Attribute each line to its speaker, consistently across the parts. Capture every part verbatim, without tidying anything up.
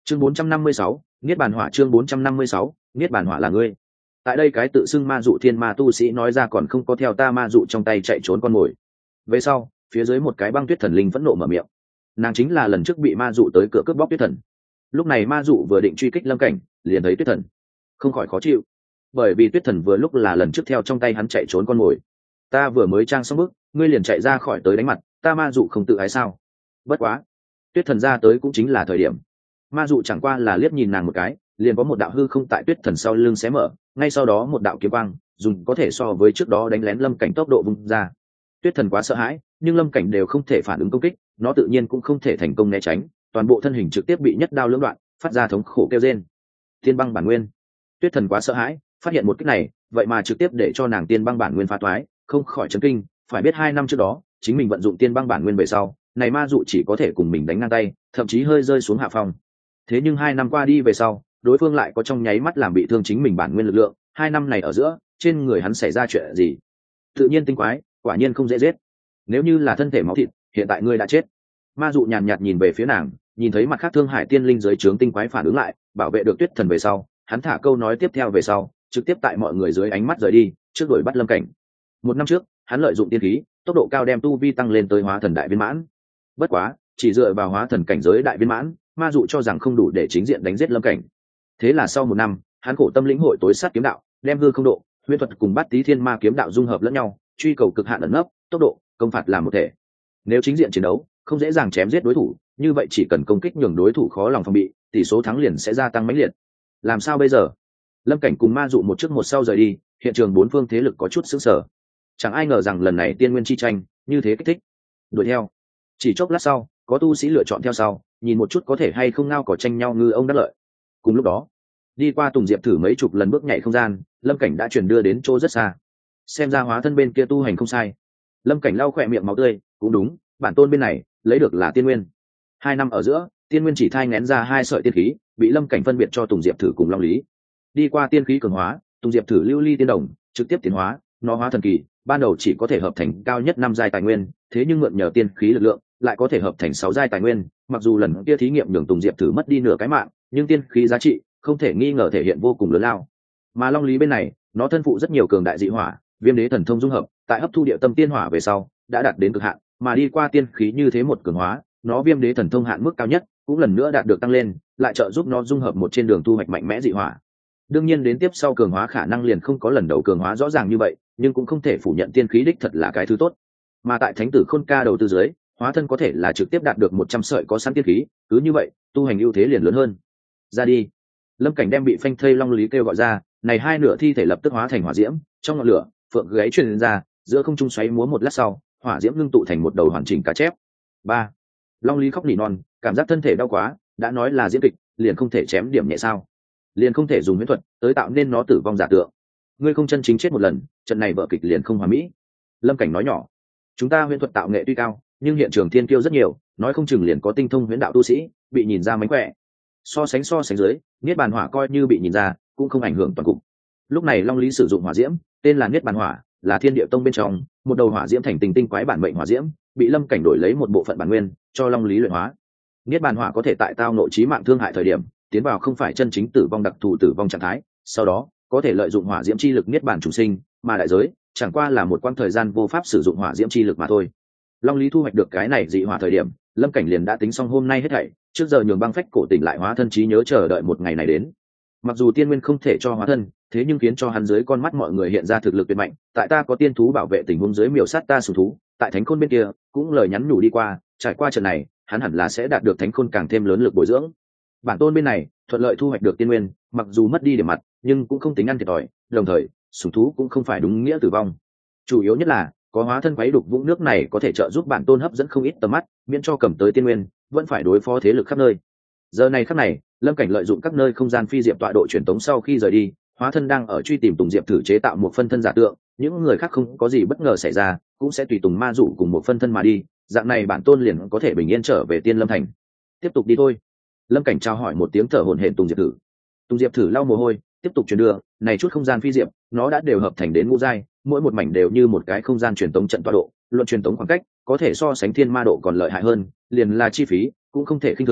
Speaker 1: chương bốn trăm năm mươi sáu, niết bàn hỏa. Chương bốn trăm năm mươi sáu, niết bàn hỏa là ngươi. Tại đây cái tự xưng ma dụ thiên ma tu sĩ nói ra còn không có theo ta ma dụ trong tay chạy trốn con mồi. Về sau, phía dưới một cái băng tuyết thần linh phẫn nộ mở miệng. Nàng chính là lần trước bị ma dụ tới cửa cướp bóc tuyết thần. Lúc này ma dụ vừa định truy kích Lâm Cảnh, liền thấy tuyết thần, không khỏi khó chịu, bởi vì tuyết thần vừa lúc là lần trước theo trong tay hắn chạy trốn con mồi. Ta vừa mới trang xong bước, ngươi liền chạy ra khỏi tới đánh mặt, ta ma dụ không tự ái sao? Bất quá, tuyết thần ra tới cũng chính là thời điểm. Ma dụ chẳng qua là liếc nhìn nàng một cái, liền có một đạo hư không tại tuyết thần sau lưng xé mở, ngay sau đó một đạo kiếm quang dùng có thể so với trước đó đánh lén Lâm Cảnh tốc độ vung ra. Tuyết thần quá sợ hãi, nhưng Lâm Cảnh đều không thể phản ứng công kích, nó tự nhiên cũng không thể thành công né tránh, toàn bộ thân hình trực tiếp bị nhất đao lưỡng đoạn, phát ra thống khổ kêu rên. Tiên băng bản nguyên. Tuyết thần quá sợ hãi, phát hiện một kích này, vậy mà trực tiếp để cho nàng tiên băng bản nguyên phá toái, không khỏi chấn kinh. Phải biết hai năm trước đó, chính mình vận dụng tiên băng bản nguyên về sau, này ma dụ chỉ có thể cùng mình đánh ngang tay, thậm chí hơi rơi xuống hạ phong. Thế nhưng hai năm qua đi về sau, đối phương lại có trong nháy mắt làm bị thương chính mình bản nguyên lực lượng. Hai năm này ở giữa, trên người hắn xảy ra chuyện gì? Tự nhiên tinh quái, quả nhiên không dễ giết. Nếu như là thân thể máu thịt, hiện tại ngươi đã chết. Ma dụ nhàn nhạt nhìn về phía nàng, nhìn thấy mặt khác Thương Hải tiên linh dưới trướng tinh quái phản ứng lại, bảo vệ được tuyết thần về sau, hắn thả câu nói tiếp theo về sau, trực tiếp tại mọi người dưới ánh mắt rời đi, trước đuổi bắt Lâm Cảnh. Một năm trước, hắn lợi dụng tiên khí, tốc độ cao đem tu vi tăng lên tới hóa thần đại viên mãn. Bất quá, chỉ dựa vào hóa thần cảnh giới đại viên mãn, ma dụ cho rằng không đủ để chính diện đánh giết Lâm Cảnh. Thế là sau một năm, hắn khổ tâm lĩnh hội tối sát kiếm đạo, đem hư không độ, huyễn thuật cùng bát tý thiên ma kiếm đạo dung hợp lẫn nhau, truy cầu cực hạn ẩn nấp, tốc độ, công phạt làm một thể. Nếu chính diện chiến đấu, không dễ dàng chém giết đối thủ, như vậy chỉ cần công kích nhường đối thủ khó lòng phòng bị, tỷ số thắng liền sẽ gia tăng mãnh liệt. Làm sao bây giờ? Lâm Cảnh cùng ma dụ một trước một sau rời đi, hiện trường bốn phương thế lực có chút sững sờ. Chẳng ai ngờ rằng lần này tiên nguyên chi tranh như thế kích thích. Đuổi theo. Chỉ chốc lát sau, có tu sĩ lựa chọn theo sau, nhìn một chút có thể hay không ngao cỏ tranh nhau ngư ông đắc lợi. Cùng lúc đó, đi qua Tùng Diệp thử mấy chục lần bước nhảy không gian, Lâm Cảnh đã chuyển đưa đến chỗ rất xa. Xem ra hóa thân bên kia tu hành không sai. Lâm Cảnh lau khỏe miệng máu tươi, cũng đúng, bản tôn bên này lấy được là tiên nguyên. Hai năm ở giữa, tiên nguyên chỉ thai ngén ra hai sợi tiên khí, bị Lâm Cảnh phân biệt cho Tùng Diệp thử cùng Long Lý. Đi qua tiên khí cường hóa, Tùng Diệp thử lưu ly tiên đồng trực tiếp tiến hóa, nó hóa thần kỳ, ban đầu chỉ có thể hợp thành cao nhất năm giai tài nguyên, thế nhưng mượn nhờ tiên khí lực lượng, lại có thể hợp thành sáu giai tài nguyên. Mặc dù lần kia thí nghiệm nhường Tùng Diệp thử mất đi nửa cái mạng, nhưng tiên khí giá trị không thể nghi ngờ thể hiện vô cùng lớn lao. Mà Long Lý bên này, nó thân phụ rất nhiều cường đại dị hỏa, viêm đế thần thông dung hợp, tại hấp thu địa tâm tiên hỏa về sau, đã đạt đến cực hạn, mà đi qua tiên khí như thế một cường hóa, nó viêm đế thần thông hạn mức cao nhất cũng lần nữa đạt được tăng lên, lại trợ giúp nó dung hợp một trên đường thu hoạch mạnh mẽ dị hỏa. Đương nhiên đến tiếp sau cường hóa khả năng liền không có lần đầu cường hóa rõ ràng như vậy, nhưng cũng không thể phủ nhận tiên khí đích thật là cái thứ tốt. Mà tại Thánh tử Khôn Ca đầu tư dưới, hóa thân có thể là trực tiếp đạt được một trăm sợi có sẵn tiên khí, cứ như vậy, tu hành ưu thế liền lớn hơn. Ra đi. Lâm Cảnh đem bị phanh thây Long Lý kêu gọi ra, này hai nửa thi thể lập tức hóa thành hỏa diễm, trong ngọn lửa, phượng gáy truyền ra, giữa không trung xoáy múa một lát sau, hỏa diễm ngưng tụ thành một đầu hoàn chỉnh cá chép. Ba. Long Lý khóc nỉ non, cảm giác thân thể đau quá, đã nói là diễn kịch, liền không thể chém điểm nhẹ sao? Liền không thể dùng huyễn thuật tới tạo nên nó tử vong giả tượng. Ngươi không chân chính chết một lần, trận này vở kịch liền không hòa mỹ. Lâm Cảnh nói nhỏ, chúng ta huyễn thuật tạo nghệ tuy cao, nhưng hiện trường thiên kiêu rất nhiều, nói không chừng liền có tinh thông huyễn đạo tu sĩ bị nhìn ra mánh khỏe. So sánh so sánh dưới, niết bàn hỏa coi như bị nhìn ra, cũng không ảnh hưởng toàn cục. Lúc này Long Lý sử dụng hỏa diễm, tên là niết bàn hỏa, là thiên địa tông bên trong một đầu hỏa diễm thành tinh tinh quái bản mệnh hỏa diễm, bị Lâm Cảnh đổi lấy một bộ phận bản nguyên cho Long Lý luyện hóa. Niết bàn hỏa có thể tại tao nội chí mạng thương hại thời điểm tiến vào không phải chân chính tử vong đặc thù tử vong trạng thái, sau đó có thể lợi dụng hỏa diễm chi lực niết bàn chủ sinh, mà đại giới chẳng qua là một quãng thời gian vô pháp sử dụng hỏa diễm chi lực mà thôi. Long Lý thu hoạch được cái này dị hỏa thời điểm, Lâm Cảnh liền đã tính xong hôm nay hết thảy, trước giờ nhường băng phách cổ tỉnh lại hóa thân trí nhớ chờ đợi một ngày này đến. Mặc dù tiên nguyên không thể cho hóa thân, thế nhưng khiến cho hắn dưới con mắt mọi người hiện ra thực lực tuyệt mạnh, tại ta có tiên thú bảo vệ tình huống dưới miểu sát ta sủng thú, tại Thánh Khôn bên kia cũng lời nhắn nhủ đi qua, trải qua trận này, hắn hẳn là sẽ đạt được Thánh Khôn càng thêm lớn lực bồi dưỡng. Bản tôn bên này thuận lợi thu hoạch được tiên nguyên, mặc dù mất đi điểm mặt, nhưng cũng không tính ăn thiệt thòi, đồng thời sủng thú cũng không phải đúng nghĩa tử vong. Chủ yếu nhất là có hóa thân quấy đục vũng nước này có thể trợ giúp bản tôn hấp dẫn không ít tầm mắt, miễn cho cầm tới tiên nguyên vẫn phải đối phó thế lực khắp nơi. Giờ này khắc này, Lâm Cảnh lợi dụng các nơi không gian phi diệp tọa độ truyền tống sau khi rời đi, hóa thân đang ở truy tìm Tùng Diệp thử chế tạo một phân thân giả tượng, những người khác không có gì bất ngờ xảy ra, cũng sẽ tùy tùng ma dụ cùng một phân thân mà đi, dạng này bản tôn liền có thể bình yên trở về Tiên Lâm thành. Tiếp tục đi thôi. Lâm Cảnh trao hỏi một tiếng thở hổn hển Tùng Diệp thử. Tùng Diệp thử lau mồ hôi, tiếp tục truyền đưa, này chút không gian phi diệp, nó đã đều hợp thành đến ngũ giai, mỗi một mảnh đều như một cái không gian truyền tống trận tọa độ, luận truyền tống khoảng cách, có thể so sánh thiên ma độ còn lợi hại hơn, liền là chi phí cũng không thể khinh thường,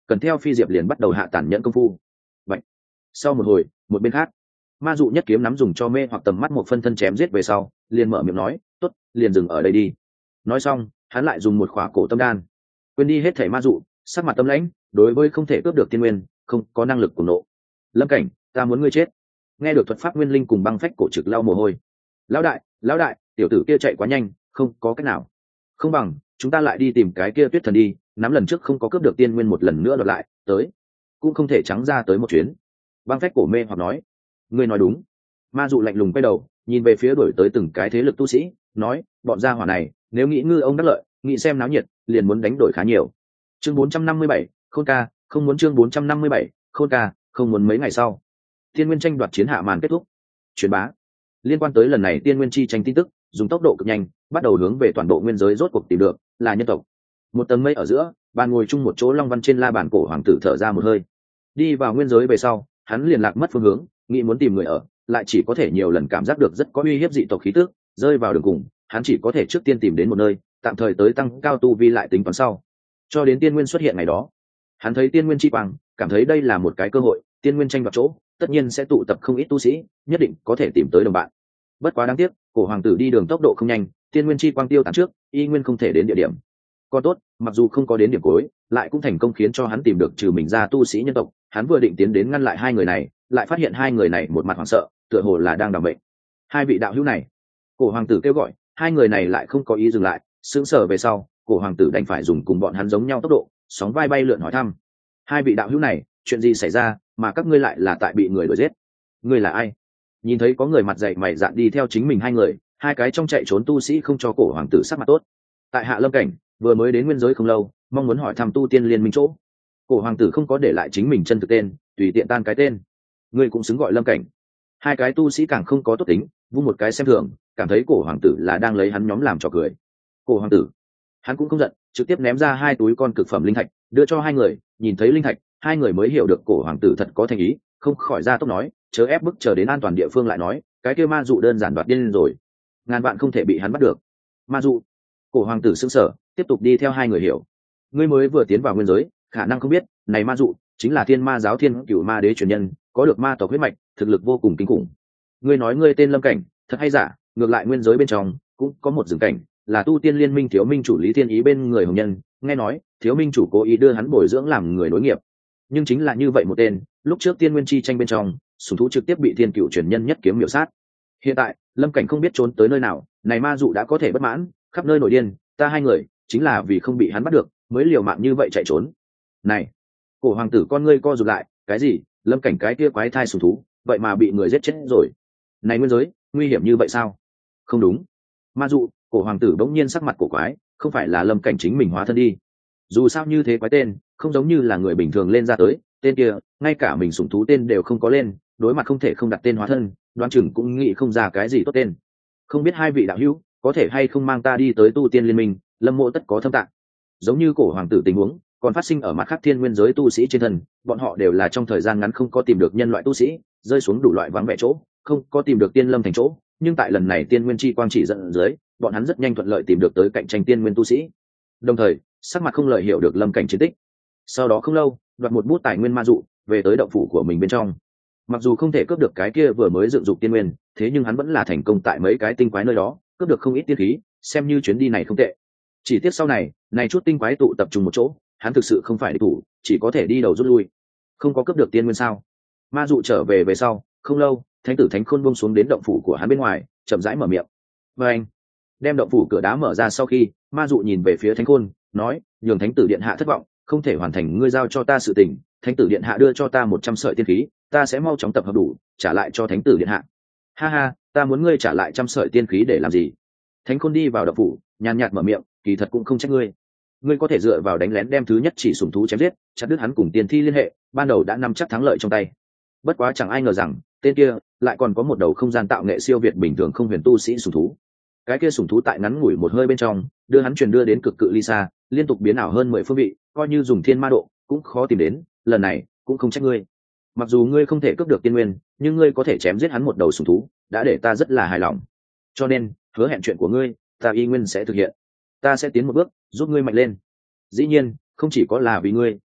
Speaker 1: cần theo phi diệp liền bắt đầu hạ tàn nhẫn công phu. Vậy sau một hồi, một bên khác ma dụ nhất kiếm nắm dùng cho mê hoặc tầm mắt một phân thân chém giết về sau, liền mở miệng nói tốt, liền dừng ở đây đi. Nói xong hắn lại dùng một khỏa cổ tâm đan quên đi hết thảy ma dụ, sắc mặt tâm lãnh, đối với không thể cướp được tiên nguyên, không có năng lực của nộ. Lâm Cảnh, ta muốn ngươi chết. Nghe được thuật pháp nguyên linh cùng băng phách cổ trực lau mồ hôi. Lão đại, lão đại, tiểu tử kia chạy quá nhanh, không có cách nào. Không bằng chúng ta lại đi tìm cái kia tuyết thần đi, nắm lần trước không có cướp được tiên nguyên một lần nữa đoạt lại, tới cũng không thể trắng ra tới một chuyến. Băng phách cổ mê hoặc nói, ngươi nói đúng. Ma dụ lạnh lùng quay đầu nhìn về phía đuổi tới từng cái thế lực tu sĩ, nói bọn gia hỏa này nếu nghĩ ngư ông đắc lợi, nghĩ xem náo nhiệt, liền muốn đánh đổi khá nhiều. Chương bốn trăm năm mươi bảy, Khôn ca không muốn. Chương bốn trăm năm mươi bảy, Khôn ca không muốn. Mấy ngày sau, tiên nguyên tranh đoạt chiến hạ màn kết thúc. Truyền bá liên quan tới lần này tiên nguyên chi tranh tin tức dùng tốc độ cực nhanh bắt đầu hướng về toàn bộ nguyên giới rốt cuộc tìm được là nhân tộc. Một tầng mây ở giữa, bàn ngồi chung một chỗ long văn trên la bàn cổ hoàng tử thở ra một hơi. Đi vào nguyên giới về sau, hắn liền lạc mất phương hướng, nghĩ muốn tìm người ở, lại chỉ có thể nhiều lần cảm giác được rất có uy hiếp dị tộc khí tức, rơi vào đường cùng, hắn chỉ có thể trước tiên tìm đến một nơi, tạm thời tới tăng cao tu vi lại tính toán sau. Cho đến tiên nguyên xuất hiện ngày đó, hắn thấy tiên nguyên chi quang, cảm thấy đây là một cái cơ hội, tiên nguyên tranh đoạt chỗ, tất nhiên sẽ tụ tập không ít tu sĩ, nhất định có thể tìm tới đồng bạn. Bất quá đáng tiếc, cổ hoàng tử đi đường tốc độ không nhanh, tiên nguyên chi quang tiêu tán trước, y nguyên không thể đến địa điểm. Còn tốt, mặc dù không có đến điểm cuối, lại cũng thành công khiến cho hắn tìm được trừ mình ra tu sĩ nhân tộc. Hắn vừa định tiến đến ngăn lại hai người này, lại phát hiện hai người này một mặt hoảng sợ, tựa hồ là đang đảm bệnh. Hai vị đạo hữu này, cổ hoàng tử kêu gọi, hai người này lại không có ý dừng lại, sững sờ về sau, cổ hoàng tử đành phải dùng cùng bọn hắn giống nhau tốc độ, sóng vai bay lượn hỏi thăm. Hai vị đạo hữu này, chuyện gì xảy ra mà các ngươi lại là tại bị người đuổi giết? Ngươi là ai? Nhìn thấy có người mặt dày mày dạn đi theo chính mình hai người, hai cái trong chạy trốn tu sĩ không cho cổ hoàng tử sắc mặt tốt. Tại Hạ Lâm Cảnh, vừa mới đến nguyên giới không lâu, mong muốn hỏi thăm tu tiên liên minh chỗ. Cổ hoàng tử không có để lại chính mình chân thực tên, tùy tiện tan cái tên. Ngươi cũng xứng gọi Lâm Cảnh. Hai cái tu sĩ càng không có tốt tính, vung một cái xem thường, cảm thấy cổ hoàng tử là đang lấy hắn nhóm làm trò cười. Cổ hoàng tử, hắn cũng không giận, trực tiếp ném ra hai túi con cực phẩm linh thạch, đưa cho hai người. Nhìn thấy linh thạch, hai người mới hiểu được cổ hoàng tử thật có thành ý, không khỏi ra tốc nói, chớ ép bức chờ đến an toàn địa phương lại nói, cái kia ma dụ đơn giản đoạt điên rồi, ngàn vạn không thể bị hắn bắt được. Ma dụ? Cổ hoàng tử sững sờ, tiếp tục đi theo hai người hiểu. Ngươi mới vừa tiến vào nguyên giới, khả năng không biết, này ma dụ chính là thiên ma giáo thiên cửu ma đế truyền nhân, có được ma tộc huyết mạch, thực lực vô cùng kinh khủng. Ngươi nói ngươi tên Lâm Cảnh, thật hay giả? Ngược lại nguyên giới bên trong cũng có một rừng cảnh, là tu tiên liên minh thiếu minh chủ Lý Thiên Ý bên người hồng nhân, nghe nói thiếu minh chủ cố ý đưa hắn bồi dưỡng làm người nối nghiệp. Nhưng chính là như vậy một tên, lúc trước tiên nguyên chi tranh bên trong, sủng thú trực tiếp bị thiên cửu truyền nhân nhất kiếm miểu sát. Hiện tại Lâm Cảnh không biết trốn tới nơi nào, này ma dụ đã có thể bất mãn, khắp nơi nổi điên, ta hai người chính là vì không bị hắn bắt được mới liều mạng như vậy chạy trốn. Này, cổ hoàng tử con ngươi co rụt lại, cái gì? Lâm Cảnh cái kia quái thai sủng thú, vậy mà bị người giết chết rồi. Này nguyên giới nguy hiểm như vậy sao? Không đúng. Ma dụ, cổ hoàng tử bỗng nhiên sắc mặt cổ quái, không phải là Lâm Cảnh chính mình hóa thân đi. Dù sao như thế quái tên, không giống như là người bình thường lên ra tới, tên kia, ngay cả mình sủng thú tên đều không có lên, đối mặt không thể không đặt tên hóa thân, đoán chừng cũng nghĩ không ra cái gì tốt tên. Không biết hai vị đạo hữu có thể hay không mang ta đi tới tu tiên liên minh, Lâm mộ tất có thâm tạng. Giống như cổ hoàng tử tình huống còn phát sinh ở mặt khác thiên nguyên giới tu sĩ trên thân, bọn họ đều là trong thời gian ngắn không có tìm được nhân loại tu sĩ, rơi xuống đủ loại vắng vẻ chỗ, không có tìm được tiên lâm thành chỗ, nhưng tại lần này tiên nguyên chi quang chỉ dẫn dưới, bọn hắn rất nhanh thuận lợi tìm được tới cạnh tranh tiên nguyên tu sĩ. Đồng thời sắc mặt không lợi hiểu được Lâm Cảnh chiến tích. Sau đó không lâu, đoạt một bút tài nguyên ma dụ về tới động phủ của mình bên trong. Mặc dù không thể cướp được cái kia vừa mới dựng dục tiên nguyên, thế nhưng hắn vẫn là thành công tại mấy cái tinh quái nơi đó cướp được không ít tiên khí, xem như chuyến đi này không tệ. Chỉ tiếc sau này này chút tinh quái tụ tập trung một chỗ, hắn thực sự không phải địch thủ, chỉ có thể đi đầu rút lui. Không có cướp được tiên nguyên sao? Ma dụ trở về về sau không lâu, thánh tử Thánh Khôn buông xuống đến động phủ của hắn bên ngoài, chậm rãi mở miệng. Và anh đem động phủ cửa đá mở ra sau khi, ma dụ nhìn về phía Thánh Khôn, nói, nhường thánh tử điện hạ thất vọng, không thể hoàn thành ngươi giao cho ta sự tình, thánh tử điện hạ đưa cho ta một trăm sợi tiên khí, ta sẽ mau chóng tập hợp đủ trả lại cho thánh tử điện hạ. Ha ha, ta muốn ngươi trả lại trăm sợi tiên khí để làm gì? Thánh Khôn đi vào động phủ, nhàn nhạt mở miệng, kỳ thật cũng không trách ngươi, ngươi có thể dựa vào đánh lén đem thứ nhất chỉ sủng thú chém giết, chặt đứt hắn cùng tiên thi liên hệ, ban đầu đã nắm chắc thắng lợi trong tay. Bất quá chẳng ai ngờ rằng tên kia lại còn có một đầu không gian tạo nghệ siêu việt bình thường không huyền tu sĩ sủng thú. Cái kia sủng thú tại ngắn ngủi một hơi bên trong đưa hắn truyền đưa đến cực cự ly xa, liên tục biến ảo hơn mười phương vị, coi như dùng thiên ma độ cũng khó tìm đến, lần này cũng không trách ngươi. Mặc dù ngươi không thể cướp được tiên nguyên, nhưng ngươi có thể chém giết hắn một đầu sủng thú, đã để ta rất là hài lòng. Cho nên hứa hẹn chuyện của ngươi ta y nguyên sẽ thực hiện, ta sẽ tiến một bước giúp ngươi mạnh lên. Dĩ nhiên không chỉ có là vì ngươi,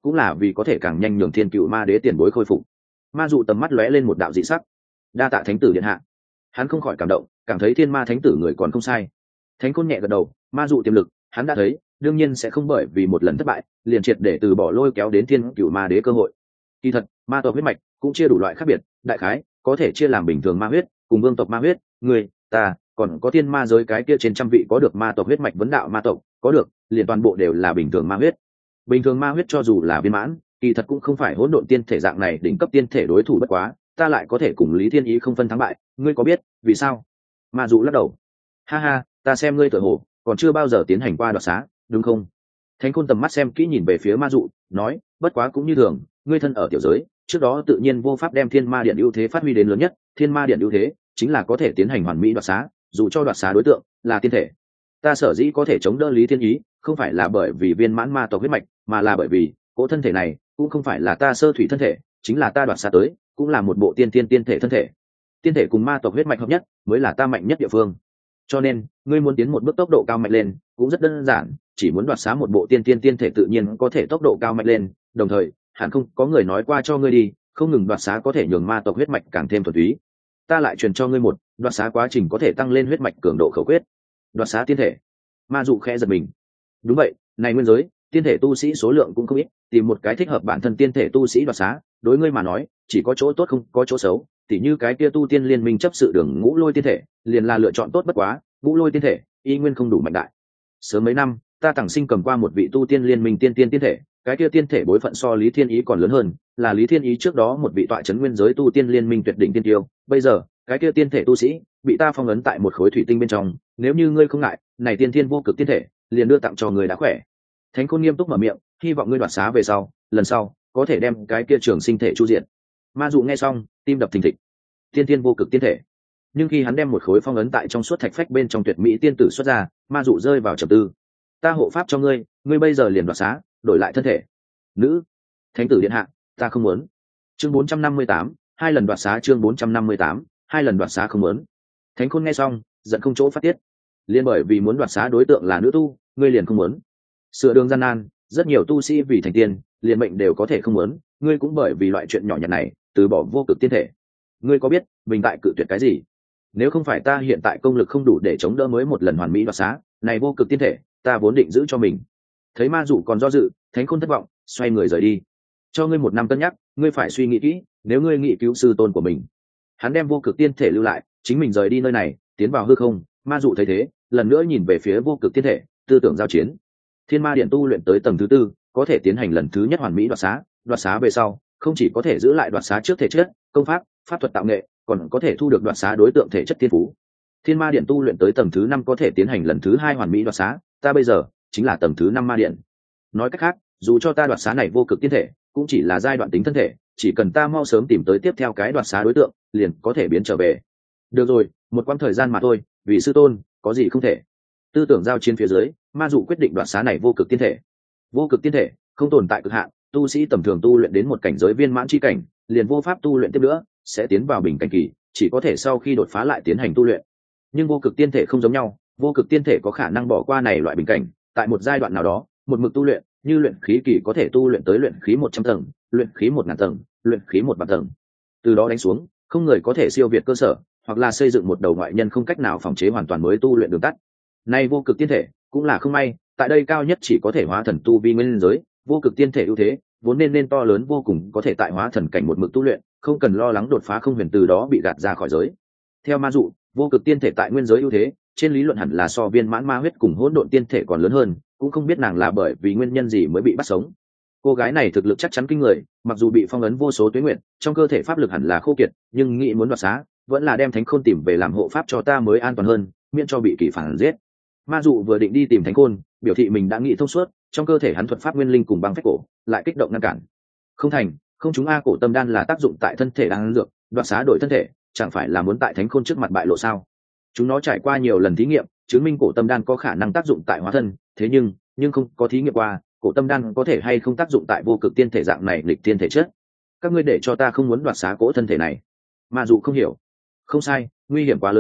Speaker 1: cũng là vì có thể càng nhanh nhường thiên cựu ma đế tiền bối khôi phục. Ma dụ tầm mắt lóe lên một đạo dị sắc. Đa tạ thánh tử điện hạ. Hắn không khỏi cảm động, cảm thấy thiên ma thánh tử người còn không sai. Thánh Khôn nhẹ gật đầu, ma dụ tiềm lực hắn đã thấy, đương nhiên sẽ không bởi vì một lần thất bại liền triệt để từ bỏ lôi kéo đến thiên cựu ma đế cơ hội. Kỳ thật ma tộc huyết mạch cũng chia đủ loại khác biệt, đại khái có thể chia làm bình thường ma huyết cùng vương tộc ma huyết, người ta còn có thiên ma giới cái kia trên trăm vị có được ma tộc huyết mạch vấn đạo ma tộc, có được liền toàn bộ đều là bình thường ma huyết. Bình thường ma huyết cho dù là viên mãn, kỳ thật cũng không phải hỗn độn tiên thể dạng này đỉnh cấp tiên thể đối thủ, bất quá ta lại có thể cùng Lý Thiên Ý không phân thắng bại, ngươi có biết vì sao? Ma dụ lắc đầu, ha ha, ta xem ngươi tựa hồ còn chưa bao giờ tiến hành qua đoạt xá, đúng không? Thánh Khôn tầm mắt xem kỹ nhìn về phía ma dụ, nói, bất quá cũng như thường, ngươi thân ở tiểu giới, trước đó tự nhiên vô pháp đem thiên ma điện ưu thế phát huy đến lớn nhất. Thiên ma điện ưu thế chính là có thể tiến hành hoàn mỹ đoạt xá, dù cho đoạt xá đối tượng là tiên thể. Ta sở dĩ có thể chống đỡ Lý Thiên Ý, không phải là bởi vì viên mãn ma tộc huyết mạch, mà là bởi vì cỗ thân thể này cũng không phải là ta sơ thủy thân thể, chính là ta đoạt xá tới, cũng là một bộ tiên tiên tiên thể thân thể. Tiên thể cùng ma tộc huyết mạch hợp nhất mới là ta mạnh nhất địa phương. Cho nên ngươi muốn tiến một bước tốc độ cao mạnh lên cũng rất đơn giản, chỉ muốn đoạt xá một bộ tiên tiên tiên thể tự nhiên có thể tốc độ cao mạnh lên. Đồng thời hẳn không có người nói qua cho ngươi đi, không ngừng đoạt xá có thể nhường ma tộc huyết mạch càng thêm thuần túy. Ta lại truyền cho ngươi một đoạt xá quá trình có thể tăng lên huyết mạch cường độ khẩu quyết. Đoạt xá tiên thể. Ma dụ khẽ giật mình. Đúng vậy, này nguyên giới tiên thể tu sĩ số lượng cũng không ít, tìm một cái thích hợp bản thân tiên thể tu sĩ đoạt xá, đối ngươi mà nói chỉ có chỗ tốt không có chỗ xấu. Tỉ như cái kia tu tiên liên minh chấp sự đường ngũ lôi tiên thể liền là lựa chọn tốt, bất quá ngũ lôi tiên thể y nguyên không đủ mạnh đại. Sớm mấy năm ta tặng sinh cầm qua một vị tu tiên liên minh tiên tiên tiên thể, cái kia tiên thể bối phận so Lý Thiên Ý còn lớn hơn, là Lý Thiên Ý trước đó một vị tọa trấn nguyên giới tu tiên liên minh tuyệt đỉnh tiên tiêu. Bây giờ cái kia tiên thể tu sĩ bị ta phong ấn tại một khối thủy tinh bên trong, nếu như ngươi không ngại, này tiên thiên vô cực tiên thể liền đưa tặng cho người đã khỏe. Thánh Khôn nghiêm túc mở miệng, hy vọng ngươi đoạt xá về sau, lần sau có thể đem cái kia trường sinh thể chu diện. Ma dụ nghe xong tim đập thình thịch. Tiên thiên vô cực tiên thể, nhưng khi hắn đem một khối phong ấn tại trong suốt thạch phách bên trong tuyệt mỹ tiên tử xuất ra, ma dụ rơi vào trầm tư. Ta hộ pháp cho ngươi, ngươi bây giờ liền đoạt xá, đổi lại thân thể. Nữ thánh tử điện hạ, ta không muốn. Chương bốn trăm năm mươi tám, hai lần đoạt xá. Chương bốn trăm năm mươi tám, hai lần đoạt xá không muốn. Thánh Khôn nghe xong giận không chỗ phát tiết. Liên bởi vì muốn đoạt xá đối tượng là nữ tu, ngươi liền không muốn? Sửa đường gian nan, rất nhiều tu sĩ vì thành tiên liền mệnh đều có thể không muốn, ngươi cũng bởi vì loại chuyện nhỏ nhặt này từ bỏ vô cực tiên thể. Ngươi có biết mình tại cự tuyệt cái gì? Nếu không phải ta hiện tại công lực không đủ để chống đỡ mới một lần hoàn mỹ đoạt xá, này vô cực tiên thể ta vốn định giữ cho mình. Thấy ma dụ còn do dự, Thánh Khôn thất vọng, xoay người rời đi. Cho ngươi một năm cân nhắc, ngươi phải suy nghĩ kỹ, nếu ngươi nghĩ cứu sư tôn của mình. Hắn đem vô cực tiên thể lưu lại, chính mình rời đi nơi này, tiến vào hư không. Ma dụ thấy thế, lần nữa nhìn về phía vô cực tiên thể, tư tưởng giao chiến. Thiên ma điện tu luyện tới tầng thứ tư, có thể tiến hành lần thứ nhất hoàn mỹ đoạt xá. Đoạt xá về sau, không chỉ có thể giữ lại đoạt xá trước thể chất, công pháp, pháp thuật tạo nghệ, còn có thể thu được đoạt xá đối tượng thể chất thiên phú. Thiên ma điện tu luyện tới tầng thứ năm có thể tiến hành lần thứ hai hoàn mỹ đoạt xá, ta bây giờ chính là tầng thứ năm ma điện. Nói cách khác, dù cho ta đoạt xá này vô cực tiên thể cũng chỉ là giai đoạn tính thân thể, chỉ cần ta mau sớm tìm tới tiếp theo cái đoạt xá đối tượng liền có thể biến trở về. Được rồi, một quãng thời gian mà thôi, vì sư tôn có gì không thể. Tư tưởng giao chiến phía dưới, ma dụ quyết định đoạt xá này vô cực tiên thể. Vô cực tiên thể không tồn tại cực hạn, tu sĩ tầm thường tu luyện đến một cảnh giới viên mãn chi cảnh liền vô pháp tu luyện tiếp nữa, sẽ tiến vào bình cảnh kỳ, chỉ có thể sau khi đột phá lại tiến hành tu luyện. Nhưng vô cực tiên thể không giống nhau, vô cực tiên thể có khả năng bỏ qua này loại bình cảnh, tại một giai đoạn nào đó một mực tu luyện, như luyện khí kỳ có thể tu luyện tới luyện khí một trăm tầng, luyện khí một ngàn tầng, luyện khí một vạn tầng. Từ đó đánh xuống, không người có thể siêu việt cơ sở, hoặc là xây dựng một đầu ngoại nhân không cách nào phòng chế hoàn toàn mới tu luyện đường tắt. Nay vô cực tiên thể cũng là không may, tại đây cao nhất chỉ có thể hóa thần tu vi nguyên giới, vô cực tiên thể ưu thế vốn nên nên to lớn vô cùng, có thể tại hóa thần cảnh một mực tu luyện, không cần lo lắng đột phá không huyền từ đó bị gạt ra khỏi giới. Theo ma dụ, vô cực tiên thể tại nguyên giới ưu thế trên lý luận hẳn là so viên mãn ma huyết cùng hỗn độn tiên thể còn lớn hơn, cũng không biết nàng là bởi vì nguyên nhân gì mới bị bắt sống. Cô gái này thực lực chắc chắn kinh người, mặc dù bị phong ấn vô số tuế nguyện, trong cơ thể pháp lực hẳn là khô kiệt, nhưng nghĩ muốn đoạt xá vẫn là đem Thánh Khôn tìm về làm hộ pháp cho ta mới an toàn hơn, miễn cho bị kỳ phản giết. Ma dụ vừa định đi tìm Thánh Khôn, biểu thị mình đã nghĩ thông suốt, trong cơ thể hắn thuật pháp nguyên linh cùng băng phách cổ lại kích động ngăn cản. Không thành, không chúng a, cổ tâm đan là tác dụng tại thân thể đang dược, đoạt xá đổi thân thể chẳng phải là muốn tại Thánh Khôn trước mặt bại lộ sao? Chúng nó trải qua nhiều lần thí nghiệm chứng minh cổ tâm đan có khả năng tác dụng tại hóa thân, thế nhưng nhưng không có thí nghiệm qua cổ tâm đan có thể hay không tác dụng tại vô cực tiên thể dạng này lịch tiên thể chất. Các ngươi để cho ta không muốn đoạt xá cỗ thân thể này. Ma dụ không hiểu. Không sai, nguy hiểm quá lớn à,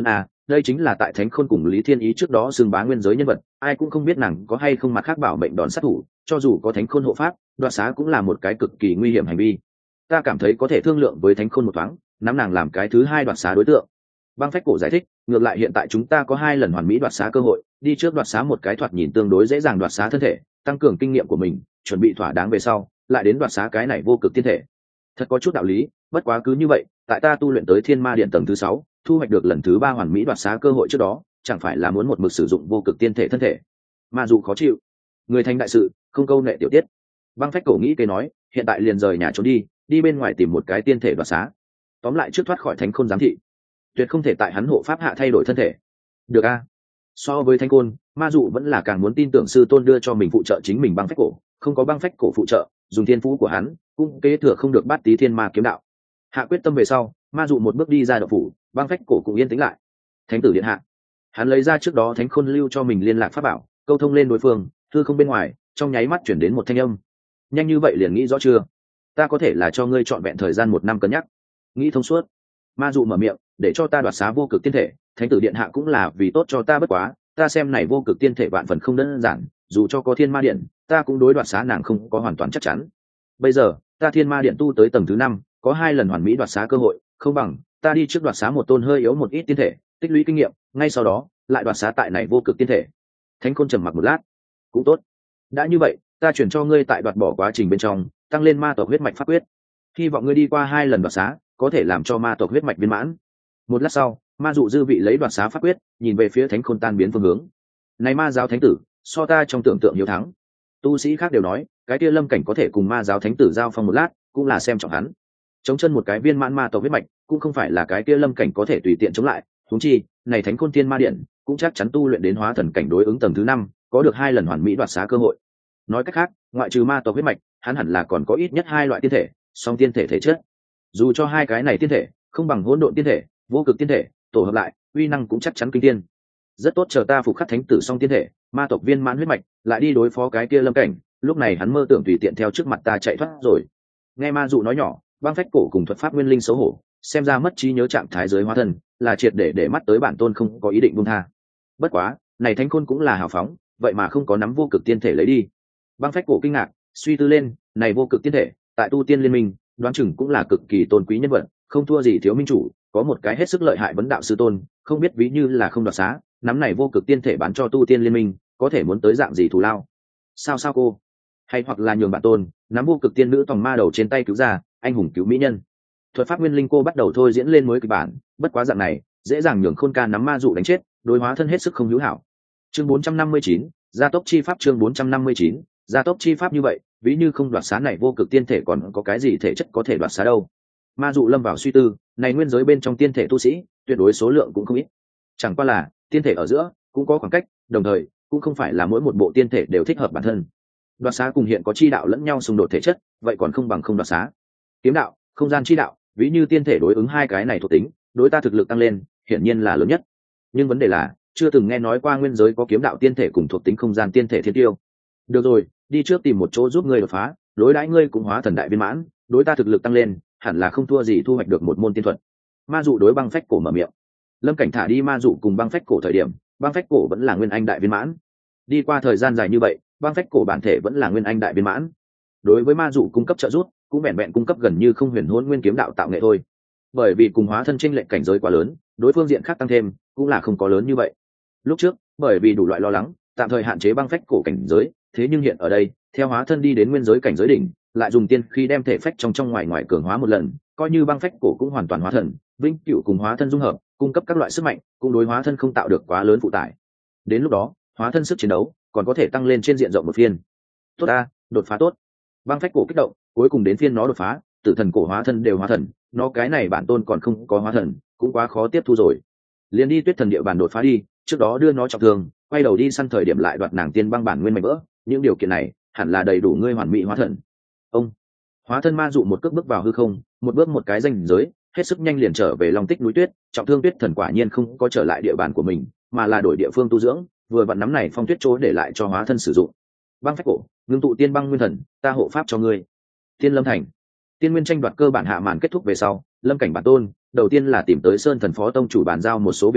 Speaker 1: đây chính là tại Thánh Khôn cùng Lý Thiên Ý trước đó xưng bá nguyên giới nhân vật, ai cũng không biết nàng có hay không mặt khác bảo mệnh đòn sát thủ, cho dù có Thánh Khôn hộ pháp, đoạt xá cũng là một cái cực kỳ nguy hiểm hành vi. Ta cảm thấy có thể thương lượng với Thánh Khôn một thoáng, nắm nàng làm cái thứ hai đoạt xá đối tượng. Băng Phách Cổ giải thích, ngược lại hiện tại chúng ta có hai lần hoàn mỹ đoạt xá cơ hội, đi trước đoạt xá một cái thoạt nhìn tương đối dễ dàng đoạt xá thân thể, tăng cường kinh nghiệm của mình, chuẩn bị thỏa đáng về sau, lại đến đoạt xá cái này vô cực tiên thể. Thật có chút đạo lý, bất quá cứ như vậy, tại ta tu luyện tới Thiên Ma Điện tầng thứ sáu, thu hoạch được lần thứ ba hoàn mỹ đoạt xá cơ hội trước đó, chẳng phải là muốn một mực sử dụng vô cực tiên thể thân thể. Mà dù khó chịu, người thành đại sự, không câu nệ tiểu tiết. Băng Phách Cổ nghĩ cái nói, hiện tại liền rời nhà trốn đi, đi bên ngoài tìm một cái tiên thể đoạt xá. Tóm lại trước thoát khỏi Thánh Khôn giám thị, tuyệt không thể tại hắn hộ pháp hạ thay đổi thân thể. Được a. So với Thánh Khôn, ma dụ vẫn là càng muốn tin tưởng sư tôn đưa cho mình phụ trợ chính mình Băng Phách Cổ, không có Băng Phách Cổ phụ trợ, dùng thiên phú của hắn, cũng kế thừa không được bát tí thiên ma kiếm đạo. Hạ quyết tâm về sau, ma dụ một bước đi ra động phủ, Băng Phách Cổ cũng yên tĩnh lại. Thánh tử điện hạ, hắn lấy ra trước đó Thánh Khôn lưu cho mình liên lạc pháp bảo, câu thông lên đối phương, thư không bên ngoài, trong nháy mắt chuyển đến một thanh âm. Nhanh như vậy liền nghĩ rõ chưa? Ta có thể là cho ngươi chọn vẹn thời gian một năm cân nhắc. Nghĩ thông suốt. Ma dụ mở miệng, để cho ta đoạt xá vô cực tiên thể, Thánh tử điện hạ cũng là vì tốt cho ta bất quá, ta xem này vô cực tiên thể vạn phần không đơn giản, dù cho có Thiên Ma Điện, ta cũng đối đoạt xá nàng không có hoàn toàn chắc chắn. Bây giờ, ta Thiên Ma Điện tu tới tầng thứ năm, có hai lần hoàn mỹ đoạt xá cơ hội, không bằng ta đi trước đoạt xá một tôn hơi yếu một ít tiên thể, tích lũy kinh nghiệm, ngay sau đó lại đoạt xá tại này vô cực tiên thể. Thánh Khôn trầm mặc một lát, cũng tốt. Đã như vậy, ta chuyển cho ngươi tại đoạt bỏ quá trình bên trong, tăng lên ma tộc huyết mạch pháp quyết. Hy vọng ngươi đi qua hai lần đoạt xá, có thể làm cho ma tộc huyết mạch viên mãn. Một lát sau, ma dụ dư vị lấy đoạt xá pháp quyết, nhìn về phía Thánh Khôn tan biến phương hướng. Này ma giáo thánh tử, so ta trong tưởng tượng hiếu thắng. Tu sĩ khác đều nói, cái kia Lâm Cảnh có thể cùng ma giáo thánh tử giao phong một lát, cũng là xem trọng hắn. Chống chân một cái viên mãn ma tộc huyết mạch, cũng không phải là cái kia Lâm Cảnh có thể tùy tiện chống lại. Huống chi, này Thánh Khôn Thiên Ma Điện cũng chắc chắn tu luyện đến hóa thần cảnh đối ứng tầng thứ năm, có được hai lần hoàn mỹ đoạt xá cơ hội. Nói cách khác, ngoại trừ ma tộc huyết mạch, hắn hẳn là còn có ít nhất hai loại tiên thể, song tiên thể thể chất. Dù cho hai cái này tiên thể không bằng hỗn độn tiên thể, vô cực tiên thể tổ hợp lại, uy năng cũng chắc chắn kinh thiên. Rất tốt, chờ ta phục khắc thánh tử song tiên thể, ma tộc viên mãn huyết mạch, lại đi đối phó cái kia Lâm Cảnh, lúc này hắn mơ tưởng tùy tiện theo trước mặt ta chạy thoát rồi. Nghe ma dụ nói nhỏ, Băng Phách Cổ cùng thuật pháp nguyên linh xấu hổ, xem ra mất trí nhớ trạng thái giới hóa thân, là triệt để để mắt tới bản tôn không có ý định buông tha. Bất quá, này Thánh Khôn cũng là hào phóng, vậy mà không có nắm vô cực tiên thể lấy đi. Băng Phách Cổ kinh ngạc, suy tư lên, này vô cực tiên thể, tại tu tiên liên minh, đoán chừng cũng là cực kỳ tôn quý nhân vật, không thua gì thiếu minh chủ, có một cái hết sức lợi hại vấn đạo sư tôn, không biết ví như là không đoạt xá, nắm này vô cực tiên thể bán cho tu tiên liên minh, có thể muốn tới dạng gì thù lao. Sao sao cô? Hay hoặc là nhường bản tôn, nắm vô cực tiên nữ tòng ma đầu trên tay cứu ra, anh hùng cứu mỹ nhân. Thuật pháp nguyên linh cô bắt đầu thôi diễn lên mới kịch bản, bất quá dạng này, dễ dàng nhường Khôn Ca nắm ma dụ đánh chết, đối hóa thân hết sức không hữu hảo. Chương bốn trăm năm mươi chín, gia tốc chi pháp. Chương bốn trăm năm mươi chín, gia tốc chi pháp. Như vậy, ví như không đoạt xá này vô cực tiên thể còn có cái gì thể chất có thể đoạt xá đâu. Ma dụ lâm vào suy tư, này nguyên giới bên trong tiên thể tu sĩ, tuyệt đối số lượng cũng không ít. Chẳng qua là, tiên thể ở giữa cũng có khoảng cách, đồng thời cũng không phải là mỗi một bộ tiên thể đều thích hợp bản thân. Đoạt xá cùng hiện có chi đạo lẫn nhau xung đột thể chất, vậy còn không bằng không đoạt xá. Kiếm đạo, không gian chi đạo, ví như tiên thể đối ứng hai cái này thuộc tính, đối ta thực lực tăng lên, hiển nhiên là lớn nhất. Nhưng vấn đề là, chưa từng nghe nói qua nguyên giới có kiếm đạo tiên thể cùng thuộc tính không gian tiên thể thiên tiêu. Được rồi, đi trước tìm một chỗ giúp ngươi đột phá, đối đãi ngươi cũng hóa thần đại viên mãn, đối ta thực lực tăng lên, hẳn là không thua gì thu hoạch được một môn tiên thuật. Ma dụ đối Băng Phách Cổ mở miệng. Lâm Cảnh thả đi ma dụ cùng Băng Phách Cổ thời điểm, Băng Phách Cổ vẫn là nguyên anh đại viên mãn. Đi qua thời gian dài như vậy, Băng Phách Cổ bản thể vẫn là nguyên anh đại viên mãn. Đối với ma dụ cung cấp trợ giúp, cũng vẹn vẹn cung cấp gần như không huyền hôn nguyên kiếm đạo tạo nghệ thôi. Bởi vì cùng hóa thân chênh lệch cảnh giới quá lớn, đối phương diện khác tăng thêm, cũng là không có lớn như vậy. Lúc trước, bởi vì đủ loại lo lắng, tạm thời hạn chế Băng Phách Cổ cảnh giới, thế nhưng hiện ở đây, theo hóa thân đi đến nguyên giới cảnh giới đỉnh, lại dùng tiên khi đem thể phách trong trong ngoài ngoài cường hóa một lần, coi như Băng Phách Cổ cũng hoàn toàn hóa thần, vĩnh cửu cùng hóa thân dung hợp, cung cấp các loại sức mạnh, cũng đối hóa thân không tạo được quá lớn phụ tải. Đến lúc đó, hóa thân sức chiến đấu còn có thể tăng lên trên diện rộng một phiên. Tốt a, đột phá tốt. Băng Phách Cổ kích động, cuối cùng đến phiên nó đột phá, tử thần cổ hóa thân đều hóa thần, nó cái này bản tôn còn không có hóa thần, cũng quá khó tiếp thu rồi. Liền đi Tuyết Thần địa bàn đột phá đi, trước đó đưa nó trọng thương, quay đầu đi săn thời điểm lại đoạt nàng tiên băng bản nguyên mảnh vỡ, những điều kiện này hẳn là đầy đủ ngươi hoàn mỹ hóa thần. Ông hóa thân ma dụ một cước bước vào hư không, một bước một cái ranh giới, hết sức nhanh liền trở về Long Tích núi tuyết. Trọng thương Tuyết Thần quả nhiên không có trở lại địa bàn của mình, mà là đổi địa phương tu dưỡng, vừa vặn nắm này phong tuyết chỗ để lại cho hóa thân sử dụng. Băng Phách Cổ, ngưng tụ tiên băng nguyên thần, ta hộ pháp cho ngươi. Tiên Lâm Thành, tiên nguyên tranh đoạt cơ bản hạ màn kết thúc về sau, Lâm Cảnh bản tôn đầu tiên là tìm tới Sơn Thần phó tông chủ bàn giao một số việc hạng,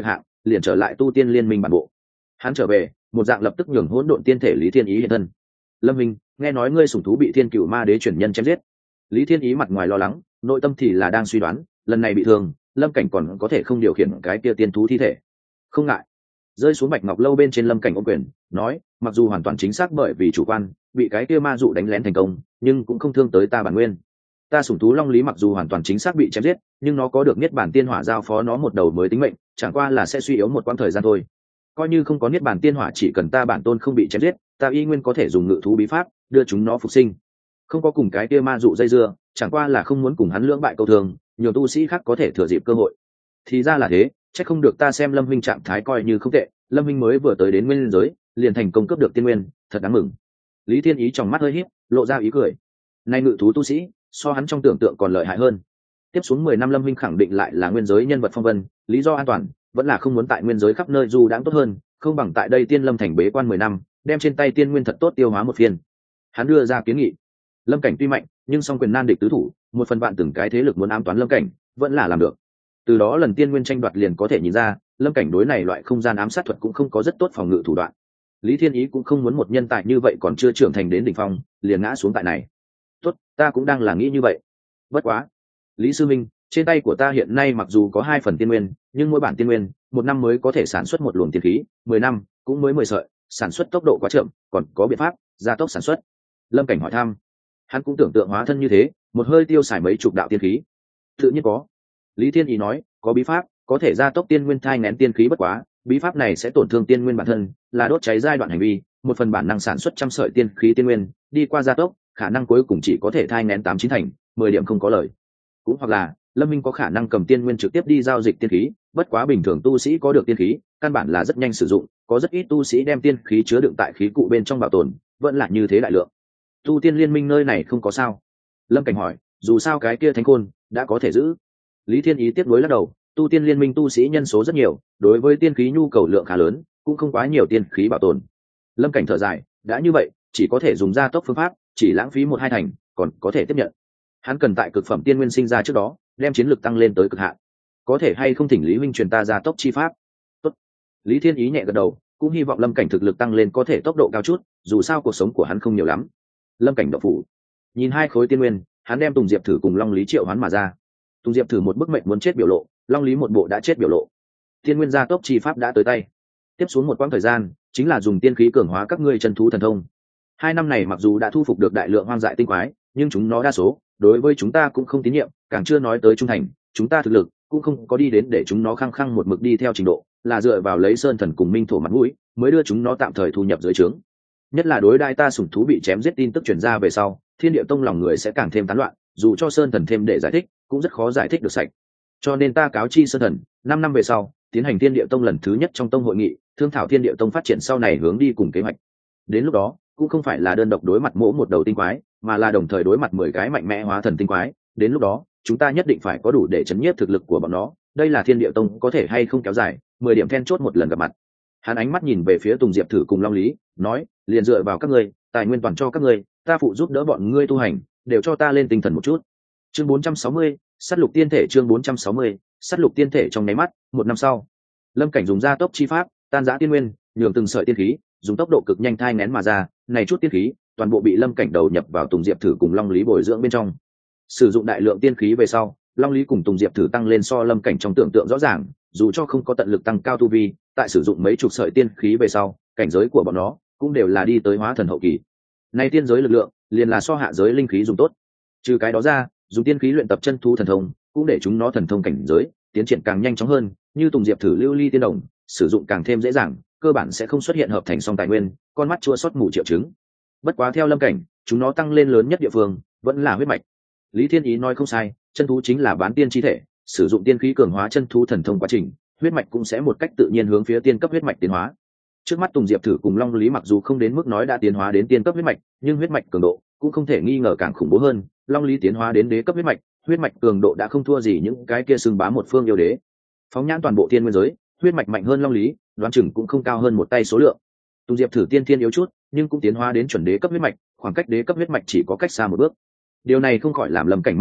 Speaker 1: liền trở lại tu tiên liên minh bản bộ. Hắn trở về một dạng lập tức nhường hỗn độn tiên thể Lý Thiên Ý hiện thân. Lâm Minh, nghe nói ngươi sủng thú bị thiên cựu ma đế chuyển nhân chém giết. Lý Thiên Ý mặt ngoài lo lắng, nội tâm thì là đang suy đoán lần này bị thương Lâm Cảnh còn có thể không điều khiển cái kia tiên thú thi thể. Không ngại. Rơi xuống bạch ngọc lâu bên trên Lâm Cảnh ôm quyền nói, mặc dù hoàn toàn chính xác bởi vì chủ quan bị cái kia ma dụ đánh lén thành công, nhưng cũng không thương tới ta bản nguyên. Ta sủng thú long lý mặc dù hoàn toàn chính xác bị chém giết, nhưng nó có được niết bản tiên hỏa giao phó nó một đầu mới tính mệnh, chẳng qua là sẽ suy yếu một quãng thời gian thôi. Coi như không có niết bản tiên hỏa, chỉ cần ta bản tôn không bị chém giết, ta y nguyên có thể dùng ngự thú bí pháp đưa chúng nó phục sinh. Không có cùng cái kia ma dụ dây dưa, chẳng qua là không muốn cùng hắn lưỡng bại câu thường, nhiều tu sĩ khác có thể thừa dịp cơ hội. Thì ra là thế, chắc không được ta xem Lâm huynh trạng thái coi như không tệ, Lâm huynh mới vừa tới đến nguyên giới, liền thành công cướp được tiên nguyên, thật đáng mừng. Lý Thiên Ý trong mắt hơi híp, lộ ra ý cười. Nay ngự thú tu sĩ, so hắn trong tưởng tượng còn lợi hại hơn. Tiếp xuống mười năm Lâm huynh khẳng định lại là nguyên giới nhân vật phong vân, lý do an toàn vẫn là không muốn tại nguyên giới khắp nơi du đãng tốt hơn, không bằng tại đây Tiên Lâm thành bế quan mười năm, đem trên tay tiên nguyên thật tốt tiêu hóa một phiên. Hắn đưa ra kiến nghị. Lâm Cảnh tuy mạnh, nhưng song quyền nan địch tứ thủ, một phần bạn từng cái thế lực muốn ám toán Lâm Cảnh, vẫn là làm được. Từ đó lần tiên nguyên tranh đoạt liền có thể nhìn ra, Lâm Cảnh đối này loại không gian ám sát thuật cũng không có rất tốt phòng ngự thủ đoạn. Lý Thiên Ý cũng không muốn một nhân tài như vậy còn chưa trưởng thành đến đỉnh phong, liền ngã xuống tại này. Tốt, ta cũng đang là nghĩ như vậy. Bất quá, Lý sư minh, trên tay của ta hiện nay mặc dù có hai phần tiên nguyên, nhưng mỗi bản tiên nguyên, một năm mới có thể sản xuất một luồng tiên khí, mười năm cũng mới mười sợi, sản xuất tốc độ quá chậm, còn có biện pháp gia tốc sản xuất? Lâm Cảnh hỏi thăm. Hắn cũng tưởng tượng hóa thân như thế, một hơi tiêu xài mấy chục đạo tiên khí. Tự nhiên có. Lý Thiên Ý nói, có bí pháp có thể gia tốc tiên nguyên thai nén tiên khí, bất quá bí pháp này sẽ tổn thương tiên nguyên bản thân, là đốt cháy giai đoạn hành vi, một phần bản năng sản xuất trăm sợi tiên khí tiên nguyên đi qua gia tốc, khả năng cuối cùng chỉ có thể thai nén tám chín thành, mười điểm không có lời. Cũng hoặc là Lâm Minh có khả năng cầm tiên nguyên trực tiếp đi giao dịch tiên khí, bất quá bình thường tu sĩ có được tiên khí căn bản là rất nhanh sử dụng, có rất ít tu sĩ đem tiên khí chứa đựng tại khí cụ bên trong bảo tồn, vẫn là như thế đại lượng. Tu tiên liên minh nơi này không có sao? Lâm Cảnh hỏi. Dù sao cái kia thánh côn đã có thể giữ. Lý Thiên Ý tiếp nối lắc đầu, tu tiên liên minh tu sĩ nhân số rất nhiều, đối với tiên khí nhu cầu lượng khá lớn, cũng không quá nhiều tiên khí bảo tồn. Lâm Cảnh thở dài, đã như vậy chỉ có thể dùng gia tốc phương pháp, chỉ lãng phí một hai thành, còn có thể tiếp nhận. Hắn cần tại cực phẩm tiên nguyên sinh ra trước đó đem chiến lược tăng lên tới cực hạn. Có thể hay không thỉnh Lý huynh truyền ta gia tốc chi pháp? Tốt. Lý Thiên Ý nhẹ gật đầu, cũng hy vọng Lâm Cảnh thực lực tăng lên có thể tốc độ cao chút, dù sao cuộc sống của hắn không nhiều lắm. Lâm Cảnh động phủ, nhìn hai khối tiên nguyên, hắn đem Tùng Diệp Thử cùng Long Lý triệu hoán mà ra. Tùng Diệp Thử một bức mệnh muốn chết biểu lộ, Long Lý một bộ đã chết biểu lộ. Tiên nguyên gia tốc chi pháp đã tới tay. Tiếp xuống một quãng thời gian chính là dùng tiên khí cường hóa các ngươi chân thú thần thông. Hai năm này mặc dù đã thu phục được đại lượng hoang dại tinh quái, nhưng chúng nó đa số đối với chúng ta cũng không tín nhiệm, càng chưa nói tới trung thành. Chúng ta thực lực cũng không có đi đến để chúng nó khăng khăng một mực đi theo trình độ, là dựa vào lấy sơn thần cùng minh thổ mặt mũi mới đưa chúng nó tạm thời thu nhập dưới trướng. Nhất là đối đai ta sủng thú bị chém giết tin tức truyền ra về sau, Thiên Địa Tông lòng người sẽ càng thêm tán loạn, dù cho sơn thần thêm để giải thích cũng rất khó giải thích được sạch. Cho nên ta cáo chi sơn thần, năm năm về sau tiến hành Thiên Địa Tông lần thứ nhất trong tông hội nghị, thương thảo Thiên Địa Tông phát triển sau này hướng đi cùng kế hoạch. Đến lúc đó cũng không phải là đơn độc đối mặt mỗi một đầu tinh quái, mà là đồng thời đối mặt mười cái mạnh mẽ hóa thần tinh quái. Đến lúc đó chúng ta nhất định phải có đủ để chấn nhiếp thực lực của bọn nó. Đây là Thiên Địa Tông có thể hay không kéo dài mười điểm then chốt một lần gặp mặt. Hắn ánh mắt nhìn về phía Tùng Diệp Thử cùng Long Lý, nói, liền dựa vào các ngươi, tài nguyên toàn cho các ngươi, ta phụ giúp đỡ bọn ngươi tu hành, đều cho ta lên tinh thần một chút. Chương bốn trăm sáu mươi, sát lục tiên thể. Chương bốn trăm sáu mươi, sát lục tiên thể. Trong nháy mắt, một năm sau, Lâm Cảnh dùng gia tốc chi pháp, tan rã tiên nguyên, nhường từng sợi tiên khí dùng tốc độ cực nhanh thai nén mà ra, này chút tiên khí toàn bộ bị Lâm Cảnh đầu nhập vào Tùng Diệp Thử cùng Long Lý bồi dưỡng bên trong. Sử dụng đại lượng tiên khí về sau, Long Lý cùng Tùng Diệp Thử tăng lên so Lâm Cảnh trong tưởng tượng rõ ràng, dù cho không có tận lực tăng cao tu vi, tại sử dụng mấy chục sợi tiên khí về sau, cảnh giới của bọn nó cũng đều là đi tới hóa thần hậu kỳ. Nay tiên giới lực lượng liền là so hạ giới linh khí dùng tốt. Trừ cái đó ra, dùng tiên khí luyện tập chân thú thần thông, cũng để chúng nó thần thông cảnh giới tiến triển càng nhanh chóng hơn, như Tùng Diệp Thử lưu ly tiên đồng, sử dụng càng thêm dễ dàng, cơ bản sẽ không xuất hiện hợp thành song tài nguyên, con mắt chua xót mù triệu chứng. Bất quá theo Lâm Cảnh, chúng nó tăng lên lớn nhất địa phương vẫn là huyết mạch. Lý Thiên Ý nói không sai, chân thú chính là bán tiên chi thể, sử dụng tiên khí cường hóa chân thú thần thông quá trình, huyết mạch cũng sẽ một cách tự nhiên hướng phía tiên cấp huyết mạch tiến hóa. Trước mắt Tùng Diệp Thử cùng Long Lý mặc dù không đến mức nói đã tiến hóa đến tiên cấp huyết mạch, nhưng huyết mạch cường độ cũng không thể nghi ngờ càng khủng bố hơn. Long Lý tiến hóa đến đế cấp huyết mạch, huyết mạch cường độ đã không thua gì những cái kia xưng bá một phương yêu đế. Phóng nhãn toàn bộ tiên nguyên giới, huyết mạch mạnh hơn Long Lý, đoán chừng cũng không cao hơn một tay số lượng. Tùng Diệp Thử tiên thiên yếu chút, nhưng cũng tiến hóa đến chuẩn đế cấp huyết mạch, khoảng cách đế cấp huyết mạch chỉ có cách xa một bước. Điều này không khỏi làm Lâm Cảnh mong đợi,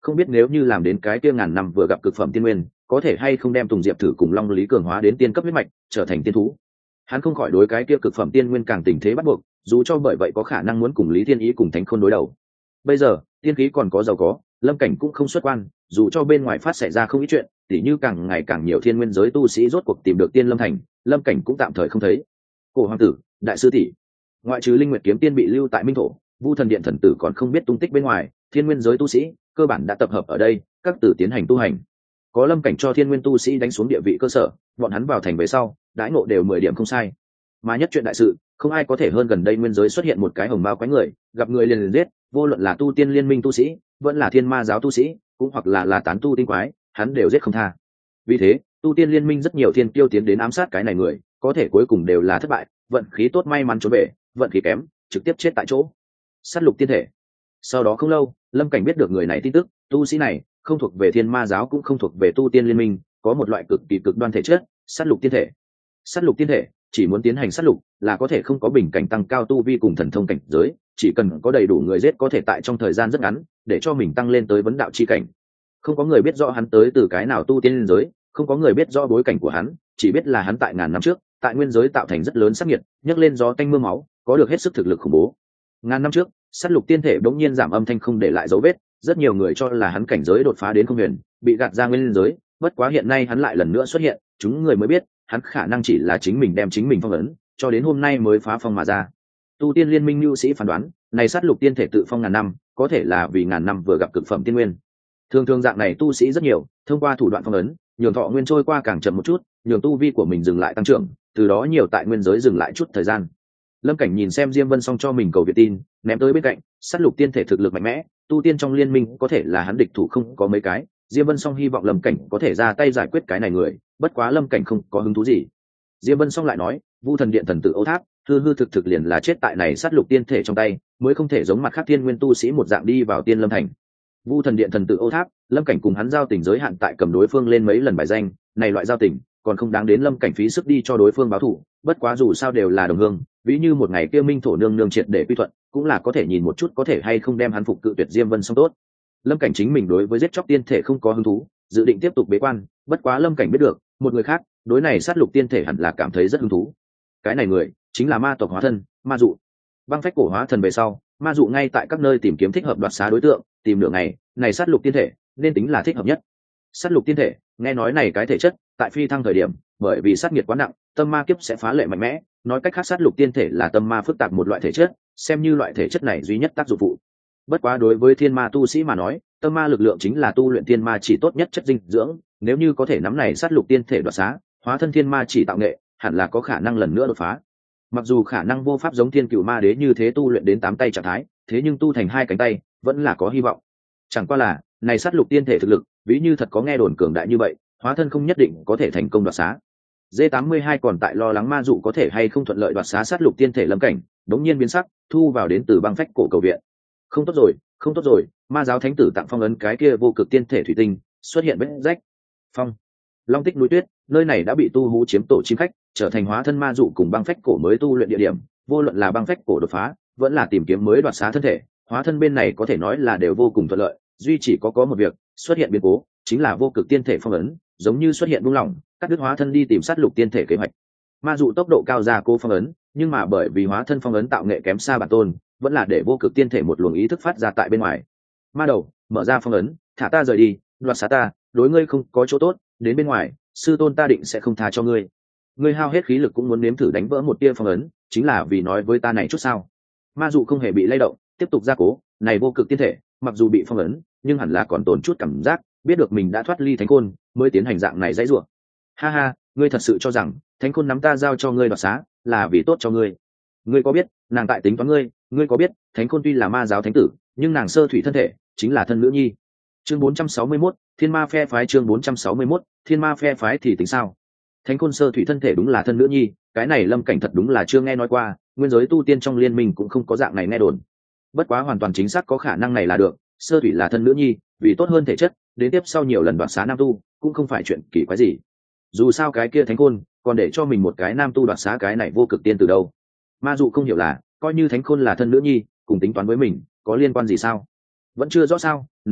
Speaker 1: không biết nếu như làm đến cái kia ngàn năm vừa gặp cực phẩm tiên nguyên, có thể hay không đem Tùng Diệp thử cùng Long Lý cường hóa đến tiên cấp huyết mạch, trở thành tiên thú. Hắn không khỏi đối cái kia cực phẩm tiên nguyên càng tình thế bắt buộc, dù cho bởi vậy có khả năng muốn cùng Lý Thiên Ý cùng Thánh Khôn đối đầu. Bây giờ tiên khí còn có giàu có, Lâm Cảnh cũng không xuất quan, dù cho bên ngoài phát xảy ra không ít chuyện, tỉ như càng ngày càng nhiều thiên nguyên giới tu sĩ rốt cuộc tìm được Tiên Lâm Thành, Lâm Cảnh cũng tạm thời không thấy. Cổ hoàng tử, đại sư tỷ, ngoại trừ Linh Nguyệt kiếm tiên bị lưu tại Minh thổ, Vu Thần Điện thần tử còn không biết tung tích bên ngoài, thiên nguyên giới tu sĩ cơ bản đã tập hợp ở đây, các tử tiến hành tu hành. Có Lâm Cảnh cho thiên nguyên tu sĩ đánh xuống địa vị cơ sở, bọn hắn vào thành về sau, đãi ngộ đều mười điểm không sai. Mà nhất chuyện đại sự, không ai có thể hơn gần đây nguyên giới xuất hiện một cái hồng mao quái người, gặp người liền liền giết, vô luận là tu tiên liên minh tu sĩ, vẫn là thiên ma giáo tu sĩ, cũng hoặc là là tán tu tinh quái, hắn đều giết không tha. Vì thế, tu tiên liên minh rất nhiều thiên tiêu tiến đến ám sát cái này người, có thể cuối cùng đều là thất bại, vận khí tốt may mắn trốn về, vận khí kém, trực tiếp chết tại chỗ. Sát lục tiên thể. Sau đó không lâu, Lâm Cảnh biết được người này tin tức, tu sĩ này không thuộc về thiên ma giáo cũng không thuộc về tu tiên liên minh, có một loại cực kỳ cực đoan thể chất, sát lục tiên thể. Sát lục tiên thể chỉ muốn tiến hành sát lục là có thể không có bình cảnh tăng cao tu vi cùng thần thông cảnh giới, chỉ cần có đầy đủ người giết có thể tại trong thời gian rất ngắn để cho mình tăng lên tới vấn đạo chi cảnh. Không có người biết rõ hắn tới từ cái nào tu tiên liên giới, không có người biết rõ bối cảnh của hắn, chỉ biết là hắn tại ngàn năm trước tại nguyên giới tạo thành rất lớn sát nhiệt, nhấc lên gió tanh mưa máu, có được hết sức thực lực khủng bố. Ngàn năm trước, sát lục tiên thể đống nhiên giảm âm thanh không để lại dấu vết, rất nhiều người cho là hắn cảnh giới đột phá đến không huyền, bị gạt ra nguyên giới, bất quá hiện nay hắn lại lần nữa xuất hiện, chúng người mới biết hắn khả năng chỉ là chính mình đem chính mình phong ấn, cho đến hôm nay mới phá phong mà ra. Tu tiên liên minh lưu sĩ phán đoán, này sát lục tiên thể tự phong ngàn năm, có thể là vì ngàn năm vừa gặp cực phẩm tiên nguyên. Thường thường dạng này tu sĩ rất nhiều, thông qua thủ đoạn phong ấn, nhường thọ nguyên trôi qua càng chậm một chút, nhường tu vi của mình dừng lại tăng trưởng, từ đó nhiều tại nguyên giới dừng lại chút thời gian. Lâm Cảnh nhìn xem Diêm Vân Song cho mình cầu viện tin, ném tới bên cạnh, sát lục tiên thể thực lực mạnh mẽ, tu tiên trong liên minh có thể là hắn địch thủ không có mấy cái, Diêm Vân Song hy vọng Lâm Cảnh có thể ra tay giải quyết cái này người, bất quá Lâm Cảnh không có hứng thú gì. Diêm Vân Song lại nói, Vu Thần Điện thần tử Âu Tháp, hư hư thực thực liền là chết tại này sát lục tiên thể trong tay, mới không thể giống mặt khác tiên nguyên tu sĩ một dạng đi vào Tiên Lâm Thành. Vu Thần Điện thần tử Âu Tháp, Lâm Cảnh cùng hắn giao tình giới hạn tại cầm đối phương lên mấy lần bài danh, này loại giao tình còn không đáng đến Lâm Cảnh phí sức đi cho đối phương báo thù, bất quá dù sao đều là đồng hương, ví như một ngày kia Minh thổ nương nương triệt để quy thuận, cũng là có thể nhìn một chút có thể hay không đem hắn phục cự tuyệt Diêm Vân Song tốt. Lâm Cảnh chính mình đối với giết chóc tiên thể không có hứng thú, dự định tiếp tục bế quan, bất quá Lâm Cảnh biết được, một người khác, đối này sát lục tiên thể hẳn là cảm thấy rất hứng thú. Cái này người, chính là ma tộc hóa thân, Ma Dụ. Băng phách cổ hóa thần về sau, Ma Dụ ngay tại các nơi tìm kiếm thích hợp đoạt xá đối tượng, tìm nửa ngày, này sát lục tiên thể, nên tính là thích hợp nhất. Sát lục tiên thể, nghe nói này cái thể chất, tại phi thăng thời điểm, bởi vì sát nghiệt quá nặng, tâm ma kiếp sẽ phá lệ mạnh mẽ, nói cách khác sát lục tiên thể là tâm ma phức tạp một loại thể chất, xem như loại thể chất này duy nhất tác dụng phụ. Bất quá đối với thiên ma tu sĩ mà nói, tâm ma lực lượng chính là tu luyện thiên ma chỉ tốt nhất chất dinh dưỡng, nếu như có thể nắm này sát lục tiên thể đoạt xá, hóa thân thiên ma chỉ tạo nghệ, hẳn là có khả năng lần nữa đột phá. Mặc dù khả năng vô pháp giống thiên cửu ma đế như thế tu luyện đến tám tay trạng thái, thế nhưng tu thành hai cánh tay vẫn là có hy vọng. Chẳng qua là này sát lục tiên thể thực lực, ví như thật có nghe đồn cường đại như vậy, hóa thân không nhất định có thể thành công đoạt xá. D tám mươi hai còn tại lo lắng Ma Dụ có thể hay không thuận lợi đoạt xá sát lục tiên thể Lâm Cảnh, đống nhiên biến sắc, thu vào đến từ băng phách cổ cầu viện. Không tốt rồi, không tốt rồi, ma giáo thánh tử tặng phong ấn cái kia vô cực tiên thể thủy tinh, xuất hiện vết rách. Phong, Long Tích núi tuyết, nơi này đã bị tu hú chiếm tổ chim khách, trở thành hóa thân Ma Dụ cùng băng phách cổ mới tu luyện địa điểm, vô luận là băng phách cổ đột phá, vẫn là tìm kiếm mới đoạt xá thân thể, hóa thân bên này có thể nói là đều vô cùng thuận lợi, duy chỉ có có một việc, xuất hiện biến cố, chính là vô cực tiên thể phong ấn, giống như xuất hiện buông lỏng, cắt đứt hóa thân đi tìm sát lục tiên thể kế hoạch. Ma Dụ tốc độ cao ra cố phong ấn, nhưng mà bởi vì hóa thân phong ấn tạo nghệ kém xa bản tôn, vẫn là để vô cực tiên thể một luồng ý thức phát ra tại bên ngoài. Ma đầu, mở ra phong ấn, thả ta rời đi, đoạt xá ta, đối ngươi không có chỗ tốt, đến bên ngoài, sư tôn ta định sẽ không tha cho ngươi. Ngươi hao hết khí lực cũng muốn nếm thử đánh vỡ một tia phong ấn, chính là vì nói với ta này chút sao? Ma Dụ không hề bị lay động, tiếp tục gia cố, này vô cực tiên thể, mặc dù bị phong ấn, nhưng hẳn là còn tồn chút cảm giác, biết được mình đã thoát ly thánh khôn, mới tiến hành dạng này dãy rủa. Ha ha, ngươi thật sự cho rằng thánh khôn nắm ta giao cho ngươi đoạt xá là vì tốt cho ngươi? Ngươi có biết nàng tại tính toán ngươi? Ngươi có biết thánh khôn tuy là ma giáo thánh tử, nhưng nàng sơ thủy thân thể chính là thân nữ nhi. Chương bốn trăm sáu mươi mốt, thiên ma phe phái. Chương bốn trăm sáu mươi mốt, thiên ma phe phái thì tính sao? Thánh khôn sơ thủy thân thể đúng là thân nữ nhi, cái này Lâm Cảnh thật đúng là chưa nghe nói qua, nguyên giới tu tiên trong liên minh cũng không có dạng này nghe đồn. Bất quá hoàn toàn chính xác có khả năng này là được, sơ thủy là thân nữ nhi, vì tốt hơn thể chất, đến tiếp sau nhiều lần đoạt xá nam tu, cũng không phải chuyện kỳ quái gì. Dù sao cái kia thánh khôn còn để cho mình một cái nam tu đoạt xá cái này vô cực tiên từ đâu. Ma Dụ không hiểu là, coi như thánh khôn là thân nữ nhi, cùng tính toán với mình, có liên quan gì sao? Vẫn chưa rõ sao, nàng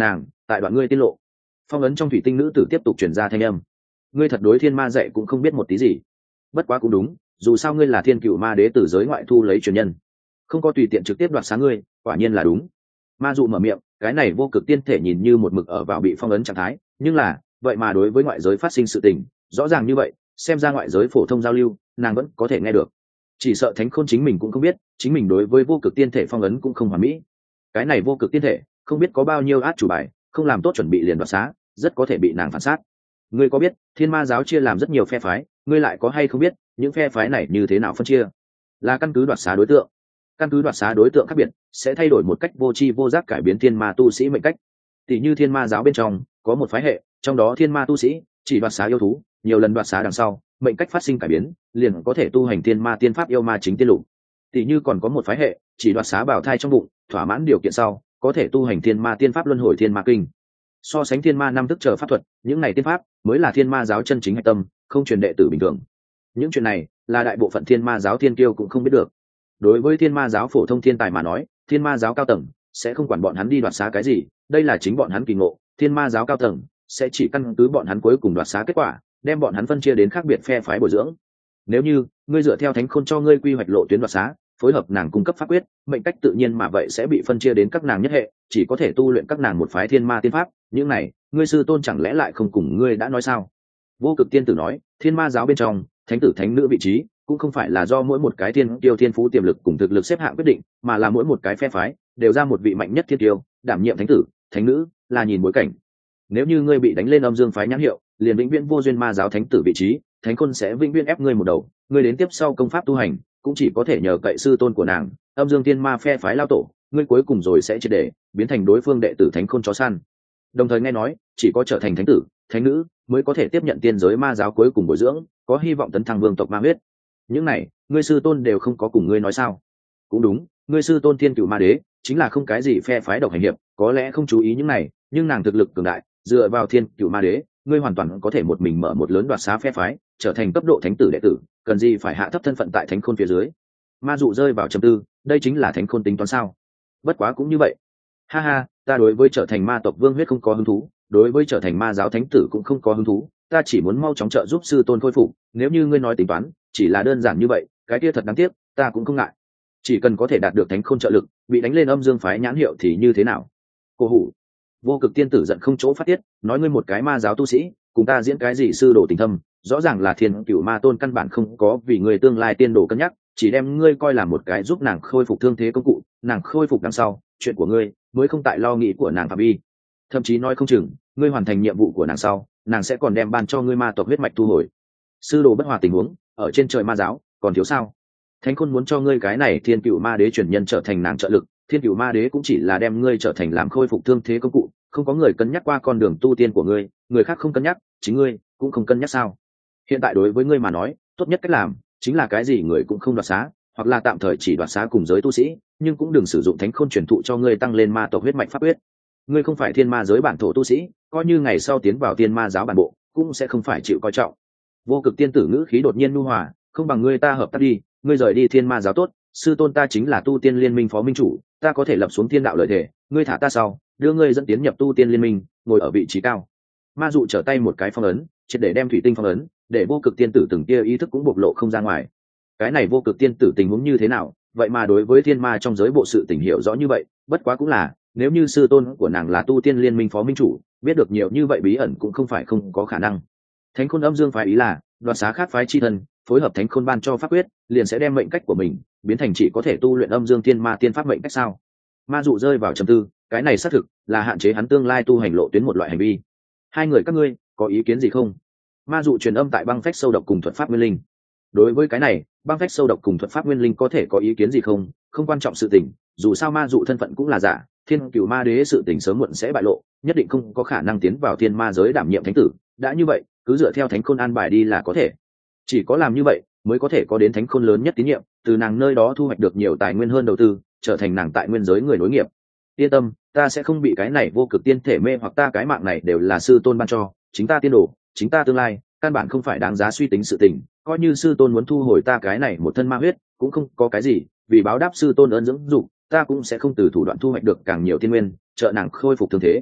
Speaker 1: tại đoạn ngươi tiết lộ. Phong ấn trong thủy tinh nữ tử tiếp tục truyền ra thanh âm. Ngươi thật đối thiên ma dạy cũng không biết một tí gì. Bất quá cũng đúng, dù sao ngươi là thiên cựu ma đế từ giới ngoại thu lấy truyền nhân, không có tùy tiện trực tiếp đoạt xá ngươi, quả nhiên là đúng. Ma dụ mở miệng, cái này vô cực tiên thể nhìn như một mực ở vào bị phong ấn trạng thái, nhưng là vậy mà đối với ngoại giới phát sinh sự tình rõ ràng như vậy, xem ra ngoại giới phổ thông giao lưu nàng vẫn có thể nghe được. Chỉ sợ thánh khôn chính mình cũng không biết, chính mình đối với vô cực tiên thể phong ấn cũng không hoàn mỹ. Cái này vô cực tiên thể không biết có bao nhiêu át chủ bài, không làm tốt chuẩn bị liền đoạt xá, rất có thể bị nàng phản sát. Ngươi có biết thiên ma giáo chia làm rất nhiều phe phái, ngươi lại có hay không biết những phe phái này như thế nào phân chia? Là căn cứ đoạt xá đối tượng, căn cứ đoạt xá đối tượng khác biệt sẽ thay đổi một cách vô tri vô giác cải biến thiên ma tu sĩ mệnh cách. Tỷ như thiên ma giáo bên trong có một phái hệ, trong đó thiên ma tu sĩ chỉ đoạt xá yêu thú, nhiều lần đoạt xá đằng sau mệnh cách phát sinh cải biến, liền có thể tu hành thiên ma tiên pháp yêu ma chính tiên lục. Tỷ như còn có một phái hệ chỉ đoạt xá bào thai trong bụng, thỏa mãn điều kiện sau có thể tu hành thiên ma tiên pháp luân hồi thiên ma kinh. So sánh thiên ma năm thức chờ pháp thuật, những này tiên pháp mới là thiên ma giáo chân chính hạch tâm, không truyền đệ tử bình thường. Những chuyện này là đại bộ phận thiên ma giáo thiên kiêu cũng không biết được. Đối với thiên ma giáo phổ thông thiên tài mà nói, thiên ma giáo cao tầng sẽ không quản bọn hắn đi đoạt xá cái gì, đây là chính bọn hắn kỳ ngộ. Thiên ma giáo cao tầng sẽ chỉ căn cứ bọn hắn cuối cùng đoạt xá kết quả, đem bọn hắn phân chia đến khác biệt phe phái bồi dưỡng. Nếu như ngươi dựa theo thánh khôn cho ngươi quy hoạch lộ tuyến đoạt xá, phối hợp nàng cung cấp pháp quyết, mệnh cách tự nhiên mà vậy sẽ bị phân chia đến các nàng nhất hệ, chỉ có thể tu luyện các nàng một phái thiên ma tiên pháp. Những này ngươi sư tôn chẳng lẽ lại không cùng ngươi đã nói sao? Vô cực tiên tử nói, thiên ma giáo bên trong thánh tử thánh nữ vị trí cũng không phải là do mỗi một cái thiên tiêu thiên phú tiềm lực cùng thực lực xếp hạng quyết định, mà là mỗi một cái phe phái đều ra một vị mạnh nhất thiên tiêu đảm nhiệm thánh tử thánh nữ, là nhìn bối cảnh. Nếu như ngươi bị đánh lên âm dương phái nhãn hiệu, liền vĩnh viễn vô duyên ma giáo thánh tử vị trí, thánh khôn sẽ vĩnh viễn ép ngươi một đầu, ngươi đến tiếp sau công pháp tu hành cũng chỉ có thể nhờ cậy sư tôn của nàng, âm dương tiên ma phe phái lao tổ, ngươi cuối cùng rồi sẽ triệt để biến thành đối phương đệ tử thánh khôn chó săn. Đồng thời nghe nói chỉ có trở thành thánh tử thánh nữ mới có thể tiếp nhận tiên giới ma giáo cuối cùng bồi dưỡng, có hy vọng tấn thăng vương tộc ma huyết. Những này ngươi sư tôn đều không có cùng ngươi nói sao? Cũng đúng, ngươi sư tôn thiên cửu ma đế chính là không cái gì phe phái độc hành hiệp, có lẽ không chú ý những này, nhưng nàng thực lực cường đại, dựa vào thiên cửu ma đế ngươi hoàn toàn có thể một mình mở một lớn đoạt xá phe phái, trở thành cấp độ thánh tử đệ tử, cần gì phải hạ thấp thân phận tại thánh khôn phía dưới. Ma dụ rơi vào trầm tư, đây chính là thánh khôn tính toán sao? Bất quá cũng như vậy. Ha ha, ta đối với trở thành ma tộc vương huyết không có hứng thú, đối với trở thành ma giáo thánh tử cũng không có hứng thú, ta chỉ muốn mau chóng trợ giúp sư tôn khôi phục. Nếu như ngươi nói tính toán chỉ là đơn giản như vậy, cái kia thật đáng tiếc, ta cũng không ngại. Chỉ cần có thể đạt được thánh khôn trợ lực, bị đánh lên âm dương phái nhãn hiệu thì như thế nào? Cô hủ. Vô cực tiên tử giận không chỗ phát tiết, nói ngươi một cái ma giáo tu sĩ cùng ta diễn cái gì sư đồ tình thâm, rõ ràng là thiên cửu ma tôn căn bản không có vì người tương lai tiên đồ cân nhắc, chỉ đem ngươi coi là một cái giúp nàng khôi phục thương thế công cụ, nàng khôi phục đằng sau chuyện của ngươi mới không tại lo nghĩ của nàng phạm vi. Thậm chí nói không chừng ngươi hoàn thành nhiệm vụ của nàng sau, nàng sẽ còn đem ban cho ngươi ma tộc huyết mạch thu hồi. Sư đồ bất hòa tình huống ở trên trời ma giáo còn thiếu sao? Thánh khôn muốn cho ngươi cái này thiên cửu ma đế chuyển nhân trở thành nàng trợ lực, thiên cửu ma đế cũng chỉ là đem ngươi trở thành làm khôi phục thương thế công cụ, không có người cân nhắc qua con đường tu tiên của ngươi, người khác không cân nhắc, chính ngươi cũng không cân nhắc sao? Hiện tại đối với ngươi mà nói, tốt nhất cách làm chính là cái gì người cũng không đoạt xá, hoặc là tạm thời chỉ đoạt xá cùng giới tu sĩ, nhưng cũng đừng sử dụng thánh khôn truyền thụ cho ngươi tăng lên ma tộc huyết mạch pháp quyết. Ngươi không phải thiên ma giới bản thổ tu sĩ, coi như ngày sau tiến vào thiên ma giáo bản bộ cũng sẽ không phải chịu coi trọng. Vô cực tiên tử ngữ khí đột nhiên nhu hòa, không bằng ngươi ta hợp tác đi, ngươi rời đi thiên ma giáo tốt, sư tôn ta chính là tu tiên liên minh phó minh chủ, ta có thể lập xuống thiên đạo lợi thể, ngươi thả ta sau, đưa ngươi dẫn tiến nhập tu tiên liên minh, ngồi ở vị trí cao. Ma dụ trở tay một cái phong ấn, triệt để đem thủy tinh phong ấn, để vô cực tiên tử từng tia ý thức cũng bộc lộ không ra ngoài. Cái này vô cực tiên tử tình huống như thế nào, vậy mà đối với thiên ma trong giới bộ sự tình hiểu rõ như vậy, bất quá cũng là, nếu như sư tôn của nàng là tu tiên liên minh phó minh chủ, biết được nhiều như vậy bí ẩn cũng không phải không có khả năng. Thánh khôn âm dương phái ý là đoạt xá khác phái chi thân, phối hợp thánh khôn ban cho pháp quyết, liền sẽ đem mệnh cách của mình biến thành chỉ có thể tu luyện âm dương tiên ma tiên pháp mệnh cách sao? Ma dụ rơi vào trầm tư, cái này xác thực là hạn chế hắn tương lai tu hành lộ tuyến một loại hành vi. Hai người các ngươi có ý kiến gì không? Ma dụ truyền âm tại băng phách sâu độc cùng thuật pháp nguyên linh. Đối với cái này, băng phách sâu độc cùng thuật pháp nguyên linh có thể có ý kiến gì không, không quan trọng sự tình, dù sao ma dụ thân phận cũng là giả, thiên cửu ma đế sự tình sớm muộn sẽ bại lộ, nhất định không có khả năng tiến vào thiên ma giới đảm nhiệm thánh tử, đã như vậy cứ dựa theo thánh khôn an bài đi là có thể. Chỉ có làm như vậy mới có thể có đến thánh khôn lớn nhất tín nhiệm, từ nàng nơi đó thu hoạch được nhiều tài nguyên hơn đầu tư, trở thành nàng tại nguyên giới người nối nghiệp. Yên tâm, ta sẽ không bị cái này vô cực tiên thể mê hoặc, ta cái mạng này đều là sư tôn ban cho, chính ta tiên đồ, chính ta tương lai, căn bản không phải đáng giá suy tính sự tình, coi như sư tôn muốn thu hồi ta cái này một thân ma huyết cũng không có cái gì, vì báo đáp sư tôn ơn dưỡng dục, ta cũng sẽ không từ thủ đoạn thu hoạch được càng nhiều thiên nguyên, trợ nàng khôi phục thương thế.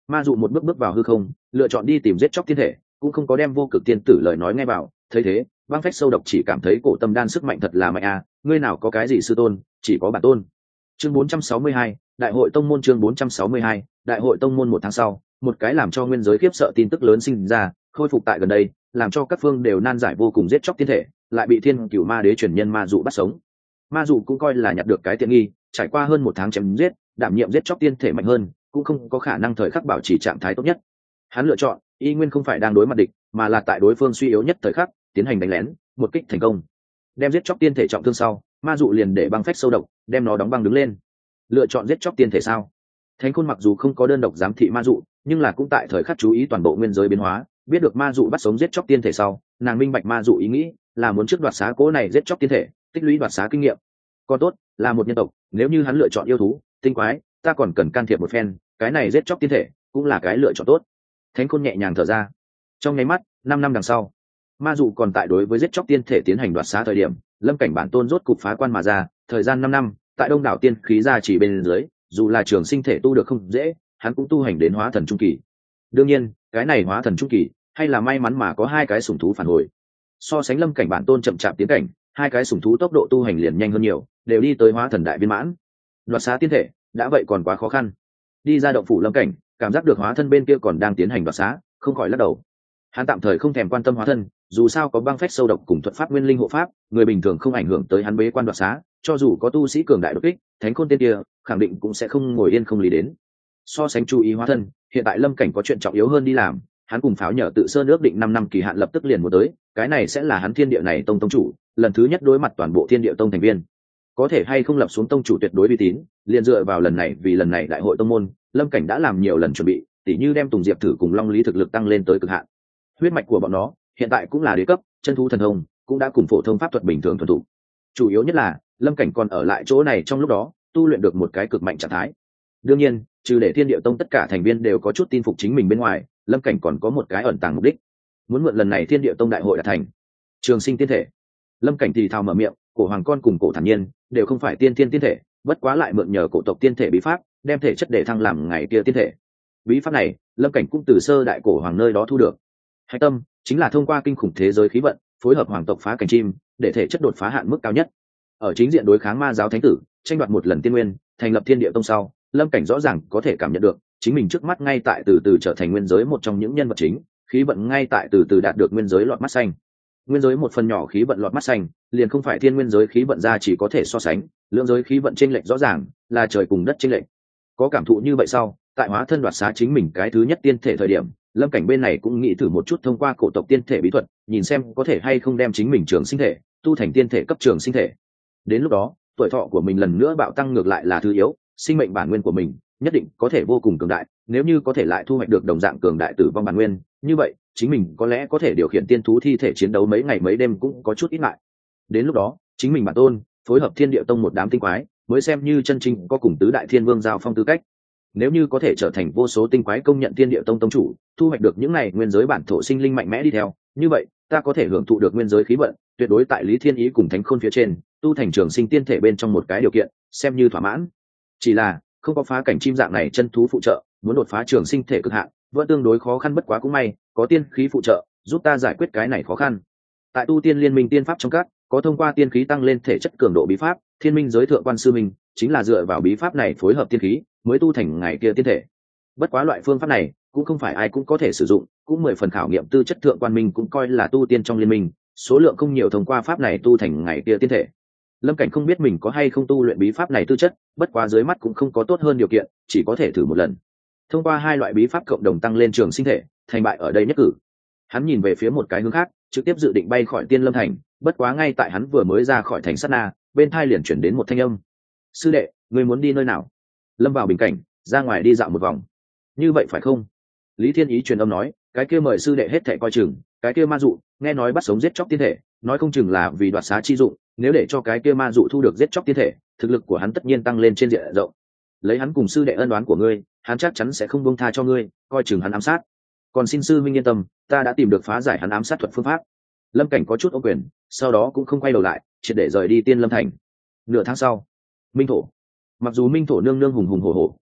Speaker 1: Ma dụ một bước bước vào hư không, lựa chọn đi tìm giết chóc tiên thể, cũng không có đem vô cực tiên tử lời nói nghe vào. Thấy thế, băng phách sâu độc chỉ cảm thấy cổ tâm đan sức mạnh thật là mạnh a, ngươi nào có cái gì sư tôn, chỉ có bản tôn. Chương bốn trăm sáu mươi hai, đại hội tông môn. Chương bốn trăm sáu mươi hai, đại hội tông môn. Một tháng sau, một cái làm cho nguyên giới khiếp sợ tin tức lớn sinh ra, khôi phục tại gần đây, làm cho các phương đều nan giải vô cùng giết chóc tiên thể, lại bị thiên cửu ma đế truyền nhân ma dụ bắt sống. Ma dụ cũng coi là nhặt được cái tiện nghi, trải qua hơn một tháng chém giết, đảm nhiệm giết chóc tiên thể mạnh hơn, cũng không có khả năng thời khắc bảo trì trạng thái tốt nhất. Hắn lựa chọn y nguyên không phải đang đối mặt địch, mà là tại đối phương suy yếu nhất thời khắc tiến hành đánh lén, một kích thành công, đem giết chóc tiên thể trọng thương sau, ma dụ liền để băng phách sâu độc đem nó đóng băng đứng lên. Lựa chọn giết chóc tiên thể sao? Thánh Khôn mặc dù không có đơn độc giám thị ma dụ, nhưng là cũng tại thời khắc chú ý toàn bộ nguyên giới biến hóa, biết được ma dụ bắt sống giết chóc tiên thể sau, nàng minh bạch ma dụ ý nghĩ là muốn trước đoạt xá cố này giết chóc tiên thể, tích lũy đoạt xá kinh nghiệm. Còn tốt là một nhân tộc, nếu như hắn lựa chọn yêu thú tinh quái, ta còn cần can thiệp một phen, cái này giết chóc tiên thể cũng là cái lựa chọn tốt. Thánh Khôn nhẹ nhàng thở ra. Trong nháy mắt, năm năm đằng sau, ma dụ còn tại đối với giết chóc tiên thể tiến hành đoạt xá thời điểm, lâm cảnh bản tôn rốt cục phá quan mà ra. Thời gian năm năm, tại đông đảo tiên khí gia chỉ bên dưới, dù là trường sinh thể tu được không dễ, hắn cũng tu hành đến hóa thần trung kỳ. Đương nhiên, cái này hóa thần trung kỳ hay là may mắn mà có hai cái sủng thú phản hồi. So sánh lâm cảnh bản tôn chậm chạp tiến cảnh, hai cái sủng thú tốc độ tu hành liền nhanh hơn nhiều, đều đi tới hóa thần đại viên mãn. Đoạt xá tiên thể đã vậy còn quá khó khăn. Đi ra động phủ lâm cảnh, cảm giác được hóa thân bên kia còn đang tiến hành đoạt xá, không khỏi lắc đầu. Hắn tạm thời không thèm quan tâm hóa thân, dù sao có băng phách sâu độc cùng thuật pháp nguyên linh hộ pháp, người bình thường không ảnh hưởng tới hắn bế quan đoạt xá. Cho dù có tu sĩ cường đại đột kích, Thánh Khôn tên kia khẳng định cũng sẽ không ngồi yên không lý đến. So sánh chú ý hóa thân, hiện tại lâm cảnh có chuyện trọng yếu hơn đi làm. Hắn cùng Pháo Nhở tự sơn ước định năm năm kỳ hạn lập tức liền muốn tới, cái này sẽ là hắn thiên địa này tông tông chủ lần thứ nhất đối mặt toàn bộ thiên địa tông thành viên. Có thể hay không lập xuống tông chủ tuyệt đối uy tín, liền dựa vào lần này, vì lần này đại hội tông môn, lâm cảnh đã làm nhiều lần chuẩn bị, tỉ như đem Tùng Diệp thử cùng Long Lý thực lực tăng lên tới cực hạn. Huyết mạch của bọn nó hiện tại cũng là đế cấp, chân thú thần thông cũng đã cùng phổ thông pháp thuật bình thường thuần thủ. Chủ yếu nhất là lâm cảnh còn ở lại chỗ này trong lúc đó tu luyện được một cái cực mạnh trạng thái. Đương nhiên, trừ để thiên địa tông tất cả thành viên đều có chút tin phục chính mình bên ngoài, lâm cảnh còn có một cái ẩn tàng mục đích, muốn mượn lần này thiên địa tông đại hội đạt thành trường sinh tiên thể. Lâm cảnh thì thào mở miệng, cổ hoàng con cùng cổ thản nhiên đều không phải tiên thiên tiên thể, bất quá lại mượn nhờ cổ tộc tiên thể bí pháp đem thể chất để thăng làm ngày kia tiên thể. Bí pháp này lâm cảnh cũng từ sơ đại cổ hoàng nơi đó thu được. Hạch tâm chính là thông qua kinh khủng thế giới khí vận phối hợp hoàng tộc phá cảnh chim để thể chất đột phá hạn mức cao nhất. Ở chính diện đối kháng ma giáo thánh tử, tranh đoạt một lần tiên nguyên, thành lập thiên địa tông sau, lâm cảnh rõ ràng có thể cảm nhận được chính mình trước mắt ngay tại từ từ trở thành nguyên giới một trong những nhân vật chính, khí vận ngay tại từ từ đạt được nguyên giới lọt mắt xanh. Nguyên giới một phần nhỏ khí vận lọt mắt xanh liền không phải thiên nguyên giới khí vận ra chỉ có thể so sánh, lượng giới khí vận chênh lệch rõ ràng, là trời cùng đất chênh lệch. Có cảm thụ như vậy sau, tại hóa thân đoạt xá chính mình cái thứ nhất tiên thể thời điểm, lâm cảnh bên này cũng nghĩ thử một chút thông qua cổ tộc tiên thể bí thuật, nhìn xem có thể hay không đem chính mình trường sinh thể tu thành tiên thể cấp trường sinh thể. Đến lúc đó, tuổi thọ của mình lần nữa bạo tăng ngược lại là thứ yếu, sinh mệnh bản nguyên của mình nhất định có thể vô cùng cường đại. Nếu như có thể lại thu hoạch được đồng dạng cường đại tử vong bản nguyên, như vậy chính mình có lẽ có thể điều khiển tiên thú thi thể chiến đấu mấy ngày mấy đêm cũng có chút ít ngại. Đến lúc đó, chính mình bản tôn phối hợp thiên địa tông một đám tinh quái, mới xem như chân chính có cùng tứ đại thiên vương giao phong tư cách. Nếu như có thể trở thành vô số tinh quái công nhận thiên địa tông tông chủ, thu hoạch được những này nguyên giới bản thổ sinh linh mạnh mẽ đi theo, như vậy ta có thể hưởng thụ được nguyên giới khí vận, tuyệt đối tại Lý Thiên Ý cùng Thánh Khôn phía trên, tu thành trường sinh tiên thể bên trong một cái điều kiện, xem như thỏa mãn. Chỉ là không có phá cảnh chim dạng này chân thú phụ trợ, muốn đột phá trường sinh thể cực hạn vẫn tương đối khó khăn, bất quá cũng may có tiên khí phụ trợ giúp ta giải quyết cái này khó khăn. Tại tu tiên liên minh tiên pháp trong các có thông qua tiên khí tăng lên thể chất cường độ bí pháp, thiên minh giới thượng quan sư minh chính là dựa vào bí pháp này phối hợp tiên khí mới tu thành ngày kia tiên thể. Bất quá loại phương pháp này cũng không phải ai cũng có thể sử dụng, cũng mười phần khảo nghiệm tư chất, thượng quan minh cũng coi là tu tiên trong liên minh số lượng không nhiều thông qua pháp này tu thành ngày kia tiên thể. Lâm cảnh không biết mình có hay không tu luyện bí pháp này tư chất, bất quá dưới mắt cũng không có tốt hơn điều kiện, chỉ có thể thử một lần. Thông qua hai loại bí pháp cộng đồng tăng lên trường sinh thể, thành bại ở đây nhất cử. Hắn nhìn về phía một cái hướng khác, trực tiếp dự định bay khỏi Tiên Lâm thành, bất quá ngay tại hắn vừa mới ra khỏi thành sát na, bên tai liền chuyển đến một thanh âm. "Sư đệ, ngươi muốn đi nơi nào?" Lâm vào bình cảnh, ra ngoài đi dạo một vòng. "Như vậy phải không?" Lý Thiên Ý truyền âm nói, "Cái kia mời sư đệ hết thảy coi chừng, cái kia ma dụ, nghe nói bắt sống giết chóc tiên thể, nói không chừng là vì đoạt xá chi dụng, nếu để cho cái kia ma dụ thu được giết chóc tiên thể, thực lực của hắn tất nhiên tăng lên trên diện rộng. Lấy hắn cùng sư đệ ân oán của ngươi, hắn chắc chắn sẽ không buông tha cho ngươi, coi chừng hắn ám sát. Còn xin sư minh yên tâm, ta đã tìm được phá giải hắn ám sát thuật phương pháp." Lâm Cảnh có chút ô quyền, sau đó cũng không quay đầu lại, triệt để rời đi Tiên Lâm thành. Nửa tháng sau, Minh Thổ. Mặc dù Minh Thổ nương nương hùng hùng hổ hổ,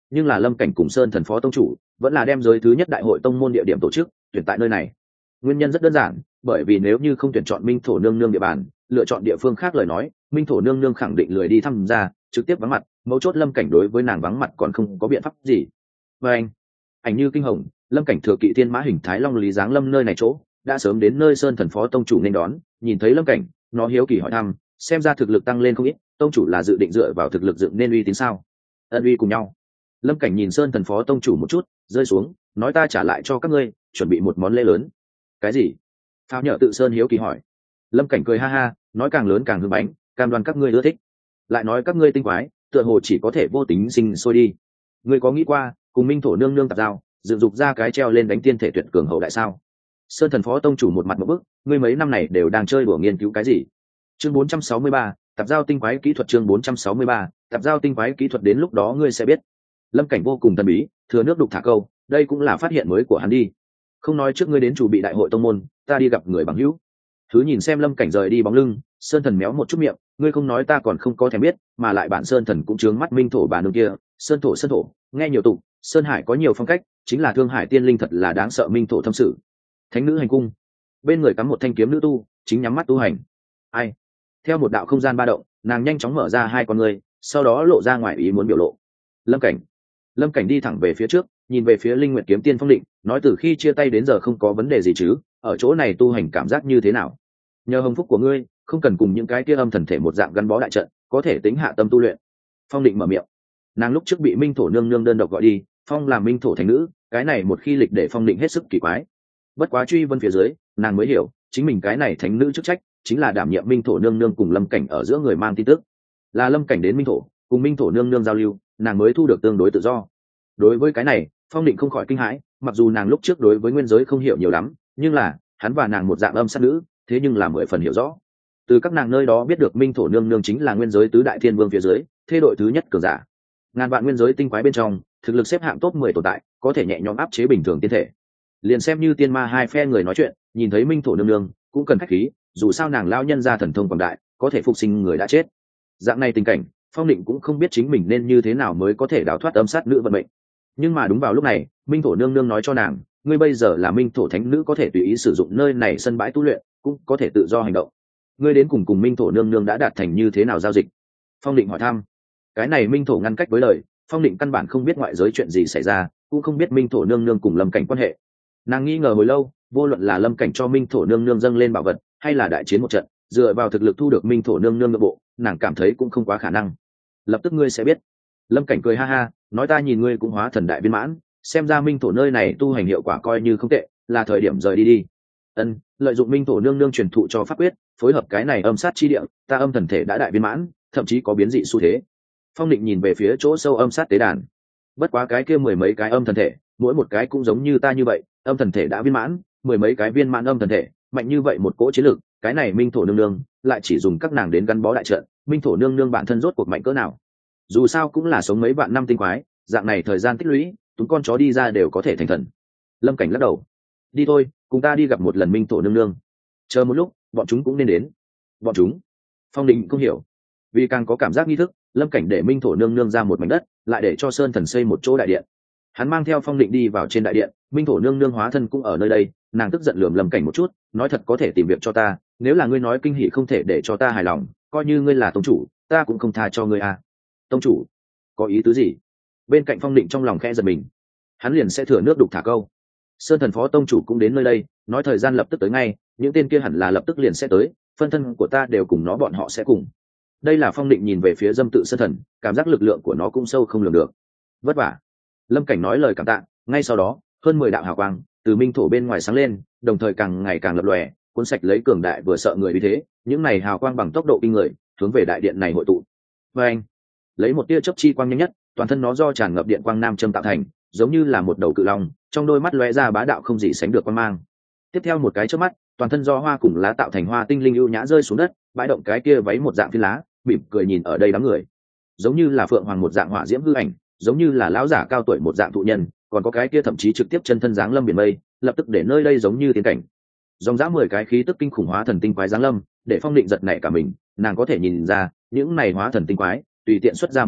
Speaker 1: nhưng là lâm cảnh cùng sơn thần phó tông chủ vẫn là đem giới thứ nhất đại hội tông môn địa điểm tổ chức tuyển tại nơi này. Nguyên nhân rất đơn giản, bởi vì nếu như không tuyển chọn minh thổ nương nương địa bàn, lựa chọn địa phương khác lời nói, minh thổ nương nương khẳng định lười đi thăm gia, trực tiếp vắng mặt, mấu chốt lâm cảnh đối với nàng vắng mặt còn không có biện pháp gì. Và anh ảnh như kinh hồng, lâm cảnh thừa kỵ thiên mã hình thái long lý giáng lâm nơi này chỗ đã sớm đến nơi sơn thần phó tông chủ nên đón. Nhìn thấy lâm cảnh, nó hiếu kỳ hỏi thăm, xem ra thực lực tăng lên không ít, tông chủ là dự định dựa vào thực lực dựng nên uy tín sao? Ân uy cùng nhau. Lâm cảnh nhìn sơn thần phó tông chủ một chút, rơi xuống, nói ta trả lại cho các ngươi chuẩn bị một món lễ lớn. Cái gì? Phao nhợ tự sơn hiếu kỳ hỏi. Lâm cảnh cười ha ha, nói càng lớn càng hương bánh, cam đoan các ngươi ưa thích. Lại nói các ngươi tinh quái tựa hồ chỉ có thể vô tính sinh sôi đi. Ngươi có nghĩ qua cùng minh thổ nương nương tạp giao, dựng dục ra cái treo lên đánh tiên thể tuyệt cường hậu đại sao? Sơn thần phó tông chủ một mặt một bức, ngươi mấy năm này đều đang chơi đùa nghiên cứu cái gì? Chương bốn trăm sáu mươi ba, tạp giao tinh quái kỹ thuật. Chương bốn trăm sáu mươi ba, tạp giao tinh quái kỹ thuật, đến lúc đó ngươi sẽ biết. Lâm cảnh vô cùng thần bí, thừa nước đục thả câu, đây cũng là phát hiện mới của hắn đi. Không nói trước ngươi đến chủ bị đại hội tông môn, ta đi gặp người bằng hữu. Thứ nhìn xem lâm cảnh rời đi bóng lưng, sơn thần méo một chút miệng, ngươi không nói ta còn không có thèm biết, mà lại bản sơn thần cũng trướng mắt minh thổ bà nương kia. Sơn thổ sơn thổ, nghe nhiều tụng, sơn hải có nhiều phong cách, chính là thương hải tiên linh, thật là đáng sợ. Minh thổ thâm sự. Thánh nữ hành cung, bên người cắm một thanh kiếm nữ tu, chính nhắm mắt tu hành. Ai? Theo một đạo không gian ba động, nàng nhanh chóng mở ra hai con ngươi, sau đó lộ ra ngoài ý muốn biểu lộ. Lâm cảnh. Lâm cảnh đi thẳng về phía trước, nhìn về phía linh nguyện kiếm tiên Phong Định, nói từ khi chia tay đến giờ không có vấn đề gì chứ, ở chỗ này tu hành cảm giác như thế nào? Nhờ hồng phúc của ngươi, không cần cùng những cái kia âm thần thể một dạng gắn bó đại trận, có thể tính hạ tâm tu luyện. Phong Định mở miệng. Nàng lúc trước bị minh thổ nương nương đơn độc gọi đi, phong làm minh thổ thành nữ, cái này một khi lịch để Phong Định hết sức kỳ quái. Bất quá truy vân phía dưới, nàng mới hiểu, chính mình cái này thánh nữ chức trách chính là đảm nhiệm minh thổ nương nương cùng lâm cảnh ở giữa người mang tin tức. Là lâm cảnh đến minh thổ, cùng minh thổ nương nương giao lưu, nàng mới thu được tương đối tự do. Đối với cái này, Phong Định không khỏi kinh hãi, mặc dù nàng lúc trước đối với nguyên giới không hiểu nhiều lắm, nhưng là hắn và nàng một dạng âm sát nữ, thế nhưng là mười phần hiểu rõ. Từ các nàng nơi đó biết được minh thổ nương nương chính là nguyên giới tứ đại thiên vương phía dưới thế đội thứ nhất cường giả, ngàn vạn nguyên giới tinh quái bên trong thực lực xếp hạng top mười tồn tại, có thể nhẹ nhõm áp chế bình thường tiên thể. Liền xem như tiên ma hai phe người nói chuyện, nhìn thấy minh thổ nương nương cũng cần khách khí, dù sao nàng lao nhân ra thần thông quảng đại, có thể phục sinh người đã chết. Dạng này tình cảnh, Phong Định cũng không biết chính mình nên như thế nào mới có thể đào thoát âm sát nữ vận mệnh. Nhưng mà đúng vào lúc này, minh thổ nương nương nói cho nàng, ngươi bây giờ là minh thổ thánh nữ, có thể tùy ý sử dụng nơi này sân bãi tu luyện, cũng có thể tự do hành động. Ngươi đến cùng cùng minh thổ nương nương đã đạt thành như thế nào giao dịch? Phong Định hỏi thăm. Cái này minh thổ ngăn cách với lời, Phong Định căn bản không biết ngoại giới chuyện gì xảy ra, cũng không biết minh thổ nương nương cùng lâm cảnh quan hệ. Nàng nghi ngờ hồi lâu, vô luận là lâm cảnh cho minh thổ nương nương dâng lên bảo vật, hay là đại chiến một trận, dựa vào thực lực thu được minh thổ nương nương nội bộ, nàng cảm thấy cũng không quá khả năng. Lập tức ngươi sẽ biết. Lâm cảnh cười ha ha, nói ta nhìn ngươi cũng hóa thần đại viên mãn, xem ra minh thổ nơi này tu hành hiệu quả coi như không tệ, là thời điểm rời đi đi. Ân, lợi dụng minh thổ nương nương truyền thụ cho pháp quyết, phối hợp cái này âm sát chi địa, ta âm thần thể đã đại viên mãn, thậm chí có biến dị xu thế. Phong Định nhìn về phía chỗ sâu âm sát tế đàn. Bất quá cái kia mười mấy cái âm thần thể, mỗi một cái cũng giống như ta như vậy, âm thần thể đã viên mãn, mười mấy cái viên mãn âm thần thể, mạnh như vậy một cỗ chiến lực, cái này minh thổ nương nương lại chỉ dùng các nàng đến gắn bó đại trận, minh thổ nương nương bản thân rốt cuộc mạnh cỡ nào? Dù sao cũng là sống mấy vạn năm tinh quái, dạng này thời gian tích lũy, chúng con chó đi ra đều có thể thành thần. Lâm Cảnh lắc đầu. Đi thôi, cùng ta đi gặp một lần minh thổ nương nương. Chờ một lúc, bọn chúng cũng nên đến. Bọn chúng? Phong Định không hiểu. Vì càng có cảm giác nghi thức, Lâm Cảnh để minh thổ nương nương ra một mảnh đất, lại để cho sơn thần xây một chỗ đại điện. Hắn mang theo Phong Định đi vào trên đại điện, minh thổ nương nương hóa thân cũng ở nơi đây. Nàng tức giận lườm Lâm Cảnh một chút, nói thật có thể tìm việc cho ta, nếu là ngươi nói kinh hỉ không thể để cho ta hài lòng, coi như ngươi là tông chủ, ta cũng không tha cho ngươi à. Tông chủ? Có ý tứ gì? Bên cạnh Phong Định trong lòng khẽ giật mình, hắn liền sẽ thừa nước đục thả câu. Sơn thần phó tông chủ cũng đến nơi đây, nói thời gian lập tức tới ngay, những tên kia hẳn là lập tức liền sẽ tới, phân thân của ta đều cùng nó, bọn họ sẽ cùng. Đây là Phong Định nhìn về phía dâm tự sơn thần, cảm giác lực lượng của nó cũng sâu không lường được. Vất vả. Lâm Cảnh nói lời cảm tạ, ngay sau đó hơn mười đạo hào quang từ minh thổ bên ngoài sáng lên, đồng thời càng ngày càng lập lòe, cuốn sạch lấy cường đại vừa sợ người vì thế, những này hào quang bằng tốc độ kinh người hướng về đại điện này hội tụ. Và anh lấy một tia chớp chi quang nhanh nhất, toàn thân nó do tràn ngập điện quang nam châm tạo thành, giống như là một đầu cự long, trong đôi mắt lóe ra bá đạo không gì sánh được quang mang. Tiếp theo một cái chớp mắt, toàn thân do hoa cùng lá tạo thành hoa tinh linh ưu nhã rơi xuống đất, bãi động cái kia váy một dạng phi lá, mỉm cười nhìn ở đây đám người, giống như là phượng hoàng một dạng hỏa diễm hư ảnh, giống như là lão giả cao tuổi một dạng thụ nhân, còn có cái kia thậm chí trực tiếp chân thân giáng lâm biển mây, lập tức để nơi đây giống như tiên cảnh. Dòng dã mười cái khí tức kinh khủng hóa thần tinh quái giáng lâm, để Phong Định giật nảy cả mình, nàng có thể nhìn ra, những này hóa thần tinh quái, tùy tiện xuất ra một cái,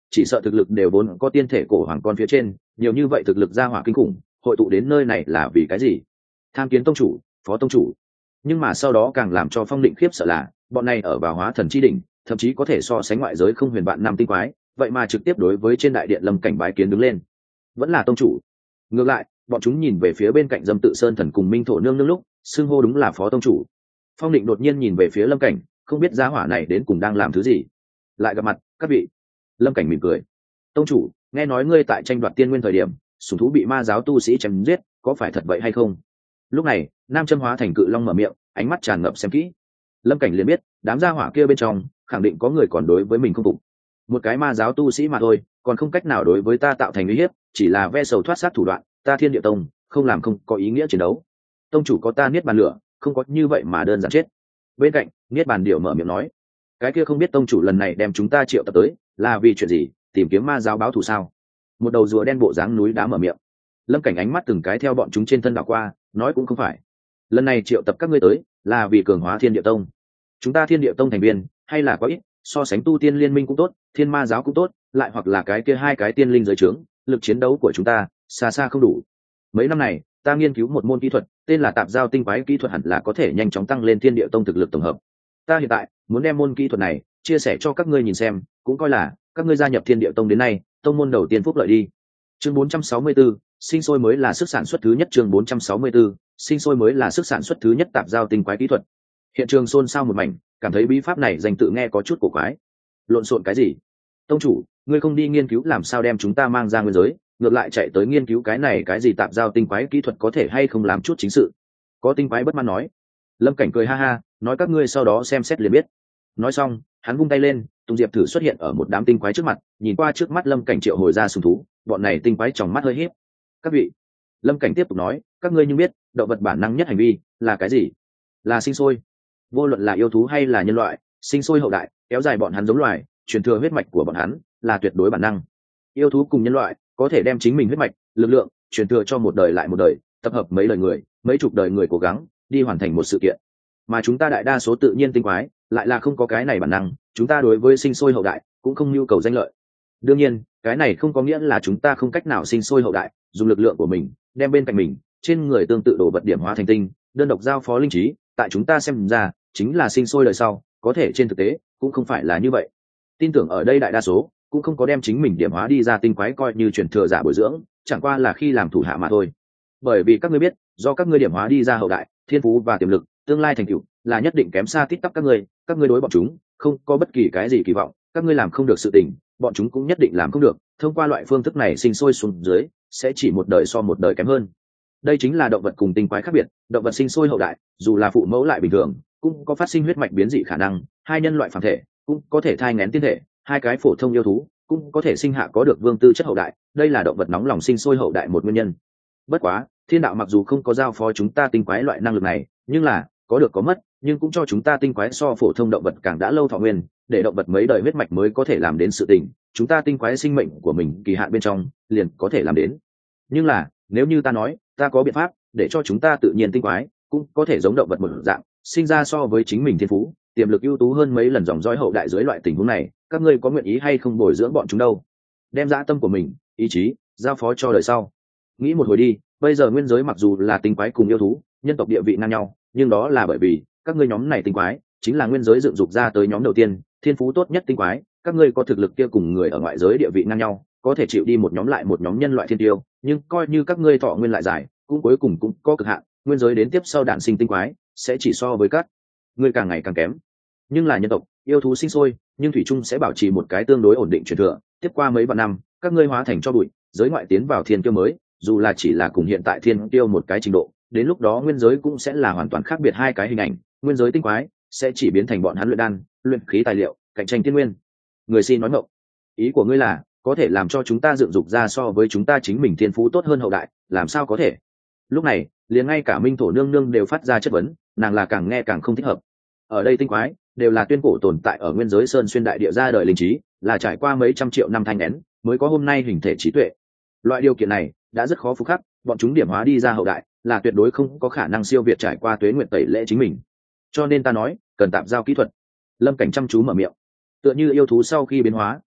Speaker 1: chỉ sợ thực lực đều vốn có tiên thể cổ hoàng con phía trên, nhiều như vậy thực lực ra hỏa kinh khủng, hội tụ đến nơi này là vì cái gì? Tham kiến tông chủ, phó tông chủ. Nhưng mà sau đó càng làm cho Phong Định khiếp sợ là, bọn này ở vào hóa thần chi đỉnh, thậm chí có thể so sánh ngoại giới không huyền vạn năm tinh quái, vậy mà trực tiếp đối với trên đại điện Lâm Cảnh bái kiến đứng lên. Vẫn là tông chủ. Ngược lại, bọn chúng nhìn về phía bên cạnh Dâm Tự Sơn Thần cùng Minh Thổ Nương Nương lúc, xưng hô đúng là phó tông chủ. Phong Định đột nhiên nhìn về phía Lâm Cảnh, không biết gia hỏa này đến cùng đang làm thứ gì. Lại gặp mặt, các vị. Lâm Cảnh mỉm cười. Tông chủ, nghe nói ngươi tại tranh đoạt tiên nguyên thời điểm, sủng thú bị ma giáo tu sĩ chém giết, có phải thật vậy hay không? Lúc này, Nam Châm hóa thành cự long mở miệng, ánh mắt tràn ngập xem kỹ. Lâm Cảnh liền biết, đám gia hỏa kia bên trong, khẳng định có người còn đối với mình không phục. Một cái ma giáo tu sĩ mà thôi, còn không cách nào đối với ta tạo thành uy hiếp, chỉ là ve sầu thoát sát thủ đoạn, ta Thiên Địa Tông không làm không có ý nghĩa chiến đấu. Tông chủ có ta niết bàn lửa, không có như vậy mà đơn giản chết. Bên cạnh, niết bàn điệu mở miệng nói, cái kia không biết tông chủ lần này đem chúng ta triệu tập tới, là vì chuyện gì? Tìm kiếm ma giáo báo thù sao? Một đầu rùa đen bộ dáng núi đá mở miệng. Lâm Cảnh ánh mắt từng cái theo bọn chúng trên thân đảo qua, nói cũng không phải. Lần này triệu tập các ngươi tới, là vì cường hóa Thiên Địa Tông. Chúng ta Thiên Địa Tông thành viên, hay là có ít, so sánh tu tiên liên minh cũng tốt, thiên ma giáo cũng tốt, lại hoặc là cái kia hai cái tiên linh giới trướng, lực chiến đấu của chúng ta xa xa không đủ. Mấy năm này, ta nghiên cứu một môn kỹ thuật, tên là tạp giao tinh quái kỹ thuật, hẳn là có thể nhanh chóng tăng lên Thiên Địa Tông thực lực tổng hợp. Ta hiện tại muốn đem môn kỹ thuật này chia sẻ cho các ngươi nhìn xem, cũng coi là các ngươi gia nhập Thiên Địa Tông đến nay, tông môn đầu tiên phúc lợi đi. Chương bốn trăm sáu mươi 4, sinh sôi mới là sức sản xuất thứ nhất. Chương bốn trăm sáu mươi 4, sinh sôi mới là sức sản xuất thứ nhất, tạp giao tinh quái kỹ thuật. Hiện trường xôn xao một mảnh, cảm thấy bí pháp này danh tự nghe có chút cổ quái. Lộn xộn cái gì? Tông chủ, ngươi không đi nghiên cứu làm sao đem chúng ta mang ra nguyên giới, ngược lại chạy tới nghiên cứu cái này cái gì tạp giao tinh quái kỹ thuật, có thể hay không làm chút chính sự? Có tinh quái bất mãn nói. Lâm Cảnh cười ha ha, nói các ngươi sau đó xem xét liền biết. Nói xong, hắn vung tay lên, Tùng Diệp thử xuất hiện ở một đám tinh quái trước mặt, nhìn qua trước mắt Lâm Cảnh triệu hồi ra sùng thú, bọn này tinh quái trong mắt hơi híp. Các vị, Lâm Cảnh tiếp tục nói, các ngươi như biết, động vật bản năng nhất hành vi là cái gì? Là sinh sôi. Vô luận là yêu thú hay là nhân loại, sinh sôi hậu đại, kéo dài bọn hắn giống loài, truyền thừa huyết mạch của bọn hắn là tuyệt đối bản năng. Yêu thú cùng nhân loại có thể đem chính mình huyết mạch, lực lượng truyền thừa cho một đời lại một đời, tập hợp mấy đời người, mấy chục đời người cố gắng đi hoàn thành một sự kiện. Mà chúng ta đại đa số tự nhiên tinh quái lại là không có cái này bản năng, chúng ta đối với sinh sôi hậu đại cũng không nhu cầu danh lợi. Đương nhiên, cái này không có nghĩa là chúng ta không cách nào sinh sôi hậu đại, dùng lực lượng của mình đem bên cạnh mình trên người tương tự đồ vật điểm hóa thành tinh, đơn độc giao phó linh trí, tại chúng ta xem ra chính là sinh sôi đời sau, có thể trên thực tế cũng không phải là như vậy. Tin tưởng ở đây đại đa số cũng không có đem chính mình điểm hóa đi ra tinh quái coi như truyền thừa giả bồi dưỡng, chẳng qua là khi làm thủ hạ mà thôi. Bởi vì các ngươi biết, do các ngươi điểm hóa đi ra hậu đại, thiên phú và tiềm lực, tương lai thành tựu là nhất định kém xa tít tắp các ngươi, các ngươi đối bọn chúng không có bất kỳ cái gì kỳ vọng, các ngươi làm không được sự tình, bọn chúng cũng nhất định làm không được. Thông qua loại phương thức này sinh sôi xuống dưới, sẽ chỉ một đời so một đời kém hơn. Đây chính là động vật cùng tinh quái khác biệt, động vật sinh sôi hậu đại, dù là phụ mẫu lại bình thường, cũng có phát sinh huyết mạch biến dị khả năng, hai nhân loại phàm thể cũng có thể thai nghén tiên thể, hai cái phổ thông yêu thú cũng có thể sinh hạ có được vương tư chất hậu đại, đây là động vật nóng lòng sinh sôi hậu đại một nguyên nhân. Bất quá, thiên đạo mặc dù không có giao phó chúng ta tinh quái loại năng lực này, nhưng là có được có mất, nhưng cũng cho chúng ta tinh quái so phổ thông động vật càng đã lâu thọ nguyên, để động vật mấy đời huyết mạch mới có thể làm đến sự tình, chúng ta tinh quái sinh mệnh của mình kỳ hạn bên trong liền có thể làm đến. Nhưng là, nếu như ta nói, ta có biện pháp để cho chúng ta tự nhiên tinh quái cũng có thể giống động vật một dạng, sinh ra so với chính mình thiên phú, tiềm lực ưu tú hơn mấy lần dòng dõi hậu đại, dưới loại tình huống này, các ngươi có nguyện ý hay không bồi dưỡng bọn chúng đâu? Đem dã tâm của mình, ý chí giao phó cho đời sau. Nghĩ một hồi đi, bây giờ nguyên giới mặc dù là tinh quái cùng yêu thú, nhân tộc địa vị ngang nhau, nhưng đó là bởi vì các ngươi nhóm này tinh quái chính là nguyên giới dựng dục ra tới nhóm đầu tiên, thiên phú tốt nhất tinh quái, các ngươi có thực lực kia cùng người ở ngoại giới địa vị ngang nhau, có thể chịu đi một nhóm lại một nhóm nhân loại thiên tiêu, nhưng coi như các ngươi thọ nguyên lại dài, cũng cuối cùng cũng có cực hạn, nguyên giới đến tiếp sau đản sinh tinh quái sẽ chỉ so với các ngươi càng ngày càng kém. Nhưng là nhân tộc, yêu thú sinh sôi, nhưng thủy chung sẽ bảo trì một cái tương đối ổn định truyền thừa, tiếp qua mấy vạn năm, các ngươi hóa thành cho bụi, giới ngoại tiến vào thiên tiêu mới, dù là chỉ là cùng hiện tại thiên tiêu một cái trình độ, đến lúc đó nguyên giới cũng sẽ là hoàn toàn khác biệt hai cái hình ảnh, nguyên giới tinh quái sẽ chỉ biến thành bọn hắn luyện đan, luyện khí tài liệu, cạnh tranh tiên nguyên. Người xin nói ngọng, ý của ngươi là có thể làm cho chúng ta dựng dục ra so với chúng ta chính mình thiên phú tốt hơn hậu đại, làm sao có thể? Lúc này, liền ngay cả Minh Thổ Nương Nương đều phát ra chất vấn, nàng là càng nghe càng không thích hợp. Ở đây tinh quái đều là tuyên cổ tồn tại ở nguyên giới sơn xuyên đại địa ra đời linh trí, là trải qua mấy trăm triệu năm thanh nén mới có hôm nay hình thể trí tuệ. Loại điều kiện này đã rất khó phục khắc, bọn chúng điểm hóa đi ra hậu đại là tuyệt đối không có khả năng siêu việt trải qua tuế nguyện tẩy lễ chính mình. Cho nên ta nói, cần tạm giao kỹ thuật. Lâm Cảnh chăm chú mở miệng. Tựa như yêu thú sau khi biến hóa,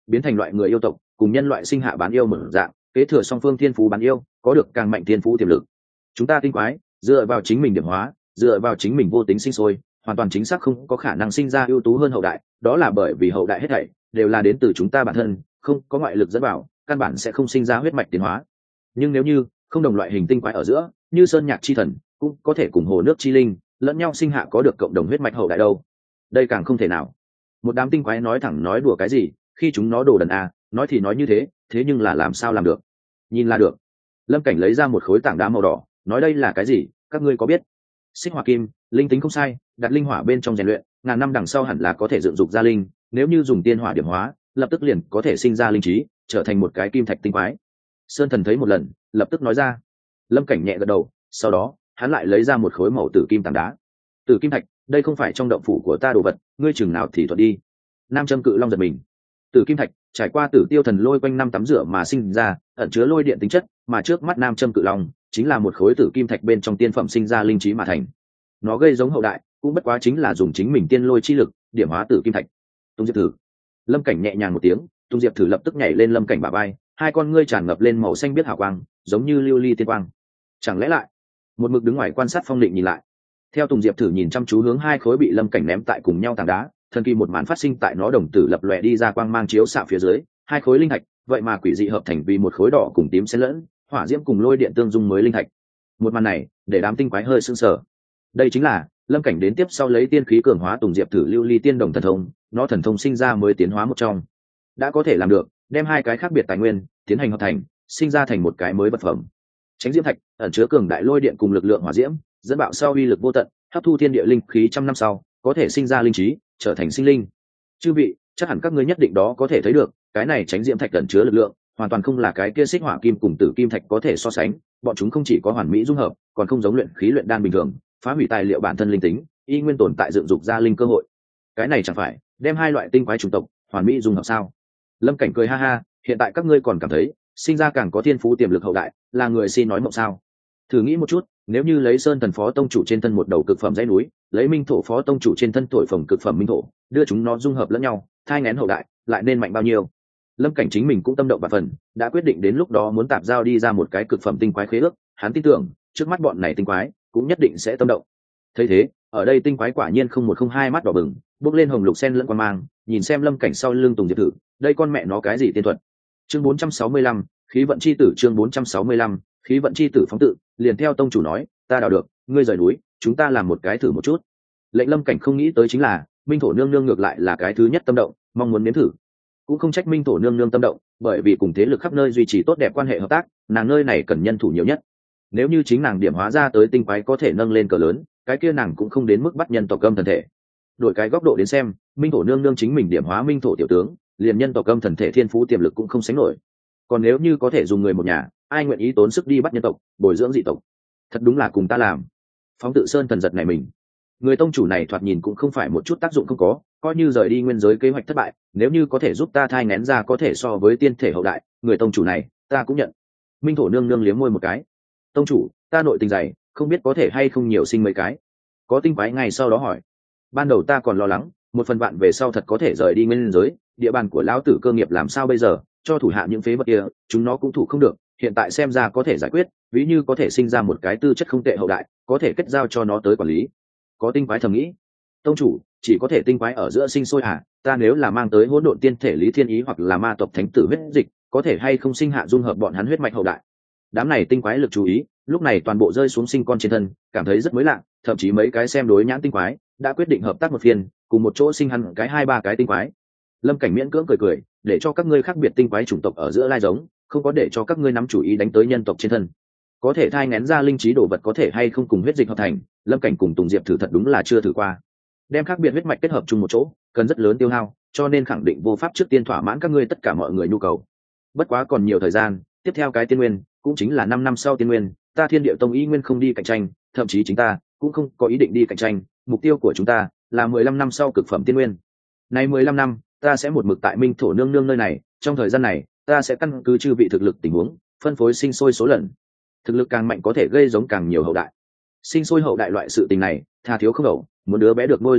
Speaker 1: biến thành loại người yêu tộc, cùng nhân loại sinh hạ bán yêu mở dạng, kế thừa song phương thiên phú bán yêu, có được càng mạnh thiên phú tiềm lực. Chúng ta tinh quái dựa vào chính mình điểm hóa, dựa vào chính mình vô tính sinh sôi, hoàn toàn chính xác không có khả năng sinh ra ưu tú hơn hậu đại, đó là bởi vì hậu đại hết thảy đều là đến từ chúng ta bản thân, không có ngoại lực dẫn vào, căn bản sẽ không sinh ra huyết mạch tiến hóa. Nhưng nếu như không đồng loại hình tinh quái ở giữa, như sơn nhạc chi thần cũng có thể cùng hồ nước chi linh lẫn nhau sinh hạ có được cộng đồng huyết mạch hậu đại đâu, đây càng không thể nào. Một đám tinh quái nói thẳng nói đùa cái gì, khi chúng nó đồ đần à, nói thì nói như thế, thế nhưng là làm sao làm được? Nhìn là được. Lâm Cảnh lấy ra một khối tảng đá màu đỏ, nói đây là cái gì, các ngươi có biết? Xích hỏa kim, linh tính không sai, đặt linh hỏa bên trong rèn luyện, ngàn năm đằng sau hẳn là có thể dựng dục ra linh, nếu như dùng tiên hỏa điểm hóa, lập tức liền có thể sinh ra linh trí, trở thành một cái kim thạch tinh quái. Sơn Thần thấy một lần, lập tức nói ra. Lâm Cảnh nhẹ gật đầu, sau đó hắn lại lấy ra một khối màu tử kim tảng đá. Tử kim thạch, đây không phải trong động phủ của ta đồ vật, ngươi chừng nào thì thuận đi. Nam Châm Cự Long giật mình. Tử kim thạch trải qua Tử Tiêu Thần lôi quanh năm tắm rửa mà sinh ra, ẩn chứa lôi điện tính chất, mà trước mắt Nam Châm Cự Long chính là một khối tử kim thạch bên trong tiên phẩm sinh ra linh trí mà thành. Nó gây giống hậu đại, cũng bất quá chính là dùng chính mình tiên lôi chi lực điểm hóa tử kim thạch. Tung Diệp thử. Lâm Cảnh nhẹ nhàng một tiếng, Tung Diệp thử lập tức nhảy lên Lâm Cảnh bả vai, hai con ngươi tràn ngập lên màu xanh biết hào quang, giống như lưu ly tiên quang. Chẳng lẽ lại? Một mực đứng ngoài quan sát Phong Định nhìn lại. Theo Tùng Diệp thử nhìn chăm chú hướng hai khối bị Lâm Cảnh ném tại cùng nhau tảng đá, thần kỳ một màn phát sinh tại nó đồng tử lập lòe đi ra quang mang chiếu xạ phía dưới, hai khối linh thạch, vậy mà quỷ dị hợp thành vì một khối đỏ cùng tím xen lẫn, hỏa diễm cùng lôi điện tương dung mới linh thạch. Một màn này, để đám tinh quái hơi sững sờ. Đây chính là Lâm Cảnh đến tiếp sau lấy tiên khí cường hóa Tùng Diệp thử lưu ly tiên đồng thần thông, nó thần thông sinh ra mới tiến hóa một trong. Đã có thể làm được, đem hai cái khác biệt tài nguyên tiến hành hợp thành, sinh ra thành một cái mới vật phẩm. Tránh diễm thạch ẩn chứa cường đại lôi điện cùng lực lượng hỏa diễm, dẫn bạo sau uy lực vô tận, hấp thu thiên địa linh khí trăm năm sau có thể sinh ra linh trí, trở thành sinh linh. Chư vị, chắc hẳn các ngươi nhất định đó có thể thấy được, cái này tránh diễm thạch ẩn chứa lực lượng hoàn toàn không là cái kia xích hỏa kim cùng tử kim thạch có thể so sánh, bọn chúng không chỉ có hoàn mỹ dung hợp, còn không giống luyện khí luyện đan bình thường phá hủy tài liệu bản thân linh tính, y nguyên tồn tại dựng dục ra linh cơ hội. Cái này chẳng phải đem hai loại tinh quái chủng tộc hoàn mỹ dung hợp sao? Lâm Cảnh cười ha ha, hiện tại các ngươi còn cảm thấy sinh ra càng có thiên phú tiềm lực hậu đại là người xin nói mộng sao? Thử nghĩ một chút, nếu như lấy Sơn Thần phó tông chủ trên thân một đầu cực phẩm dãy núi, lấy Minh thổ phó tông chủ trên thân thổi phồng cực phẩm minh thổ, đưa chúng nó dung hợp lẫn nhau, thai nghén hậu đại, lại nên mạnh bao nhiêu? Lâm Cảnh chính mình cũng tâm động và phần, đã quyết định đến lúc đó muốn tạp giao đi ra một cái cực phẩm tinh quái khế ước, hắn tin tưởng, trước mắt bọn này tinh quái cũng nhất định sẽ tâm động. Thấy thế, ở đây tinh quái quả nhiên không một không hai mắt đỏ bừng, bốc lên hồng lục sen lẫn quan mang, nhìn xem Lâm Cảnh sau lưng Tùng Diệp thử, đây con mẹ nó cái gì tiên thuật? Chương bốn trăm sáu mươi lăm, khí vận chi tử chương bốn trăm sáu mươi lăm, khí vận chi tử phóng tự, liền theo tông chủ nói, ta đào được, ngươi rời núi, chúng ta làm một cái thử một chút. Lệnh Lâm Cảnh không nghĩ tới chính là, Minh thổ nương nương ngược lại là cái thứ nhất tâm động, mong muốn nếm thử. Cũng không trách Minh thổ nương nương tâm động, bởi vì cùng thế lực khắp nơi duy trì tốt đẹp quan hệ hợp tác, nàng nơi này cần nhân thủ nhiều nhất. Nếu như chính nàng điểm hóa ra tới tinh quái có thể nâng lên cờ lớn, cái kia nàng cũng không đến mức bắt nhân tộc âm thần thể. Đổi cái góc độ đến xem, Minh thổ nương nương chính mình điểm hóa Minh thổ tiểu tướng, liền nhân tộc âm thần thể thiên phú tiềm lực cũng không sánh nổi. Còn nếu như có thể dùng người một nhà, ai nguyện ý tốn sức đi bắt nhân tộc, bồi dưỡng dị tộc? Thật đúng là cùng ta làm. Phóng tự Sơn Thần giật này mình. Người tông chủ này thoạt nhìn cũng không phải một chút tác dụng không có, coi như rời đi nguyên giới kế hoạch thất bại, nếu như có thể giúp ta thai nghén ra có thể so với tiên thể hậu đại, người tông chủ này ta cũng nhận. Minh thổ nương nương liếm môi một cái. Tông chủ, ta nội tình dày, không biết có thể hay không nhiều sinh mấy cái. Có tinh quái ngay sau đó hỏi. Ban đầu ta còn lo lắng, một phần bạn về sau thật có thể rời đi nguyên giới, địa bàn của lão tử cơ nghiệp làm sao bây giờ, cho thủ hạ những phế vật kia, chúng nó cũng thủ không được, hiện tại xem ra có thể giải quyết, ví như có thể sinh ra một cái tư chất không tệ hậu đại, có thể kết giao cho nó tới quản lý. Có tinh quái thầm nghĩ, tông chủ, chỉ có thể tinh quái ở giữa sinh sôi à, ta nếu là mang tới hỗn độn tiên thể Lý Thiên Ý hoặc là ma tộc thánh tử huyết dịch, có thể hay không sinh hạ dung hợp bọn hắn huyết mạch hậu đại. Đám này tinh quái lực chú ý, lúc này toàn bộ rơi xuống sinh con trên thân, cảm thấy rất mới lạ, thậm chí mấy cái xem đối nhãn tinh quái đã quyết định hợp tác một phiên, cùng một chỗ sinh hẳn cái hai ba cái tinh quái. Lâm Cảnh miễn cưỡng cười cười, để cho các ngươi khác biệt tinh quái chủng tộc ở giữa lai giống, không có để cho các ngươi nắm chủ ý đánh tới nhân tộc trên thân. Có thể thai ngén ra linh trí đồ vật có thể hay không cùng huyết dịch hợp thành, Lâm Cảnh cùng Tùng Diệp thử thật đúng là chưa thử qua. Đem khác biệt huyết mạch kết hợp chung một chỗ, cần rất lớn tiêu hao, cho nên khẳng định vô pháp trước tiên thỏa mãn các ngươi tất cả mọi người nhu cầu. Bất quá còn nhiều thời gian, tiếp theo cái tiên nguyên, cũng chính là năm năm sau tiên nguyên, ta Thiên Điệu Tông y nguyên không đi cạnh tranh, thậm chí chính ta cũng không có ý định đi cạnh tranh, mục tiêu của chúng ta là mười lăm năm sau cực phẩm tiên nguyên. Này mười lăm năm, ta sẽ một mực tại Minh thổ nương nương nơi này, trong thời gian này, ta sẽ căn cứ chư vị thực lực tình huống, phân phối sinh sôi số lần. Thực lực càng mạnh có thể gây giống càng nhiều hậu đại. Sinh sôi hậu đại loại sự tình này, tha thiếu không ẩu, muốn đứa bé được nuôi dưỡng tốt,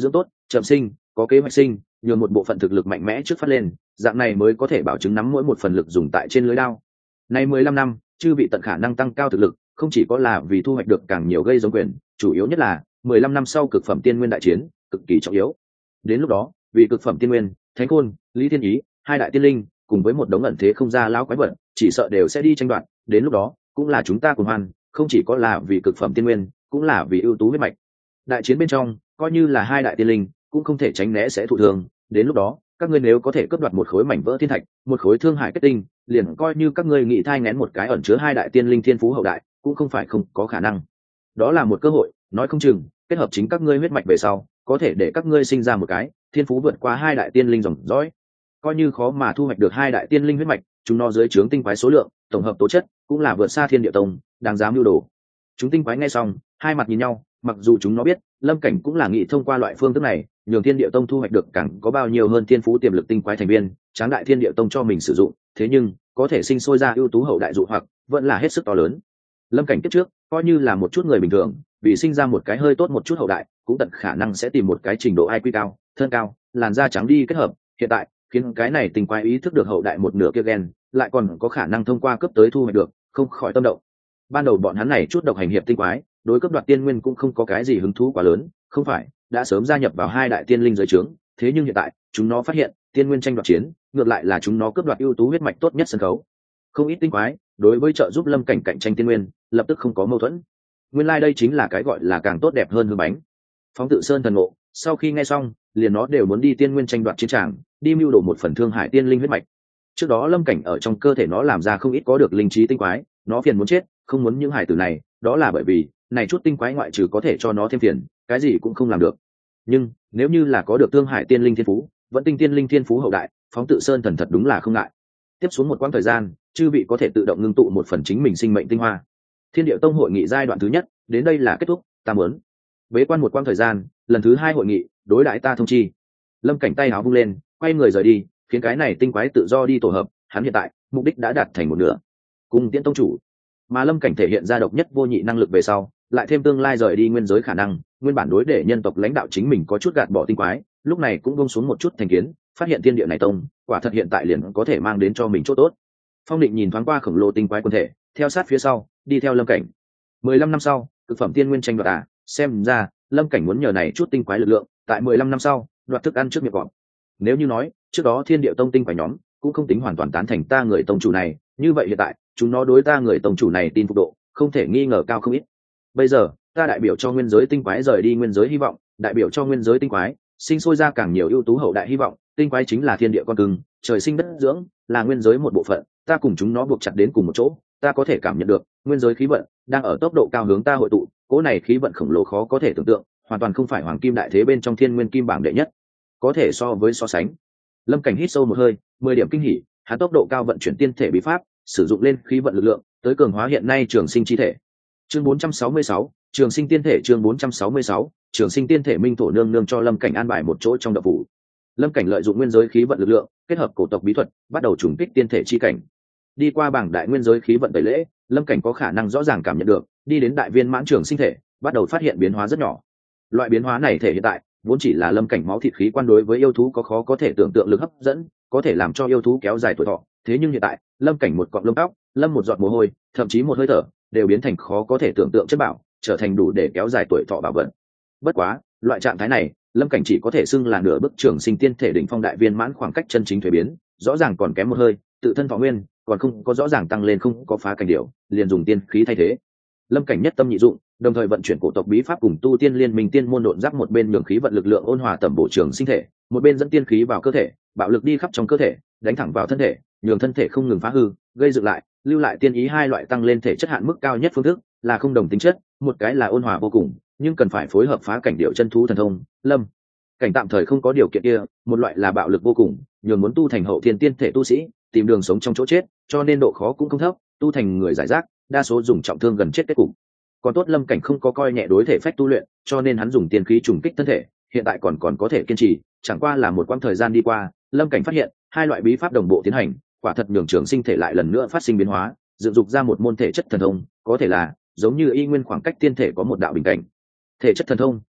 Speaker 1: chậm sinh, có kế hoạch sinh, nhường một bộ phận thực lực mạnh mẽ trước phát lên, dạng này mới có thể bảo chứng nắm mỗi một phần lực dùng tại trên lưới đao. Nay mười lăm năm, chư vị tận khả năng tăng cao thực lực, không chỉ có là vì thu hoạch được càng nhiều gây giống quyền, chủ yếu nhất là mười lăm năm sau cực phẩm tiên nguyên đại chiến, cực kỳ trọng yếu. Đến lúc đó, vì cực phẩm tiên nguyên, Thánh Khôn, Lý Thiên Ý, hai đại tiên linh, cùng với một đống ẩn thế không ra lão quái vật, chỉ sợ đều sẽ đi tranh đoạt, đến lúc đó, cũng là chúng ta cùng hoan, không chỉ có là vì cực phẩm tiên nguyên, cũng là vì ưu tú huyết mạch. Đại chiến bên trong, coi như là hai đại tiên linh, cũng không thể tránh né sẽ thụ thương, đến lúc đó, các ngươi nếu có thể cướp đoạt một khối mảnh vỡ thiên thạch, một khối thương hải kết tinh, liền coi như các ngươi nghĩ thai nghén một cái ẩn chứa hai đại tiên linh thiên phú hậu đại, cũng không phải không có khả năng. Đó là một cơ hội, nói không chừng, kết hợp chính các ngươi huyết mạch về sau, có thể để các ngươi sinh ra một cái thiên phú vượt qua hai đại tiên linh dòng dõi. Coi như khó mà thu hoạch được hai đại tiên linh huyết mạch, chúng nó dưới trướng tinh quái số lượng, tổng hợp tố chất, cũng là vượt xa Thiên Địa Tông, đáng dám lưu đồ. Chúng tinh quái nghe xong, hai mặt nhìn nhau, mặc dù chúng nó biết, Lâm Cảnh cũng là nghĩ thông qua loại phương thức này, nhường Thiên Địa Tông thu hoạch được càng có bao nhiêu hơn thiên phú tiềm lực tinh quái thành viên, tráng đại Thiên Địa Tông cho mình sử dụng, thế nhưng, có thể sinh sôi ra ưu tú hậu đại dụ hoặc, vẫn là hết sức to lớn. Lâm Cảnh kiếp trước, coi như là một chút người bình thường, vì sinh ra một cái hơi tốt một chút hậu đại, cũng tận khả năng sẽ tìm một cái trình độ i kiu cao, thân cao, làn da trắng đi kết hợp, hiện tại, khiến cái này tinh quái ý thức được hậu đại một nửa kia gen, lại còn có khả năng thông qua cấp tới thu hoạch được, không khỏi tâm động. Ban đầu bọn hắn này chút độc hành hiệp tinh quái, đối cấp đoạt tiên nguyên cũng không có cái gì hứng thú quá lớn, không phải, đã sớm gia nhập vào hai đại tiên linh giới trướng, thế nhưng hiện tại, chúng nó phát hiện, tiên nguyên tranh đoạt chiến, ngược lại là chúng nó cướp đoạt ưu tú huyết mạch tốt nhất sân khấu. Không ít tinh quái, đối với trợ giúp Lâm Cảnh cạnh tranh tiên nguyên, lập tức không có mâu thuẫn. Nguyên lai like đây chính là cái gọi là càng tốt đẹp hơn hương bánh. Phóng tự sơn thần ngộ, sau khi nghe xong, liền nó đều muốn đi tiên nguyên tranh đoạt chiến tràng, đi mưu đồ một phần thương hải tiên linh huyết mạch. Trước đó Lâm Cảnh ở trong cơ thể nó làm ra không ít có được linh trí tinh quái, nó phiền muốn chết, không muốn những hải tử này, đó là bởi vì, này chút tinh quái ngoại trừ có thể cho nó thêm phiền, cái gì cũng không làm được. Nhưng, nếu như là có được thương hải tiên linh thiên phú, vẫn tinh tiên linh thiên phú hậu đại, phóng tự sơn thần thật đúng là không ngại. Tiếp xuống một quãng thời gian, chư vị có thể tự động ngưng tụ một phần chính mình sinh mệnh tinh hoa. Thiên Điệu Tông hội nghị giai đoạn thứ nhất, đến đây là kết thúc, ta muốn bế quan một quãng thời gian, lần thứ hai hội nghị, đối đãi ta thông chi. Lâm Cảnh tay áo vung lên, quay người rời đi, khiến cái này tinh quái tự do đi tổ hợp, hắn hiện tại, mục đích đã đạt thành một nửa. Cùng Tiễn Tông chủ, mà Lâm Cảnh thể hiện ra độc nhất vô nhị năng lực về sau, lại thêm tương lai rời đi nguyên giới khả năng, nguyên bản đối để nhân tộc lãnh đạo chính mình có chút gạt bỏ tinh quái, lúc này cũng buông xuống một chút thành kiến, phát hiện thiên địa này tông, quả thật hiện tại liền có thể mang đến cho mình chỗ tốt. Phong Định nhìn thoáng qua khổng lồ tinh quái quân thể, theo sát phía sau, đi theo Lâm Cảnh. mười lăm năm sau, cực phẩm tiên nguyên tranh đoạt à, xem ra, Lâm Cảnh muốn nhờ này chút tinh quái lực lượng, tại mười lăm năm sau, đoạt thức ăn trước miệng cọp. Nếu như nói, trước đó Thiên Điệu Tông tinh quái nhóm, cũng không tính hoàn toàn tán thành ta người tông chủ này, như vậy hiện tại, chúng nó đối ta người tông chủ này tin phục độ, không thể nghi ngờ cao không ít. Bây giờ, ta đại biểu cho nguyên giới tinh quái rời đi nguyên giới hy vọng, đại biểu cho nguyên giới tinh quái, sinh sôi ra càng nhiều ưu tú hậu đại hy vọng, tinh quái chính là thiên địa con cưng, trời sinh đất dưỡng, là nguyên giới một bộ phận, ta cùng chúng nó buộc chặt đến cùng một chỗ, ta có thể cảm nhận được, nguyên giới khí vận đang ở tốc độ cao hướng ta hội tụ, cỗ này khí vận khổng lồ khó có thể tưởng tượng, hoàn toàn không phải hoàng kim đại thế bên trong thiên nguyên kim bảng đệ nhất, có thể so với so sánh. Lâm Cảnh hít sâu một hơi, mười điểm kinh hỉ, hắn tốc độ cao vận chuyển tiên thể bí pháp, sử dụng lên khí vận lực lượng, tới cường hóa hiện nay trường sinh chi thể. Chương bốn trăm sáu mươi sáu, trường sinh tiên thể chương bốn trăm sáu mươi sáu, trường sinh tiên thể minh thổ nương nương cho Lâm Cảnh an bài một chỗ trong động phủ. Lâm Cảnh lợi dụng nguyên giới khí vận lực lượng, kết hợp cổ tộc bí thuật, bắt đầu trùng kích tiên thể chi cảnh. Đi qua bảng đại nguyên giới khí vận tẩy lễ, Lâm Cảnh có khả năng rõ ràng cảm nhận được, đi đến đại viên mãn trường sinh thể, bắt đầu phát hiện biến hóa rất nhỏ. Loại biến hóa này thể hiện tại, vốn chỉ là Lâm Cảnh máu thịt khí quan đối với yêu thú có khó có thể tưởng tượng lực hấp dẫn, có thể làm cho yêu thú kéo dài tuổi thọ, thế nhưng hiện tại, Lâm Cảnh một cọng lông tóc, lâm một giọt mồ hôi, thậm chí một hơi thở, đều biến thành khó có thể tưởng tượng chất bảo, trở thành đủ để kéo dài tuổi thọ bảo vật. Bất quá, loại trạng thái này, Lâm Cảnh chỉ có thể xưng là nửa bước trường sinh tiên thể đỉnh phong đại viên mãn khoảng cách chân chính thuế biến, rõ ràng còn kém một hơi, tự thân thọ nguyên còn không có rõ ràng tăng lên, không có phá cảnh điệu, liền dùng tiên khí thay thế. Lâm Cảnh nhất tâm nhị dụng, đồng thời vận chuyển cổ tộc bí pháp cùng tu tiên liên minh tiên môn độn giáp, một bên nhường khí vận lực lượng ôn hòa tẩm bổ trường sinh thể, một bên dẫn tiên khí vào cơ thể, bạo lực đi khắp trong cơ thể, đánh thẳng vào thân thể, nhường thân thể không ngừng phá hư, gây dựng lại, lưu lại tiên ý hai loại tăng lên thể chất hạn mức cao nhất phương thức, là không đồng tính chất, một cái là ôn hòa vô cùng, nhưng cần phải phối hợp phá cảnh điệu chân thú thần thông, Lâm Cảnh tạm thời không có điều kiện kia, một loại là bạo lực vô cùng, nhường muốn tu thành hậu thiên tiên thể tu sĩ, tìm đường sống trong chỗ chết, cho nên độ khó cũng không thấp, tu thành người giải rác, đa số dùng trọng thương gần chết kết cục. Còn tốt Lâm Cảnh không có coi nhẹ đối thể phách tu luyện, cho nên hắn dùng tiên khí trùng kích thân thể, hiện tại còn còn có thể kiên trì, chẳng qua là một quãng thời gian đi qua, Lâm Cảnh phát hiện, hai loại bí pháp đồng bộ tiến hành, quả thật nhường trường sinh thể lại lần nữa phát sinh biến hóa, dựng dục ra một môn thể chất thần thông, có thể là giống như y nguyên khoảng cách tiên thể có một đạo bình cảnh. Thể chất thần thông.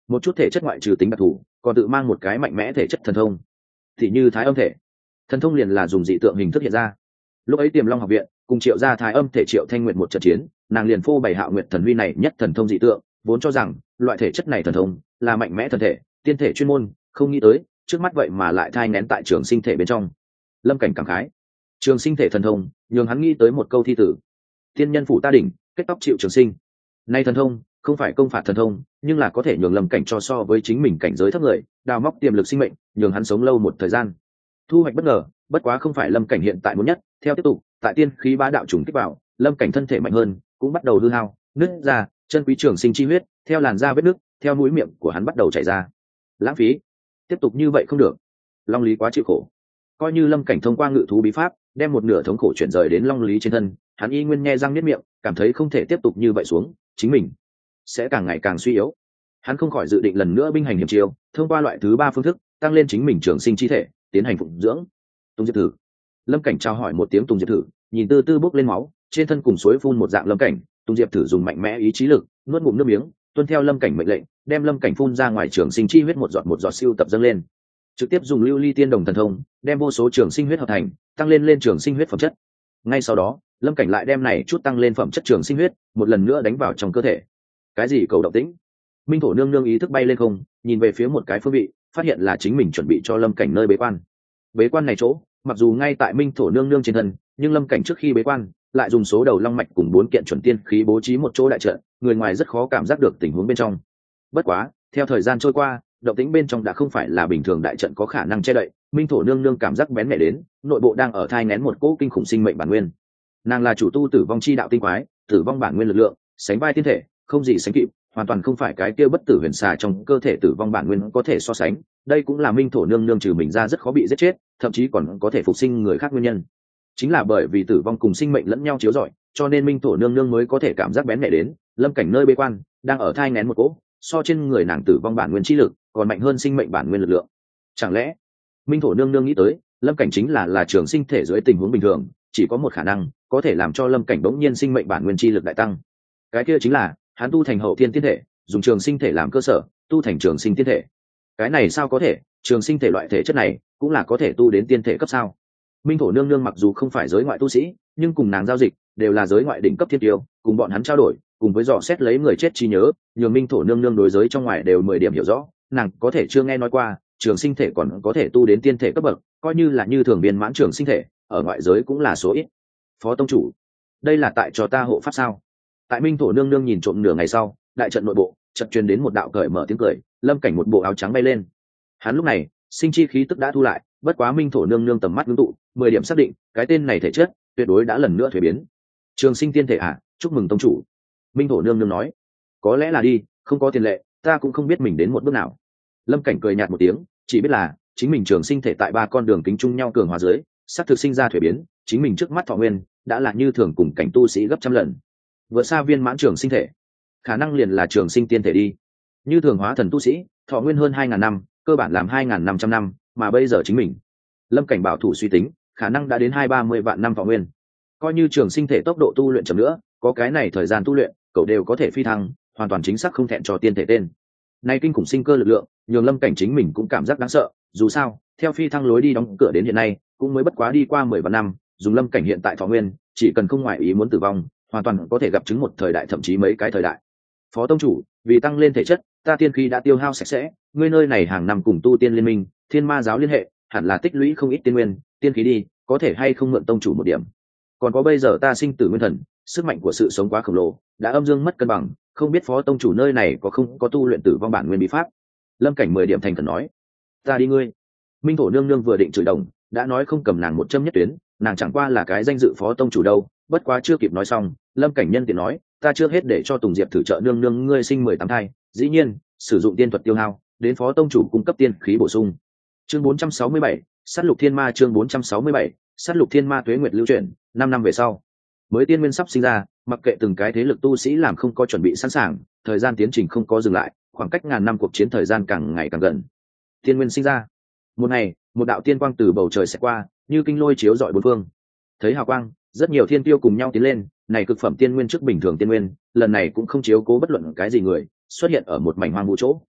Speaker 1: một chút thể chất ngoại trừ tính đặc thù còn tự mang một cái mạnh mẽ thể chất thần thông, thì như thái âm thể. Thần thông liền là dùng dị tượng hình thức hiện ra. Lúc ấy Tiềm Long học viện cùng Triệu gia thái âm thể Triệu Thanh Nguyệt một trận chiến, nàng liền phô bày Hạo Nguyệt thần huy này nhất thần thông dị tượng, vốn cho rằng loại thể chất này thần thông là mạnh mẽ thần thể, tiên thể chuyên môn, không nghĩ tới trước mắt vậy mà lại thai nén tại trường sinh thể bên trong. Lâm Cảnh cảm khái, trường sinh thể thần thông nhường hắn nghĩ tới một câu thi tử: tiên nhân phủ ta đỉnh, kết tóc chịu trường sinh. Nay thần thông không phải công phạt thần thông, nhưng là có thể nhường Lâm Cảnh cho so với chính mình cảnh giới thấp người, đào móc tiềm lực sinh mệnh, nhường hắn sống lâu một thời gian. Thu hoạch bất ngờ, bất quá không phải Lâm Cảnh hiện tại muốn nhất. Theo tiếp tục, tại tiên khí bá đạo trùng kích vào, Lâm Cảnh thân thể mạnh hơn, cũng bắt đầu hư hao, nứt ra, chân quý trường sinh chi huyết theo làn da vết nứt, theo mũi miệng của hắn bắt đầu chảy ra. Lãng phí, tiếp tục như vậy không được. Long Lý quá chịu khổ, coi như Lâm Cảnh thông qua ngự thú bí pháp đem một nửa thống khổ chuyển rời đến Long Lý trên thân, hắn y nguyên nhe răng niết miệng, cảm thấy không thể tiếp tục như vậy xuống, chính mình sẽ càng ngày càng suy yếu. Hắn không khỏi dự định lần nữa binh hành hiểm chiêu, thông qua loại thứ ba phương thức tăng lên chính mình trường sinh chi thể, tiến hành phụng dưỡng. Tùng Diệp Thử. Lâm Cảnh trao hỏi một tiếng Tùng Diệp Thử, nhìn từ từ bốc lên máu, trên thân cùng suối phun một dạng Lâm Cảnh, Tùng Diệp Thử dùng mạnh mẽ ý chí lực, nuốt ngụm nước miếng, tuân theo Lâm Cảnh mệnh lệnh, đem Lâm Cảnh phun ra ngoài trường sinh chi huyết một giọt một giọt siêu tập dâng lên. Trực tiếp dùng lưu ly tiên đồng thần thông, đem vô số trường sinh huyết hợp thành, tăng lên lên trường sinh huyết phẩm chất. Ngay sau đó, Lâm Cảnh lại đem này chút tăng lên phẩm chất trường sinh huyết, một lần nữa đánh vào trong cơ thể. Cái gì cầu động tĩnh? Minh Thổ nương nương ý thức bay lên không, nhìn về phía một cái phương vị, phát hiện là chính mình chuẩn bị cho Lâm Cảnh nơi bế quan. Bế quan này chỗ, mặc dù ngay tại Minh Thổ nương nương trên thân, nhưng Lâm Cảnh trước khi bế quan lại dùng số đầu long mạch cùng bốn kiện chuẩn tiên khí bố trí một chỗ đại trận, người ngoài rất khó cảm giác được tình huống bên trong. Bất quá, theo thời gian trôi qua, động tĩnh bên trong đã không phải là bình thường đại trận có khả năng che đậy. Minh Thổ nương nương cảm giác bén mẹ đến, nội bộ đang ở thai nén một cỗ kinh khủng sinh mệnh bản nguyên. Nàng là chủ tu tử vong chi đạo tinh quái, tử vong bản nguyên lực lượng, sánh vai tiên thể, không gì sánh kịp, hoàn toàn không phải cái kia bất tử huyền xà trong cơ thể tử vong bản nguyên có thể so sánh. Đây cũng là Minh Thổ nương nương trừ mình ra rất khó bị giết chết, thậm chí còn có thể phục sinh người khác nguyên nhân. Chính là bởi vì tử vong cùng sinh mệnh lẫn nhau chiếu rọi, cho nên Minh Thổ nương nương mới có thể cảm giác bén mẹ đến. Lâm Cảnh nơi bế quan đang ở thai nén một cỗ so trên người nàng tử vong bản nguyên chi lực còn mạnh hơn sinh mệnh bản nguyên lực lượng. Chẳng lẽ Minh Thổ nương nương nghĩ tới Lâm Cảnh chính là là trường sinh thể dưới tình huống bình thường, chỉ có một khả năng có thể làm cho Lâm Cảnh bỗng nhiên sinh mệnh bản nguyên chi lực đại tăng, cái kia chính là hắn tu thành hậu thiên tiên thể, dùng trường sinh thể làm cơ sở tu thành trường sinh tiên thể. Cái này sao có thể? Trường sinh thể loại thể chất này cũng là có thể tu đến tiên thể cấp sao? Minh Thổ nương nương mặc dù không phải giới ngoại tu sĩ, nhưng cùng nàng giao dịch đều là giới ngoại đỉnh cấp thiên tiêu, cùng bọn hắn trao đổi, cùng với dò xét lấy người chết trí nhớ, nhường Minh Thổ nương nương đối giới trong ngoài đều mười điểm hiểu rõ. Nàng có thể chưa nghe nói qua trường sinh thể còn có thể tu đến tiên thể cấp bậc, coi như là như thường viên mãn trường sinh thể ở ngoại giới cũng là số ít. Phó tông chủ, đây là tại cho ta hộ pháp sao? Tại Minh Thổ nương nương nhìn trộm nửa ngày sau, đại trận nội bộ chợt truyền đến một đạo cởi mở tiếng cười. Lâm Cảnh một bộ áo trắng bay lên, hắn lúc này sinh chi khí tức đã thu lại, bất quá Minh Thổ nương nương tầm mắt ngưng tụ, mười điểm xác định cái tên này thể chất tuyệt đối đã lần nữa thuế biến. Trường sinh tiên thể à? Chúc mừng tông chủ. Minh Thổ nương nương nói, có lẽ là đi, không có tiền lệ ta cũng không biết mình đến một bước nào. Lâm Cảnh cười nhạt một tiếng, chỉ biết là chính mình trường sinh thể tại ba con đường kính chung nhau cường hóa dưới sắp thực sinh ra thuế biến, chính mình trước mắt thọ nguyên đã là như thường cùng cảnh tu sĩ gấp trăm lần, vượt xa viên mãn trường sinh thể, khả năng liền là trường sinh tiên thể đi. Như thường hóa thần tu sĩ thọ nguyên hơn hai ngàn năm, cơ bản làm hai ngàn năm trăm năm, mà bây giờ chính mình Lâm Cảnh bảo thủ suy tính khả năng đã đến hai ba mươi vạn năm thọ nguyên. Coi như trường sinh thể tốc độ tu luyện chậm nữa, có cái này thời gian tu luyện cậu đều có thể phi thăng, hoàn toàn chính xác không thẹn cho tiên thể tên. Nay kinh khủng sinh cơ lực lượng nhường Lâm Cảnh chính mình cũng cảm giác đáng sợ. Dù sao theo phi thăng lối đi đóng cửa đến hiện nay cũng mới bất quá đi qua mười vạn năm, dùng Lâm Cảnh hiện tại thọ nguyên chỉ cần không ngoại ý muốn tử vong, hoàn toàn có thể gặp chứng một thời đại thậm chí mấy cái thời đại. Phó tông chủ, vì tăng lên thể chất ta tiên khí đã tiêu hao sạch sẽ, ngươi nơi này hàng năm cùng tu tiên liên minh Thiên Ma giáo liên hệ, hẳn là tích lũy không ít tiên nguyên tiên khí đi, có thể hay không mượn tông chủ một điểm? Còn có bây giờ ta sinh tử nguyên thần, sức mạnh của sự sống quá khổng lồ, đã âm dương mất cân bằng, không biết phó tông chủ nơi này có không có tu luyện tử vong bản nguyên bí pháp? Lâm Cảnh mười điểm thành khẩn nói. Ta đi ngươi. Minh Thổ nương nương vừa định chửi đồng, đã nói không cầm nàng một châm nhất tuyến, nàng chẳng qua là cái danh dự phó tông chủ đâu. Bất quá chưa kịp nói xong, Lâm Cảnh nhân tiện nói, ta chưa hết để cho Tùng Diệp thử trợ nương nương ngươi sinh mười tám thai, dĩ nhiên sử dụng tiên thuật tiêu hao, đến phó tông chủ cung cấp tiên khí bổ sung. Chương bốn trăm sáu mươi bảy, sát lục thiên ma. Chương bốn trăm sáu mươi bảy, sát lục thiên ma. Tuế nguyệt lưu chuyển, năm năm về sau mới tiên nguyên sắp sinh ra, mặc kệ từng cái thế lực tu sĩ làm không có chuẩn bị sẵn sàng, thời gian tiến trình không có dừng lại, khoảng cách ngàn năm cuộc chiến thời gian càng ngày càng gần. Tiên nguyên sinh ra. Một ngày, một đạo tiên quang từ bầu trời xẹt qua, như kinh lôi chiếu rọi bốn phương. Thấy hào quang, rất nhiều thiên tiêu cùng nhau tiến lên, này cực phẩm tiên nguyên trước bình thường tiên nguyên, lần này cũng không chiếu cố bất luận cái gì người, xuất hiện ở một mảnh hoang vu chỗ,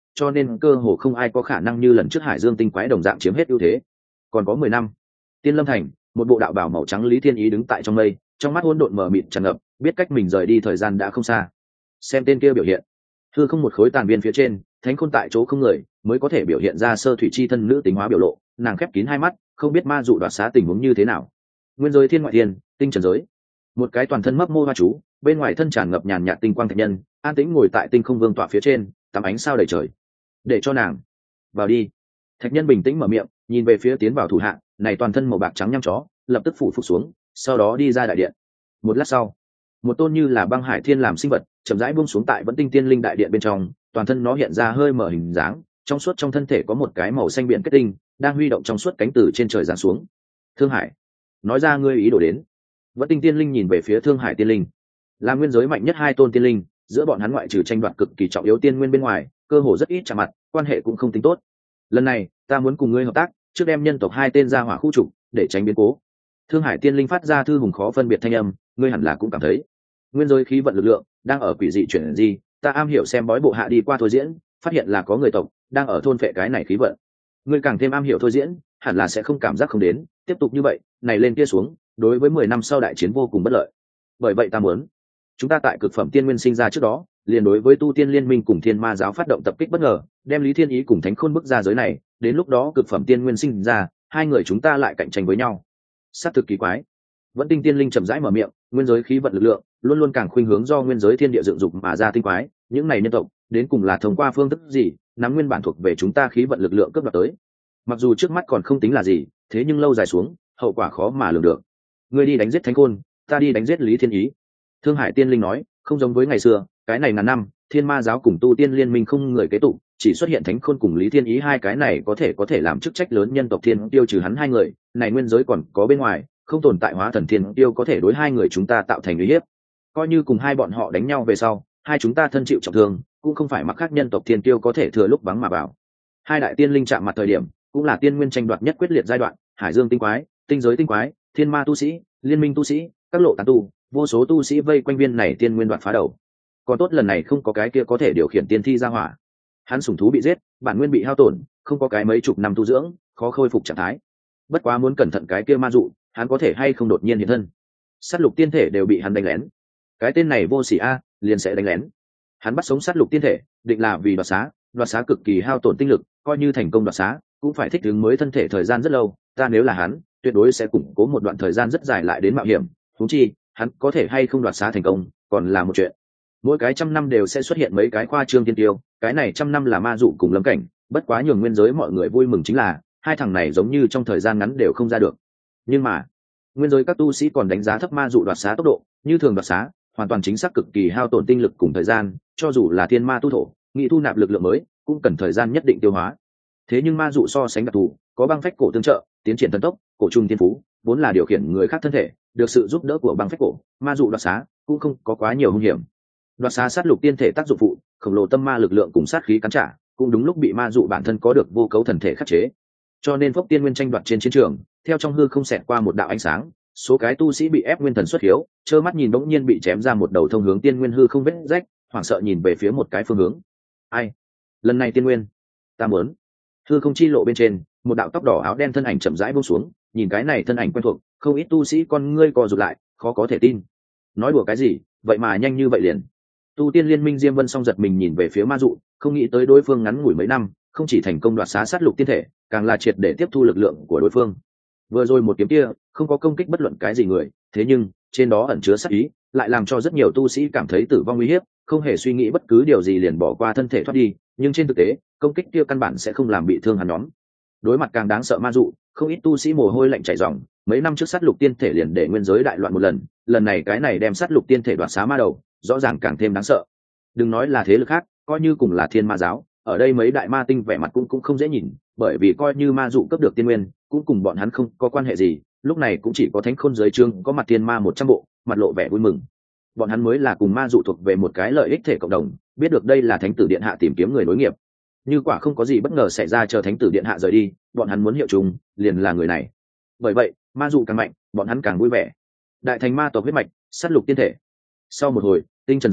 Speaker 1: cho nên cơ hồ không ai có khả năng như lần trước hải dương tinh quái đồng dạng chiếm hết ưu thế. Còn có mười năm. Tiên Lâm Thành, một bộ đạo bào màu trắng Lý Thiên Ý đứng tại trong mây, trong mắt hỗn độn mờ mịt tràn ngập, biết cách mình rời đi thời gian đã không xa. Xem tên kia biểu hiện, hư không một khối tàn viên phía trên, thánh khôn tại chỗ không người, mới có thể biểu hiện ra sơ thủy chi thân nữ tính hóa biểu lộ. Nàng khép kín hai mắt, không biết ma dụ đoạt xá tình huống như thế nào. Nguyên giới thiên ngoại thiên, tinh trần giới, một cái toàn thân mấp mô hoa chú, bên ngoài thân tràn ngập nhàn nhạt tinh quang thạch nhân, an tĩnh ngồi tại tinh không vương tọa phía trên, tắm ánh sao đầy trời. Để cho nàng vào đi. Thạch nhân bình tĩnh mở miệng, nhìn về phía tiến vào thủ hạ, này toàn thân màu bạc trắng nhăm chó, lập tức phủ phục xuống, sau đó đi ra đại điện. Một lát sau, một tôn như là băng hải thiên làm sinh vật chậm rãi buông xuống tại vẫn tinh tiên linh đại điện bên trong, toàn thân nó hiện ra hơi mở hình dáng, trong suốt trong thân thể có một cái màu xanh biển kết tinh đang huy động trong suốt cánh từ trên trời giáng xuống. Thương Hải, nói ra ngươi ý đồ đến. Vẫn tinh tiên linh nhìn về phía Thương Hải tiên linh, là nguyên giới mạnh nhất hai tôn tiên linh, giữa bọn hắn ngoại trừ tranh đoạt cực kỳ trọng yếu tiên nguyên bên ngoài, cơ hồ rất ít chạm mặt, quan hệ cũng không tính tốt. Lần này ta muốn cùng ngươi hợp tác, trước đem nhân tộc hai tên ra hỏa khu trục, để tránh biến cố. Thương Hải tiên linh phát ra thư hùng khó phân biệt thanh âm, ngươi hẳn là cũng cảm thấy nguyên giới khí vận lực lượng đang ở quỷ dị chuyển gì, ta am hiểu xem bói bộ hạ đi qua thôi diễn, phát hiện là có người tộc đang ở thôn phệ cái này khí vận. Ngươi càng thêm am hiểu thôi diễn, hẳn là sẽ không cảm giác không đến, tiếp tục như vậy, này lên kia xuống, đối với mười năm sau đại chiến vô cùng bất lợi. Bởi vậy ta muốn, chúng ta tại cực phẩm tiên nguyên sinh ra trước đó, liền đối với tu tiên liên minh cùng thiên ma giáo phát động tập kích bất ngờ, đem Lý Thiên Ý cùng Thánh Khôn bức ra giới này, đến lúc đó cực phẩm tiên nguyên sinh ra, hai người chúng ta lại cạnh tranh với nhau. Sát thực kỳ quái. Vẫn tinh tiên linh chậm rãi mở miệng, nguyên giới khí vận lực lượng luôn luôn càng khuynh hướng do nguyên giới thiên địa dựng dục mà ra tinh quái, những này nhân tộc đến cùng là thông qua phương thức gì nắm nguyên bản thuộc về chúng ta khí vận lực lượng cướp đoạt tới. Mặc dù trước mắt còn không tính là gì, thế nhưng lâu dài xuống hậu quả khó mà lường được. Ngươi đi đánh giết Thánh Khôn, ta đi đánh giết Lý Thiên Ý. Thương Hải tiên linh nói, không giống với ngày xưa, cái này ngàn năm thiên ma giáo cùng tu tiên liên minh không người kế tục, chỉ xuất hiện Thánh Khôn cùng Lý Thiên Ý hai cái này có thể có thể làm chức trách lớn nhân tộc thiên tiêu, trừ hắn hai người này nguyên giới còn có bên ngoài không tồn tại hóa thần thiên tiêu có thể đối hai người chúng ta tạo thành uy hiếp. Coi như cùng hai bọn họ đánh nhau về sau, hai chúng ta thân chịu trọng thương, cũng không phải mặc khác nhân tộc thiên tiêu có thể thừa lúc vắng mà vào. Hai đại tiên linh chạm mặt thời điểm, cũng là tiên nguyên tranh đoạt nhất quyết liệt giai đoạn, hải dương tinh quái, tinh giới tinh quái, thiên ma tu sĩ, liên minh tu sĩ, các lộ tán tu, vô số tu sĩ vây quanh viên này tiên nguyên đoạt phá đầu. Còn tốt lần này không có cái kia có thể điều khiển tiên thi ra hỏa. Hắn sủng thú bị giết, bản nguyên bị hao tổn, không có cái mấy chục năm tu dưỡng, khó khôi phục trạng thái. Bất quá muốn cẩn thận cái kia ma dụ, hắn có thể hay không đột nhiên hiện thân. Sát lục tiên thể đều bị hắn đánh lén. Cái tên này vô sỉ a, liền sẽ đánh lén. Hắn bắt sống sát lục tiên thể, định là vì đoạt xá, đoạt xá cực kỳ hao tổn tinh lực, coi như thành công đoạt xá, cũng phải thích ứng mới thân thể thời gian rất lâu. Ta nếu là hắn, tuyệt đối sẽ củng cố một đoạn thời gian rất dài lại đến mạo hiểm. Huống chi, hắn có thể hay không đoạt xá thành công, còn là một chuyện. Mỗi cái trăm năm đều sẽ xuất hiện mấy cái khoa trương tiên tiêu, cái này trăm năm là ma dụ cùng lâm cảnh, bất quá nhường nguyên giới mọi người vui mừng chính là hai thằng này giống như trong thời gian ngắn đều không ra được. Nhưng mà nguyên giới các tu sĩ còn đánh giá thấp ma dụ đoạt xá tốc độ, như thường đoạt xá hoàn toàn chính xác cực kỳ hao tổn tinh lực cùng thời gian, cho dù là thiên ma tu thổ nghĩ thu nạp lực lượng mới cũng cần thời gian nhất định tiêu hóa. Thế nhưng ma dụ so sánh đặc thù, có băng phách cổ tương trợ, tiến triển thần tốc, cổ trung thiên phú vốn là điều khiển người khác thân thể, được sự giúp đỡ của băng phách cổ, ma dụ đoạt xá cũng không có quá nhiều hung hiểm. Đoạt xá sát lục tiên thể tác dụng phụ, khổng lồ tâm ma lực lượng cùng sát khí cắn trả, cũng đúng lúc bị ma dụ bản thân có được vô cấu thần thể khắc chế. Cho nên phốc tiên nguyên tranh đoạt trên chiến trường, theo trong hư không xẹt qua một đạo ánh sáng, số cái tu sĩ bị ép nguyên thần xuất hiếu, trơ mắt nhìn bỗng nhiên bị chém ra một đầu thông hướng tiên nguyên hư không vết rách, hoảng sợ nhìn về phía một cái phương hướng. Ai? Lần này tiên nguyên, ta muốn. Hư không chi lộ bên trên, một đạo tóc đỏ áo đen thân ảnh chậm rãi buông xuống, nhìn cái này thân ảnh quen thuộc, không ít tu sĩ con ngươi co rụt lại, khó có thể tin. Nói đùa cái gì, vậy mà nhanh như vậy liền. Tu tiên liên minh Diêm Vân song giật mình nhìn về phía ma dụ, không nghĩ tới đối phương ngắn ngủi mấy năm không chỉ thành công đoạt xá sát lục tiên thể, càng là triệt để tiếp thu lực lượng của đối phương. Vừa rồi một kiếm kia không có công kích bất luận cái gì người, thế nhưng trên đó ẩn chứa sát ý, lại làm cho rất nhiều tu sĩ cảm thấy tử vong nguy hiểm, không hề suy nghĩ bất cứ điều gì liền bỏ qua thân thể thoát đi. Nhưng trên thực tế công kích kia căn bản sẽ không làm bị thương hắn nhóm. Đối mặt càng đáng sợ ma dụ, không ít tu sĩ mồ hôi lạnh chảy ròng. Mấy năm trước sát lục tiên thể liền để nguyên giới đại loạn một lần, lần này cái này đem sát lục tiên thể đoạt xá ma đầu, rõ ràng càng thêm đáng sợ. Đừng nói là thế lực khác, coi như cùng là thiên ma giáo, ở đây mấy đại ma tinh vẻ mặt cũng cũng không dễ nhìn, bởi vì coi như ma dụ cấp được tiên nguyên cũng cùng bọn hắn không có quan hệ gì. Lúc này cũng chỉ có Thánh Khôn dưới trương có mặt thiên ma một trăm bộ, mặt lộ vẻ vui mừng. Bọn hắn mới là cùng ma dụ thuộc về một cái lợi ích thể cộng đồng, biết được đây là thánh tử điện hạ tìm kiếm người nối nghiệp. Như quả không có gì bất ngờ xảy ra chờ thánh tử điện hạ rời đi, bọn hắn muốn hiệu trùng liền là người này. Bởi vậy ma dụ càng mạnh, bọn hắn càng vui vẻ. Đại thành ma tộc huyết mạch, sát lục tiên thể. Sau một hồi, tinh trần giới,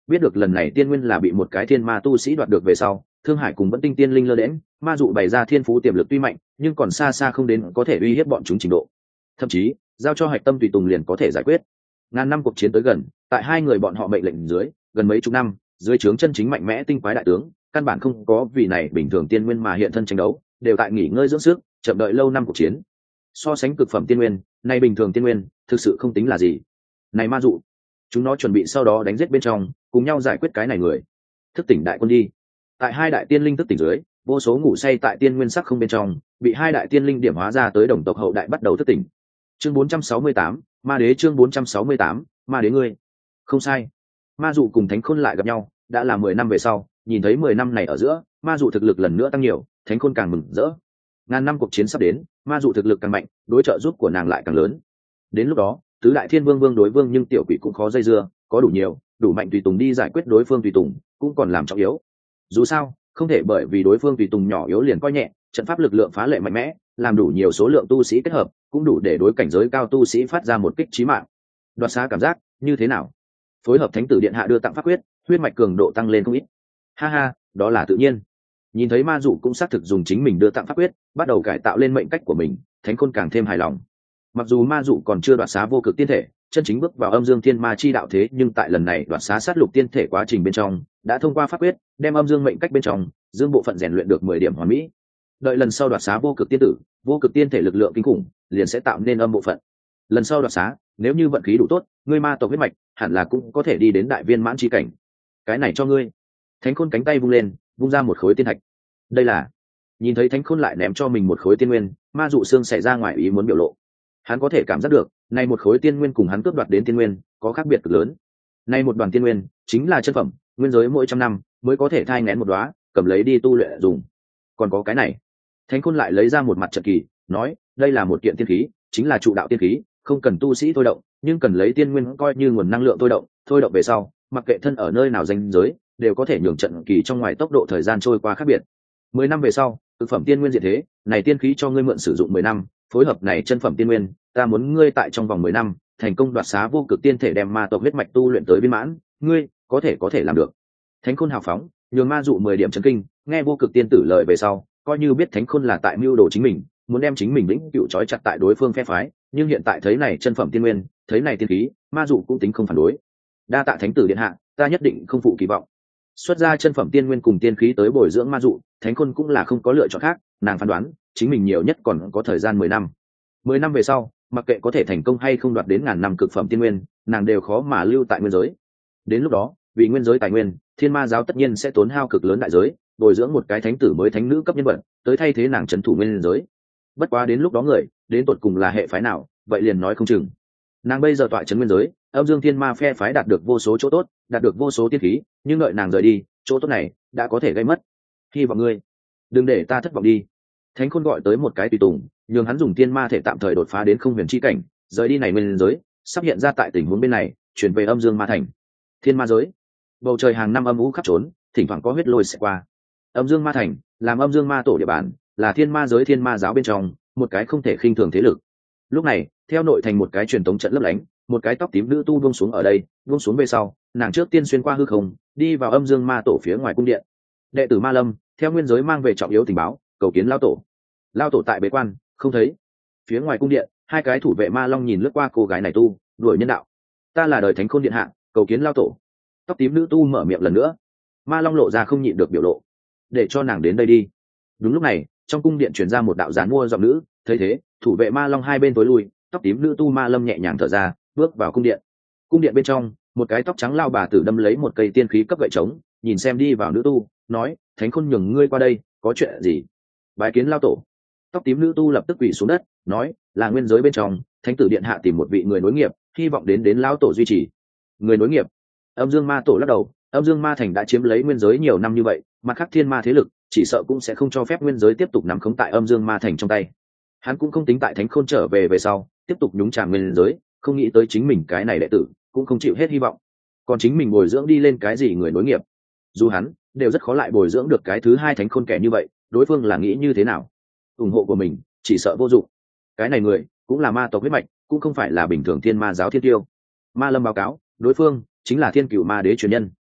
Speaker 1: biết được lần này tiên nguyên là bị một cái thiên ma tu sĩ đoạt được về sau, Thương Hải cùng Vẫn Tinh tiên linh lơ đễnh, ma dụ bày ra thiên phú tiềm lực tuy mạnh, nhưng còn xa xa không đến có thể uy hiếp bọn chúng trình độ. Thậm chí, giao cho hạch tâm tùy tùng liền có thể giải quyết. Ngàn năm cuộc chiến tới gần, tại hai người bọn họ mệnh lệnh dưới, gần mấy chục năm, dưới trướng chân chính mạnh mẽ tinh quái đại tướng, căn bản không có vì này bình thường tiên nguyên mà hiện thân tranh đấu, đều tại nghỉ ngơi dưỡng sức, chậm đợi lâu năm cuộc chiến. So sánh cực phẩm tiên nguyên, này bình thường tiên nguyên, thực sự không tính là gì. Này ma dụ, chúng nó chuẩn bị sau đó đánh giết bên trong, cùng nhau giải quyết cái này người. Thức tỉnh đại quân đi. Tại hai đại tiên linh thức tỉnh dưới, vô số ngủ say tại tiên nguyên sắc không bên trong, bị hai đại tiên linh điểm hóa ra tới đồng tộc hậu đại bắt đầu thức tỉnh. Chương bốn trăm sáu mươi tám, ma đế chương bốn trăm sáu mươi tám, ma đế ngươi. Không sai. Ma dụ cùng Thánh Khôn lại gặp nhau, đã là mười năm về sau, nhìn thấy mười năm này ở giữa, ma dụ thực lực lần nữa tăng nhiều, Thánh Khôn càng mừng rỡ. Ngàn năm cuộc chiến sắp đến, ma dụ thực lực càng mạnh, đối trợ giúp của nàng lại càng lớn. Đến lúc đó, tứ đại thiên vương vương đối vương nhưng tiểu quỷ cũng khó dây dưa, có đủ nhiều, đủ mạnh tùy tùng đi giải quyết đối phương tùy tùng, cũng còn làm trọng yếu. Dù sao, không thể bởi vì đối phương tùy tùng nhỏ yếu liền coi nhẹ, trận pháp lực lượng phá lệ mạnh mẽ, làm đủ nhiều số lượng tu sĩ kết hợp, cũng đủ để đối cảnh giới cao tu sĩ phát ra một kích chí mạng. Đoạt xá cảm giác như thế nào? Phối hợp Thánh tử điện hạ đưa tặng pháp quyết, huyết mạch cường độ tăng lên không ít. Ha ha, đó là tự nhiên. Nhìn thấy ma dụ cũng xác thực dùng chính mình đưa tặng pháp quyết, bắt đầu cải tạo lên mệnh cách của mình, Thánh Khôn càng thêm hài lòng. Mặc dù ma dụ còn chưa đoạt xá vô cực tiên thể, chân chính bước vào âm dương thiên ma chi đạo thế, nhưng tại lần này đoạt xá sát lục tiên thể quá trình bên trong, đã thông qua pháp quyết, đem âm dương mệnh cách bên trong, dương bộ phận rèn luyện được mười điểm hoàn mỹ. Đợi lần sau đoạt xá vô cực tiên tử, vô cực tiên thể lực lượng kinh khủng, liền sẽ tạo nên âm bộ phận. Lần sau đoạt xá, nếu như vận khí đủ tốt, ngươi ma tộc huyết mạch, hẳn là cũng có thể đi đến đại viên mãn chi cảnh. Cái này cho ngươi. Thánh Khôn cánh tay vung lên, vung ra một khối tiên thạch. Đây là. Nhìn thấy Thánh Khôn lại ném cho mình một khối tiên nguyên, ma dụ xương xảy ra ngoài ý muốn biểu lộ. Hắn có thể cảm giác được, này một khối tiên nguyên cùng hắn cướp đoạt đến tiên nguyên, có khác biệt cực lớn. Này một đoàn tiên nguyên, chính là chân phẩm, nguyên giới mỗi trăm năm mới có thể thai nghén một đóa, cầm lấy đi tu luyện dùng. Còn có cái này. Thánh Khôn lại lấy ra một mặt trận kỳ, nói, đây là một kiện tiên khí, chính là trụ đạo tiên khí, không cần tu sĩ thôi động, nhưng cần lấy tiên nguyên coi như nguồn năng lượng thôi động, thôi động về sau, mặc kệ thân ở nơi nào danh giới, đều có thể nhường trận kỳ trong ngoài tốc độ thời gian trôi qua khác biệt. Mười năm về sau, thực phẩm tiên nguyên diệt thế, này tiên khí cho ngươi mượn sử dụng mười năm, phối hợp này chân phẩm tiên nguyên, ta muốn ngươi tại trong vòng mười năm, thành công đoạt xá vô cực tiên thể đem ma tộc huyết mạch tu luyện tới viên mãn, ngươi có thể có thể làm được. Thánh Khôn hào phóng, nhường ma dụ mười điểm chấn kinh, nghe vô cực tiên tử lời về sau, coi như biết Thánh Khôn là tại mưu đồ chính mình, muốn đem chính mình lĩnh cựu trói chặt tại đối phương phe phái, nhưng hiện tại thấy này chân phẩm tiên nguyên, thấy này tiên khí, ma dụ cũng tính không phản đối. Đa tạ Thánh tử điện hạ, ta nhất định không phụ kỳ vọng. Xuất ra chân phẩm tiên nguyên cùng tiên khí tới bồi dưỡng ma dụ, Thánh Khôn cũng là không có lựa chọn khác, nàng phán đoán, chính mình nhiều nhất còn có thời gian mười năm. Mười năm về sau, mặc kệ có thể thành công hay không đoạt đến ngàn năm cực phẩm tiên nguyên, nàng đều khó mà lưu tại nguyên giới. Đến lúc đó, vì nguyên giới tài nguyên, Thiên Ma giáo tất nhiên sẽ tốn hao cực lớn đại giới, bồi dưỡng một cái thánh tử mới thánh nữ cấp nhân vật, tới thay thế nàng trấn thủ nguyên giới. Bất quá đến lúc đó người, đến tột cùng là hệ phái nào, vậy liền nói không chừng. Nàng bây giờ tọa trấn nguyên giới, âm dương thiên ma phe phái đạt được vô số chỗ tốt, đạt được vô số tiên khí, nhưng đợi nàng rời đi, chỗ tốt này đã có thể gây mất. Hy vọng ngươi đừng để ta thất vọng đi. Thánh Khôn gọi tới một cái tùy tùng, nhường hắn dùng tiên ma thể tạm thời đột phá đến không huyền chi cảnh, rời đi này nguyên giới, sắp hiện ra tại tình huống bên này, chuyển về âm dương ma thành. Thiên ma giới, bầu trời hàng năm âm u khắp trốn, thỉnh thoảng có huyết lôi sẽ qua. Âm dương ma thành, làm âm dương ma tổ địa bàn, là thiên ma giới thiên ma giáo bên trong một cái không thể khinh thường thế lực. Lúc này, theo nội thành một cái truyền tống trận lấp lánh, một cái tóc tím nữ tu buông xuống ở đây, buông xuống về sau, nàng trước tiên xuyên qua hư không, đi vào âm dương ma tổ phía ngoài cung điện. Đệ tử Ma Lâm, theo nguyên giới mang về trọng yếu tình báo, cầu kiến lao tổ. Lao tổ tại bế quan, không thấy. Phía ngoài cung điện, hai cái thủ vệ Ma Long nhìn lướt qua cô gái này tu, đuổi nhân đạo. Ta là đời Thánh Khôn điện hạ, cầu kiến lao tổ. Tóc tím nữ tu mở miệng lần nữa. Ma Long lộ ra không nhịn được biểu lộ. Để cho nàng đến đây đi. Đúng lúc này, trong cung điện truyền ra một đạo gián mua giọng nữ, thấy thế, thủ vệ Ma Long hai bên tối lui, tóc tím nữ tu Ma Lâm nhẹ nhàng thở ra, bước vào cung điện. Cung điện bên trong, một cái tóc trắng lao bà tử đâm lấy một cây tiên khí cấp gậy trống, nhìn xem đi vào nữ tu, nói, Thánh Khôn nhường ngươi qua đây, có chuyện gì? Bái kiến lao tổ. Tóc tím nữ tu lập tức quỳ xuống đất, nói, là nguyên giới bên trong, thánh tử điện hạ tìm một vị người nối nghiệp, hy vọng đến đến lao tổ duy trì. Người nối nghiệp? Âm dương ma tổ lắc đầu, âm dương ma thành đã chiếm lấy nguyên giới nhiều năm như vậy, mặt khác thiên ma thế lực chỉ sợ cũng sẽ không cho phép nguyên giới tiếp tục nắm khống tại âm dương ma thành trong tay. Hắn cũng không tính tại Thánh Khôn trở về về sau tiếp tục nhúng chàm nguyên giới, không nghĩ tới chính mình cái này đệ tử cũng không chịu hết hy vọng, còn chính mình bồi dưỡng đi lên cái gì người nối nghiệp. Dù hắn đều rất khó lại bồi dưỡng được cái thứ hai Thánh Khôn kẻ như vậy, đối phương là nghĩ như thế nào? Ủng hộ của mình chỉ sợ vô dụng. Cái này người cũng là ma tộc huyết mạch, cũng không phải là bình thường thiên ma giáo thiên tiêu. Ma Lâm báo cáo, đối phương chính là thiên cửu ma đế truyền nhân.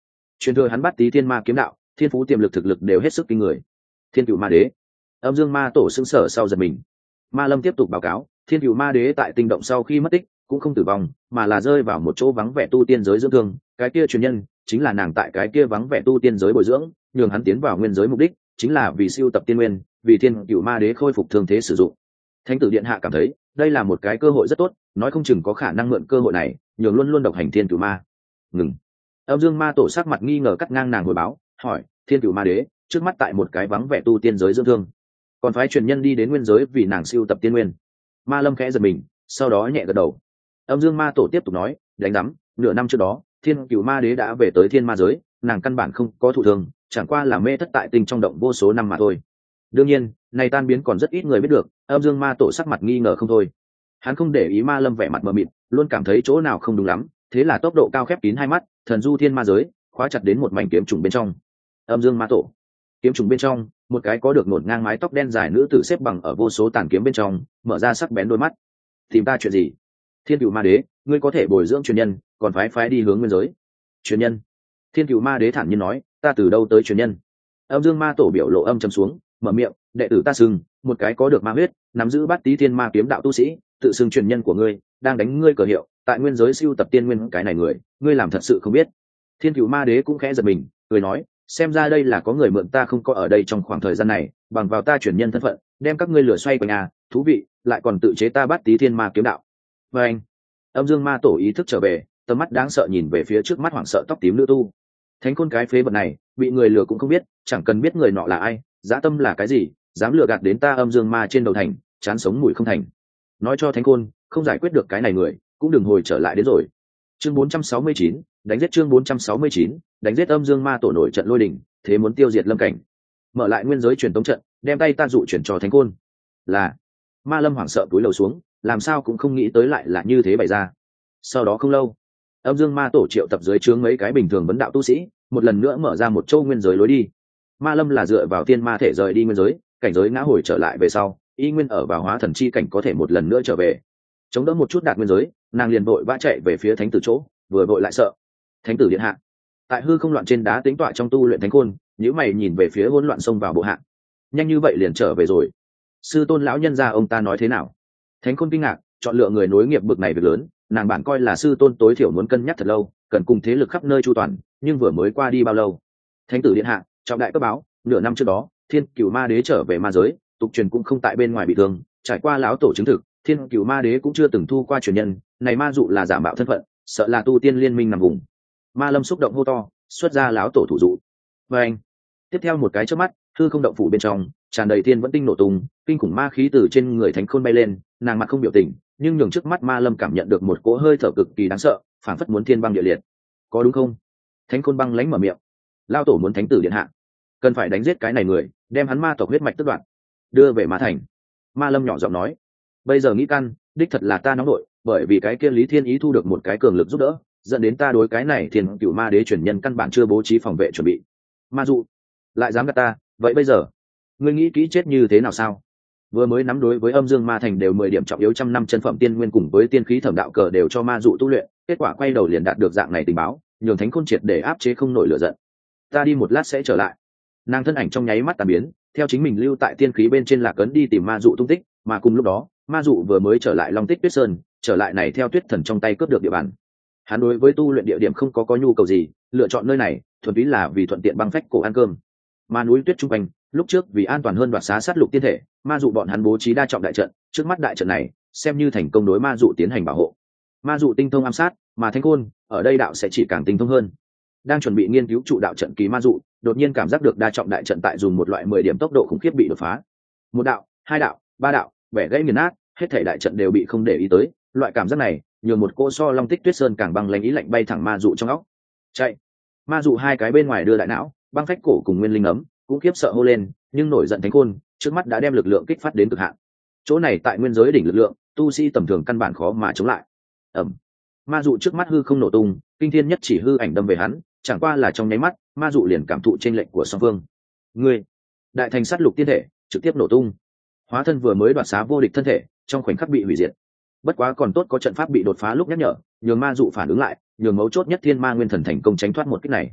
Speaker 1: truyền thừa hắn bắt tí thiên ma kiếm đạo, thiên phú tiềm lực thực lực đều hết sức kinh người. Thiên Cửu Ma Đế. Âm Dương Ma Tổ sững sờ sau giật mình. Ma Lâm tiếp tục báo cáo, Thiên Cửu Ma Đế tại tinh động sau khi mất tích cũng không tử vong, mà là rơi vào một chỗ vắng vẻ tu tiên giới dưỡng thương, cái kia truyền nhân chính là nàng tại cái kia vắng vẻ tu tiên giới bồi dưỡng, nhường hắn tiến vào nguyên giới mục đích chính là vì siêu tập tiên nguyên, vì Thiên Cửu Ma Đế khôi phục thương thế sử dụng. Thánh tử điện hạ cảm thấy đây là một cái cơ hội rất tốt, nói không chừng có khả năng mượn cơ hội này nhường luôn luôn độc hành Thiên Cửu Ma. Ngừng. Âm Dương Ma Tổ sắc mặt nghi ngờ cắt ngang nàng hồi báo, hỏi, Thiên Cửu Ma Đế trước mắt tại một cái vắng vẻ tu tiên giới dưỡng thương, còn phái truyền nhân đi đến nguyên giới vì nàng siêu tập tiên nguyên. Ma Lâm khẽ giật mình, sau đó nhẹ gật đầu. Âm Dương Ma Tổ tiếp tục nói, đánh rắm, nửa năm trước đó Thiên Cửu Ma Đế đã về tới thiên ma giới, nàng căn bản không có thụ thương, chẳng qua là mê thất tại tinh trong động vô số năm mà thôi. Đương nhiên này tan biến còn rất ít người biết được. Âm Dương Ma Tổ sắc mặt nghi ngờ không thôi, hắn không để ý Ma Lâm vẻ mặt mờ mịt, luôn cảm thấy chỗ nào không đúng lắm, thế là tốc độ cao khép kín hai mắt, thần du thiên ma giới khóa chặt đến một mảnh kiếm trùng bên trong. Âm Dương Ma Tổ. Kiếm trùng bên trong, một cái có được ngổn ngang mái tóc đen dài nữ tử xếp bằng ở vô số tàn kiếm bên trong, mở ra sắc bén đôi mắt. Tìm ta chuyện gì? Thiên Cửu Ma Đế, ngươi có thể bồi dưỡng truyền nhân, còn phái phái đi hướng nguyên giới. Truyền nhân? Thiên Cửu Ma Đế thản nhiên nói, ta từ đâu tới truyền nhân? Âm Dương Ma Tổ biểu lộ âm trầm xuống, mở miệng, đệ tử ta xưng, một cái có được ma huyết, nắm giữ bát tí thiên ma kiếm đạo tu sĩ, tự xưng truyền nhân của ngươi, đang đánh ngươi cờ hiệu, tại nguyên giới siêu tập tiên nguyên, cái này người, ngươi làm thật sự không biết. Thiên Cửu Ma Đế cũng khẽ giật mình, cười nói, xem ra đây là có người mượn ta không có ở đây trong khoảng thời gian này, bằng vào ta truyền nhân thân phận, đem các ngươi lừa xoay quanh à, thú vị, lại còn tự chế ta bát tí thiên ma kiếm đạo. Và anh. Âm Dương Ma Tổ ý thức trở về, tầm mắt đáng sợ nhìn về phía trước mắt hoảng sợ tóc tím nữ tu. Thánh Khôn cái phế vật này, bị người lừa cũng không biết, chẳng cần biết người nọ là ai, dã tâm là cái gì, dám lừa gạt đến ta Âm Dương Ma trên đầu thành, chán sống mùi không thành. Nói cho Thánh Khôn, không giải quyết được cái này người, cũng đừng hồi trở lại đến rồi. Chương bốn trăm sáu mươi chín, đánh giết chương bốn trăm sáu mươi chín, đánh giết Âm Dương Ma Tổ nổi trận lôi đình, thế muốn tiêu diệt Lâm Cảnh. Mở lại nguyên giới truyền tống trận, đem tay ta dụ chuyển cho Thánh Khôn. Là. Ma Lâm hoảng sợ cúi đầu xuống, làm sao cũng không nghĩ tới lại là như thế bày ra. Sau đó không lâu, Âm Dương Ma Tổ triệu tập dưới trướng mấy cái bình thường vấn đạo tu sĩ, một lần nữa mở ra một châu nguyên giới lối đi. Ma Lâm là dựa vào tiên ma thể rời đi nguyên giới, cảnh giới ngã hồi trở lại về sau, y nguyên ở vào hóa thần chi cảnh có thể một lần nữa trở về. Chống đỡ một chút đạt nguyên giới, nàng liền vội vã chạy về phía thánh tử chỗ, vừa vội lại sợ. Thánh tử điện hạ. Tại hư không loạn trên đá tính tọa trong tu luyện thánh khôn, nhíu mày nhìn về phía hỗn loạn xông vào bộ hạ. Nhanh như vậy liền trở về rồi. Sư tôn lão nhân gia ông ta nói thế nào? Thánh khôn kinh ngạc, chọn lựa người nối nghiệp bực này việc lớn, nàng bản coi là sư tôn tối thiểu muốn cân nhắc thật lâu, cần cùng thế lực khắp nơi chu toàn, nhưng vừa mới qua đi bao lâu? Thánh tử điện hạ, trọng đại cấp báo, nửa năm trước đó, Thiên Cửu Ma Đế trở về ma giới, tục truyền cũng không tại bên ngoài bị thương, trải qua lão tổ chứng thực, Thiên Cửu Ma Đế cũng chưa từng thu qua truyền nhân, này ma dụ là giả mạo thân phận, sợ là tu tiên liên minh nằm vùng. Ma Lâm xúc động hô to, xuất ra lão tổ thủ dụ. Và anh, tiếp theo một cái chớp mắt, hư không động phủ bên trong tràn đầy thiên vẫn tinh nổ tung, kinh khủng ma khí từ trên người thánh khôn bay lên, nàng mặt không biểu tình, nhưng nhường trước mắt Ma Lâm cảm nhận được một cỗ hơi thở cực kỳ đáng sợ, phảng phất muốn thiên băng địa liệt. Có đúng không? Thánh khôn băng lãnh mở miệng. Lao tổ muốn thánh tử điện hạ, cần phải đánh giết cái này người, đem hắn ma tộc huyết mạch tất đoạn, đưa về Ma Thành. Ma Lâm nhỏ giọng nói, bây giờ nghĩ căn, đích thật là ta nóng nội, bởi vì cái kia Lý Thiên Ý thu được một cái cường lực giúp đỡ, dẫn đến ta đối cái này Thiên Cửu Ma Đế truyền nhân căn bản chưa bố trí phòng vệ chuẩn bị. Ma dụ, lại dám gạt ta, vậy bây giờ, ngươi nghĩ kỹ chết như thế nào sao? Vừa mới nắm đối với Âm Dương Ma Thành đều mười điểm trọng yếu, trăm năm chân phẩm tiên nguyên cùng với tiên khí thẩm đạo cờ đều cho ma dụ tu luyện, kết quả quay đầu liền đạt được dạng này tình báo, nhường thánh khôn triệt để áp chế không nổi lửa giận. Ta đi một lát sẽ trở lại. Nàng thân ảnh trong nháy mắt tàn biến, theo chính mình lưu tại tiên khí bên trên lạc ấn đi tìm ma dụ tung tích, mà cùng lúc đó, ma dụ vừa mới trở lại Long Tích Tuyết Sơn, trở lại này theo Tuyết Thần trong tay cướp được địa bàn. Hắn đối với tu luyện địa điểm không có có nhu cầu gì, lựa chọn nơi này thuần túy là vì thuận tiện băng phách cổ ăn cơm. Ma núi tuyết trung quanh, lúc trước vì an toàn hơn đoạt xá sát lục tiên thể, ma dụ bọn hắn bố trí đa trọng đại trận, trước mắt đại trận này xem như thành công đối ma dụ tiến hành bảo hộ. Ma dụ tinh thông ám sát, mà Thánh Khôn ở đây đạo sẽ chỉ càng tinh thông hơn. Đang chuẩn bị nghiên cứu trụ đạo trận kỳ ma dụ, đột nhiên cảm giác được đa trọng đại trận tại dùng một loại mười điểm tốc độ khủng khiếp bị đột phá. Một đạo, hai đạo, ba đạo, bẻ gãy nghiền nát, hết thảy đại trận đều bị không để ý tới. Loại cảm giác này, nhường một cô so Long Tích Tuyết Sơn càng băng lãnh ý lạnh bay thẳng ma dụ trong óc. Chạy! Ma dụ hai cái bên ngoài đưa đại não, băng phách cổ cùng nguyên linh ấm cũng khiếp sợ hô lên, nhưng nổi giận Thánh Khôn trước mắt đã đem lực lượng kích phát đến cực hạn. Chỗ này tại nguyên giới đỉnh lực lượng, tu sĩ tầm thường căn bản khó mà chống lại. Ầm! Ma dụ trước mắt hư không nổ tung, kinh thiên nhất chỉ hư ảnh đâm về hắn, chẳng qua là trong nháy mắt, ma dụ liền cảm thụ trên lệnh của song phương. Ngươi, đại thành sát lục tiên thể, trực tiếp nổ tung. Hóa thân vừa mới đoạt xá vô địch thân thể, trong khoảnh khắc bị hủy diệt. Bất quá còn tốt có trận pháp bị đột phá lúc nhắc nhở, nhường ma dụ phản ứng lại, nhường mấu chốt nhất thiên ma nguyên thần thành công tránh thoát một kích này.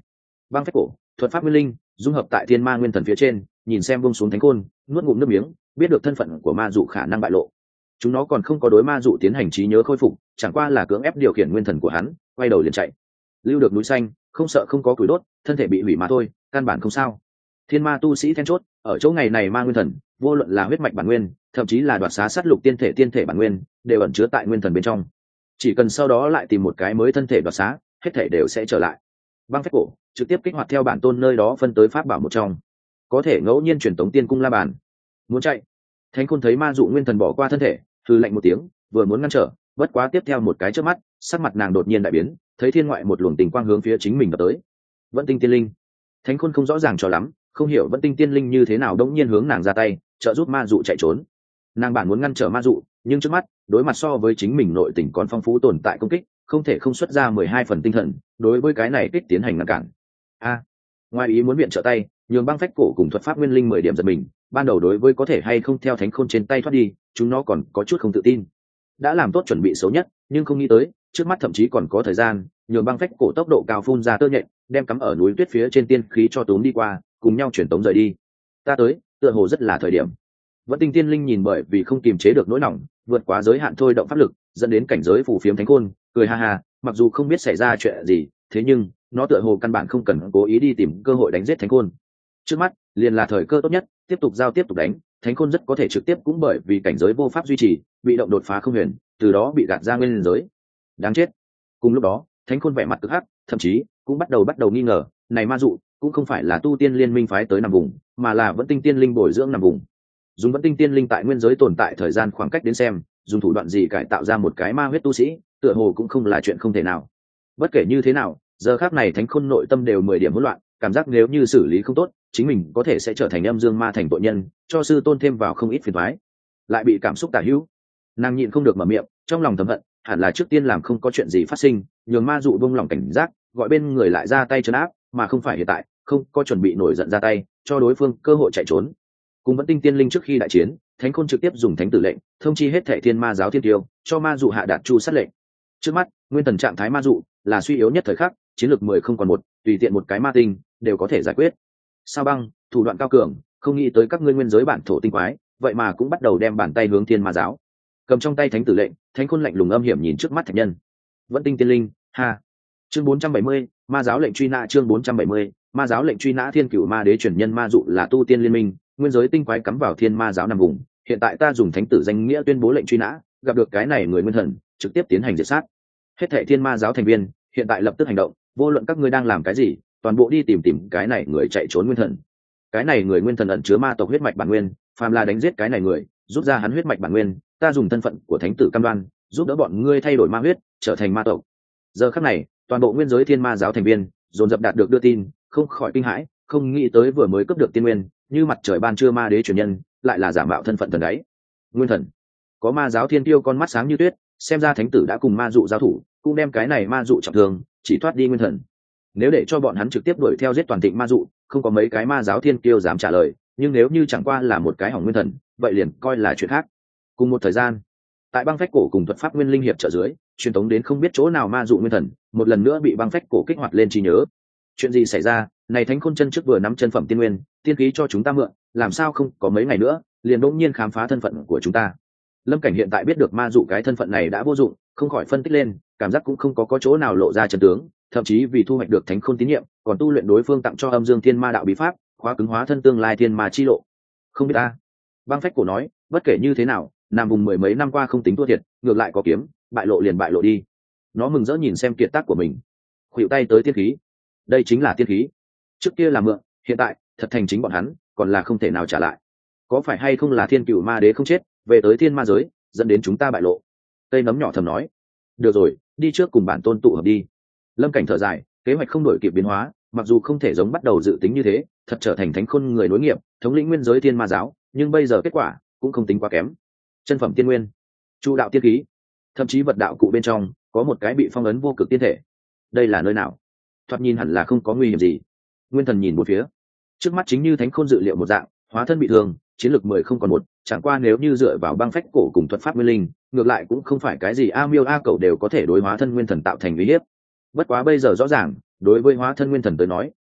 Speaker 1: Băng phách cổ, thuật pháp nguyên linh dung hợp tại thiên ma nguyên thần phía trên, nhìn xem buông xuống thánh khôn, nuốt ngụm nước miếng, biết được thân phận của ma dụ khả năng bại lộ. Chúng nó còn không có đối ma dụ tiến hành trí nhớ khôi phục, chẳng qua là cưỡng ép điều khiển nguyên thần của hắn, quay đầu liền chạy. Lưu được núi xanh, không sợ không có củi đốt, thân thể bị hủy mà thôi, căn bản không sao. Thiên ma tu sĩ then chốt ở chỗ ngày này ma nguyên thần, vô luận là huyết mạch bản nguyên, thậm chí là đoạt xá sát lục tiên thể tiên thể bản nguyên, đều ẩn chứa tại nguyên thần bên trong. Chỉ cần sau đó lại tìm một cái mới thân thể đoạt xá, hết thể đều sẽ trở lại. Băng phách cổ trực tiếp kích hoạt theo bản tôn nơi đó phân tới pháp bảo một trong, có thể ngẫu nhiên truyền tống tiên cung la bàn. Muốn chạy, thánh khôn thấy ma dụ nguyên thần bỏ qua thân thể, hừ lạnh một tiếng, vừa muốn ngăn trở, bất quá tiếp theo một cái chớp mắt, sắc mặt nàng đột nhiên đại biến, thấy thiên ngoại một luồng tình quang hướng phía chính mình đập tới. Vẫn tinh tiên linh. Thánh khôn không rõ ràng cho lắm, không hiểu vẫn tinh tiên linh như thế nào đống nhiên hướng nàng ra tay, trợ giúp ma dụ chạy trốn. Nàng bản muốn ngăn trở ma dụ, nhưng trước mắt đối mặt so với chính mình nội tình còn phong phú tồn tại công kích, không thể không xuất ra mười hai phần tinh thần đối với cái này kích tiến hành ngăn cản. A, ngoài ý muốn viện trợ tay, nhường băng phách cổ cùng thuật pháp nguyên linh mười điểm giật mình, ban đầu đối với có thể hay không theo thánh khôn trên tay thoát đi, chúng nó còn có chút không tự tin. Đã làm tốt chuẩn bị xấu nhất, nhưng không nghĩ tới trước mắt thậm chí còn có thời gian, nhường băng phách cổ tốc độ cao phun ra tơ nhện, đem cắm ở núi tuyết phía trên tiên khí cho túm đi qua, cùng nhau chuyển tống rời đi. Ta tới, tựa hồ rất là thời điểm. Vẫn tinh tiên linh nhìn bởi vì không kiềm chế được nỗi lòng, vượt quá giới hạn thôi động pháp lực, dẫn đến cảnh giới phù phiếm thánh khôn, cười ha ha, mặc dù không biết xảy ra chuyện gì, thế nhưng nó tựa hồ căn bản không cần cố ý đi tìm cơ hội đánh giết thánh khôn. Trước mắt liền là thời cơ tốt nhất, tiếp tục giao tiếp tục đánh, thánh khôn rất có thể trực tiếp cũng bởi vì cảnh giới vô pháp duy trì, bị động đột phá không huyền, từ đó bị gạt ra nguyên giới. Đáng chết. Cùng lúc đó, thánh khôn vẻ mặt cực hắc, thậm chí cũng bắt đầu bắt đầu nghi ngờ, này ma dụ cũng không phải là tu tiên liên minh phái tới nằm vùng, mà là vẫn tinh tiên linh bồi dưỡng nằm vùng. Dùng vẫn tinh tiên linh tại nguyên giới tồn tại thời gian khoảng cách đến xem, dùng thủ đoạn gì cải tạo ra một cái ma huyết tu sĩ, tựa hồ cũng không là chuyện không thể nào. Bất kể như thế nào, giờ khắc này thánh khôn nội tâm đều mười điểm hỗn loạn, cảm giác nếu như xử lý không tốt, chính mình có thể sẽ trở thành âm dương ma thành tội nhân, cho sư tôn thêm vào không ít phiền toái. Lại bị cảm xúc tả hữu, nàng nhịn không được mở miệng, trong lòng thầm hận, hẳn là trước tiên làm không có chuyện gì phát sinh, nhường ma dụ buông lòng cảnh giác, gọi bên người lại ra tay trấn áp, mà không phải hiện tại không có chuẩn bị nổi giận ra tay, cho đối phương cơ hội chạy trốn. Cùng vẫn tinh tiên linh trước khi đại chiến, thánh khôn trực tiếp dùng thánh tử lệnh thông chi hết thệ thiên ma giáo thiên tiêu, cho ma dụ hạ đạt chu sát lệnh. Trước mắt nguyên thần trạng thái ma dụ là suy yếu nhất thời khắc, chiến lược mười không còn một, tùy tiện một cái ma tinh đều có thể giải quyết. Sao băng thủ đoạn cao cường, không nghĩ tới các ngươi nguyên giới bản thổ tinh quái vậy mà cũng bắt đầu đem bàn tay hướng thiên ma giáo. Cầm trong tay thánh tử lệnh, thánh khôn lạnh lùng âm hiểm nhìn trước mắt thạch nhân. Vẫn tinh tiên linh, ha. Chương bốn trăm bảy mươi, ma giáo lệnh truy nã. Chương bốn trăm bảy mươi, ma giáo lệnh truy nã. Thiên cửu ma đế truyền nhân ma dụ là tu tiên liên minh, nguyên giới tinh quái cắm vào thiên ma giáo nằm vùng. Hiện tại ta dùng thánh tử danh nghĩa tuyên bố lệnh truy nã, gặp được cái này người nguyên thần, trực tiếp tiến hành diệt sát. Hết thảy thiên ma giáo thành viên, hiện tại lập tức hành động, vô luận các ngươi đang làm cái gì, toàn bộ đi tìm tìm cái này người chạy trốn nguyên thần. Cái này người nguyên thần ẩn chứa ma tộc huyết mạch bản nguyên, phàm là đánh giết cái này người, rút ra hắn huyết mạch bản nguyên, ta dùng thân phận của thánh tử cam đoan, giúp đỡ bọn ngươi thay đổi ma huyết, trở thành ma tộc. Giờ khắc này, toàn bộ nguyên giới thiên ma giáo thành viên dồn dập đạt được đưa tin, không khỏi kinh hãi, không nghĩ tới vừa mới cướp được tiên nguyên, như mặt trời ban trưa ma đế truyền nhân, lại là giả mạo thân phận thần ấy. Nguyên thần. Có ma giáo thiên tiêu con mắt sáng như tuyết, xem ra thánh tử đã cùng ma dụ giao thủ, cũng đem cái này ma dụ trọng thương, chỉ thoát đi nguyên thần. Nếu để cho bọn hắn trực tiếp đuổi theo giết toàn thịnh ma dụ, không có mấy cái ma giáo thiên tiêu dám trả lời, nhưng nếu như chẳng qua là một cái hỏng nguyên thần, vậy liền coi là chuyện khác. Cùng một thời gian, tại băng phách cổ cùng thuật pháp nguyên linh hiệp trợ dưới, truyền tống đến không biết chỗ nào ma dụ nguyên thần, một lần nữa bị băng phách cổ kích hoạt lên trí nhớ. Chuyện gì xảy ra? Này thánh khôn chân trước vừa nắm chân phẩm tiên nguyên, tiên khí cho chúng ta mượn, làm sao không có mấy ngày nữa, liền đột nhiên khám phá thân phận của chúng ta. Lâm Cảnh hiện tại biết được ma dụ cái thân phận này đã vô dụng, không khỏi phân tích lên, cảm giác cũng không có có chỗ nào lộ ra chân tướng, thậm chí vì thu hoạch được thánh khôn tín nhiệm, còn tu luyện đối phương tặng cho âm dương thiên ma đạo bí pháp, khóa cứng hóa thân tương lai thiên ma chi lộ. Không biết ta. Băng phách cổ nói, bất kể như thế nào, nam vùng mười mấy năm qua không tính thua thiệt, ngược lại có kiếm, bại lộ liền bại lộ đi. Nó mừng rỡ nhìn xem kiệt tác của mình, khuỵu tay tới tiên khí. Đây chính là tiên khí. Trước kia là mượn, hiện tại thật thành chính bọn hắn, còn là không thể nào trả lại. Có phải hay không là thiên cửu ma đế không chết, về tới thiên ma giới, dẫn đến chúng ta bại lộ? Cây nấm nhỏ thầm nói. Được rồi, đi trước cùng bản tôn tụ hợp đi. Lâm Cảnh thở dài, kế hoạch không đổi kịp biến hóa, mặc dù không thể giống bắt đầu dự tính như thế, thật trở thành thánh khôn người nối nghiệp, thống lĩnh nguyên giới thiên ma giáo, nhưng bây giờ kết quả cũng không tính quá kém. Chân phẩm tiên nguyên, chu đạo tiên khí, thậm chí vật đạo cụ bên trong có một cái bị phong ấn vô cực tiên thể. Đây là nơi nào? Thoạt nhìn hẳn là không có nguy hiểm gì. Nguyên thần nhìn một phía, trước mắt chính như thánh khôn dự liệu một dạng, hóa thân bị thương, chiến lược mười không còn một, chẳng qua nếu như dựa vào băng phách cổ cùng thuật pháp nguyên linh, ngược lại cũng không phải cái gì a miêu a cẩu đều có thể đối hóa thân nguyên thần tạo thành uy hiếp. Bất quá bây giờ rõ ràng, đối với hóa thân nguyên thần tới nói,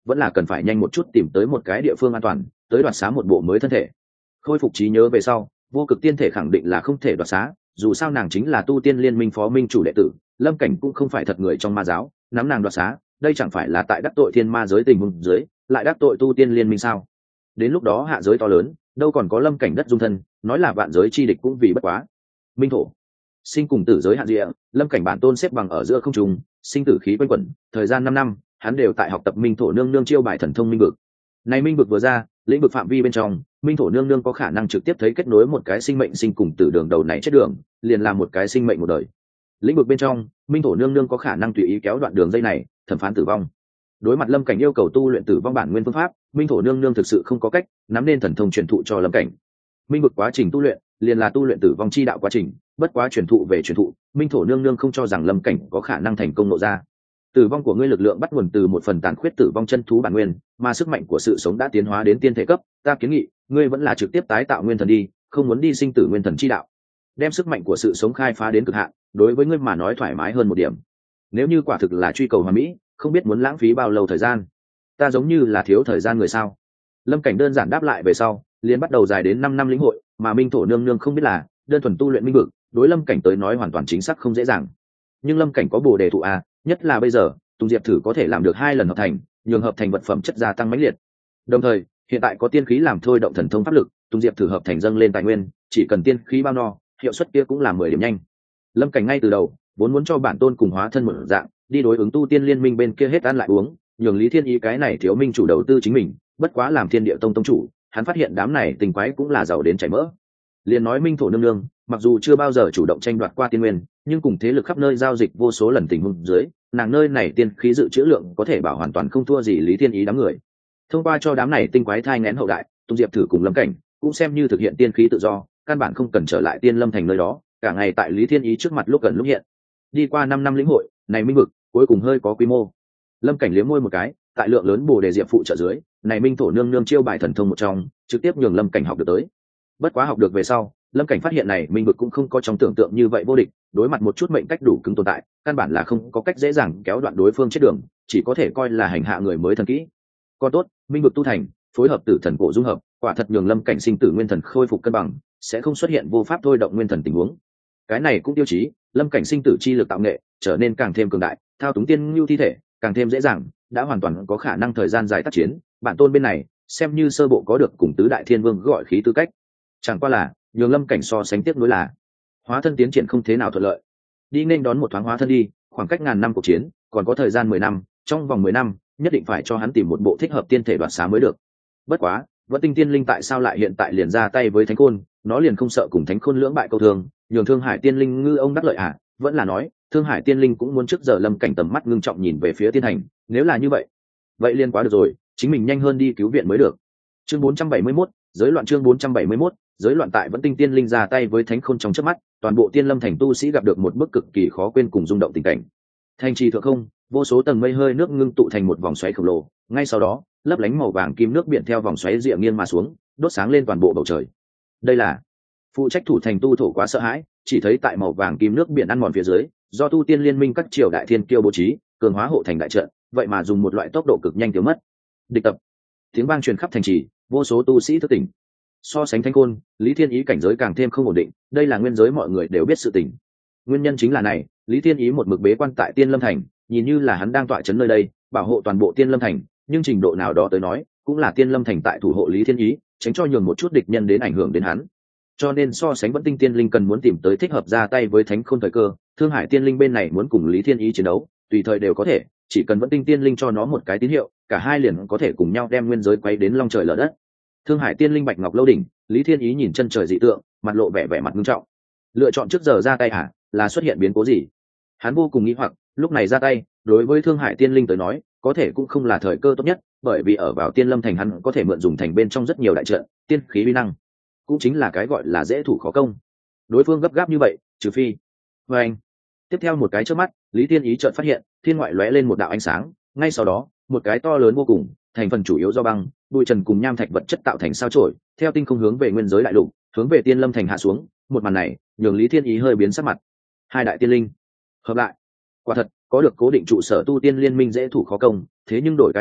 Speaker 1: vẫn là cần phải nhanh một chút tìm tới một cái địa phương an toàn tới đoạt xá một bộ mới thân thể. Khôi phục trí nhớ về sau, vô cực tiên thể khẳng định là không thể đoạt xá, dù sao nàng chính là tu tiên liên minh phó minh chủ đệ tử, lâm cảnh cũng không phải thật người trong ma giáo, nắm nàng đoạt xá đây chẳng phải là tại đắc tội thiên ma giới tình huống dưới lại đắc tội tu tiên liên minh sao? Đến lúc đó hạ giới to lớn, đâu còn có lâm cảnh đất dung thân, nói là vạn giới chi địch cũng vì bất quá. Minh thổ sinh cùng tử giới hạn địa, lâm cảnh bản tôn xếp bằng ở giữa không trung, sinh tử khí quanh quẩn, thời gian năm năm hắn đều tại học tập minh thổ nương nương chiêu bài thần thông minh vực. Này minh vực vừa ra, lĩnh vực phạm vi bên trong, minh thổ nương nương có khả năng trực tiếp thấy kết nối một cái sinh mệnh sinh cùng tử đường đầu này chết đường, liền là một cái sinh mệnh một đời. Lĩnh vực bên trong, minh thổ nương nương có khả năng tùy ý kéo đoạn đường dây này, thẩm phán tử vong. Đối mặt lâm cảnh yêu cầu tu luyện tử vong bản nguyên phương pháp, minh thổ nương nương thực sự không có cách nắm nên thần thông truyền thụ cho lâm cảnh. Minh vực quá trình tu luyện liền là tu luyện tử vong chi đạo quá trình, bất quá truyền thụ về truyền thụ, minh thổ nương nương không cho rằng lâm cảnh có khả năng thành công nộ ra. Tử vong của ngươi lực lượng bắt nguồn từ một phần tàn khuyết tử vong chân thú bản nguyên, mà sức mạnh của sự sống đã tiến hóa đến tiên thể cấp, ta kiến nghị ngươi vẫn là trực tiếp tái tạo nguyên thần đi, không muốn đi sinh tử nguyên thần chi đạo. Đem sức mạnh của sự sống khai phá đến cực hạn, đối với ngươi mà nói thoải mái hơn một điểm. Nếu như quả thực là truy cầu hoàn mỹ, không biết muốn lãng phí bao lâu thời gian. Ta giống như là thiếu thời gian người sao? Lâm cảnh đơn giản đáp lại về sau, liền bắt đầu dài đến năm năm lĩnh hội, mà minh thổ nương nương không biết là đơn thuần tu luyện minh vực, đối lâm cảnh tới nói hoàn toàn chính xác không dễ dàng. Nhưng lâm cảnh có bồ đề thụ a, nhất là bây giờ Tùng Diệp thử có thể làm được hai lần hợp thành, nhường hợp thành vật phẩm chất gia tăng mãnh liệt. Đồng thời hiện tại có tiên khí làm thôi động thần thông pháp lực, Tùng Diệp thử hợp thành dâng lên tài nguyên, chỉ cần tiên khí bao no, hiệu suất kia cũng là mười điểm nhanh. Lâm cảnh ngay từ đầu vốn muốn cho bản tôn cùng hóa thân một dạng đi đối ứng tu tiên liên minh bên kia hết ăn lại uống, nhường Lý Thiên Ý cái này thiếu minh chủ đầu tư chính mình, bất quá làm Thiên Địa Tông tông chủ, hắn phát hiện đám này tình quái cũng là giàu đến chảy mỡ. Liền nói minh thổ nương nương, mặc dù chưa bao giờ chủ động tranh đoạt qua tiên nguyên, nhưng cùng thế lực khắp nơi giao dịch vô số lần tình huống dưới, nàng nơi này tiên khí dự trữ lượng có thể bảo hoàn toàn không thua gì Lý Thiên Ý đám người. Thông qua cho đám này tinh quái thai nghén hậu đại, Tùng Diệp thử cùng lâm cảnh cũng xem như thực hiện tiên khí tự do, căn bản không cần trở lại tiên lâm thành nơi đó, cả ngày tại Lý Thiên Ý trước mặt lúc gần lúc hiện. Đi qua năm năm lĩnh hội, này minh vực cuối cùng hơi có quy mô. Lâm cảnh liếm môi một cái, tại lượng lớn bồ đề diệp phụ trợ dưới, này minh thổ nương nương chiêu bài thần thông một trong, trực tiếp nhường lâm cảnh học được tới. Bất quá học được về sau, lâm cảnh phát hiện này minh vực cũng không có trong tưởng tượng như vậy vô địch, đối mặt một chút mệnh cách đủ cứng tồn tại, căn bản là không có cách dễ dàng kéo đoạn đối phương chết đường, chỉ có thể coi là hành hạ người mới thần kỹ. Còn tốt, minh vực tu thành, phối hợp tử thần cổ dung hợp, quả thật nhường lâm cảnh sinh tử nguyên thần khôi phục cân bằng, sẽ không xuất hiện vô pháp thôi động nguyên thần tình huống. Cái này cũng tiêu chí lâm cảnh sinh tử chi lực tạo nghệ trở nên càng thêm cường đại, thao túng tiên lưu thi thể càng thêm dễ dàng, đã hoàn toàn có khả năng thời gian dài tác chiến. Bản tôn bên này xem như sơ bộ có được cùng tứ đại thiên vương gọi khí tư cách, chẳng qua là nhường lâm cảnh so sánh tiếp nối là hóa thân tiến triển không thế nào thuận lợi. Đi nên đón một thoáng hóa thân đi, khoảng cách ngàn năm cuộc chiến còn có thời gian mười năm, trong vòng mười năm nhất định phải cho hắn tìm một bộ thích hợp tiên thể đoạt xá mới được. Bất quá vẫn tinh tiên linh tại sao lại hiện tại liền ra tay với thánh khôn, nó liền không sợ cùng thánh khôn lưỡng bại câu thương, nhường thương hải tiên linh ngư ông đắc lợi à? Vẫn là nói thương hải tiên linh cũng muốn trước giờ lâm cảnh tầm mắt ngưng trọng nhìn về phía tiên hành, nếu là như vậy vậy liên quá được rồi, chính mình nhanh hơn đi cứu viện mới được. Chương bốn trăm bảy mươi mốt, giới loạn. Chương bốn trăm bảy mươi mốt, giới loạn. Tại vẫn tinh tiên linh ra tay với thánh khôn trong chớp mắt, toàn bộ tiên lâm thành tu sĩ gặp được một bức cực kỳ khó quên cùng rung động tình cảnh. Thành trì thượng không, vô số tầng mây hơi nước ngưng tụ thành một vòng xoáy khổng lồ, ngay sau đó lấp lánh màu vàng kim nước biển theo vòng xoáy rịa nghiêng mà xuống, đốt sáng lên toàn bộ bầu trời. Đây là phụ trách thủ thành tu thổ quá sợ hãi, chỉ thấy tại màu vàng kim nước biển ăn mòn phía dưới, do tu tiên liên minh các triều đại thiên kiêu bố trí cường hóa hộ thành đại trận, vậy mà dùng một loại tốc độ cực nhanh tiêu mất. Địch tập, tiếng vang truyền khắp thành trì, vô số tu sĩ thức tỉnh. So sánh thánh khôn, Lý Thiên Ý cảnh giới càng thêm không ổn định, đây là nguyên giới mọi người đều biết sự tình. Nguyên nhân chính là này, Lý Thiên Ý một mực bế quan tại Tiên Lâm thành, nhìn như là hắn đang tọa trấn nơi đây, bảo hộ toàn bộ Tiên Lâm thành, nhưng trình độ nào đó tới nói, cũng là Tiên Lâm thành tại thủ hộ Lý Thiên Ý, tránh cho nhường một chút địch nhân đến ảnh hưởng đến hắn. Cho nên so sánh vẫn tinh tiên linh cần muốn tìm tới thích hợp ra tay với thánh khôn thời cơ, Thương Hải tiên linh bên này muốn cùng Lý Thiên Ý chiến đấu, tùy thời đều có thể, chỉ cần vẫn tinh tiên linh cho nó một cái tín hiệu, cả hai liền có thể cùng nhau đem nguyên giới quay đến long trời lở đất. Thương Hải tiên linh bạch ngọc lâu đỉnh, Lý Thiên Ý nhìn chân trời dị tượng, mặt lộ vẻ vẻ mặt nghiêm trọng. Lựa chọn trước giờ ra tay hả, là xuất hiện biến cố gì? Hắn vô cùng nghĩ hoặc, lúc này ra tay, đối với Thương Hải tiên linh tới nói, có thể cũng không là thời cơ tốt nhất, bởi vì ở vào Tiên Lâm thành hắn có thể mượn dùng thành bên trong rất nhiều đại trận, tiên khí uy năng, cũng chính là cái gọi là dễ thủ khó công. Đối phương gấp gáp như vậy, trừ phi. Và anh, tiếp theo một cái chớp mắt, Lý Thiên Ý chợt phát hiện, thiên ngoại lóe lên một đạo ánh sáng, ngay sau đó, một cái to lớn vô cùng, thành phần chủ yếu do băng, bụi trần cùng nham thạch vật chất tạo thành sao chổi, theo tinh không hướng về nguyên giới đại lục, hướng về Tiên Lâm thành hạ xuống. Một màn này, nhường Lý Thiên Ý hơi biến sắc mặt. Hai đại tiên linh hợp lại, quả thật có được cố định trụ sở tu tiên liên minh dễ thủ khó công, thế nhưng đổi cái góc độ,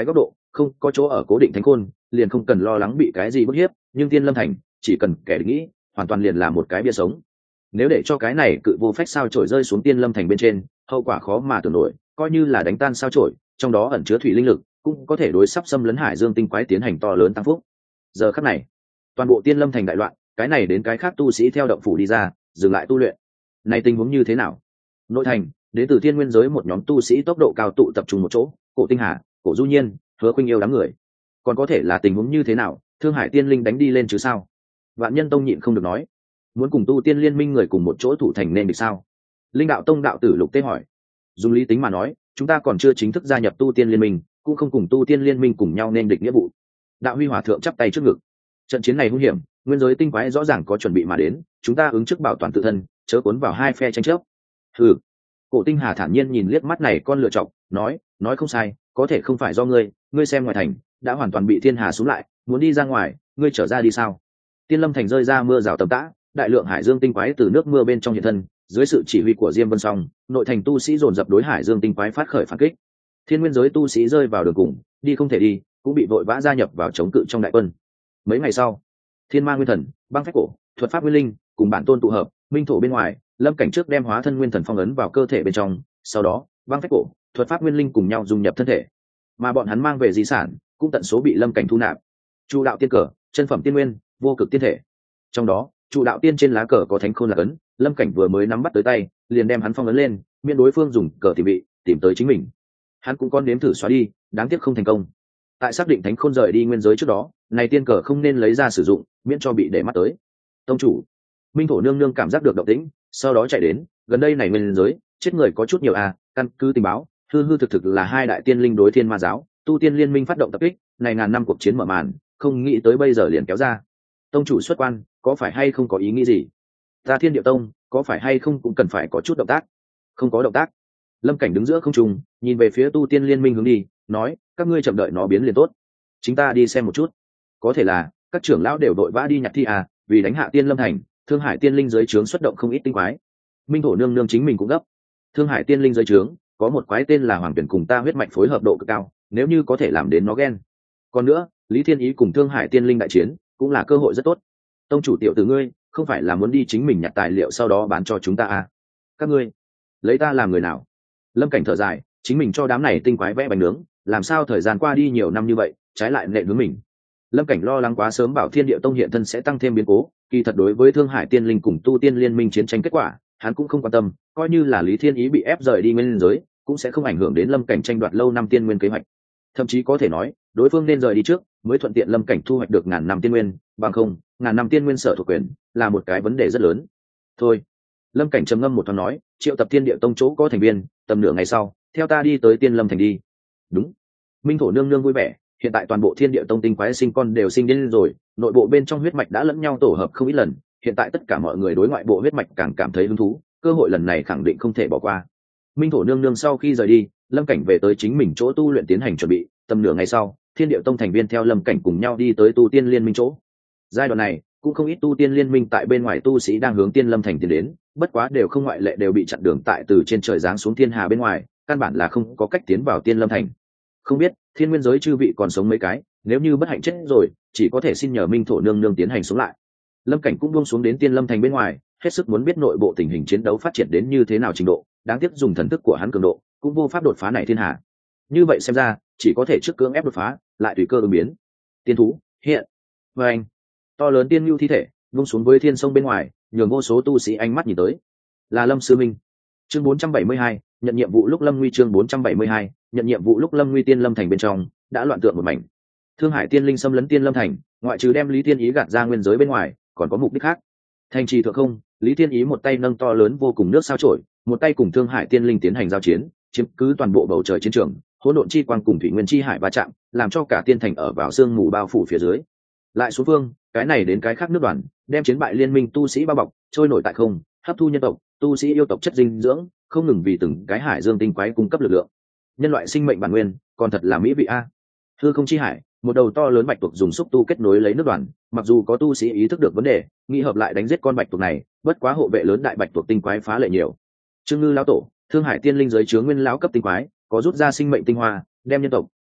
Speaker 1: không có chỗ ở cố định thánh khôn liền không cần lo lắng bị cái gì bức hiếp, nhưng tiên lâm thành chỉ cần kẻ địch nghĩ hoàn toàn liền là một cái bia sống. Nếu để cho cái này cự vô phách sao trổi rơi xuống tiên lâm thành bên trên, hậu quả khó mà tưởng nổi, coi như là đánh tan sao trổi trong đó ẩn chứa thủy linh lực cũng có thể đối sắp xâm lấn hải dương tinh quái tiến hành to lớn tăng phúc. Giờ khắc này toàn bộ tiên lâm thành đại loạn, cái này đến cái khác tu sĩ theo động phủ đi ra dừng lại tu luyện. Này tình huống như thế nào? Nội thành đến từ thiên nguyên giới một nhóm tu sĩ tốc độ cao tụ tập trung một chỗ, Cổ Tinh Hà, Cổ Du Nhiên, Hứa Khuynh yêu đám người. Còn có thể là tình huống như thế nào? Thương Hải tiên linh đánh đi lên chứ sao? Vạn Nhân Tông nhịn không được nói, muốn cùng tu tiên liên minh người cùng một chỗ thủ thành nên được sao? Linh đạo tông đạo tử Lục Tế hỏi. Dùng lý tính mà nói, chúng ta còn chưa chính thức gia nhập tu tiên liên minh, cũng không cùng tu tiên liên minh cùng nhau nên địch nghĩa vụ. Đạo Huy Hòa thượng chắp tay trước ngực. Trận chiến này hung hiểm, nguyên giới tinh quái rõ ràng có chuẩn bị mà đến, chúng ta ứng trước bảo toàn tự thân, chớ cuốn vào hai phe tranh chấp. Ừ. Cổ Tinh Hà thản nhiên nhìn liếc mắt này con lựa chọc, nói, nói không sai, có thể không phải do ngươi, ngươi xem ngoài thành đã hoàn toàn bị thiên hà xuống lại, muốn đi ra ngoài, ngươi trở ra đi sao? Tiên lâm thành rơi ra mưa rào tầm tã, đại lượng hải dương tinh quái từ nước mưa bên trong hiện thân, dưới sự chỉ huy của Diêm Vân Song, nội thành tu sĩ dồn dập đối hải dương tinh quái phát khởi phản kích. Thiên nguyên giới tu sĩ rơi vào đường cùng, đi không thể đi, cũng bị vội vã gia nhập vào chống cự trong đại quân. Mấy ngày sau, Thiên Ma Nguyên Thần, Băng Phách Cổ, Thuật Pháp Nguyên Linh cùng bản tôn tụ hợp, minh thổ bên ngoài, lâm cảnh trước đem hóa thân nguyên thần phong ấn vào cơ thể bên trong, sau đó Băng Phách Cổ, Thuật Pháp Nguyên Linh cùng nhau dung nhập thân thể, mà bọn hắn mang về di sản cũng tận số bị lâm cảnh thu nạp. Chu đạo tiên cờ, chân phẩm tiên nguyên, vô cực tiên thể. Trong đó, Chu đạo tiên trên lá cờ có thánh khôn là ấn, lâm cảnh vừa mới nắm bắt tới tay, liền đem hắn phong ấn lên, miễn đối phương dùng cờ tìm bị tìm tới chính mình. Hắn cũng có nếm thử xóa đi, đáng tiếc không thành công. Tại xác định thánh khôn rời đi nguyên giới trước đó, này tiên cờ không nên lấy ra sử dụng, miễn cho bị để mắt tới. Tông chủ, minh thổ nương nương cảm giác được động tĩnh, sau đó chạy đến, gần đây này nguyên giới chết người có chút nhiều à, căn cứ tình báo, hư hư thực thực là hai đại tiên linh đối thiên ma giáo, tu tiên liên minh phát động tập kích, này ngàn năm cuộc chiến mở màn, không nghĩ tới bây giờ liền kéo ra. Tông chủ xuất quan, có phải hay không có ý nghĩ gì? Ta Thiên Điệu Tông, có phải hay không cũng cần phải có chút động tác? Không có động tác. Lâm cảnh đứng giữa không trung, nhìn về phía tu tiên liên minh hướng đi, nói, các ngươi chậm đợi nó biến liền tốt. Chúng ta đi xem một chút. Có thể là các trưởng lão đều đội vã đi nhặt thi à, vì đánh hạ tiên lâm thành, Thương Hải tiên linh dưới trướng xuất động không ít tinh quái. Minh thổ nương nương chính mình cũng gấp. Thương Hải tiên linh dưới trướng có một quái tên là Hoàng Tuyển cùng ta huyết mạch phối hợp độ cực cao, nếu như có thể làm đến nó ghen. Còn nữa, Lý Thiên Ý cùng Thương Hải tiên linh đại chiến, cũng là cơ hội rất tốt. Tông chủ tiểu tử ngươi, không phải là muốn đi chính mình nhặt tài liệu sau đó bán cho chúng ta à? Các ngươi, lấy ta làm người nào? Lâm cảnh thở dài, chính mình cho đám này tinh quái vẽ bánh nướng, làm sao thời gian qua đi nhiều năm như vậy, trái lại nện hướng mình. Lâm cảnh lo lắng quá sớm bảo Thiên Điệu Tông hiện thân sẽ tăng thêm biến cố, kỳ thật đối với Thương Hải tiên linh cùng tu tiên liên minh chiến tranh kết quả, hắn cũng không quan tâm, coi như là Lý Thiên Ý bị ép rời đi nguyên giới, cũng sẽ không ảnh hưởng đến Lâm cảnh tranh đoạt lâu năm tiên nguyên kế hoạch. Thậm chí có thể nói, đối phương nên rời đi trước, mới thuận tiện Lâm cảnh thu hoạch được ngàn năm tiên nguyên, bằng không, ngàn năm tiên nguyên sở thuộc quyền là một cái vấn đề rất lớn. Thôi, Lâm cảnh trầm ngâm một thoáng nói, triệu tập Thiên Điệu Tông chỗ có thành viên, tầm nửa ngày sau, theo ta đi tới Tiên Lâm thành đi. Đúng. Minh thổ nương nương vui vẻ, hiện tại toàn bộ Thiên Điệu Tông tinh quái sinh con đều sinh đến rồi, nội bộ bên trong huyết mạch đã lẫn nhau tổ hợp không ít lần, hiện tại tất cả mọi người đối ngoại bộ huyết mạch càng cảm thấy hứng thú, cơ hội lần này khẳng định không thể bỏ qua. Minh thổ nương nương sau khi rời đi, Lâm cảnh về tới chính mình chỗ tu luyện tiến hành chuẩn bị, tầm nửa ngày sau, Thiên Điệu Tông thành viên theo Lâm cảnh cùng nhau đi tới tu tiên liên minh chỗ. Giai đoạn này, cũng không ít tu tiên liên minh tại bên ngoài tu sĩ đang hướng Tiên Lâm thành tiến đến, bất quá đều không ngoại lệ đều bị chặn đường tại từ trên trời giáng xuống thiên hà bên ngoài, căn bản là không có cách tiến vào Tiên Lâm thành. Không biết thiên nguyên giới chư vị còn sống mấy cái, nếu như bất hạnh chết rồi, chỉ có thể xin nhờ Minh thổ nương nương tiến hành sống lại. Lâm cảnh cũng buông xuống đến Tiên Lâm thành bên ngoài, hết sức muốn biết nội bộ tình hình chiến đấu phát triển đến như thế nào trình độ, đáng tiếc dùng thần thức của hắn cường độ, cũng vô pháp đột phá này thiên hà. Như vậy xem ra, chỉ có thể trước cưỡng ép đột phá, lại tùy cơ ứng biến. Tiên thú hiện, và anh to lớn tiên lưu thi thể vung xuống với thiên sông bên ngoài, nhường vô số tu sĩ ánh mắt nhìn tới. Là Lâm sư minh. Chương bốn trăm bảy mươi hai, nhận nhiệm vụ lúc Lâm Nguy chương bốn trăm bảy mươi hai, nhận nhiệm vụ lúc Lâm Nguy Tiên Lâm thành bên trong đã loạn tượng một mảnh. Thương Hải tiên linh xâm lấn Tiên Lâm thành, ngoại trừ đem Lý Thiên Ý gạt ra nguyên giới bên ngoài, còn có mục đích khác. Thành trì thượng không, Lý Thiên Ý một tay nâng to lớn vô cùng nước sao chổi, một tay cùng Thương Hải tiên linh tiến hành giao chiến, chiếm cứ toàn bộ bầu trời chiến trường, hỗn độn chi quang cùng thủy nguyên chi hải va chạm, làm cho cả tiên thành ở vào sương mù bao phủ phía dưới. Lại xuống phương, cái này đến cái khác nước đoàn, đem chiến bại liên minh tu sĩ bao bọc, trôi nổi tại không, hấp thu nhân tộc, tu sĩ yêu tộc chất dinh dưỡng, không ngừng vì từng cái hải dương tinh quái cung cấp lực lượng. Nhân loại sinh mệnh bản nguyên, còn thật là mỹ vị a. Hư không chi hải, một đầu to lớn bạch tuộc dùng xúc tu kết nối lấy nước đoàn, mặc dù có tu sĩ ý thức được vấn đề, nghĩ hợp lại đánh giết con bạch tuộc này, bất quá hộ vệ lớn đại bạch tuộc tinh quái phá lệ nhiều. Trương Ngư lão tổ, Thương Hải tiên linh giới chứa nguyên lão cấp tinh quái, có rút ra sinh mệnh tinh hoa, đem nhân tộc,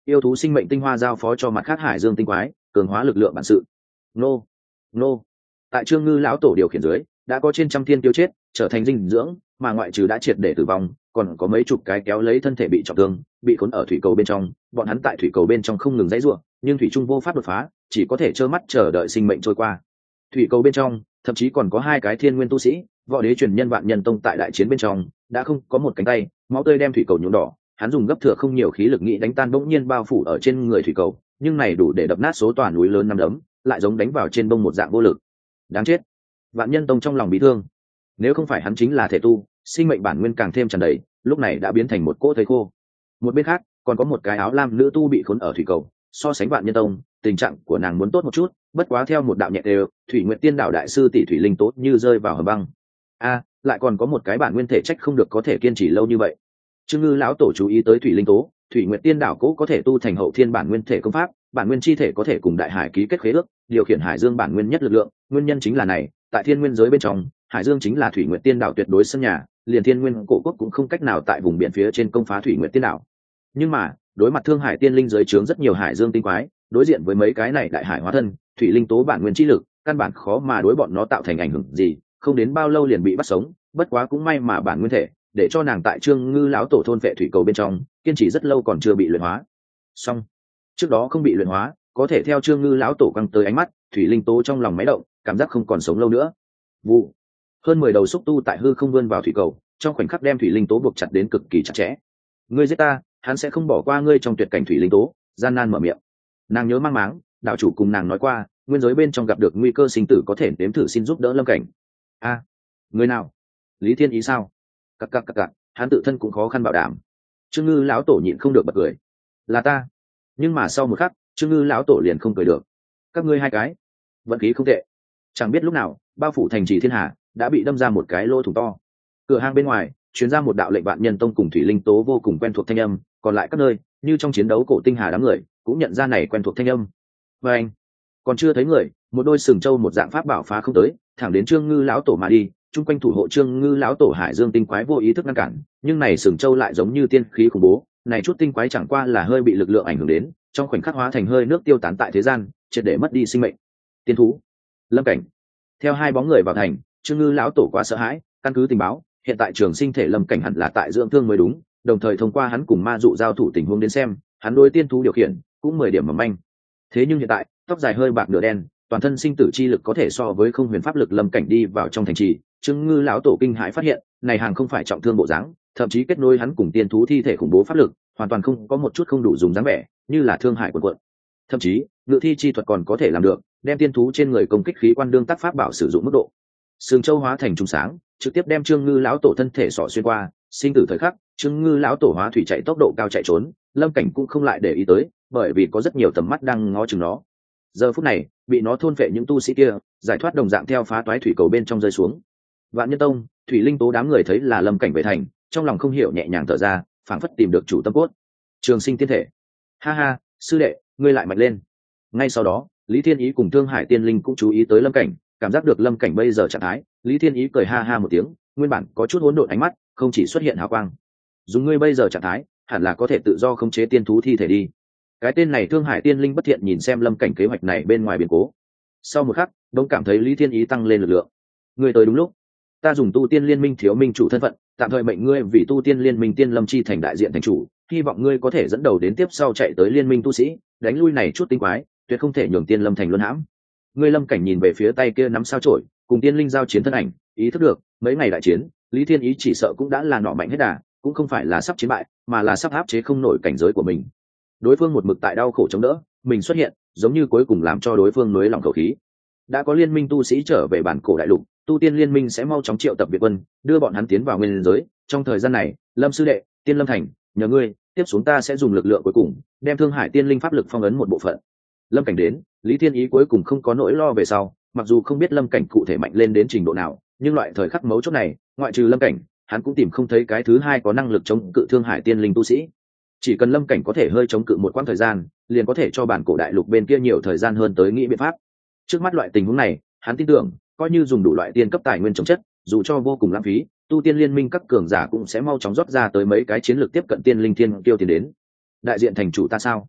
Speaker 1: yêu thú sinh mệnh tinh hoa giao phó cho mặt khác hải dương tinh quái, cường hóa lực lượng bản sự. Nô, nô. Tại Trương Ngư lão tổ điều khiển dưới, đã có trên trăm thiên tiêu chết, trở thành dinh dưỡng, mà ngoại trừ đã triệt để tử vong, còn có mấy chục cái kéo lấy thân thể bị trọng thương, bị cuốn ở thủy cầu bên trong. Bọn hắn tại thủy cầu bên trong không ngừng dãy rủa, nhưng thủy trung vô pháp đột phá, chỉ có thể trơ mắt chờ đợi sinh mệnh trôi qua. Thủy cầu bên trong, thậm chí còn có hai cái thiên nguyên tu sĩ, võ đế truyền nhân Vạn Nhân Tông tại đại chiến bên trong đã không có một cánh tay, máu tươi đem thủy cầu nhuộm đỏ. Hắn dùng gấp thừa không nhiều khí lực nghĩ đánh tan bỗng nhiên bao phủ ở trên người thủy cầu, nhưng này đủ để đập nát số tòa núi lớn năm đấm, lại giống đánh vào trên bông một dạng vô lực. Đáng chết! Vạn Nhân Tông trong lòng bị thương. Nếu không phải hắn chính là thể tu, sinh mệnh bản nguyên càng thêm tràn đầy, lúc này đã biến thành một cỗ thây khô. Một bên khác, còn có một cái áo lam nữ tu bị khốn ở thủy cầu. So sánh Vạn Nhân Tông, tình trạng của nàng muốn tốt một chút, bất quá theo một đạo nhẹ đều, Thủy Nguyệt Tiên Đạo đại sư tỷ Thủy Linh tốt như rơi vào hầm băng. A, lại còn có một cái bản nguyên thể trách không được có thể kiên trì lâu như vậy. Trương Ngư lão tổ chú ý tới Thủy Linh tố, Thủy Nguyệt Tiên Đạo cố có thể tu thành hậu thiên bản nguyên thể công pháp, bản nguyên chi thể có thể cùng đại hải ký kết khế ước, điều khiển hải dương bản nguyên nhất lực lượng, nguyên nhân chính là này, tại thiên nguyên giới bên trong, hải dương chính là Thủy Nguyệt Tiên Đạo tuyệt đối sân nhà, liền thiên nguyên cổ quốc cũng không cách nào tại vùng biển phía trên công phá Thủy Nguyệt Tiên Đạo. Nhưng mà, đối mặt Thương Hải Tiên Linh giới chướng rất nhiều hải dương tinh quái, đối diện với mấy cái này đại hải hóa thân, Thủy Linh tố bản nguyên chi lực, căn bản khó mà đối bọn nó tạo thành ảnh hưởng gì, không đến bao lâu liền bị bắt sống, bất quá cũng may mà bản nguyên thể để cho nàng tại Trương Ngư lão tổ thôn vệ thủy cầu bên trong kiên trì rất lâu còn chưa bị luyện hóa. Xong, trước đó không bị luyện hóa, có thể theo Trương Ngư lão tổ căng tới ánh mắt, Thủy Linh tố trong lòng máy động, cảm giác không còn sống lâu nữa. Vụ, hơn mười đầu xúc tu tại hư không vươn vào thủy cầu, trong khoảnh khắc đem Thủy Linh tố buộc chặt đến cực kỳ chặt chẽ. Ngươi giết ta, hắn sẽ không bỏ qua ngươi trong tuyệt cảnh. Thủy Linh tố gian nan mở miệng. Nàng nhớ mang máng, đạo chủ cùng nàng nói qua, nguyên giới bên trong gặp được nguy cơ sinh tử có thể nếm thử xin giúp đỡ Lâm Cảnh. A, à, người nào? Lý Thiên Ý sao? Cặc cặc cặc cặc, hắn tự thân cũng khó khăn bảo đảm. Trương Ngư lão tổ nhịn không được bật cười. Là ta. Nhưng mà sau một khắc, Trương Ngư lão tổ liền không cười được. Các ngươi hai cái, vận khí không tệ. Chẳng biết lúc nào, bao phủ thành trì thiên hà đã bị đâm ra một cái lỗ thủng to. Cửa hang bên ngoài truyền ra một đạo lệnh Vạn Nhân Tông cùng Thủy Linh tố vô cùng quen thuộc thanh âm, còn lại các nơi, như trong chiến đấu cổ tinh hà đám người, cũng nhận ra này quen thuộc thanh âm. Và anh, còn chưa thấy người, một đôi sừng trâu một dạng pháp bảo phá không tới, thẳng đến Trương Ngư lão tổ mà đi. Trung quanh thủ hộ Trương Ngư lão tổ hải dương tinh quái vô ý thức ngăn cản, nhưng này sừng trâu lại giống như tiên khí khủng bố, này chút tinh quái chẳng qua là hơi bị lực lượng ảnh hưởng đến, trong khoảnh khắc hóa thành hơi nước tiêu tán tại thế gian, triệt để mất đi sinh mệnh. Tiên thú, Lâm Cảnh, theo hai bóng người vào thành, Trương Ngư lão tổ quá sợ hãi, căn cứ tình báo, hiện tại trường sinh thể Lâm Cảnh hẳn là tại dưỡng thương mới đúng, đồng thời thông qua hắn cùng ma dụ giao thủ tình huống đến xem, hắn đối tiên thú điều khiển cũng mười điểm mỏng manh. Thế nhưng hiện tại, tóc dài hơi bạc nửa đen, toàn thân sinh tử chi lực có thể so với không huyền pháp lực Lâm Cảnh đi vào trong thành trì. Trương Ngư lão tổ kinh hãi phát hiện, này hàng không phải trọng thương bộ dáng, thậm chí kết nối hắn cùng tiên thú thi thể khủng bố pháp lực, hoàn toàn không có một chút không đủ dùng dáng vẻ, như là thương hại quần quận. Thậm chí, ngự thi chi thuật còn có thể làm được, đem tiên thú trên người công kích khí quan đương tác pháp bảo sử dụng mức độ. Sừng châu hóa thành trùng sáng, trực tiếp đem Trương Ngư lão tổ thân thể xỏ xuyên qua, sinh tử thời khắc, Trương Ngư lão tổ hóa thủy chạy tốc độ cao chạy trốn, Lâm Cảnh cũng không lại để ý tới, bởi vì có rất nhiều tầm mắt đang ngó chừng nó. Giờ phút này, bị nó thôn phệ những tu sĩ kia, giải thoát đồng dạng theo phá toái thủy cầu bên trong rơi xuống. Vạn Nhân Tông, Thủy Linh tố đám người thấy là Lâm Cảnh về thành, trong lòng không hiểu nhẹ nhàng thở ra, phảng phất tìm được chủ tâm cốt. Trường sinh tiên thể. Ha ha, sư đệ, ngươi lại mạnh lên. Ngay sau đó, Lý Thiên Ý cùng Thương Hải Tiên Linh cũng chú ý tới Lâm Cảnh, cảm giác được Lâm Cảnh bây giờ trạng thái, Lý Thiên Ý cười ha ha một tiếng, nguyên bản có chút hỗn độn ánh mắt, không chỉ xuất hiện hào quang. Dùng ngươi bây giờ trạng thái, hẳn là có thể tự do khống chế tiên thú thi thể đi. Cái tên này Thương Hải Tiên Linh bất thiện nhìn xem Lâm Cảnh kế hoạch này bên ngoài biến cố. Sau một khắc, đông cảm thấy Lý Thiên Ý tăng lên lực lượng. Ngươi tới đúng lúc. Ta dùng tu tiên liên minh thiếu minh chủ thân phận, tạm thời mệnh ngươi vì tu tiên liên minh tiên lâm chi thành đại diện thành chủ, hy vọng ngươi có thể dẫn đầu đến tiếp sau chạy tới liên minh tu sĩ, đánh lui này chút tinh quái, tuyệt không thể nhường tiên lâm thành luân hãm. Ngươi Lâm Cảnh nhìn về phía tay kia nắm sao chổi, cùng tiên linh giao chiến thân ảnh, ý thức được mấy ngày đại chiến, Lý Thiên Ý chỉ sợ cũng đã là nọ mạnh hết đà, cũng không phải là sắp chiến bại, mà là sắp áp chế không nổi cảnh giới của mình. Đối phương một mực tại đau khổ chống đỡ, mình xuất hiện, giống như cuối cùng làm cho đối phương nới lòng khẩu khí. Đã có liên minh tu sĩ trở về bản cổ đại lục, tu tiên liên minh sẽ mau chóng triệu tập Việt quân, đưa bọn hắn tiến vào nguyên giới. Trong thời gian này, Lâm sư đệ, Tiên Lâm thành, nhờ ngươi, tiếp xuống ta sẽ dùng lực lượng cuối cùng, đem Thương Hải Tiên Linh pháp lực phong ấn một bộ phận. Lâm Cảnh đến, Lý Thiên Ý cuối cùng không có nỗi lo về sau, mặc dù không biết Lâm Cảnh cụ thể mạnh lên đến trình độ nào, nhưng loại thời khắc mấu chốt này, ngoại trừ Lâm Cảnh, hắn cũng tìm không thấy cái thứ hai có năng lực chống cự Thương Hải Tiên Linh tu sĩ. Chỉ cần Lâm Cảnh có thể hơi chống cự một quãng thời gian, liền có thể cho bản cổ đại lục bên kia nhiều thời gian hơn tới nghĩ biện pháp. Trước mắt loại tình huống này, hắn tin tưởng, coi như dùng đủ loại tiên cấp tài nguyên chống chất, dù cho vô cùng lãng phí, tu tiên liên minh các cường giả cũng sẽ mau chóng rót ra tới mấy cái chiến lược tiếp cận tiên linh thiên tiêu tiền đến. Đại diện thành chủ ta sao?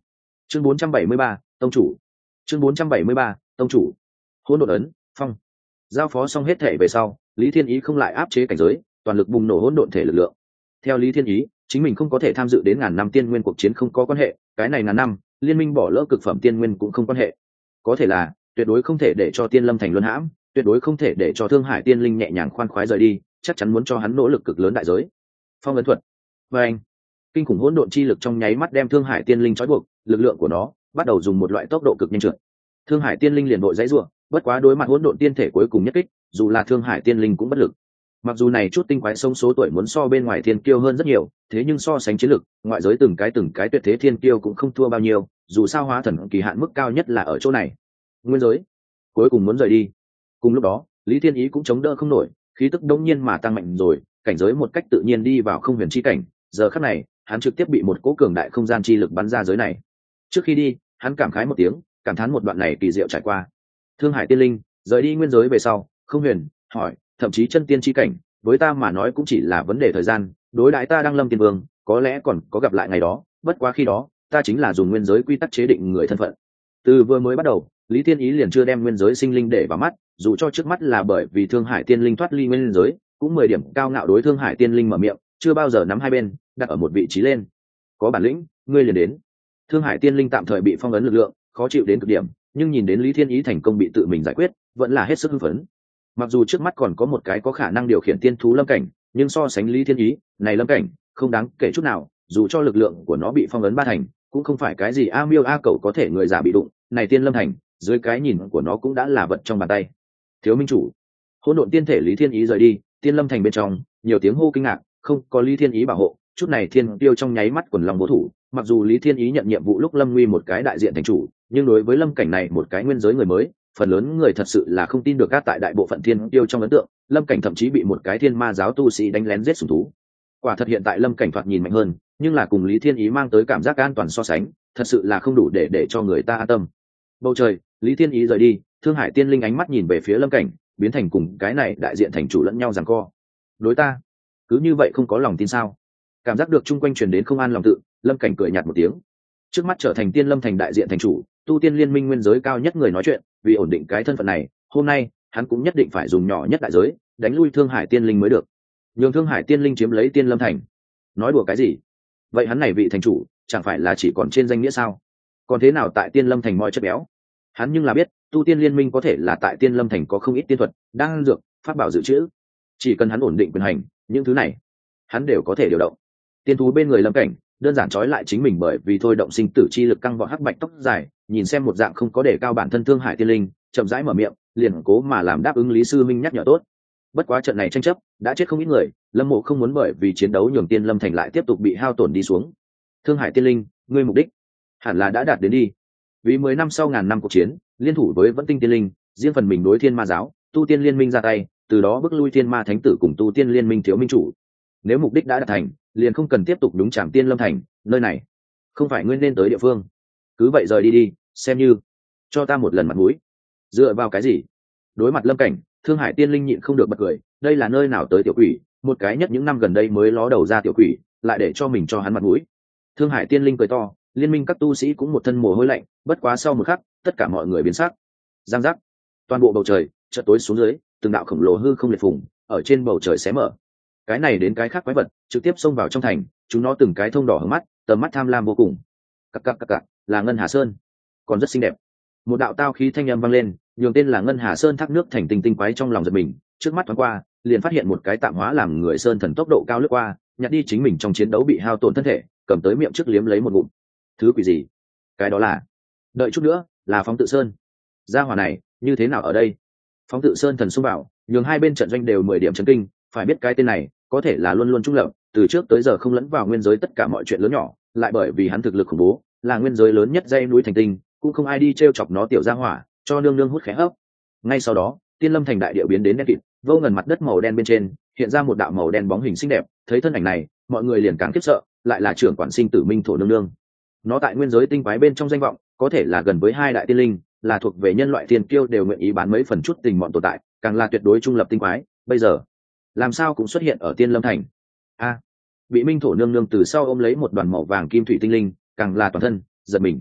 Speaker 1: chương bốn trăm bảy mươi ba, tông chủ. chương bốn trăm bảy mươi ba, tông chủ. Hỗn độn ấn, phong. Giao phó xong hết thể về sau, Lý Thiên Ý không lại áp chế cảnh giới, toàn lực bùng nổ hỗn độn thể lực lượng. Theo Lý Thiên Ý, chính mình không có thể tham dự đến ngàn năm tiên nguyên cuộc chiến không có quan hệ, cái này ngàn năm, liên minh bỏ lỡ cực phẩm tiên nguyên cũng không quan hệ. Có thể là, tuyệt đối không thể để cho Tiên Lâm thành luân hãm, tuyệt đối không thể để cho Thương Hải tiên linh nhẹ nhàng khoan khoái rời đi, chắc chắn muốn cho hắn nỗ lực cực lớn đại giới. Phong ấn thuật. Và anh, kinh khủng hỗn độn chi lực trong nháy mắt đem Thương Hải tiên linh trói buộc, lực lượng của nó bắt đầu dùng một loại tốc độ cực nhanh trượt. Thương Hải tiên linh liền đội dãy rủa, bất quá đối mặt hỗn độn tiên thể cuối cùng nhất kích, dù là Thương Hải tiên linh cũng bất lực. Mặc dù này chút tinh quái sông số tuổi muốn so bên ngoài thiên kiêu hơn rất nhiều, thế nhưng so sánh chiến lực, ngoại giới từng cái từng cái tuyệt thế thiên kiêu cũng không thua bao nhiêu, dù sao hóa thần kỳ hạn mức cao nhất là ở chỗ này. Nguyên giới cuối cùng muốn rời đi. Cùng lúc đó, Lý Thiên Ý cũng chống đỡ không nổi, khí tức đống nhiên mà tăng mạnh rồi, cảnh giới một cách tự nhiên đi vào không huyền chi cảnh, giờ khắc này, hắn trực tiếp bị một cỗ cường đại không gian chi lực bắn ra giới này. Trước khi đi, hắn cảm khái một tiếng, cảm thán một đoạn này kỳ diệu trải qua. Thương Hải tiên linh rời đi nguyên giới về sau, không huyền, hỏi, thậm chí chân tiên chi cảnh, với ta mà nói cũng chỉ là vấn đề thời gian, đối đãi ta đang lâm tiên vương, có lẽ còn có gặp lại ngày đó, bất quá khi đó, ta chính là dùng nguyên giới quy tắc chế định người thân phận. Từ vừa mới bắt đầu, Lý Thiên Ý liền chưa đem nguyên giới sinh linh để vào mắt, dù cho trước mắt là bởi vì Thương Hải tiên linh thoát ly nguyên giới, cũng mười điểm cao ngạo đối Thương Hải tiên linh mở miệng, chưa bao giờ nắm hai bên, đặt ở một vị trí lên. Có bản lĩnh, ngươi liền đến. Thương Hải tiên linh tạm thời bị phong ấn lực lượng, khó chịu đến cực điểm, nhưng nhìn đến Lý Thiên Ý thành công bị tự mình giải quyết, vẫn là hết sức hưng phấn. Mặc dù trước mắt còn có một cái có khả năng điều khiển tiên thú lâm cảnh, nhưng so sánh Lý Thiên Ý, này lâm cảnh không đáng kể chút nào, dù cho lực lượng của nó bị phong ấn ba thành, cũng không phải cái gì a miêu a cẩu có thể người giả bị đụng, này tiên lâm thành, dưới cái nhìn của nó cũng đã là vật trong bàn tay. Thiếu minh chủ. Hỗn độn tiên thể Lý Thiên Ý rời đi, tiên lâm thành bên trong, nhiều tiếng hô kinh ngạc, không có Lý Thiên Ý bảo hộ, chút này thiên tiêu trong nháy mắt quần lòng bố thủ, mặc dù Lý Thiên Ý nhận nhiệm vụ lúc lâm nguy một cái đại diện thành chủ, nhưng đối với lâm cảnh này một cái nguyên giới người mới, phần lớn người thật sự là không tin được. Các tại đại bộ phận thiên tiêu trong ấn tượng, lâm cảnh thậm chí bị một cái thiên ma giáo tu sĩ đánh lén giết sủng thú. Quả thật hiện tại lâm cảnh thoạt nhìn mạnh hơn, nhưng là cùng Lý Thiên Ý mang tới cảm giác an toàn so sánh, thật sự là không đủ để để cho người ta an tâm. Bầu trời, Lý Thiên Ý rời đi, Thương Hải tiên linh ánh mắt nhìn về phía lâm cảnh, biến thành cùng cái này đại diện thành chủ lẫn nhau giằng co. Đối ta cứ như vậy không có lòng tin sao? Cảm giác được chung quanh truyền đến không an lòng tự, lâm cảnh cười nhạt một tiếng. Trước mắt trở thành tiên lâm thành đại diện thành chủ, tu tiên liên minh nguyên giới cao nhất người nói chuyện, vì ổn định cái thân phận này, hôm nay hắn cũng nhất định phải dùng nhỏ nhất đại giới đánh lui Thương Hải tiên linh mới được. Nhường Thương Hải tiên linh chiếm lấy tiên lâm thành, nói đùa cái gì? Vậy hắn này vị thành chủ chẳng phải là chỉ còn trên danh nghĩa sao? Còn thế nào tại tiên lâm thành moi chất béo? Hắn nhưng là biết tu tiên liên minh có thể là tại tiên lâm thành có không ít tiên thuật, đan dược, pháp bảo dự trữ, chỉ cần hắn ổn định quyền hành, những thứ này hắn đều có thể điều động. Tiên thú bên người lâm cảnh đơn giản trói lại chính mình bởi vì thôi động sinh tử chi lực căng vọt hắc bạch tóc dài, nhìn xem một dạng không có để cao bản thân Thương Hải tiên linh, chậm rãi mở miệng, liền cố mà làm đáp ứng Lý sư minh nhắc nhở tốt. Bất quá trận này tranh chấp đã chết không ít người, lâm mộ không muốn bởi vì chiến đấu nhường tiên lâm thành lại tiếp tục bị hao tổn đi xuống. Thương Hải tiên linh, ngươi mục đích hẳn là đã đạt đến đi. Vì mười năm sau ngàn năm cuộc chiến, liên thủ với vẫn tinh tiên linh, riêng phần mình đối thiên ma giáo, tu tiên liên minh ra tay, từ đó bước lui thiên ma thánh tử cùng tu tiên liên minh thiếu minh chủ. Nếu mục đích đã đạt thành, liền không cần tiếp tục đúng chạm tiên lâm thành, nơi này không phải ngươi nên tới địa phương. Cứ vậy rời đi đi, xem như cho ta một lần mặt mũi. Dựa vào cái gì? Đối mặt lâm cảnh, Thương Hải tiên linh nhịn không được bật cười, đây là nơi nào tới tiểu quỷ, một cái nhất những năm gần đây mới ló đầu ra tiểu quỷ, lại để cho mình cho hắn mặt mũi. Thương Hải tiên linh cười to, liên minh các tu sĩ cũng một thân mồ hôi lạnh, bất quá sau một khắc, tất cả mọi người biến sắc. Giang giác, toàn bộ bầu trời chợt tối xuống dưới, từng đạo khổng lồ hư không liệt phùng ở trên bầu trời xé mở. Cái này đến cái khác quái vật trực tiếp xông vào trong thành, chúng nó từng cái thông đỏ hướng mắt, tầm mắt tham lam vô cùng. Cặc cặc cặc cặc, là Ngân Hà Sơn, còn rất xinh đẹp. Một đạo tao khí thanh âm vang lên, nhường tên là Ngân Hà Sơn thác nước thành tinh tinh quái trong lòng giật mình, trước mắt thoáng qua, liền phát hiện một cái tạm hóa làm người sơn thần tốc độ cao lướt qua, nhặt đi chính mình trong chiến đấu bị hao tổn thân thể, cầm tới miệng trước liếm lấy một ngụm. Thứ quỷ gì? Cái đó là, đợi chút nữa, là Phóng Tự Sơn. Gia hỏa này, như thế nào ở đây? Phóng Tự Sơn thần xung vào, nhường hai bên trận doanh đều mười điểm chấn kinh, phải biết cái tên này, có thể là luôn luôn trung lập, từ trước tới giờ không lẫn vào nguyên giới tất cả mọi chuyện lớn nhỏ, lại bởi vì hắn thực lực khủng bố, là nguyên giới lớn nhất dãy núi thành tinh, cũng không ai đi trêu chọc nó tiểu gia hỏa, cho nương nương hút khẽ hấp. Ngay sau đó, tiên lâm thành đại địa biến đến đen kịt, vô ngần mặt đất màu đen bên trên hiện ra một đạo màu đen bóng hình xinh đẹp, thấy thân ảnh này, mọi người liền càng khiếp sợ, lại là trưởng quản sinh tử minh thổ nương nương. Nó tại nguyên giới tinh quái bên trong danh vọng, có thể là gần với hai đại tiên linh, là thuộc về nhân loại tiên kiêu đều nguyện ý bán mấy phần chút tình mọn tồn tại, càng là tuyệt đối trung lập tinh quái, bây giờ làm sao cũng xuất hiện ở tiên lâm thành. A, bị minh thổ nương nương từ sau ôm lấy một đoàn màu vàng kim thủy tinh linh, càng là toàn thân giật mình.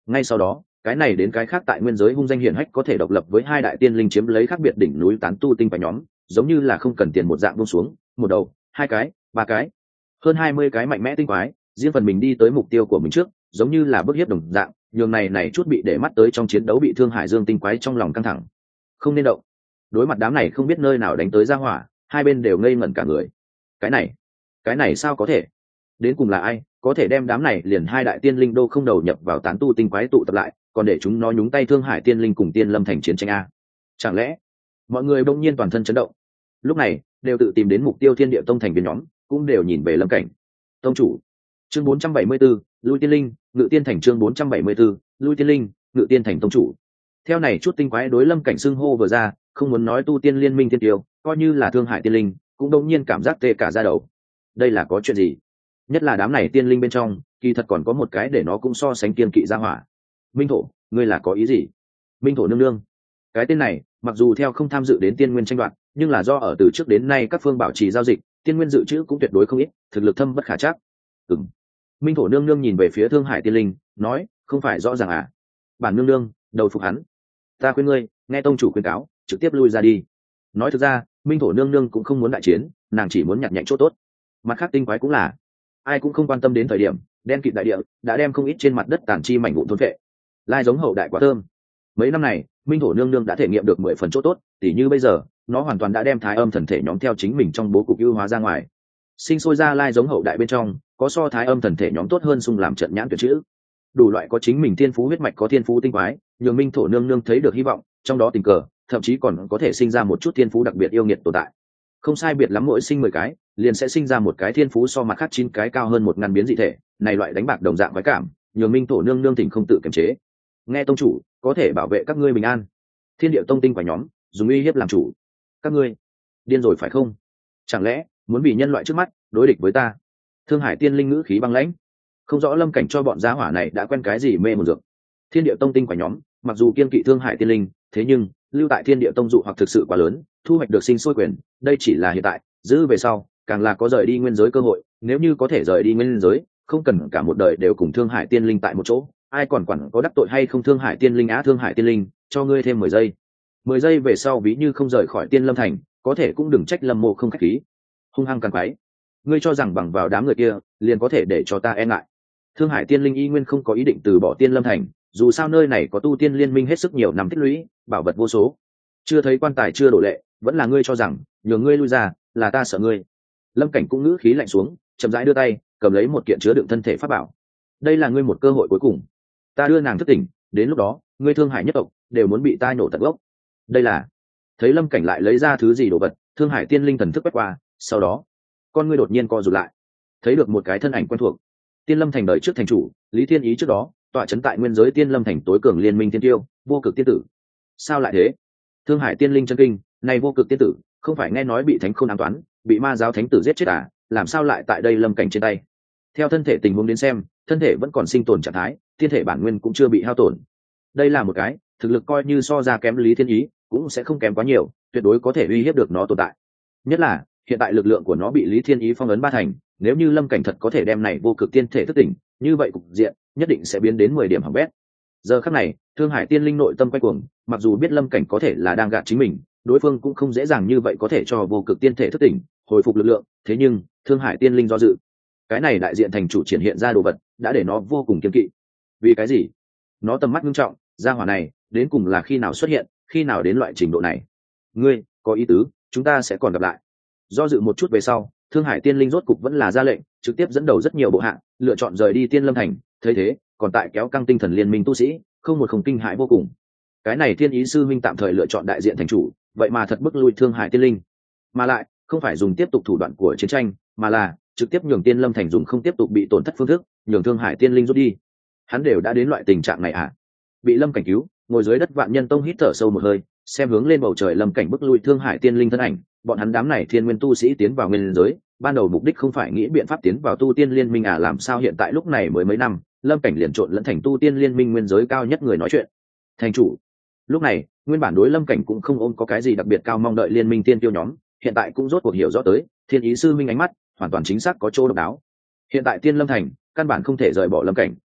Speaker 1: Ngay sau đó cái này đến cái khác tại nguyên giới hung danh hiển hách có thể độc lập với hai đại tiên linh chiếm lấy khác biệt đỉnh núi tán tu tinh và nhóm, giống như là không cần tiền một dạng buông xuống, một đầu, hai cái, ba cái, hơn hai mươi cái mạnh mẽ tinh quái, riêng phần mình đi tới mục tiêu của mình trước, giống như là bức hiếp đồng dạng, nhường này này chút bị để mắt tới trong chiến đấu bị thương Hải Dương tinh quái trong lòng căng thẳng. Không nên động. Đối mặt đám này không biết nơi nào đánh tới ra hỏa, hai bên đều ngây ngẩn cả người. Cái này, cái này sao có thể? Đến cùng là ai có thể đem đám này liền hai đại tiên linh đô không đầu nhập vào tán tu tinh quái tụ tập lại, còn để chúng nó nhúng tay Thương Hải tiên linh cùng Tiên Lâm thành chiến tranh a? Chẳng lẽ mọi người bỗng nhiên toàn thân chấn động, lúc này đều tự tìm đến mục tiêu Thiên Địa tông thành viên nhóm, cũng đều nhìn về Lâm Cảnh. Tông chủ, chương bốn trăm bảy mươi 4, lui tiên linh, ngự tiên thành. Chương bốn trăm bảy mươi 4, lui tiên linh, ngự tiên thành. Tông chủ. Theo này chút tinh quái đối Lâm Cảnh xưng hô vừa ra, không muốn nói tu tiên liên minh tiên tiêu, coi như là Thương Hải tiên linh cũng đột nhiên cảm giác tê cả da đầu. Đây là có chuyện gì? Nhất là đám này tiên linh bên trong, kỳ thật còn có một cái để nó cũng so sánh kiên kỵ ra hỏa. Minh Thổ, ngươi là có ý gì? Minh Thổ nương nương. Cái tên này mặc dù theo không tham dự đến tiên nguyên tranh đoạt, nhưng là do ở từ trước đến nay các phương bảo trì giao dịch, tiên nguyên dự trữ cũng tuyệt đối không ít, thực lực thâm bất khả trắc. Ừm. Minh Thổ nương nương nhìn về phía Thương Hải tiên linh, nói, không phải rõ ràng à? Bản nương nương đầu phục hắn. Ta khuyên ngươi nghe tông chủ khuyên cáo, trực tiếp lui ra đi. Nói thực ra Minh Thổ nương nương cũng không muốn đại chiến, nàng chỉ muốn nhặt nhạnh chỗ tốt. Mặt khác tinh quái cũng là, ai cũng không quan tâm đến thời điểm đen kịt đại địa đã đem không ít trên mặt đất tàn chi mảnh vụn thôn vệ. Lai giống hậu đại quá thơm. Mấy năm này Minh Thổ nương nương đã thể nghiệm được mười phần chỗ tốt, tỉ như bây giờ nó hoàn toàn đã đem thái âm thần thể nhóm theo chính mình trong bố cục ưu hóa ra ngoài, sinh sôi ra lai giống hậu đại bên trong có so thái âm thần thể nhóm tốt hơn xung làm trận nhãn tuyệt chữ. Đủ loại có chính mình thiên phú huyết mạch có thiên phú tinh quái, nhường Minh Thổ nương nương thấy được hy vọng, trong đó tình cờ thậm chí còn có thể sinh ra một chút thiên phú đặc biệt yêu nghiệt tồn tại. Không sai biệt lắm mỗi sinh mười cái liền sẽ sinh ra một cái thiên phú so mặt khác chín cái cao hơn một ngàn biến dị thể, này loại đánh bạc đồng dạng quái cảm, nhường Minh Thổ nương nương tỉnh không tự kiềm chế. Nghe tông chủ, có thể bảo vệ các ngươi bình an. Thiên Địa tông tinh quái nhóm dùng uy hiếp làm chủ. Các ngươi điên rồi phải không? Chẳng lẽ muốn bị nhân loại trước mắt đối địch với ta? Thương Hải tiên linh ngữ khí băng lãnh, không rõ Lâm Cảnh cho bọn gia hỏa này đã quen cái gì mê một dược. Thiên Địa tông tinh quái nhóm mặc dù kiên kỵ Thương Hải tiên linh, thế nhưng lưu tại Thiên Địa tông dụ hoặc thực sự quá lớn, thu hoạch được sinh sôi quyền, đây chỉ là hiện tại, giữ về sau càng là có rời đi nguyên giới cơ hội. Nếu như có thể rời đi nguyên giới, không cần cả một đời đều cùng Thương Hải tiên linh tại một chỗ, ai còn quản có đắc tội hay không. Thương Hải tiên linh á, Thương Hải tiên linh cho ngươi thêm mười giây. Mười giây về sau ví như không rời khỏi Tiên Lâm thành, có thể cũng đừng trách Lâm Mộ không khách khí. Hung hăng càng quái, ngươi cho rằng bằng vào đám người kia liền có thể để cho ta e ngại? Thương Hải tiên linh y nguyên không có ý định từ bỏ Tiên Lâm thành, dù sao nơi này có tu tiên liên minh hết sức nhiều năm tích lũy, bảo vật vô số, chưa thấy quan tài chưa đổ lệ, vẫn là ngươi cho rằng nhường ngươi lui ra là ta sợ ngươi? Lâm Cảnh cũng ngữ khí lạnh xuống, chậm rãi đưa tay cầm lấy một kiện chứa đựng thân thể pháp bảo. Đây là ngươi một cơ hội cuối cùng, ta đưa nàng thức tỉnh, đến lúc đó ngươi Thương Hải nhất tộc đều muốn bị ta nổ tận gốc. Đây là, thấy Lâm Cảnh lại lấy ra thứ gì đồ vật, Thương Hải tiên linh thần thức quét qua, sau đó con ngươi đột nhiên co rụt lại, thấy được một cái thân ảnh quen thuộc. Tiên Lâm thành đời trước thành chủ Lý Thiên Ý, trước đó tọa chấn tại nguyên giới Tiên Lâm thành tối cường liên minh tiên tiêu Vô Cực tiên tử. Sao lại thế? Thương Hải tiên linh chân kinh, này Vô Cực tiên tử không phải nghe nói bị thánh khôn ám toán, bị ma giáo thánh tử giết chết à, làm sao lại tại đây Lâm Cảnh trên tay? Theo thân thể tình huống đến xem, thân thể vẫn còn sinh tồn trạng thái, tiên thể bản nguyên cũng chưa bị hao tổn. Đây là một cái thực lực coi như so ra kém Lý Thiên Ý cũng sẽ không kém quá nhiều, tuyệt đối có thể uy hiếp được nó tồn tại. Nhất là hiện tại lực lượng của nó bị Lý Thiên Ý phong ấn ba thành, nếu như Lâm Cảnh thật có thể đem này Vô Cực tiên thể thức tỉnh, như vậy cục diện nhất định sẽ biến đến mười điểm hỏng bét. Giờ khắc này Thương Hải tiên linh nội tâm quay cuồng, mặc dù biết Lâm Cảnh có thể là đang gạt chính mình, đối phương cũng không dễ dàng như vậy có thể cho Vô Cực tiên thể thức tỉnh, hồi phục lực lượng, thế nhưng Thương Hải tiên linh do dự. Cái này đại diện thành chủ triển hiện ra đồ vật đã để nó vô cùng kiêng kỵ. Vì cái gì? Nó tầm mắt nghiêm trọng, gia hỏa này đến cùng là khi nào xuất hiện, khi nào đến loại trình độ này? Ngươi có ý tứ, chúng ta sẽ còn gặp lại. Do dự một chút về sau, Thương Hải tiên linh rốt cục vẫn là ra lệnh, trực tiếp dẫn đầu rất nhiều bộ hạ lựa chọn rời đi Tiên Lâm thành. Thấy thế, còn tại kéo căng tinh thần liên minh tu sĩ, không một không kinh hãi vô cùng. Cái này Thiên Ý sư minh tạm thời lựa chọn đại diện thành chủ, vậy mà thật bức lui Thương Hải tiên linh, mà lại không phải dùng tiếp tục thủ đoạn của chiến tranh, mà là trực tiếp nhường Tiên Lâm thành dùng không tiếp tục bị tổn thất phương thức, nhường Thương Hải tiên linh rút đi. Hắn đều đã đến loại tình trạng này à? Bị Lâm Cảnh cứu, ngồi dưới đất Vạn Nhân tông hít thở sâu một hơi, xem hướng lên bầu trời Lâm Cảnh bức lui Thương Hải tiên linh thân ảnh. Bọn hắn đám này thiên nguyên tu sĩ tiến vào nguyên giới, ban đầu mục đích không phải nghĩ biện pháp tiến vào tu tiên liên minh à, làm sao hiện tại lúc này mới mấy năm, Lâm Cảnh liền trộn lẫn thành tu tiên liên minh nguyên giới cao nhất người nói chuyện. Thành chủ. Lúc này, nguyên bản đối Lâm Cảnh cũng không ôm có cái gì đặc biệt cao mong đợi liên minh tiên tiêu nhóm, hiện tại cũng rốt cuộc hiểu rõ tới, Thiên Ý sư minh ánh mắt hoàn toàn chính xác có chỗ độc đáo. Hiện tại Tiên Lâm thành căn bản không thể rời bỏ Lâm Cảnh.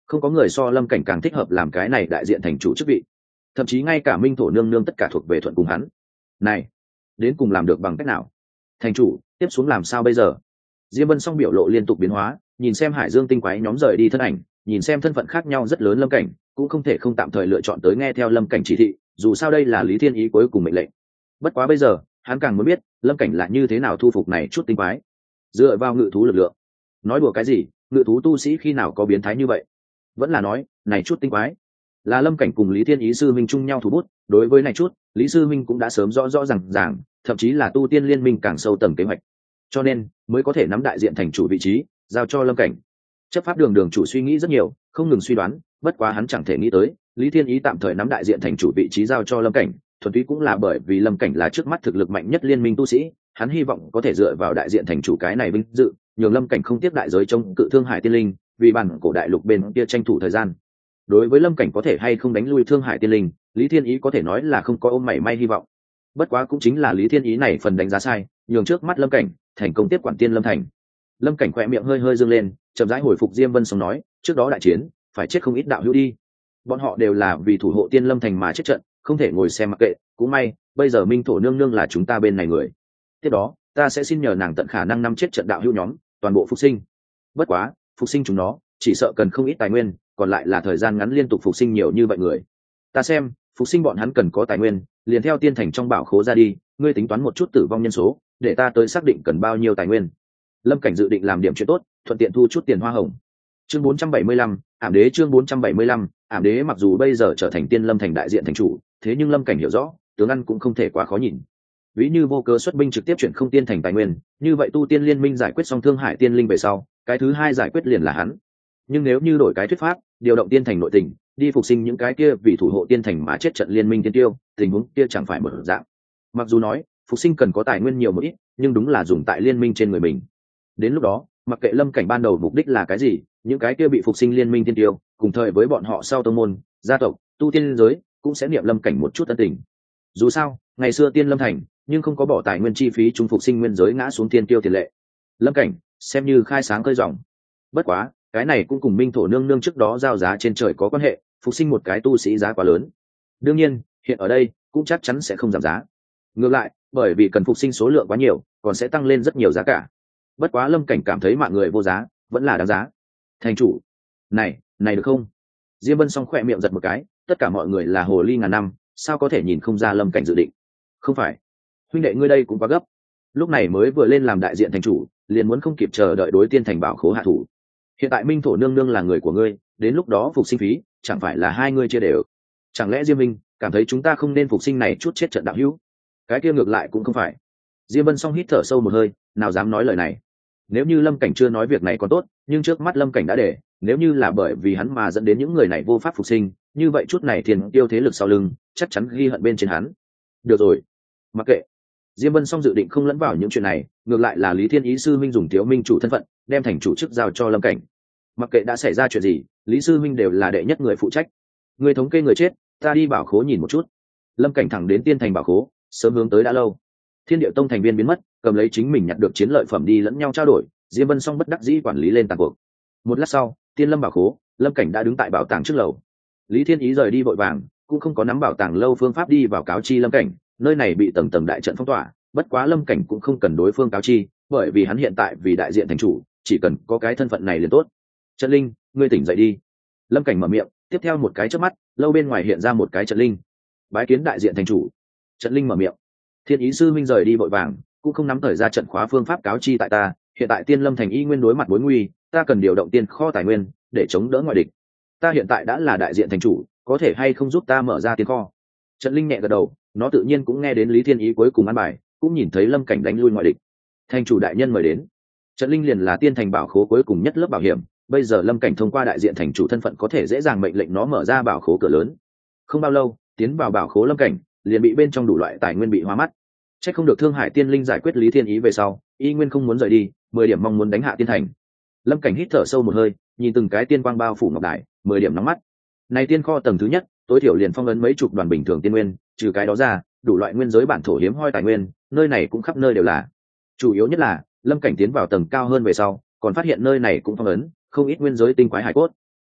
Speaker 1: không có người so lâm cảnh càng thích hợp làm cái này đại diện thành chủ chức vị, thậm chí ngay cả minh thổ nương nương tất cả thuộc về thuận cùng hắn. Này, đến cùng làm được bằng cách nào? Thành chủ, tiếp xuống làm sao bây giờ? Diêm Vân Song biểu lộ liên tục biến hóa, nhìn xem Hải Dương tinh quái nhóm rời đi thân ảnh, nhìn xem thân phận khác nhau rất lớn lâm cảnh, cũng không thể không tạm thời lựa chọn tới nghe theo lâm cảnh chỉ thị, dù sao đây là Lý Thiên Ý cuối cùng mệnh lệnh. Bất quá bây giờ, hắn càng muốn biết, lâm cảnh là như thế nào thu phục này chút tinh quái. Dựa vào ngự thú lực lượng. Nói đùa cái gì, ngự thú tu sĩ khi nào có biến thái như vậy? Vẫn là nói, này chút tinh quái là lâm cảnh cùng Lý Thiên Ý sư minh chung nhau thủ bút, đối với này chút, Lý sư minh cũng đã sớm rõ rõ ràng ràng, thậm chí là tu tiên liên minh càng sâu tầng kế hoạch. Cho nên, mới có thể nắm đại diện thành chủ vị trí, giao cho lâm cảnh. Chấp pháp đường đường chủ suy nghĩ rất nhiều, không ngừng suy đoán, bất quá hắn chẳng thể nghĩ tới, Lý Thiên Ý tạm thời nắm đại diện thành chủ vị trí giao cho lâm cảnh, thuần túy cũng là bởi vì lâm cảnh là trước mắt thực lực mạnh nhất liên minh tu sĩ, hắn hy vọng có thể dựa vào đại diện thành chủ cái này vinh dự, nhường lâm cảnh không tiếp đại giới chống cự Thương Hải Tiên Linh, vì bản cổ đại lục bên kia tranh thủ thời gian. Đối với lâm cảnh có thể hay không đánh lui Thương Hải Tiên Linh, Lý Thiên Ý có thể nói là không có ôm mảy may hy vọng. Bất quá cũng chính là Lý Thiên Ý này phần đánh giá sai, nhường trước mắt lâm cảnh thành công tiếp quản Tiên Lâm thành. Lâm cảnh khỏe miệng hơi hơi dương lên, chậm rãi hồi phục Diêm Vân Song nói, trước đó đại chiến phải chết không ít đạo hữu đi, bọn họ đều là vì thủ hộ Tiên Lâm thành mà chết trận, không thể ngồi xem mặc kệ, cũng may bây giờ minh thổ nương nương là chúng ta bên này người, tiếp đó ta sẽ xin nhờ nàng tận khả năng năm chết trận đạo hữu nhóm toàn bộ phục sinh. Bất quá phục sinh chúng nó chỉ sợ cần không ít tài nguyên, còn lại là thời gian ngắn liên tục phục sinh nhiều như vậy người, ta xem phục sinh bọn hắn cần có tài nguyên, liền theo tiên thành trong bảo khố ra đi, ngươi tính toán một chút tử vong nhân số, để ta tới xác định cần bao nhiêu tài nguyên. Lâm cảnh dự định làm điểm chuyện tốt, thuận tiện thu chút tiền hoa hồng. Chương bốn trăm bảy mươi lăm, ảm đế. Chương bốn trăm bảy mươi lăm, ảm đế. Mặc dù bây giờ trở thành Tiên Lâm thành đại diện thành chủ, thế nhưng lâm cảnh hiểu rõ, tướng ăn cũng không thể quá khó nhìn. Ví như vô cớ xuất binh trực tiếp chuyển không tiên thành tài nguyên, như vậy tu tiên liên minh giải quyết xong Thương Hải Tiên Linh về sau, cái thứ hai giải quyết liền là hắn. Nhưng nếu như đổi cái thuyết pháp, điều động tiên thành nội tình, đi phục sinh những cái kia vì thủ hộ tiên thành mà chết trận liên minh tiên tiêu, tình huống kia chẳng phải một dạng. Mặc dù nói phục sinh cần có tài nguyên nhiều một ít, nhưng đúng là dùng tại liên minh trên người mình. Đến lúc đó, mặc kệ lâm cảnh ban đầu mục đích là cái gì, những cái kia bị phục sinh liên minh tiên tiêu, cùng thời với bọn họ sau tông môn, gia tộc, tu tiên giới cũng sẽ niệm lâm cảnh một chút ân tình. Dù sao, ngày xưa Tiên Lâm thành nhưng không có bỏ tài nguyên chi phí trung phục sinh nguyên giới ngã xuống tiên tiêu tiền lệ. Lâm cảnh xem như khai sáng khơi dòng. Bất quá, cái này cũng cùng minh thổ nương nương trước đó giao giá trên trời có quan hệ, phục sinh một cái tu sĩ giá quá lớn. Đương nhiên, hiện ở đây cũng chắc chắn sẽ không giảm giá. Ngược lại, bởi vì cần phục sinh số lượng quá nhiều, còn sẽ tăng lên rất nhiều giá cả. Bất quá lâm cảnh cảm thấy mạng người vô giá, vẫn là đáng giá. Thành chủ, này, này được không? Diêm Vân Song khỏe miệng giật một cái, tất cả mọi người là hồ ly ngàn năm, sao có thể nhìn không ra lâm cảnh dự định. Không phải, huynh đệ ngươi đây cũng quá gấp, lúc này mới vừa lên làm đại diện thành chủ, liền muốn không kịp chờ đợi đối tiên thành bảo khố hạ thủ. Hiện tại minh thổ nương nương là người của ngươi, đến lúc đó phục sinh phí chẳng phải là hai ngươi chia đều. Chẳng lẽ Diêm Minh cảm thấy chúng ta không nên phục sinh này chút chết trận đạo hữu? Cái kia ngược lại cũng không phải. Diêm Vân Song hít thở sâu một hơi, nào dám nói lời này. Nếu như lâm cảnh chưa nói việc này còn tốt, nhưng trước mắt lâm cảnh đã để, nếu như là bởi vì hắn mà dẫn đến những người này vô pháp phục sinh, như vậy chút này thiên tiêu thế lực sau lưng chắc chắn ghi hận bên trên hắn. Được rồi, mặc kệ. Diêm Vân Song dự định không lẫn vào những chuyện này, ngược lại là Lý Thiên Ý sư minh dùng thiếu minh chủ thân phận đem thành chủ chức giao cho lâm cảnh. Mặc kệ đã xảy ra chuyện gì, Lý sư minh đều là đệ nhất người phụ trách. Người thống kê người chết, ta đi bảo khố nhìn một chút. Lâm cảnh thẳng đến tiên thành bảo khố, sớm hướng tới đã lâu. Thiên Điệu Tông thành viên biến mất, cầm lấy chính mình nhặt được chiến lợi phẩm đi lẫn nhau trao đổi, Diêm Vân Song bất đắc dĩ quản lý lên tàn cuộc. Một lát sau, Tiên Lâm bảo khố, lâm cảnh đã đứng tại bảo tàng trước lầu. Lý Thiên Ý rời đi vội vàng, cũng không có nắm bảo tàng lâu phương pháp đi vào cáo chi lâm cảnh, nơi này bị tầng tầng đại trận phong tỏa, bất quá lâm cảnh cũng không cần đối phương cáo chi, bởi vì hắn hiện tại vì đại diện thành chủ, chỉ cần có cái thân phận này liền tốt. Trận linh, ngươi tỉnh dậy đi. Lâm cảnh mở miệng, tiếp theo một cái chớp mắt, lâu bên ngoài hiện ra một cái trận linh. Bái kiến đại diện thành chủ. Trận linh mở miệng. Thiên Ý sư minh rời đi vội vàng, cũng không nắm thời ra trận khóa phương pháp cáo chi tại ta, hiện tại Tiên Lâm thành y nguyên đối mặt mối nguy, ta cần điều động tiên kho tài nguyên để chống đỡ ngoại địch. Ta hiện tại đã là đại diện thành chủ, có thể hay không giúp ta mở ra tiên kho? Trận linh nhẹ gật đầu, nó tự nhiên cũng nghe đến Lý Thiên Ý cuối cùng ăn bài, cũng nhìn thấy lâm cảnh đánh lui ngoại địch. Thành chủ đại nhân mời đến. Trận linh liền là tiên thành bảo khố cuối cùng nhất lớp bảo hiểm, bây giờ lâm cảnh thông qua đại diện thành chủ thân phận có thể dễ dàng mệnh lệnh nó mở ra bảo khố cửa lớn. Không bao lâu, tiến vào bảo khố lâm cảnh liền bị bên trong đủ loại tài nguyên bị hóa mắt. Chắc không được Thương Hải Tiên Linh giải quyết Lý Thiên Ý về sau, y nguyên không muốn rời đi, mười điểm mong muốn đánh hạ tiên thành. Lâm cảnh hít thở sâu một hơi, nhìn từng cái tiên quang bao phủ ngọc đài, mười điểm nóng mắt. Này tiên kho tầng thứ nhất, tối thiểu liền phong ấn mấy chục đoàn bình thường tiên nguyên, trừ cái đó ra, đủ loại nguyên giới bản thổ hiếm hoi tài nguyên, nơi này cũng khắp nơi đều là. Chủ yếu nhất là, lâm cảnh tiến vào tầng cao hơn về sau, còn phát hiện nơi này cũng phong ấn không ít nguyên giới tinh quái hải cốt.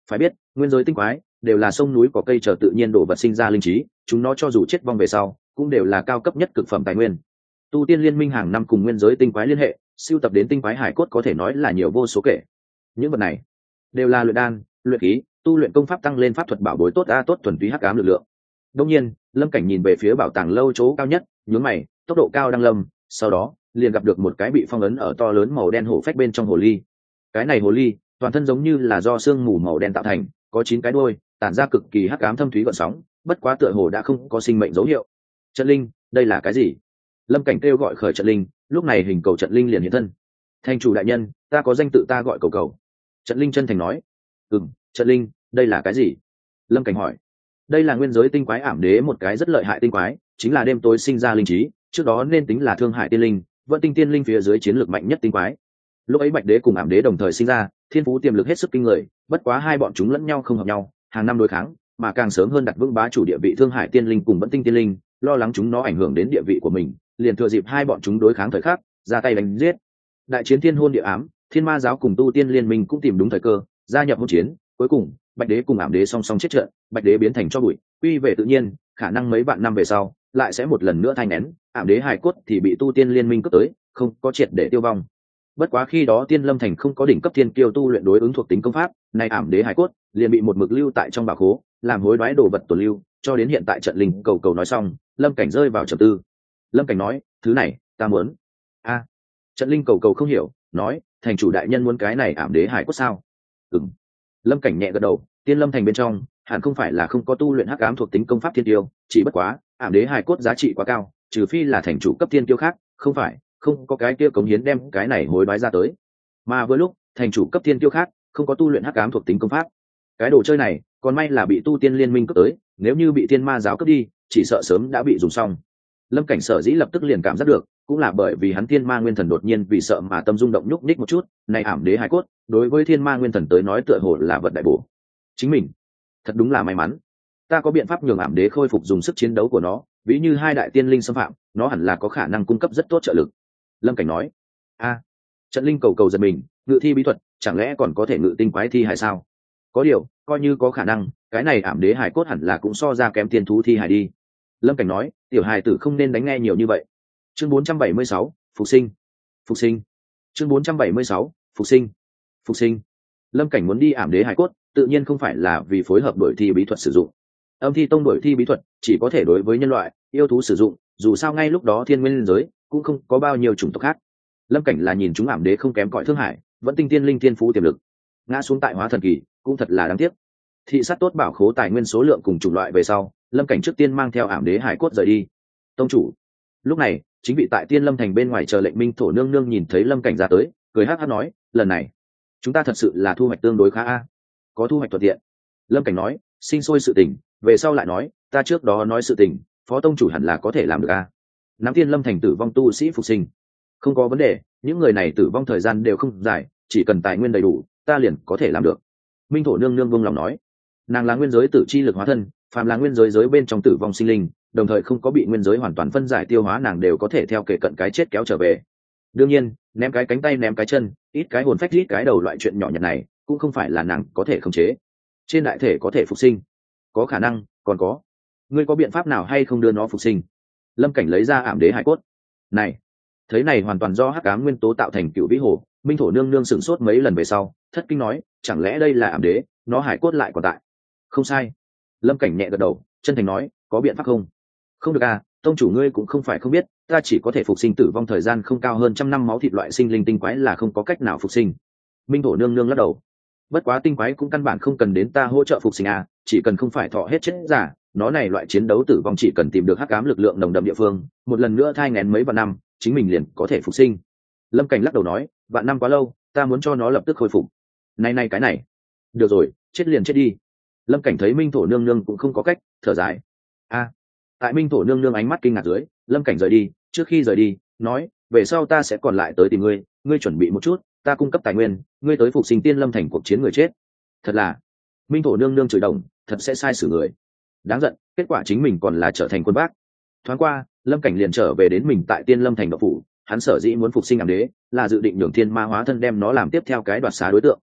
Speaker 1: Phải biết nguyên giới tinh quái đều là sông núi có cây chờ tự nhiên đồ vật sinh ra linh trí, chúng nó cho dù chết vong về sau cũng đều là cao cấp nhất cực phẩm tài nguyên. Tu tiên liên minh hàng năm cùng nguyên giới tinh quái liên hệ, siêu tập đến tinh quái hải cốt có thể nói là nhiều vô số kể. Những vật này đều là luyện đan, luyện khí, tu luyện công pháp tăng lên pháp thuật bảo bối tốt a tốt thuần túy hắc ám lực lượng. Đương nhiên, Lâm Cảnh nhìn về phía bảo tàng lâu chỗ cao nhất, nhướng mày, tốc độ cao đang lâm, sau đó liền gặp được một cái bị phong ấn ở to lớn màu đen hổ phách bên trong hồ ly. Cái này hồ ly, toàn thân giống như là do xương mù màu đen tạo thành, có chín cái đuôi, tản ra cực kỳ hắc ám thâm thúy gợn sóng, bất quá tựa hồ đã không có sinh mệnh dấu hiệu. Trận linh, đây là cái gì? Lâm Cảnh kêu gọi khởi trận linh, lúc này hình cầu trận linh liền hiện thân. Thành chủ đại nhân, ta có danh tự ta gọi cầu cầu. Trận linh chân thành nói. Ừm, trận linh, đây là cái gì? Lâm Cảnh hỏi. Đây là nguyên giới tinh quái ảm đế, một cái rất lợi hại tinh quái, chính là đêm tối sinh ra linh trí, trước đó nên tính là thương hại tiên linh, vẫn tinh tiên linh phía dưới chiến lược mạnh nhất tinh quái. Lúc ấy bạch đế cùng ảm đế đồng thời sinh ra, thiên phú tiềm lực hết sức kinh người, bất quá hai bọn chúng lẫn nhau không hợp nhau, hàng năm đối kháng, mà càng sớm hơn đặt vững bá chủ địa vị thương hại tiên linh cùng vẫn tinh tiên linh, lo lắng chúng nó ảnh hưởng đến địa vị của mình, liền thừa dịp hai bọn chúng đối kháng thời khắc, ra tay đánh giết. Đại chiến thiên hôn địa ám, thiên ma giáo cùng tu tiên liên minh cũng tìm đúng thời cơ, gia nhập hỗn chiến, cuối cùng bạch đế cùng ảm đế song song chết trận, bạch đế biến thành cho bụi, quy về tự nhiên, khả năng mấy vạn năm về sau lại sẽ một lần nữa thay nén, ảm đế hài cốt thì bị tu tiên liên minh cướp tới, không có triệt để tiêu vong. Bất quá khi đó tiên lâm thành không có đỉnh cấp thiên kiêu tu luyện đối ứng thuộc tính công pháp, nay ảm đế hài cốt liền bị một mực lưu tại trong bảo khố, làm hối đoái đồ vật tồn lưu, cho đến hiện tại trận linh cầu cầu nói xong, Lâm Cảnh rơi vào trầm tư. Lâm Cảnh nói, thứ này ta muốn. A. Trận linh cầu cầu không hiểu, nói, thành chủ đại nhân muốn cái này ảm đế hài cốt sao? Ừm. Lâm Cảnh nhẹ gật đầu, tiên lâm thành bên trong hẳn không phải là không có tu luyện hắc ám thuộc tính công pháp thiên tiêu, chỉ bất quá ảm đế hài cốt giá trị quá cao, trừ phi là thành chủ cấp thiên tiêu khác, không phải không có cái kia cống hiến đem cái này hối đoái ra tới. Mà với lúc thành chủ cấp thiên tiêu khác không có tu luyện hắc ám thuộc tính công pháp, cái đồ chơi này còn may là bị tu tiên liên minh cướp tới, nếu như bị thiên ma giáo cướp đi chỉ sợ sớm đã bị dùng xong. Lâm Cảnh sở dĩ lập tức liền cảm giác được, cũng là bởi vì hắn thiên ma nguyên thần đột nhiên vì sợ mà tâm rung động nhúc nhích một chút, này ảm đế hài cốt đối với thiên ma nguyên thần tới nói tựa hồ là vật đại bổ. Chính mình thật đúng là may mắn, ta có biện pháp nhường ảm đế khôi phục dùng sức chiến đấu của nó, ví như hai đại tiên linh xâm phạm, nó hẳn là có khả năng cung cấp rất tốt trợ lực. Lâm Cảnh nói. A. Trận linh cầu cầu giật mình, ngự thi bí thuật chẳng lẽ còn có thể ngự tinh quái thi hài sao? Có điều coi như có khả năng, cái này ảm đế hài cốt hẳn là cũng so ra kém tiên thú thi hài đi. Lâm Cảnh nói, tiểu hài tử không nên đánh nghe nhiều như vậy. Chương bốn trăm bảy mươi sáu, phục sinh. Phục sinh. Chương bốn trăm bảy mươi sáu, phục sinh. Phục sinh. Lâm Cảnh muốn đi ảm đế hài cốt, tự nhiên không phải là vì phối hợp đổi thi bí thuật sử dụng. Âm thi tông đổi thi bí thuật chỉ có thể đối với nhân loại, yêu thú sử dụng, dù sao ngay lúc đó thiên nguyên giới cũng không có bao nhiêu chủng tộc khác. Lâm Cảnh là nhìn chúng ảm đế không kém cỏi thương hải, vẫn tinh tiên linh thiên phú tiềm lực, ngã xuống tại hóa thần kỳ, cũng thật là đáng tiếc. Thị sát tốt bảo khố tài nguyên số lượng cùng chủng loại về sau, Lâm Cảnh trước tiên mang theo ảm đế hải cốt rời đi. Tông chủ. Lúc này chính bị tại tiên lâm thành bên ngoài chờ lệnh minh thổ nương nương nhìn thấy Lâm Cảnh ra tới, cười hắc hắc nói, lần này chúng ta thật sự là thu hoạch tương đối khá a. Có thu hoạch thuận tiện. Lâm Cảnh nói, sinh sôi sự tình về sau lại nói, ta trước đó nói sự tình phó tông chủ hẳn là có thể làm được a. Nắm tiên lâm thành tử vong tu sĩ phục sinh không có vấn đề, những người này tử vong thời gian đều không dài, chỉ cần tài nguyên đầy đủ ta liền có thể làm được. Minh thổ nương nương buông lòng nói, nàng là nguyên giới tử chi lực hóa thân, phàm là nguyên giới giới bên trong tử vong sinh linh, đồng thời không có bị nguyên giới hoàn toàn phân giải tiêu hóa, nàng đều có thể theo kể cận cái chết kéo trở về. Đương nhiên ném cái cánh tay ném cái chân, ít cái hồn phách ít cái đầu loại chuyện nhỏ nhặt này cũng không phải là nàng có thể khống chế. Trên đại thể có thể phục sinh, có khả năng, còn có ngươi có biện pháp nào hay không đưa nó phục sinh? Lâm Cảnh lấy ra ảm đế hải cốt này, thấy này hoàn toàn do hắc ám nguyên tố tạo thành cựu vĩ hồ. Minh thổ nương nương sửng sốt mấy lần về sau thất kinh nói, chẳng lẽ đây là ảm đế, nó hải cốt lại còn tại? Không sai. Lâm Cảnh nhẹ gật đầu, chân thành nói, có biện pháp không? Không được à, tông chủ ngươi cũng không phải không biết, ta chỉ có thể phục sinh tử vong thời gian không cao hơn trăm năm máu thịt loại sinh linh tinh quái là không có cách nào phục sinh. Minh thổ nương nương lắc đầu. Bất quá tinh quái cũng căn bản không cần đến ta hỗ trợ phục sinh à, chỉ cần không phải thọ hết chết giả, nó này loại chiến đấu tử vong chỉ cần tìm được hắc ám lực lượng nồng đậm địa phương, một lần nữa thai nghén mấy vạn năm, chính mình liền có thể phục sinh. Lâm Cảnh lắc đầu nói, vạn năm quá lâu, ta muốn cho nó lập tức khôi phục. Này này cái này, được rồi, chết liền chết đi. Lâm Cảnh thấy Minh thổ nương nương cũng không có cách, thở dài. A. Tại Minh thổ nương nương ánh mắt kinh ngạc dưới, Lâm Cảnh rời đi, trước khi rời đi nói, về sau ta sẽ còn lại tới tìm ngươi, ngươi chuẩn bị một chút, ta cung cấp tài nguyên, ngươi tới phục sinh tiên lâm thành cuộc chiến người chết. Thật là, Minh thổ nương nương chửi đồng, thật sẽ sai xử người. Đáng giận, kết quả chính mình còn là trở thành quân bác. Thoáng qua, Lâm Cảnh liền trở về đến mình tại tiên lâm thành độc phủ, hắn sở dĩ muốn phục sinh ảm đế là dự định nhường thiên ma hóa thân đem nó làm tiếp theo cái đoạt xá đối tượng.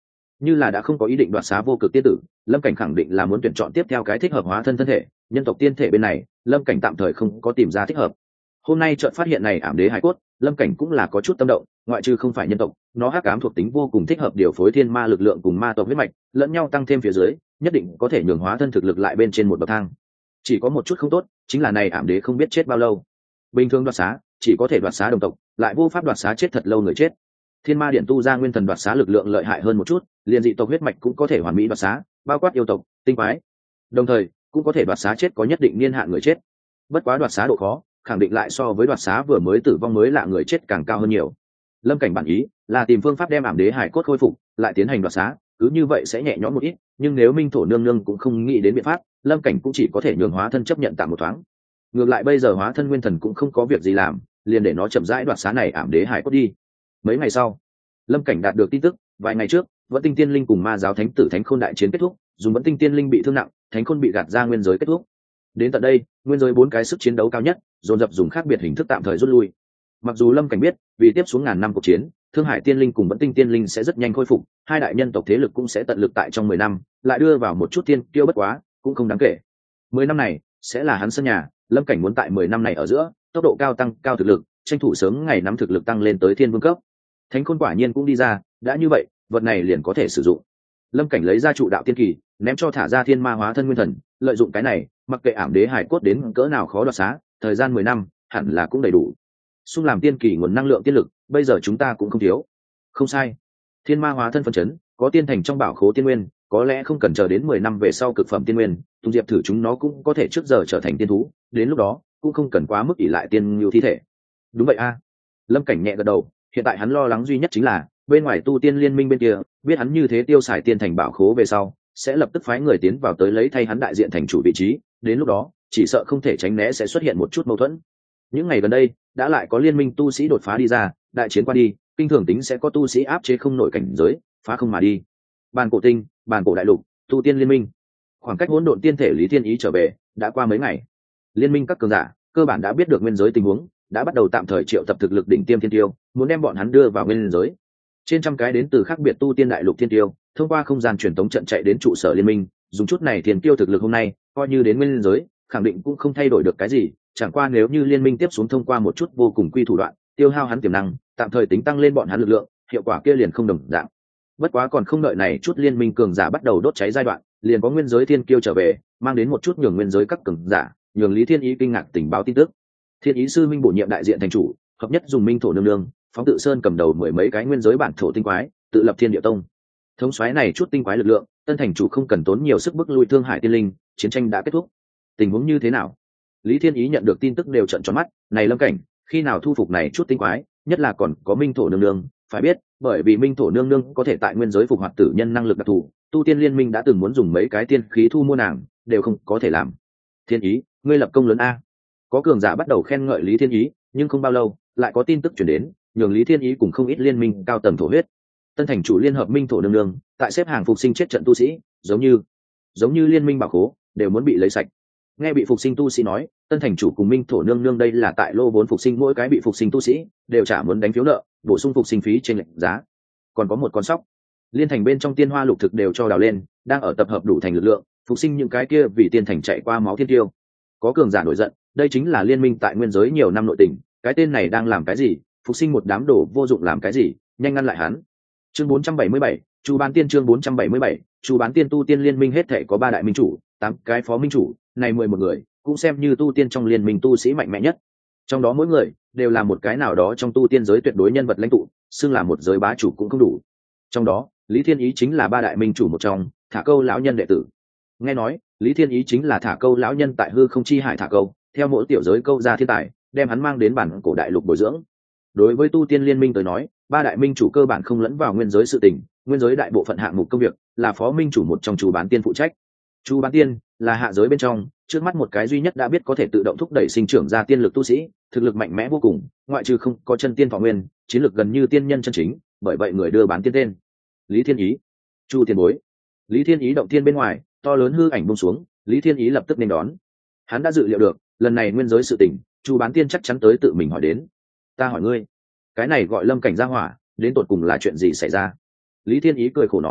Speaker 1: như là đã không có ý định đoạt xá vô cực tiên tử, lâm cảnh khẳng định là muốn tuyển chọn tiếp theo cái thích hợp hóa thân thân thể. Nhân tộc tiên thể bên này lâm cảnh tạm thời không có tìm ra thích hợp. Hôm nay chợt phát hiện này ảm đế hải cốt, lâm cảnh cũng là có chút tâm động. Ngoại trừ không phải nhân tộc, nó hắc ám thuộc tính vô cùng thích hợp điều phối thiên ma lực lượng cùng ma tộc huyết mạch lẫn nhau tăng thêm phía dưới, nhất định có thể nhường hóa thân thực lực lại bên trên một bậc thang. Chỉ có một chút không tốt, chính là này ảm đế không biết chết bao lâu. Bình thường đoạt xá chỉ có thể đoạt xá đồng tộc, lại vô pháp đoạt xá chết thật lâu người chết. Thiên ma điện tu ra nguyên thần đoạt xá lực lượng lợi hại hơn một chút, liền dị tộc huyết mạch cũng có thể hoàn mỹ đoạt xá, bao quát yêu tộc, tinh quái, đồng thời cũng có thể đoạt xá chết có nhất định niên hạn người chết. Bất quá đoạt xá độ khó khẳng định lại so với đoạt xá vừa mới tử vong mới lạ người chết càng cao hơn nhiều. Lâm cảnh bản ý là tìm phương pháp đem ảm đế hải cốt khôi phục lại tiến hành đoạt xá, cứ như vậy sẽ nhẹ nhõm một ít, nhưng nếu minh thổ nương nương cũng không nghĩ đến biện pháp, lâm cảnh cũng chỉ có thể nhường hóa thân chấp nhận tạm một thoáng. Ngược lại bây giờ hóa thân nguyên thần cũng không có việc gì làm, liền để nó chậm rãi đoạt xá này ảm đế hải cốt đi. Mấy ngày sau, lâm cảnh đạt được tin tức, vài ngày trước vẫn tinh tiên linh cùng ma giáo thánh tử thánh khôn đại chiến kết thúc, dùng vẫn tinh tiên linh bị thương nặng, thánh khôn bị gạt ra nguyên giới kết thúc. Đến tận đây nguyên giới bốn cái sức chiến đấu cao nhất dồn dập dùng khác biệt hình thức tạm thời rút lui. Mặc dù lâm cảnh biết vì tiếp xuống ngàn năm cuộc chiến, thương hải tiên linh cùng vẫn tinh tiên linh sẽ rất nhanh khôi phục, hai đại nhân tộc thế lực cũng sẽ tận lực tại trong mười năm lại đưa vào một chút tiên kiêu, bất quá cũng không đáng kể. Mười năm này sẽ là hắn sân nhà, lâm cảnh muốn tại mười năm này ở giữa tốc độ cao tăng cao thực lực, tranh thủ sớm ngày nắm thực lực tăng lên tới thiên vương cấp. Thánh khôn quả nhiên cũng đi ra, đã như vậy vật này liền có thể sử dụng. Lâm cảnh lấy ra trụ đạo tiên kỳ ném cho thả ra thiên ma hóa thân nguyên thần, lợi dụng cái này mặc kệ ảm đế hải cốt đến cỡ nào khó đoạt xá, thời gian mười năm hẳn là cũng đầy đủ. Xung làm tiên kỳ nguồn năng lượng tiên lực bây giờ chúng ta cũng không thiếu. Không sai, thiên ma hóa thân phân chấn có tiên thành trong bảo khố tiên nguyên, có lẽ không cần chờ đến mười năm về sau cực phẩm tiên nguyên, Tùng Diệp thử chúng nó cũng có thể trước giờ trở thành tiên thú, đến lúc đó cũng không cần quá mức ỷ lại tiên lưu thi thể. Đúng vậy a. Lâm cảnh nhẹ gật đầu, hiện tại hắn lo lắng duy nhất chính là bên ngoài tu tiên liên minh bên kia biết hắn như thế tiêu xài tiên thành bảo khố về sau sẽ lập tức phái người tiến vào tới lấy thay hắn đại diện thành chủ vị trí, đến lúc đó chỉ sợ không thể tránh né sẽ xuất hiện một chút mâu thuẫn. Những ngày gần đây đã lại có liên minh tu sĩ đột phá đi ra, đại chiến qua đi kinh thường tính sẽ có tu sĩ áp chế không nổi cảnh giới, phá không mà đi. Bàn cổ tinh, bàn cổ đại lục, tu tiên liên minh, khoảng cách hỗn độn tiên thể Lý Thiên Ý trở về đã qua mấy ngày. Liên minh các cường giả cơ bản đã biết được nguyên giới tình huống, đã bắt đầu tạm thời triệu tập thực lực đỉnh tiêm thiên tiêu, muốn đem bọn hắn đưa vào nguyên giới. Trên trăm cái đến từ khác biệt tu tiên đại lục thiên tiêu thông qua không gian truyền tống trận chạy đến trụ sở liên minh, dùng chút này thiên tiêu thực lực hôm nay coi như đến nguyên giới khẳng định cũng không thay đổi được cái gì, chẳng qua nếu như liên minh tiếp xuống thông qua một chút vô cùng quy thủ đoạn tiêu hao hắn tiềm năng, tạm thời tính tăng lên bọn hắn lực lượng, hiệu quả kia liền không đồng dạng. Bất quá còn không đợi này chút liên minh cường giả bắt đầu đốt cháy giai đoạn, liền có nguyên giới thiên kiêu trở về, mang đến một chút nhường nguyên giới các cường giả, nhường Lý Thiên Ý kinh ngạc tình báo tin tức. Thiên Ý sư minh bổ nhiệm đại diện thành chủ, hợp nhất dùng minh thổ nương nương, phóng tự sơn cầm đầu mười mấy cái nguyên giới bản thổ tinh quái, tự lập thiên địa tông. Thống soái này chút tinh quái lực lượng, tân thành chủ không cần tốn nhiều sức bức lui thương hải tiên linh, chiến tranh đã kết thúc. Tình huống như thế nào? Lý Thiên Ý nhận được tin tức đều trợn tròn mắt, này Lâm Cảnh, khi nào thu phục này chút tinh quái, nhất là còn có minh thổ nương nương, phải biết, bởi vì minh thổ nương nương có thể tại nguyên giới phục hoạt tử nhân năng lực đặc thù, tu tiên liên minh đã từng muốn dùng mấy cái tiên khí thu mua nàng, đều không có thể làm. Thiên Ý, ngươi lập công lớn a. Có cường giả bắt đầu khen ngợi Lý Thiên Ý, nhưng không bao lâu, lại có tin tức truyền đến, nhường Lý Thiên Ý cùng không ít liên minh cao tầng thổ huyết. Tân thành chủ liên hợp minh thổ nương nương, tại xếp hàng phục sinh chết trận tu sĩ, giống như giống như liên minh bảo khố đều muốn bị lấy sạch. Nghe bị phục sinh tu sĩ nói, tân thành chủ cùng minh thổ nương nương đây là tại lô vốn phục sinh, mỗi cái bị phục sinh tu sĩ đều trả muốn đánh phiếu nợ, bổ sung phục sinh phí trên lệnh giá. Còn có một con sóc, liên thành bên trong tiên hoa lục thực đều cho đào lên, đang ở tập hợp đủ thành lực lượng phục sinh những cái kia vì tiên thành chạy qua máu thiên tiêu. Có cường giả nổi giận, đây chính là liên minh tại nguyên giới nhiều năm nội tình, cái tên này đang làm cái gì, phục sinh một đám đồ vô dụng làm cái gì, nhanh ngăn lại hắn. Chương bốn trăm bảy mươi bảy, Chu Bán Tiên. Chương bốn trăm bảy mươi bảy, Chu Bán Tiên. Tu tiên liên minh hết thể có ba đại minh chủ, tám cái phó minh chủ, này mười một người cũng xem như tu tiên trong liên minh tu sĩ mạnh mẽ nhất. Trong đó mỗi người đều là một cái nào đó trong tu tiên giới tuyệt đối nhân vật lãnh tụ, xưng là một giới bá chủ cũng không đủ. Trong đó Lý Thiên Ý chính là ba đại minh chủ một trong, Thả Câu lão nhân đệ tử. Nghe nói Lý Thiên Ý chính là Thả Câu lão nhân tại hư không chi hải thả câu, theo mỗi tiểu giới câu ra thiên tài, đem hắn mang đến bản cổ đại lục bồi dưỡng. Đối với tu tiên liên minh tới nói, ba đại minh chủ cơ bản không lẫn vào nguyên giới sự tình, nguyên giới đại bộ phận hạng mục công việc là phó minh chủ một trong Chu Bán Tiên phụ trách. Chu Bán Tiên là hạ giới bên trong trước mắt một cái duy nhất đã biết có thể tự động thúc đẩy sinh trưởng ra tiên lực tu sĩ, thực lực mạnh mẽ vô cùng, ngoại trừ không có chân tiên thọ nguyên, chiến lực gần như tiên nhân chân chính, bởi vậy người đưa Bán Tiên tên Lý Thiên Ý. Chu tiền bối. Lý Thiên Ý động tiên bên ngoài, to lớn hư ảnh buông xuống, Lý Thiên Ý lập tức nên đón. Hắn đã dự liệu được lần này nguyên giới sự tình, Chu Bán Tiên chắc chắn tới tự mình hỏi đến. Ta hỏi ngươi, cái này gọi Lâm Cảnh gia hỏa, đến tột cùng là chuyện gì xảy ra? Lý Thiên Ý cười khổ nói,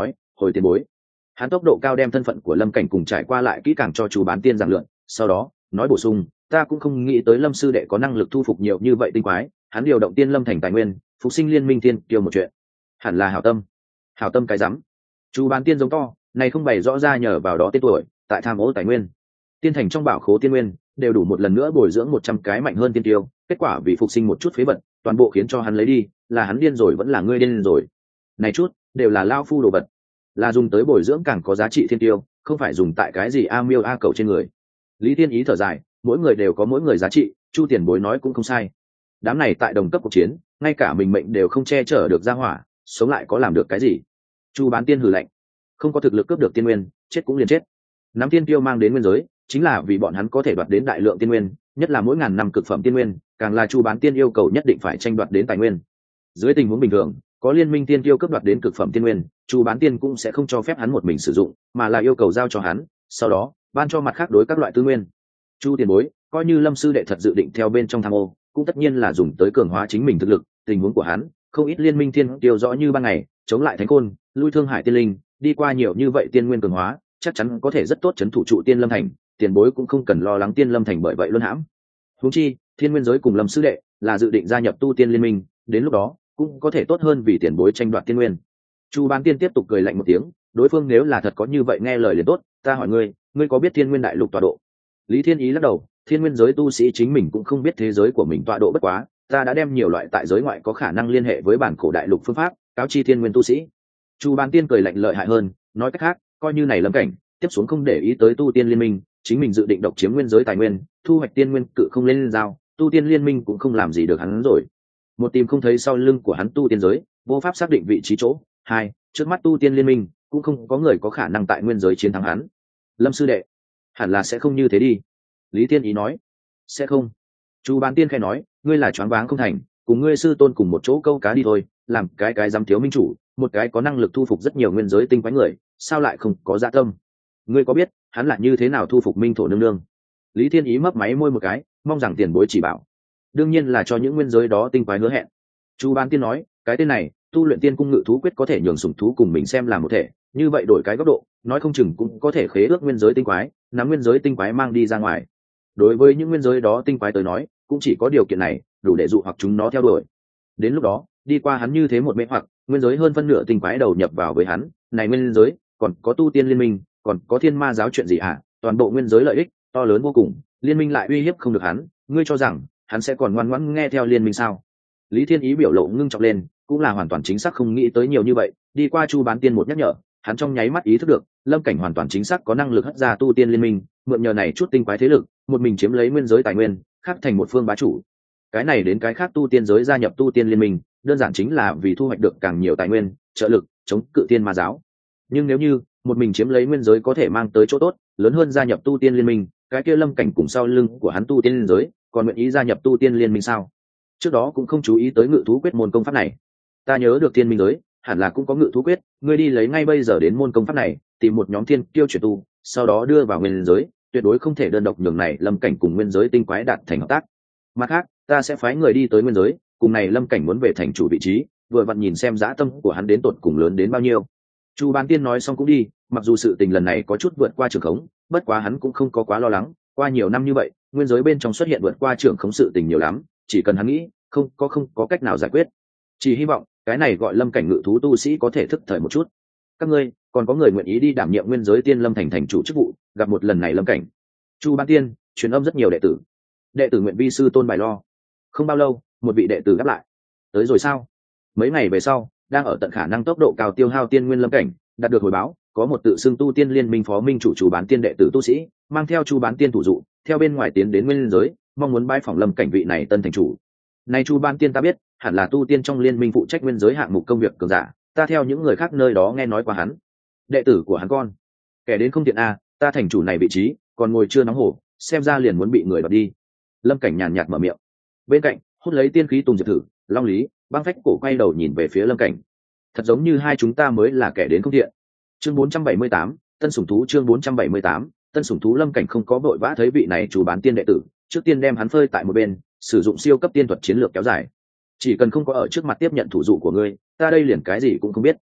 Speaker 1: hồi tiền bối. Hắn tốc độ cao đem thân phận của Lâm Cảnh cùng trải qua lại kỹ càng cho chú bán tiên giảng lượn, sau đó nói bổ sung, ta cũng không nghĩ tới Lâm sư đệ có năng lực thu phục nhiều như vậy tinh quái, hắn điều động tiên lâm thành tài nguyên, phục sinh liên minh tiên tiêu một chuyện, hẳn là hảo tâm. Hảo tâm cái rắm. Chú bán tiên giống to, này không bày rõ ra nhờ vào đó tên tuổi, tại tham ô tài nguyên. Tiên thành trong bảo khố tiên nguyên đều đủ một lần nữa bồi dưỡng một trăm cái mạnh hơn tiên tiêu, kết quả vì phục sinh một chút phế vật, toàn bộ khiến cho hắn lấy đi, là hắn điên rồi vẫn là ngươi điên rồi. Này chút đều là lao phu đồ vật, là dùng tới bồi dưỡng càng có giá trị thiên tiêu, không phải dùng tại cái gì a miêu a cầu trên người. Lý Tiên Ý thở dài, mỗi người đều có mỗi người giá trị, Chu tiền bối nói cũng không sai. Đám này tại đồng cấp cuộc chiến, ngay cả mình mệnh đều không che chở được ra hỏa, sống lại có làm được cái gì? Chu bán tiên hừ lạnh, không có thực lực cướp được tiên nguyên, chết cũng liền chết. Nắm tiên tiêu mang đến nguyên giới, chính là vì bọn hắn có thể đoạt đến đại lượng tiên nguyên, nhất là mỗi ngàn năm cực phẩm tiên nguyên, càng là Chu bán tiên yêu cầu nhất định phải tranh đoạt đến tài nguyên. Dưới tình huống bình thường, có liên minh tiên tiêu cướp đoạt đến cực phẩm tiên nguyên, Chu bán tiên cũng sẽ không cho phép hắn một mình sử dụng, mà là yêu cầu giao cho hắn, sau đó ban cho mặt khác đối các loại tư nguyên. Chu tiền bối, coi như Lâm sư đệ thật dự định theo bên trong tham ô, cũng tất nhiên là dùng tới cường hóa chính mình thực lực, tình huống của hắn, không ít liên minh tiên tiêu rõ như ban ngày, chống lại thánh côn, lui thương hải tiên linh, đi qua nhiều như vậy tiên nguyên cường hóa, chắc chắn có thể rất tốt chấn thủ trụ tiên lâm thành, tiền bối cũng không cần lo lắng tiên lâm thành bởi vậy luôn hãm. Huống chi, thiên nguyên giới cùng Lâm sư đệ là dự định gia nhập tu tiên liên minh, đến lúc đó cũng có thể tốt hơn vì tiền bối tranh đoạt tiên nguyên. Chu bán tiên tiếp tục cười lạnh một tiếng, đối phương nếu là thật có như vậy nghe lời liền tốt, ta hỏi ngươi, ngươi có biết thiên nguyên đại lục tọa độ? Lý Thiên Ý lắc đầu, thiên nguyên giới tu sĩ chính mình cũng không biết thế giới của mình tọa độ bất quá, ta đã đem nhiều loại tại giới ngoại có khả năng liên hệ với bản cổ đại lục phương pháp, cáo chi thiên nguyên tu sĩ. Chu bán tiên cười lạnh lợi hại hơn, nói cách khác, coi như này Lâm Cảnh tiếp xuống không để ý tới tu tiên liên minh, chính mình dự định độc chiếm nguyên giới tài nguyên, thu hoạch tiên nguyên cự không lên giao, tu tiên liên minh cũng không làm gì được hắn rồi. Một tìm không thấy sau lưng của hắn tu tiên giới, vô pháp xác định vị trí chỗ. Hai, trước mắt tu tiên liên minh cũng không có người có khả năng tại nguyên giới chiến thắng hắn. Lâm sư đệ, hẳn là sẽ không như thế đi. Lý Tiên Ý nói, sẽ không. Chu bán tiên khai nói, ngươi là choáng váng không thành, cùng ngươi sư tôn cùng một chỗ câu cá đi thôi, làm cái cái dám thiếu minh chủ, một cái có năng lực thu phục rất nhiều nguyên giới tinh quái người, sao lại không có dạ tâm? Ngươi có biết hắn là như thế nào thu phục minh thổ nương nương? Lý Thiên Ý mấp máy môi một cái, mong rằng tiền bối chỉ bảo. Đương nhiên là cho những nguyên giới đó tinh quái hứa hẹn. Chu bán tiên nói, cái tên này tu luyện tiên cung ngự thú quyết có thể nhường sủng thú cùng mình xem là một thể, như vậy đổi cái góc độ nói không chừng cũng có thể khế ước nguyên giới tinh quái, nắm nguyên giới tinh quái mang đi ra ngoài. Đối với những nguyên giới đó tinh quái tới nói, cũng chỉ có điều kiện này đủ để dụ hoặc chúng nó theo đuổi. Đến lúc đó đi qua hắn như thế một mê hoặc, nguyên giới hơn phân nửa tinh quái đầu nhập vào với hắn, này nguyên giới còn có tu tiên liên minh, còn có thiên ma giáo chuyện gì hả? Toàn bộ nguyên giới lợi ích to lớn vô cùng, liên minh lại uy hiếp không được hắn, ngươi cho rằng hắn sẽ còn ngoan ngoãn nghe theo liên minh sao? Lý Thiên Ý biểu lộ ngưng trọng lên, cũng là hoàn toàn chính xác không nghĩ tới nhiều như vậy, đi qua Chu bán tiên một nhắc nhở, hắn trong nháy mắt ý thức được Lâm Cảnh hoàn toàn chính xác có năng lực hất ra tu tiên liên minh, mượn nhờ này chút tinh quái thế lực, một mình chiếm lấy nguyên giới tài nguyên, khác thành một phương bá chủ. Cái này đến cái khác tu tiên giới gia nhập tu tiên liên minh, đơn giản chính là vì thu hoạch được càng nhiều tài nguyên, trợ lực chống cự tiên ma giáo. Nhưng nếu như một mình chiếm lấy nguyên giới có thể mang tới chỗ tốt lớn hơn gia nhập tu tiên liên minh, cái kia Lâm Cảnh cùng sau lưng của hắn tu tiên liên giới còn nguyện ý gia nhập tu tiên liên minh sao? Trước đó cũng không chú ý tới ngự thú quyết môn công pháp này. Ta nhớ được tiên minh giới hẳn là cũng có ngự thú quyết, ngươi đi lấy ngay bây giờ đến môn công pháp này, tìm một nhóm thiên kiêu chuyển tu, sau đó đưa vào nguyên giới, tuyệt đối không thể đơn độc nhường này Lâm Cảnh cùng nguyên giới tinh quái đạt thành hợp tác. Mặt khác, ta sẽ phái người đi tới nguyên giới, cùng này Lâm Cảnh muốn về thành chủ vị trí, vừa vặn nhìn xem dã tâm của hắn đến tột cùng lớn đến bao nhiêu. Chu bán tiên nói xong cũng đi, mặc dù sự tình lần này có chút vượt qua trường khống, bất quá hắn cũng không có quá lo lắng, qua nhiều năm như vậy, nguyên giới bên trong xuất hiện vượt qua trường khống sự tình nhiều lắm, chỉ cần hắn nghĩ, không có không có cách nào giải quyết. Chỉ hy vọng cái này gọi Lâm Cảnh ngự thú tu sĩ có thể thức thời một chút. Các ngươi còn có người nguyện ý đi đảm nhiệm nguyên giới tiên lâm thành thành chủ chức vụ, gặp một lần này Lâm Cảnh. Chu bán tiên truyền âm rất nhiều đệ tử, đệ tử nguyện vi sư tôn bài lo. Không bao lâu, một vị đệ tử đáp lại, tới rồi sao? Mấy ngày về sau, đang ở tận khả năng tốc độ cao tiêu hao tiên nguyên Lâm Cảnh đạt được hồi báo, có một tự xưng tu tiên liên minh phó minh chủ Chu bán tiên đệ tử tu sĩ mang theo Chu bán tiên thủ dụ theo bên ngoài tiến đến nguyên giới, mong muốn bái phỏng Lâm Cảnh vị này tân thành chủ. Này Chu bán tiên ta biết hẳn là tu tiên trong liên minh phụ trách nguyên giới hạng mục công việc cường giả, ta theo những người khác nơi đó nghe nói qua hắn, đệ tử của hắn con kẻ đến không tiện a, ta thành chủ này vị trí còn ngồi chưa nóng hổ, xem ra liền muốn bị người đoạt đi. Lâm Cảnh nhàn nhạt mở miệng. Bên cạnh hút lấy tiên khí Tùng Diệp Thử, Long Lý, Băng Phách cổ quay đầu nhìn về phía Lâm Cảnh, thật giống như hai chúng ta mới là kẻ đến không tiện. Chương bốn trăm bảy mươi tám, tân sủng thú. Chương bốn trăm bảy mươi tám, tân sủng thú. Lâm Cảnh không có vội vã thấy vị này chủ bán tiên đệ tử, trước tiên đem hắn phơi tại một bên, sử dụng siêu cấp tiên thuật chiến lược kéo dài. Chỉ cần không có ở trước mặt tiếp nhận thủ dụ của ngươi, ta đây liền cái gì cũng không biết.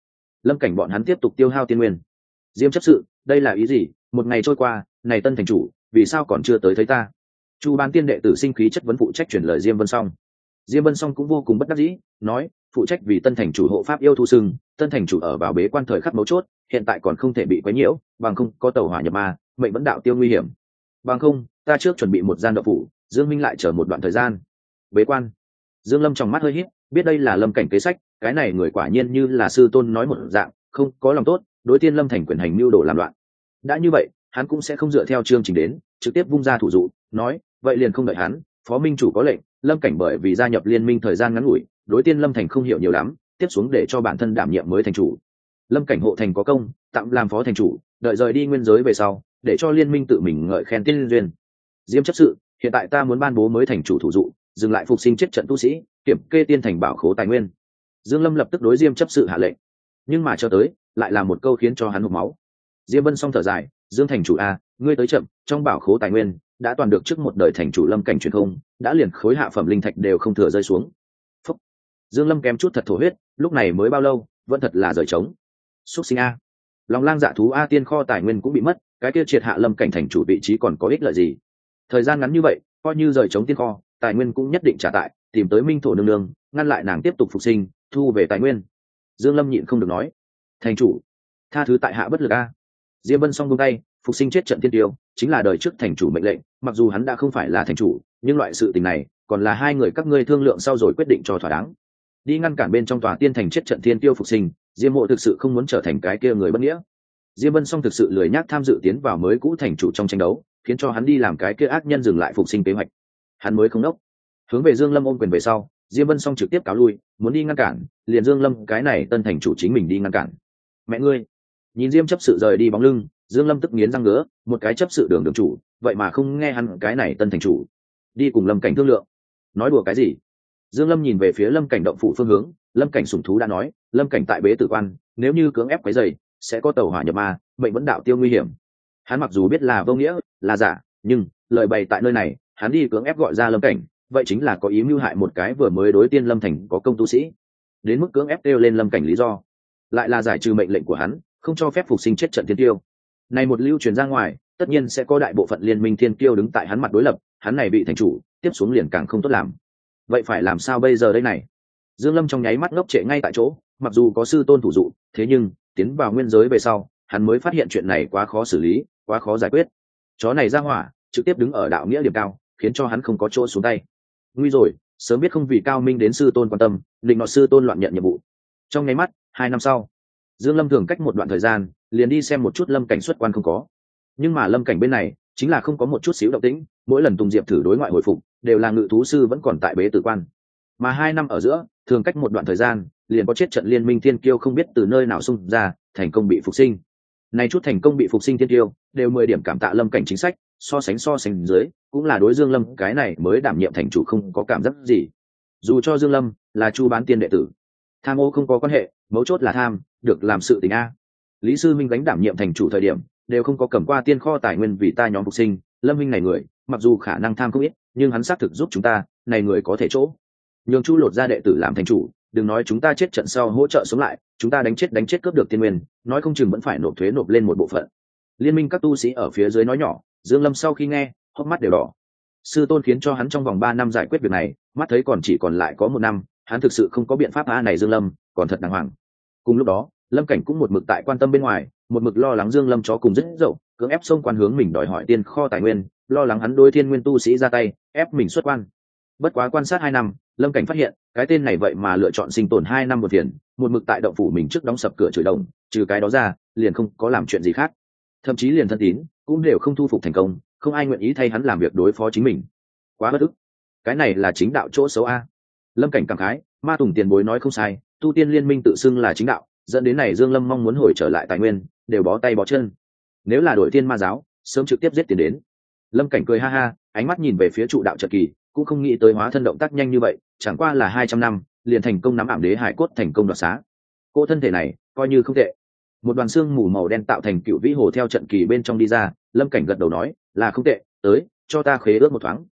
Speaker 1: lâm cảnh bọn hắn tiếp tục tiêu hao tiên nguyên. Diêm chấp sự, đây là ý gì? Một ngày trôi qua, này tân thành chủ vì sao còn chưa tới thấy ta? Chu Bán Tiên đệ tử sinh khí chất vấn phụ trách chuyển lời Diêm Vân Song. Diêm Vân Song cũng vô cùng bất đắc dĩ, nói phụ trách vì tân thành chủ hộ pháp yêu thu sừng, tân thành chủ ở vào bế quan thời khắc mấu chốt, hiện tại còn không thể bị quấy nhiễu, bằng không có tàu hỏa nhập ma, mệnh vẫn đạo tiêu nguy hiểm. Bằng không, ta trước chuẩn bị một gian đậu phủ, Dương Minh lại chờ một đoạn thời gian. Bế quan. Dương Lâm trong mắt hơi híp, biết đây là Lâm Cảnh kế sách, cái này người quả nhiên như là sư tôn nói một dạng, không có lòng tốt, đối Tiên Lâm thành quyền hành mưu đồ làm loạn. Đã như vậy, hắn cũng sẽ không dựa theo chương trình đến, trực tiếp vung ra thủ dụ, nói, vậy liền không đợi hắn, phó minh chủ có lệnh, Lâm Cảnh bởi vì gia nhập liên minh thời gian ngắn ngủi, đối Tiên Lâm thành không hiểu nhiều lắm, tiếp xuống để cho bản thân đảm nhiệm mới thành chủ. Lâm Cảnh hộ thành có công, tạm làm phó thành chủ, đợi rời đi nguyên giới về sau, để cho liên minh tự mình ngợi khen tiên duyên. Diêm chấp sự, hiện tại ta muốn ban bố mới thành chủ thủ dụ, dừng lại phục sinh chết trận tu sĩ, kiểm kê tiên thành bảo khố tài nguyên. Dương Lâm lập tức đối Diêm chấp sự hạ lệnh, nhưng mà cho tới lại là một câu khiến cho hắn hộc máu. Diêm Vân Song thở dài, Dương thành chủ a, ngươi tới chậm, trong bảo khố tài nguyên đã toàn được trước một đời thành chủ Lâm Cảnh truyền không, đã liền khối hạ phẩm linh thạch đều không thừa rơi xuống. Phúc. Dương Lâm kém chút thật thổ huyết, lúc này mới bao lâu, vẫn thật là rời trống. Xuất sinh a, lòng lang dạ thú a, tiên kho tài nguyên cũng bị mất, cái kia triệt hạ Lâm Cảnh thành chủ vị trí còn có ích lợi gì? Thời gian ngắn như vậy, coi như rời trống tiên kho, tài nguyên cũng nhất định trả tại, tìm tới minh thổ nương nương, ngăn lại nàng tiếp tục phục sinh, thu về tài nguyên. Dương Lâm nhịn không được nói, thành chủ, tha thứ tại hạ bất lực a. Diêm Vân Song buông tay, phục sinh chết trận tiên tiêu chính là đời trước thành chủ mệnh lệnh, mặc dù hắn đã không phải là thành chủ, nhưng loại sự tình này còn là hai người các ngươi thương lượng sau rồi quyết định cho thỏa đáng. Đi ngăn cản bên trong tòa tiên thành chết trận tiên tiêu phục sinh, Diêm Mộ thực sự không muốn trở thành cái kia người bất nghĩa. Diêm Vân Song thực sự lười nhác tham dự tiến vào mới cũ thành chủ trong tranh đấu, khiến cho hắn đi làm cái kia ác nhân dừng lại phục sinh kế hoạch. Hắn mới không đốc. Hướng về Dương Lâm ôm quyền về sau, Diêm Vân Song trực tiếp cáo lui, muốn đi ngăn cản, liền Dương Lâm cái này tân thành chủ chính mình đi ngăn cản. Mẹ ngươi! Nhìn Diêm chấp sự rời đi bóng lưng, Dương Lâm tức nghiến răng ngứa, một cái chấp sự đường đường chủ, vậy mà không nghe hắn cái này tân thành chủ đi cùng Lâm Cảnh thương lượng. Nói đùa cái gì? Dương Lâm nhìn về phía Lâm Cảnh động phủ phương hướng, Lâm Cảnh sủng thú đã nói, Lâm Cảnh tại bế tử quan, nếu như cưỡng ép quấy rầy, sẽ có tàu hỏa nhập ma, bệnh vẫn đạo tiêu nguy hiểm. Hắn mặc dù biết là vô nghĩa, là giả, nhưng lời bày tại nơi này, hắn đi cưỡng ép gọi ra Lâm Cảnh, vậy chính là có ý mưu hại một cái vừa mới đối tiên Lâm thành có công tu sĩ. Đến mức cưỡng ép kêu lên Lâm Cảnh lý do, lại là giải trừ mệnh lệnh của hắn, không cho phép phục sinh chết trận thiên tiêu. Này một lưu truyền ra ngoài, tất nhiên sẽ có đại bộ phận liên minh thiên tiêu đứng tại hắn mặt đối lập, hắn này bị thành chủ, tiếp xuống liền càng không tốt làm. Vậy phải làm sao bây giờ đây này? Dương Lâm trong nháy mắt ngốc trệ ngay tại chỗ, mặc dù có sư tôn thủ dụ, thế nhưng tiến vào nguyên giới về sau, hắn mới phát hiện chuyện này quá khó xử lý, quá khó giải quyết. Chó này ra hỏa, trực tiếp đứng ở đạo nghĩa điểm cao, khiến cho hắn không có chỗ xuống tay. Nguy rồi, sớm biết không vì cao minh đến sư tôn quan tâm, định nọ sư tôn loạn nhận nhiệm vụ. Trong nháy mắt, hai năm sau, Dương Lâm thường cách một đoạn thời gian, liền đi xem một chút Lâm Cảnh xuất quan không có. Nhưng mà Lâm Cảnh bên này, chính là không có một chút xíu động tĩnh, mỗi lần Tùng Diệp thử đối ngoại hồi phục, đều là ngự thú sư vẫn còn tại bế tử quan. Mà hai năm ở giữa, thường cách một đoạn thời gian, liền có chết trận liên minh thiên kiêu không biết từ nơi nào xung ra, thành công bị phục sinh. Này chút thành công bị phục sinh thiên kiêu, đều mười điểm cảm tạ Lâm Cảnh chính sách, so sánh so sánh dưới, cũng là đối Dương Lâm cái này mới đảm nhiệm thành chủ không có cảm giác gì. Dù cho Dương Lâm là Chu Bán Tiên đệ tử, tham ô không có quan hệ, mấu chốt là tham, được làm sự tình a. Lý Sư Minh gánh đảm nhiệm thành chủ thời điểm, đều không có cầm qua tiên kho tài nguyên vì ta nhóm phục sinh, Lâm Minh này người, mặc dù khả năng tham không ít, nhưng hắn xác thực giúp chúng ta, này người có thể chỗ. Nhường Chu Lột ra đệ tử làm thành chủ, đừng nói chúng ta chết trận sau hỗ trợ sống lại, chúng ta đánh chết đánh chết cướp được tiên nguyên, nói không chừng vẫn phải nộp thuế nộp lên một bộ phận. Liên minh các tu sĩ ở phía dưới nói nhỏ, Dương Lâm sau khi nghe, hốc mắt đều đỏ. Sư tôn khiến cho hắn trong vòng ba năm giải quyết việc này, mắt thấy còn chỉ còn lại có một năm, hắn thực sự không có biện pháp a này Dương Lâm, còn thật đàng hoàng. Cùng lúc đó, Lâm Cảnh cũng một mực tại quan tâm bên ngoài, một mực lo lắng Dương Lâm chó cùng rất dậu, cưỡng ép xông quan hướng mình đòi hỏi tiên kho tài nguyên, lo lắng hắn đối thiên nguyên tu sĩ ra tay, ép mình xuất quan. Bất quá quan sát hai năm, Lâm Cảnh phát hiện, cái tên này vậy mà lựa chọn sinh tồn hai năm một tiền, một mực tại động phủ mình trước đóng sập cửa chửi đồng, trừ cái đó ra, liền không có làm chuyện gì khác. Thậm chí liền thân tín, cũng đều không thu phục thành công, không ai nguyện ý thay hắn làm việc đối phó chính mình. Quá bất ức. Cái này là chính đạo chỗ xấu a. Lâm Cảnh cảm khái, Ma Tùng tiền bối nói không sai, tu tiên liên minh tự xưng là chính đạo, dẫn đến này Dương Lâm mong muốn hồi trở lại tài nguyên, đều bó tay bó chân. Nếu là đội tiên ma giáo, sớm trực tiếp giết tiền đến. Lâm Cảnh cười ha ha, ánh mắt nhìn về phía trụ đạo Trật Kỳ, cũng không nghĩ tới hóa thân động tác nhanh như vậy, chẳng qua là hai trăm năm, liền thành công nắm ảm đế hải cốt thành công đoạt xá. Cô thân thể này, coi như không tệ. Một đoàn xương mù màu đen tạo thành cựu vĩ hồ theo trận kỳ bên trong đi ra, Lâm Cảnh gật đầu nói, là không tệ, tới, cho ta khế ước một thoáng.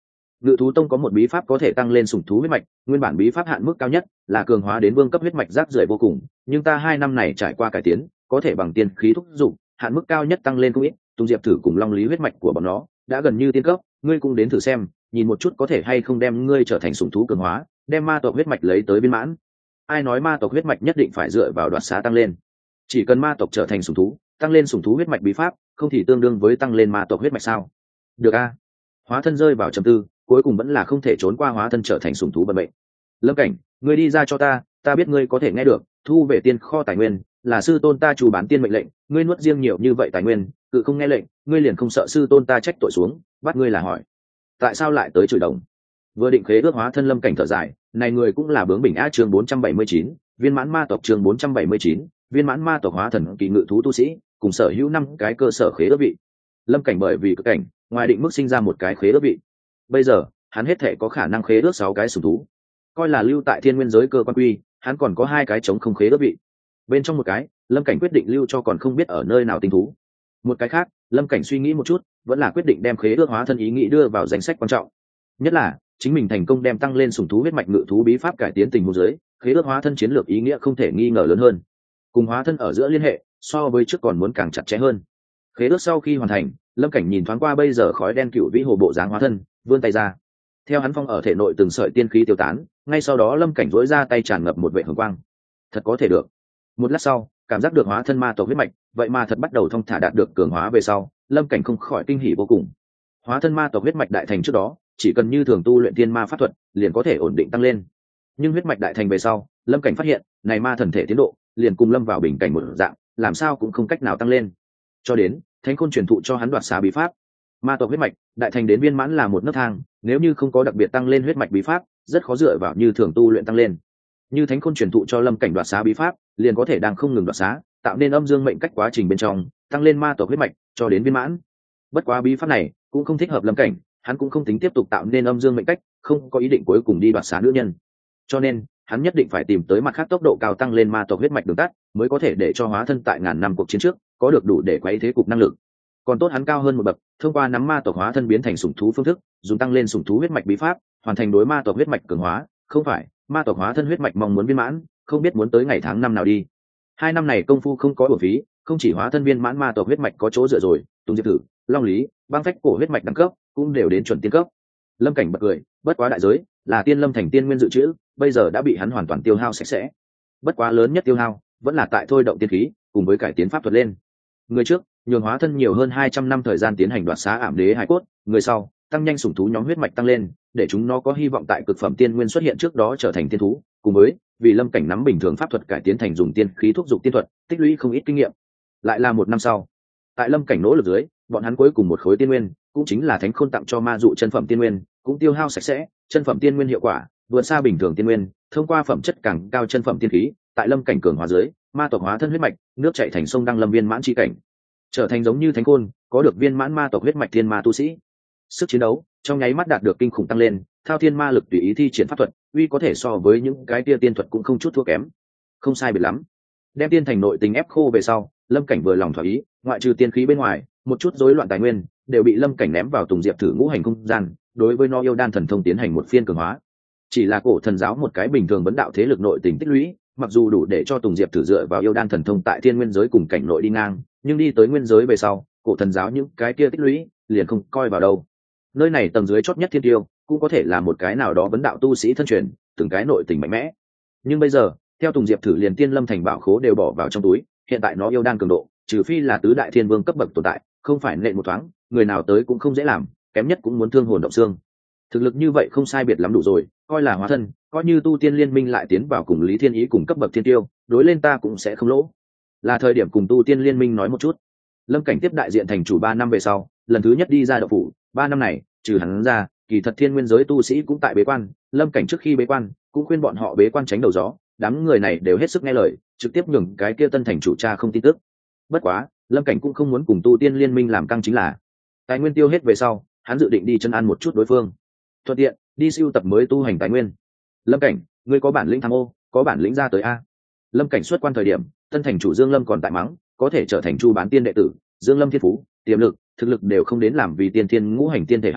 Speaker 1: Ngự thú tông có một bí pháp có thể tăng lên sủng thú huyết mạch, nguyên bản bí pháp hạn mức cao nhất là cường hóa đến vương cấp huyết mạch rác rưởi vô cùng, nhưng ta hai năm này trải qua cải tiến, có thể bằng tiên khí thúc dụng, hạn mức cao nhất tăng lên không ít. Tùng Diệp thử cùng Long Lý huyết mạch của bọn nó đã gần như tiên cấp, ngươi cũng đến thử xem, nhìn một chút có thể hay không đem ngươi trở thành sủng thú cường hóa, đem ma tộc huyết mạch lấy tới viên mãn. Ai nói ma tộc huyết mạch nhất định phải dựa vào đoạt xá tăng lên? Chỉ cần ma tộc trở thành sủng thú, tăng lên sủng thú huyết mạch bí pháp, không thì tương đương với tăng lên ma tộc huyết mạch sao? Được a. Hóa thân rơi vào trầm tư, cuối cùng vẫn là không thể trốn qua hóa thân trở thành sủng thú vận mệnh. Lâm Cảnh, ngươi đi ra cho ta, ta biết ngươi có thể nghe được, thu về tiên kho tài nguyên, là sư tôn ta chủ bán tiên mệnh lệnh, ngươi nuốt riêng nhiều như vậy tài nguyên, cự không nghe lệnh, ngươi liền không sợ sư tôn ta trách tội xuống, bắt ngươi là hỏi. Tại sao lại tới chửi đồng? Vừa định khế ước hóa thân Lâm Cảnh thở dài, này người cũng là bướng bỉnh á. Chương bốn trăm bảy mươi chín, viên mãn ma tộc. Chương bốn trăm bảy mươi chín, viên mãn ma tộc hóa thần kỳ ngự thú tu sĩ, cùng sở hữu năm cái cơ sở khế ước vị. Lâm Cảnh bởi vì cực cảnh, ngoài định mức sinh ra một cái khế ước vị. Bây giờ, hắn hết thể có khả năng khế ước sáu cái sủng thú. Coi là lưu tại thiên nguyên giới cơ quan quy, hắn còn có hai cái chống không khế ước vị. Bên trong một cái, Lâm Cảnh quyết định lưu cho còn không biết ở nơi nào tinh thú. Một cái khác, Lâm Cảnh suy nghĩ một chút, vẫn là quyết định đem khế ước hóa thân ý nghĩ đưa vào danh sách quan trọng. Nhất là, chính mình thành công đem tăng lên sủng thú huyết mạch ngự thú bí pháp cải tiến tình huống giới, khế ước hóa thân chiến lược ý nghĩa không thể nghi ngờ lớn hơn. Cùng hóa thân ở giữa liên hệ, so với trước còn muốn càng chặt chẽ hơn. Khế ước sau khi hoàn thành, Lâm Cảnh nhìn thoáng qua bây giờ khói đen cựu vĩ hồ bộ dáng hóa thân, vươn tay ra. Theo hắn phong ở thể nội từng sợi tiên khí tiêu tán, ngay sau đó Lâm Cảnh duỗi ra tay tràn ngập một vệ hồng quang. Thật có thể được. Một lát sau, cảm giác được hóa thân ma tộc huyết mạch, vậy mà thật bắt đầu thông thả đạt được cường hóa về sau, Lâm Cảnh không khỏi kinh hỉ vô cùng. Hóa thân ma tộc huyết mạch đại thành trước đó, chỉ cần như thường tu luyện tiên ma pháp thuật, liền có thể ổn định tăng lên. Nhưng huyết mạch đại thành về sau, Lâm Cảnh phát hiện, này ma thần thể tiến độ, liền cùng lâm vào bình cảnh một dạng, làm sao cũng không cách nào tăng lên. Cho đến, Thánh Khôn truyền thụ cho hắn đoạt xá bí pháp. Ma tộc huyết mạch, đại thành đến viên mãn là một nấc thang, nếu như không có đặc biệt tăng lên huyết mạch bí pháp, rất khó dựa vào như thường tu luyện tăng lên. Như Thánh Khôn truyền thụ cho Lâm Cảnh đoạt xá bí pháp, liền có thể đang không ngừng đoạt xá, tạo nên âm dương mệnh cách quá trình bên trong, tăng lên ma tộc huyết mạch cho đến viên mãn. Bất quá bí pháp này cũng không thích hợp Lâm Cảnh, hắn cũng không tính tiếp tục tạo nên âm dương mệnh cách, không có ý định cuối cùng đi đoạt xá nữ nhân. Cho nên, hắn nhất định phải tìm tới mặt khác tốc độ cao tăng lên ma tộc huyết mạch đường tắt, mới có thể để cho hóa thân tại ngàn năm cuộc chiến trước có được đủ để quấy thế cục năng lực. Còn tốt hắn cao hơn một bậc, thông qua nắm ma tộc hóa thân biến thành sủng thú phương thức, dùng tăng lên sủng thú huyết mạch bí pháp, hoàn thành đối ma tộc huyết mạch cường hóa, không phải, ma tộc hóa thân huyết mạch mong muốn viên mãn, không biết muốn tới ngày tháng năm nào đi. Hai năm này công phu không có uổng phí, không chỉ hóa thân viên mãn ma tộc huyết mạch có chỗ dựa rồi, Tùng Diệp Thử, Long Lý, băng phách cổ huyết mạch đẳng cấp cũng đều đến chuẩn tiên cấp. Lâm Cảnh bật cười, bất quá đại giới là tiên lâm thành tiên nguyên dự trữ, bây giờ đã bị hắn hoàn toàn tiêu hao sạch sẽ. Bất quá lớn nhất tiêu hao vẫn là tại thôi động tiên khí, cùng với cải tiến pháp thuật lên. Người trước, nhường hóa thân nhiều hơn hai trăm năm thời gian tiến hành đoạt xá ảm đế hải cốt, người sau, tăng nhanh sủng thú nhóm huyết mạch tăng lên, để chúng nó có hy vọng tại cực phẩm tiên nguyên xuất hiện trước đó trở thành tiên thú, cùng với vì Lâm Cảnh nắm bình thường pháp thuật cải tiến thành dùng tiên khí thúc dục tiên thuật, tích lũy không ít kinh nghiệm. Lại là một năm sau, tại Lâm Cảnh nỗ lực dưới, bọn hắn cuối cùng một khối tiên nguyên, cũng chính là Thánh Khôn tặng cho ma dụ chân phẩm tiên nguyên, cũng tiêu hao sạch sẽ. Chân phẩm tiên nguyên hiệu quả vượt xa bình thường tiên nguyên, thông qua phẩm chất càng cao chân phẩm tiên khí, tại Lâm Cảnh cường hóa dưới, ma tộc hóa thân huyết mạch, nước chảy thành sông đăng lâm viên mãn chi cảnh, trở thành giống như Thánh Khôn, có được viên mãn ma tộc huyết mạch thiên ma tu sĩ. Sức chiến đấu trong nháy mắt đạt được kinh khủng tăng lên, thao thiên ma lực tùy ý thi triển pháp thuật, uy có thể so với những cái tia tiên thuật cũng không chút thua kém. Không sai biệt lắm. Đem tiên thành nội tình ép khô về sau, Lâm Cảnh vừa lòng thỏa ý, ngoại trừ tiên khí bên ngoài, một chút rối loạn tài nguyên đều bị Lâm Cảnh ném vào Tùng Diệp Thử ngũ hành không gian, đối với nó yêu đan thần thông tiến hành một phiên cường hóa. Chỉ là cổ thần giáo một cái bình thường vấn đạo thế lực nội tình tích lũy, mặc dù đủ để cho Tùng Diệp Thử dựa vào yêu đan thần thông tại thiên nguyên giới cùng cảnh nội đi ngang, nhưng đi tới nguyên giới về sau, cổ thần giáo những cái kia tích lũy liền không coi vào đâu. Nơi này tầng dưới chót nhất thiên tiêu, cũng có thể là một cái nào đó vấn đạo tu sĩ thân truyền, từng cái nội tình mạnh mẽ. Nhưng bây giờ, theo Tùng Diệp Thử liền tiên lâm thành bảo khố đều bỏ vào trong túi, hiện tại nó yêu đan cường độ, trừ phi là tứ đại thiên vương cấp bậc tồn tại, không phải nện một thoáng, người nào tới cũng không dễ làm, kém nhất cũng muốn thương hồn động xương. Thực lực như vậy không sai biệt lắm đủ rồi, coi là hóa thân, coi như tu tiên liên minh lại tiến vào cùng Lý Thiên Ý cùng cấp bậc thiên tiêu, đối lên ta cũng sẽ không lỗ. Là thời điểm cùng tu tiên liên minh nói một chút. Lâm Cảnh tiếp đại diện thành chủ ba năm về sau, lần thứ nhất đi ra đậu phủ, ba năm này, trừ hắn ra, kỳ thật thiên nguyên giới tu sĩ cũng tại bế quan. Lâm Cảnh trước khi bế quan, cũng khuyên bọn họ bế quan tránh đầu gió, đám người này đều hết sức nghe lời, trực tiếp nhường cái kia tân thành chủ cha không tin tức. Bất quá, Lâm Cảnh cũng không muốn cùng tu tiên liên minh làm căng chính là, tài nguyên tiêu hết về sau, hắn dự định đi chân ăn một chút đối phương, thuận tiện đi siêu tập mới tu hành tài nguyên. Lâm Cảnh, ngươi có bản lĩnh tham ô, có bản lĩnh ra tới a. Lâm Cảnh xuất quan thời điểm, tân thành chủ Dương Lâm còn tại mắng, có thể trở thành chu bán tiên đệ tử, Dương Lâm thiên phú, tiềm lực, thực lực đều không đến làm vì tiên thiên ngũ hành tiên thể hắn,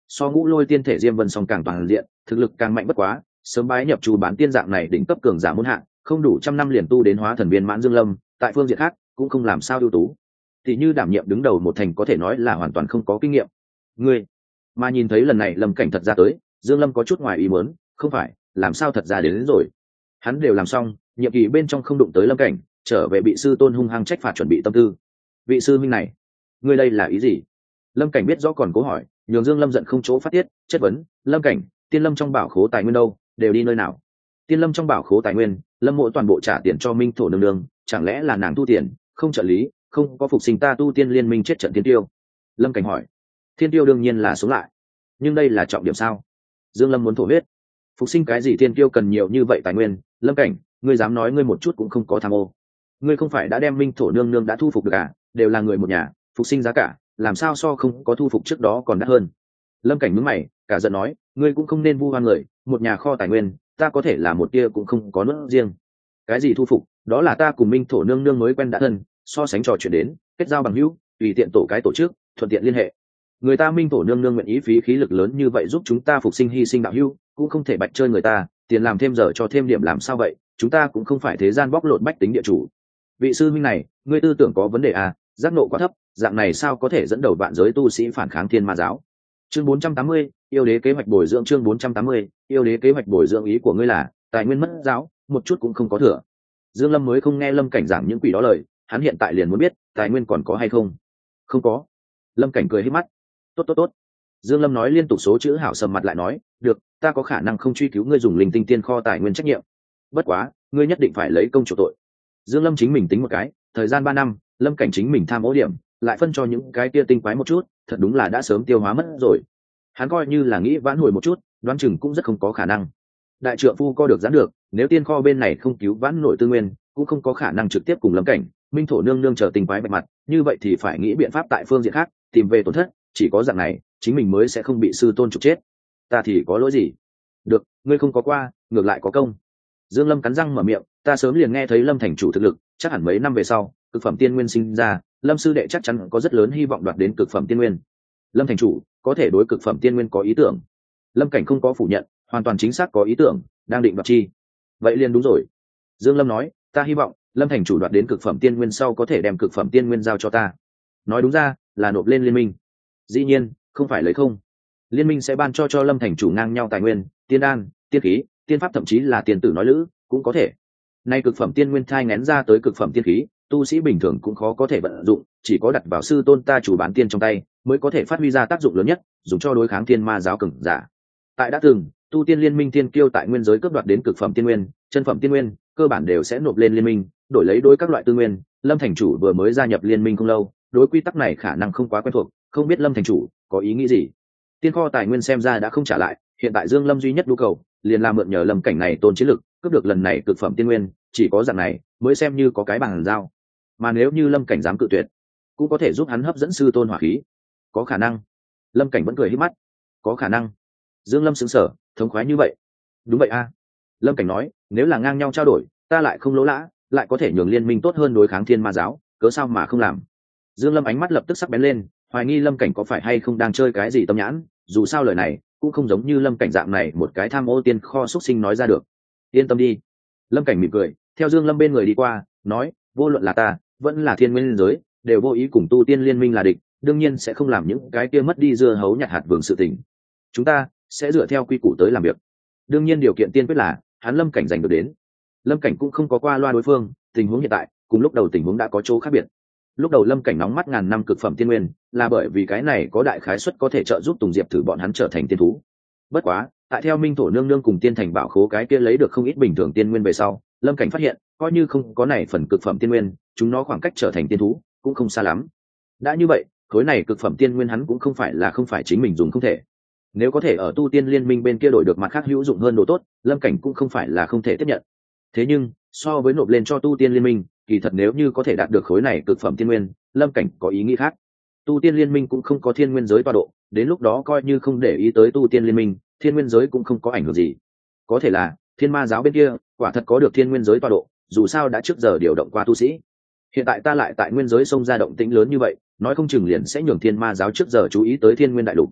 Speaker 1: so ngũ lôi tiên thể diêm vân song càng toàn diện, thực lực càng mạnh bất quá, sớm bái nhập chủ bán tiên dạng này đỉnh cấp cường giả muôn hạng, không đủ trăm năm liền tu đến hóa thần viên mãn Dương Lâm, tại phương diện khác cũng không làm sao ưu tú. Thì như đảm nhiệm đứng đầu một thành có thể nói là hoàn toàn không có kinh nghiệm. Ngươi, mà nhìn thấy lần này Lâm Cảnh thật ra tới, Dương Lâm có chút ngoài ý muốn, không phải, làm sao thật ra đến, đến rồi. Hắn đều làm xong, nhiệm kỳ bên trong không đụng tới Lâm Cảnh, trở về bị sư tôn hung hăng trách phạt chuẩn bị tâm tư. Vị sư minh này, ngươi đây là ý gì? Lâm Cảnh biết rõ còn cố hỏi, nhường Dương Lâm giận không chỗ phát tiết, chất vấn, Lâm Cảnh, tiên lâm trong bảo khố tài nguyên đâu, đều đi nơi nào? Tiên lâm trong bảo khố tài nguyên, Lâm Mộ toàn bộ trả tiền cho Minh Thổ nương nương, chẳng lẽ là nàng thu tiền, không trợ lý, không có phục sinh ta tu tiên liên minh chết trận thiên tiêu? Lâm Cảnh hỏi. Thiên tiêu đương nhiên là sống lại, nhưng đây là trọng điểm sao? Dương Lâm muốn thổ huyết. Phục sinh cái gì thiên tiêu cần nhiều như vậy tài nguyên? Lâm Cảnh, ngươi dám nói ngươi một chút cũng không có tham ô? Ngươi không phải đã đem Minh Thổ nương nương đã thu phục được à? Đều là người một nhà, phục sinh giá cả làm sao so không có thu phục trước đó còn đắt hơn? Lâm Cảnh nhướng mày, cả giận nói, ngươi cũng không nên vu oan người, một nhà kho tài nguyên, ta có thể là một tia cũng không có nuốt riêng. Cái gì thu phục, đó là ta cùng Minh Thổ nương nương mới quen đã thân, so sánh trò chuyện đến, kết giao bằng hữu, tùy tiện tổ cái tổ chức, thuận tiện liên hệ. Người ta Minh Thổ nương nương nguyện ý phí khí lực lớn như vậy giúp chúng ta phục sinh hy sinh đạo hữu, cũng không thể bạch chơi người ta, tiền làm thêm giờ cho thêm điểm làm sao vậy, chúng ta cũng không phải thế gian bóc lột bách tính địa chủ. Vị sư minh này, ngươi tư tưởng có vấn đề à, giác nộ quá thấp, dạng này sao có thể dẫn đầu vạn giới tu sĩ phản kháng thiên ma giáo? Chương bốn trăm tám mươi, yêu đế kế hoạch bồi dưỡng. Chương bốn trăm tám mươi, yêu đế kế hoạch bồi dưỡng. Ý của ngươi là tài nguyên mất giáo, một chút cũng không có thừa. Dương Lâm mới không nghe Lâm Cảnh giảng những quỷ đó lời, hắn hiện tại liền muốn biết tài nguyên còn có hay không. Không có. Lâm Cảnh cười híp mắt. Tốt tốt tốt. Dương Lâm nói liên tục số chữ hảo sầm mặt lại nói, được, ta có khả năng không truy cứu ngươi dùng linh tinh tiên kho tài nguyên trách nhiệm. Bất quá, ngươi nhất định phải lấy công chủ tội. Dương Lâm chính mình tính một cái, thời gian ba năm, Lâm Cảnh chính mình tham ô điểm, lại phân cho những cái kia tinh quái một chút, thật đúng là đã sớm tiêu hóa mất rồi. Hắn coi như là nghĩ vãn hồi một chút, đoán chừng cũng rất không có khả năng. Đại trượng phu co được giãn được, nếu tiên kho bên này không cứu vãn nổi tư nguyên, cũng không có khả năng trực tiếp cùng Lâm Cảnh, Minh Thổ nương nương chờ tinh quái bạch mặt, như vậy thì phải nghĩ biện pháp tại phương diện khác, tìm về tổn thất, chỉ có dạng này, chính mình mới sẽ không bị sư tôn trục chết. Ta thì có lỗi gì? Được, ngươi không có qua, ngược lại có công. Dương Lâm cắn răng mở miệng, ta sớm liền nghe thấy Lâm thành chủ thực lực, chắc hẳn mấy năm về sau, cực phẩm tiên nguyên sinh ra, Lâm sư đệ chắc chắn có rất lớn hy vọng đoạt đến cực phẩm tiên nguyên. Lâm thành chủ có thể đối cực phẩm tiên nguyên có ý tưởng. Lâm Cảnh không có phủ nhận, hoàn toàn chính xác có ý tưởng, đang định đoạt chi. Vậy liền đúng rồi. Dương Lâm nói, ta hy vọng Lâm thành chủ đoạt đến cực phẩm tiên nguyên sau có thể đem cực phẩm tiên nguyên giao cho ta. Nói đúng ra là nộp lên liên minh. Dĩ nhiên, không phải lấy không. Liên minh sẽ ban cho cho Lâm thành chủ ngang nhau tài nguyên, tiên đan, tiên khí, tiên pháp, thậm chí là tiền tử nói lữ cũng có thể. Nay cực phẩm tiên nguyên thai ngén ra tới cực phẩm tiên khí, tu sĩ bình thường cũng khó có thể vận dụng, chỉ có đặt vào sư tôn ta chủ bán tiên trong tay mới có thể phát huy ra tác dụng lớn nhất, dùng cho đối kháng thiên ma giáo cường giả. Tại đã từng, tu tiên liên minh tiên kiêu tại nguyên giới cướp đoạt đến cực phẩm tiên nguyên, chân phẩm tiên nguyên, cơ bản đều sẽ nộp lên liên minh, đổi lấy đối các loại tư nguyên. Lâm thành chủ vừa mới gia nhập liên minh không lâu, đối quy tắc này khả năng không quá quen thuộc, không biết Lâm thành chủ có ý nghĩ gì. Tiên kho tài nguyên xem ra đã không trả lại, hiện tại Dương Lâm duy nhất nhu cầu liền là mượn nhờ Lâm Cảnh này tôn chiến lực, cướp được lần này cực phẩm tiên nguyên, chỉ có dạng này mới xem như có cái bằng giao. Mà nếu như Lâm Cảnh dám cự tuyệt, cũng có thể giúp hắn hấp dẫn sư tôn hỏa khí. Có khả năng. Lâm Cảnh vẫn cười híp mắt. Có khả năng. Dương Lâm sững sờ, thống khoái như vậy. Đúng vậy a. Lâm Cảnh nói, nếu là ngang nhau trao đổi, ta lại không lỗ lã, lại có thể nhường liên minh tốt hơn đối kháng thiên ma giáo, cớ sao mà không làm. Dương Lâm ánh mắt lập tức sắc bén lên, hoài nghi Lâm Cảnh có phải hay không đang chơi cái gì tâm nhãn, dù sao lời này cũng không giống như Lâm Cảnh dạng này một cái tham ô tiên kho xuất sinh nói ra được. Yên tâm đi. Lâm Cảnh mỉm cười, theo Dương Lâm bên người đi qua, nói, vô luận là ta, vẫn là thiên nguyên giới, đều vô ý cùng tu tiên liên minh là địch, đương nhiên sẽ không làm những cái kia mất đi dưa hấu nhặt hạt vườn sự tình. Chúng ta sẽ dựa theo quy củ tới làm việc. Đương nhiên điều kiện tiên quyết là hắn Lâm Cảnh giành được đến. Lâm Cảnh cũng không có qua loa đối phương, tình huống hiện tại cùng lúc đầu tình huống đã có chỗ khác biệt. Lúc đầu Lâm Cảnh nóng mắt ngàn năm cực phẩm tiên nguyên, là bởi vì cái này có đại khái suất có thể trợ giúp Tùng Diệp thử bọn hắn trở thành tiên thú. Bất quá, tại theo Minh Thổ nương nương cùng tiên thành bảo khố cái kia lấy được không ít bình thường tiên nguyên về sau, Lâm Cảnh phát hiện, coi như không có này phần cực phẩm tiên nguyên, chúng nó khoảng cách trở thành tiên thú cũng không xa lắm. Đã như vậy, khối này cực phẩm tiên nguyên hắn cũng không phải là không phải chính mình dùng không thể. Nếu có thể ở tu tiên liên minh bên kia đổi được mặt khác hữu dụng hơn đồ tốt, Lâm Cảnh cũng không phải là không thể tiếp nhận. Thế nhưng, so với nộp lên cho tu tiên liên minh, kỳ thật nếu như có thể đạt được khối này cực phẩm tiên nguyên, Lâm Cảnh có ý nghĩ khác. Tu tiên liên minh cũng không có thiên nguyên giới tọa độ, đến lúc đó coi như không để ý tới tu tiên liên minh, thiên nguyên giới cũng không có ảnh hưởng gì. Có thể là thiên ma giáo bên kia quả thật có được thiên nguyên giới tọa độ, dù sao đã trước giờ điều động qua tu sĩ. Hiện tại ta lại tại nguyên giới xông ra động tĩnh lớn như vậy, nói không chừng liền sẽ nhường thiên ma giáo trước giờ chú ý tới thiên nguyên đại lục.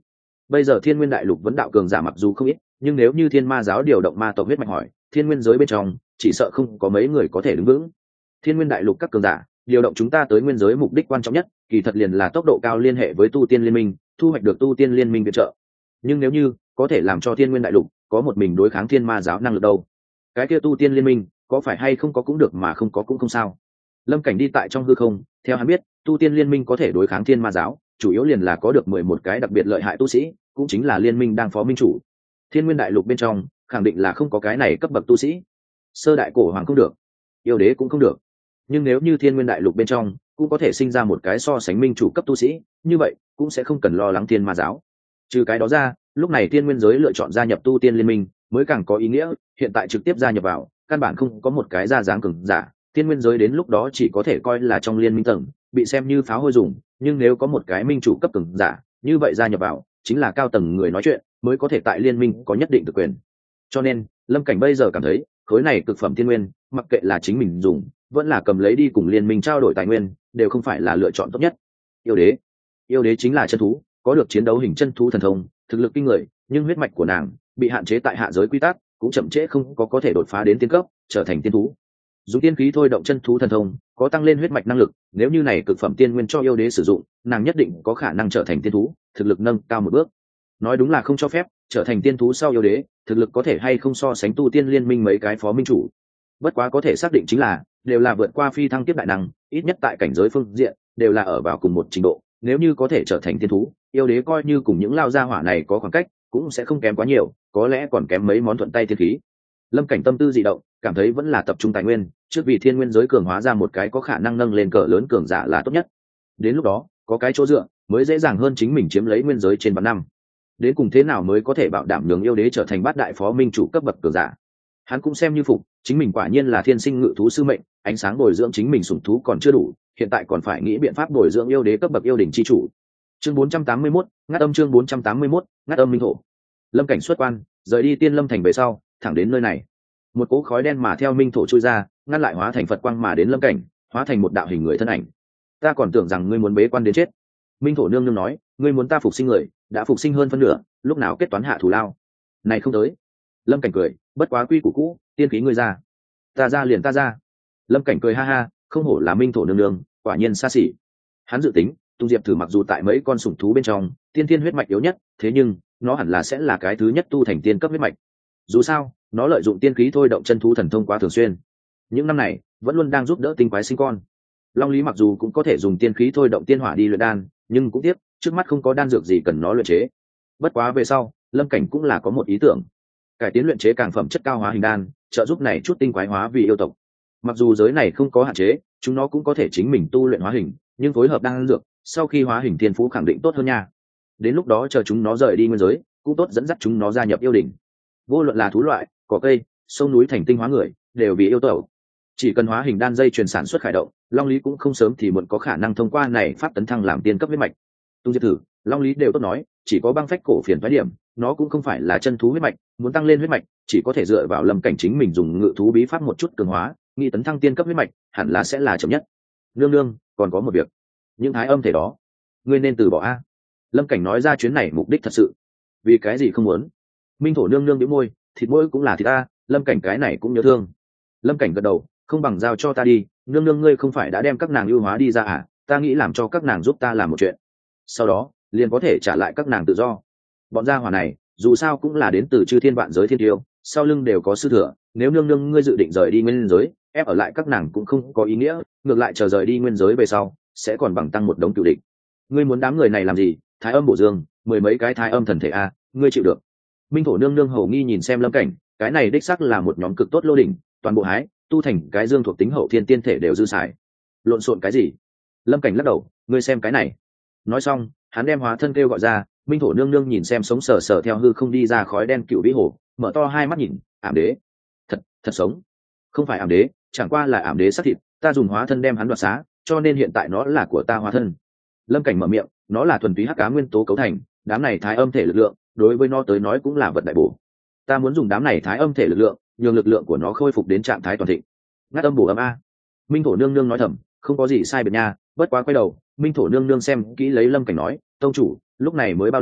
Speaker 1: Bây giờ thiên nguyên đại lục vấn đạo cường giả mặc dù không ít, nhưng nếu như thiên ma giáo điều động ma tộc huyết mạch hỏi, thiên nguyên giới bên trong chỉ sợ không có mấy người có thể đứng vững. Thiên nguyên đại lục các cường giả điều động chúng ta tới nguyên giới mục đích quan trọng nhất kỳ thật liền là tốc độ cao liên hệ với tu tiên liên minh, thu hoạch được tu tiên liên minh viện trợ. Nhưng nếu như có thể làm cho thiên nguyên đại lục có một mình đối kháng thiên ma giáo năng lực đâu, cái kia tu tiên liên minh có phải hay không có cũng được, mà không có cũng không sao. Lâm Cảnh đi tại trong hư không, theo hắn biết tu tiên liên minh có thể đối kháng thiên ma giáo chủ yếu liền là có được mười một cái đặc biệt lợi hại tu sĩ, cũng chính là liên minh đang phó minh chủ. Thiên nguyên đại lục bên trong khẳng định là không có cái này cấp bậc tu sĩ. Sơ đại cổ hoàng không được, yêu đế cũng không được, nhưng nếu như thiên nguyên đại lục bên trong cũng có thể sinh ra một cái so sánh minh chủ cấp tu sĩ, như vậy cũng sẽ không cần lo lắng thiên ma giáo. Trừ cái đó ra, lúc này thiên nguyên giới lựa chọn gia nhập tu tiên liên minh mới càng có ý nghĩa. Hiện tại trực tiếp gia nhập vào căn bản không có một cái ra dáng cường giả, thiên nguyên giới đến lúc đó chỉ có thể coi là trong liên minh tầng bị xem như pháo hôi dùng. Nhưng nếu có một cái minh chủ cấp cường giả như vậy gia nhập vào, chính là cao tầng người nói chuyện, mới có thể tại liên minh có nhất định thực quyền. Cho nên Lâm Cảnh bây giờ cảm thấy khối này cực phẩm thiên nguyên, mặc kệ là chính mình dùng vẫn là cầm lấy đi cùng liên minh trao đổi tài nguyên, đều không phải là lựa chọn tốt nhất. Yêu đế, yêu đế chính là chân thú, có được chiến đấu hình chân thú thần thông, thực lực kinh người, nhưng huyết mạch của nàng bị hạn chế tại hạ giới quy tắc, cũng chậm trễ không có có thể đột phá đến tiên cấp trở thành tiên thú. Dùng tiên khí thôi động chân thú thần thông có tăng lên huyết mạch năng lực, nếu như này cực phẩm tiên nguyên cho yêu đế sử dụng, nàng nhất định có khả năng trở thành tiên thú, thực lực nâng cao một bước. Nói đúng là không cho phép trở thành tiên thú sau yêu đế thực lực có thể hay không so sánh tu tiên liên minh mấy cái phó minh chủ. Bất quá có thể xác định chính là đều là vượt qua phi thăng tiếp đại năng, ít nhất tại cảnh giới phương diện đều là ở vào cùng một trình độ. Nếu như có thể trở thành tiên thú, yêu đế coi như cùng những lao gia hỏa này có khoảng cách cũng sẽ không kém quá nhiều, có lẽ còn kém mấy món thuận tay thiên khí. Lâm Cảnh tâm tư dị động, cảm thấy vẫn là tập trung tài nguyên trước, vì thiên nguyên giới cường hóa ra một cái có khả năng nâng lên cỡ lớn cường giả là tốt nhất. Đến lúc đó có cái chỗ dựa mới dễ dàng hơn chính mình chiếm lấy nguyên giới trên vạn năm. Đến cùng thế nào mới có thể bảo đảm nhường yêu đế trở thành bát đại phó minh chủ cấp bậc cường giả, hắn cũng xem như phục. Chính mình quả nhiên là thiên sinh ngự thú sư mệnh, ánh sáng bồi dưỡng chính mình sủng thú còn chưa đủ, hiện tại còn phải nghĩ biện pháp bồi dưỡng yêu đế cấp bậc yêu đỉnh chi chủ. Chương bốn trăm tám mươi mốt, ngắt âm chương bốn trăm tám mươi mốt, ngắt âm minh thổ. Lâm Cảnh xuất quan rời đi tiên lâm thành về sau, thẳng đến nơi này. Một cỗ khói đen mà theo minh thổ trôi ra, ngăn lại hóa thành Phật quang mà đến Lâm Cảnh, hóa thành một đạo hình người thân ảnh. Ta còn tưởng rằng ngươi muốn bế quan đến chết. Minh thổ nương nương nói, ngươi muốn ta phục sinh người, đã phục sinh hơn phân nửa, lúc nào kết toán hạ thủ lao? Này không tới. Lâm Cảnh cười, bất quá quy củ cũ, tiên khí ngươi ra, ta ra liền ta ra. Lâm Cảnh cười ha ha, không hổ là minh thổ nương nương, quả nhiên xa xỉ. Hắn dự tính Tung Diệp Thử mặc dù tại mấy con sủng thú bên trong tiên thiên huyết mạch yếu nhất, thế nhưng nó hẳn là sẽ là cái thứ nhất tu thành tiên cấp huyết mạch. Dù sao nó lợi dụng tiên khí thôi động chân thú thần thông quá thường xuyên, những năm này vẫn luôn đang giúp đỡ tinh quái sinh con. Long Lý mặc dù cũng có thể dùng tiên khí thôi động tiên hỏa đi luyện đan, nhưng cũng tiếc trước mắt không có đan dược gì cần nó luyện chế. Bất quá về sau Lâm Cảnh cũng là có một ý tưởng, cải tiến luyện chế càng phẩm chất cao hóa hình đan, trợ giúp này chút tinh quái hóa vì yêu tộc. Mặc dù giới này không có hạn chế, chúng nó cũng có thể chính mình tu luyện hóa hình, nhưng phối hợp đan dược sau khi hóa hình thiên phú khẳng định tốt hơn nha. Đến lúc đó chờ chúng nó rời đi nguyên giới, cũng tốt dẫn dắt chúng nó gia nhập yêu đỉnh. Vô luận là thú loại, cỏ cây, sông núi thành tinh hóa người, đều vì yêu tộc. Chỉ cần hóa hình đan dây truyền sản xuất khởi động, Long Lý cũng không sớm thì muộn có khả năng thông qua này pháp tấn thăng làm tiên cấp huyết mạch. Tung Diệp Thử, Long Lý đều tốt nói, chỉ có băng phách cổ phiền phái điểm, nó cũng không phải là chân thú huyết mạch, muốn tăng lên huyết mạch, chỉ có thể dựa vào Lâm Cảnh chính mình dùng ngự thú bí pháp một chút cường hóa, nghĩ tấn thăng tiên cấp huyết mạch, hẳn là sẽ là chậm nhất. Nương nương, còn có một việc, những thái âm thể đó, ngươi nên từ bỏ a. Lâm Cảnh nói ra chuyến này mục đích thật sự. Vì cái gì không muốn? Minh thổ nương nương bĩu môi, thịt mỗi cũng là thịt ta, Lâm Cảnh cái này cũng nhớ thương. Lâm Cảnh gật đầu, không bằng giao cho ta đi, nương nương ngươi không phải đã đem các nàng ưu hóa đi ra à, ta nghĩ làm cho các nàng giúp ta làm một chuyện, sau đó liền có thể trả lại các nàng tự do. Bọn gia hỏa này dù sao cũng là đến từ chư thiên vạn giới thiên tiêu, sau lưng đều có sư thừa, nếu nương nương ngươi dự định rời đi nguyên giới, ép ở lại các nàng cũng không có ý nghĩa, ngược lại chờ rời đi nguyên giới về sau sẽ còn bằng tăng một đống cựu địch. Ngươi muốn đám người này làm gì? Thái âm bổ dương, mười mấy cái thái âm thần thể a, ngươi chịu được? Minh thổ nương nương hầu nghi nhìn xem Lâm Cảnh, cái này đích xác là một nhóm cực tốt lô đỉnh, toàn bộ hái tu thành cái dương thuộc tính hậu thiên tiên thể đều dư xài. Lộn xộn cái gì? Lâm Cảnh lắc đầu, ngươi xem cái này. Nói xong hắn đem hóa thân kêu gọi ra. Minh thổ nương nương nhìn xem sống sờ sờ theo hư không đi ra khói đen cựu vĩ hồ, mở to hai mắt nhìn, ảm đế, thật thật sống. Không phải ảm đế, chẳng qua là ảm đế xác thịt, ta dùng hóa thân đem hắn đoạt xá, cho nên hiện tại nó là của ta hóa thân. Lâm Cảnh mở miệng, nó là thuần túy hắc ám nguyên tố cấu thành, đám này thái âm thể lực lượng đối với nó tới nói cũng là vật đại bổ. Ta muốn dùng đám này thái âm thể lực lượng nhường lực lượng của nó khôi phục đến trạng thái toàn thịnh. Ngắt âm bổ âm a. Minh thổ nương nương nói thầm, không có gì sai biệt nha. Bất quá quay đầu Minh thổ nương nương xem kỹ lấy Lâm Cảnh nói, tông chủ lúc này mới bao lâu,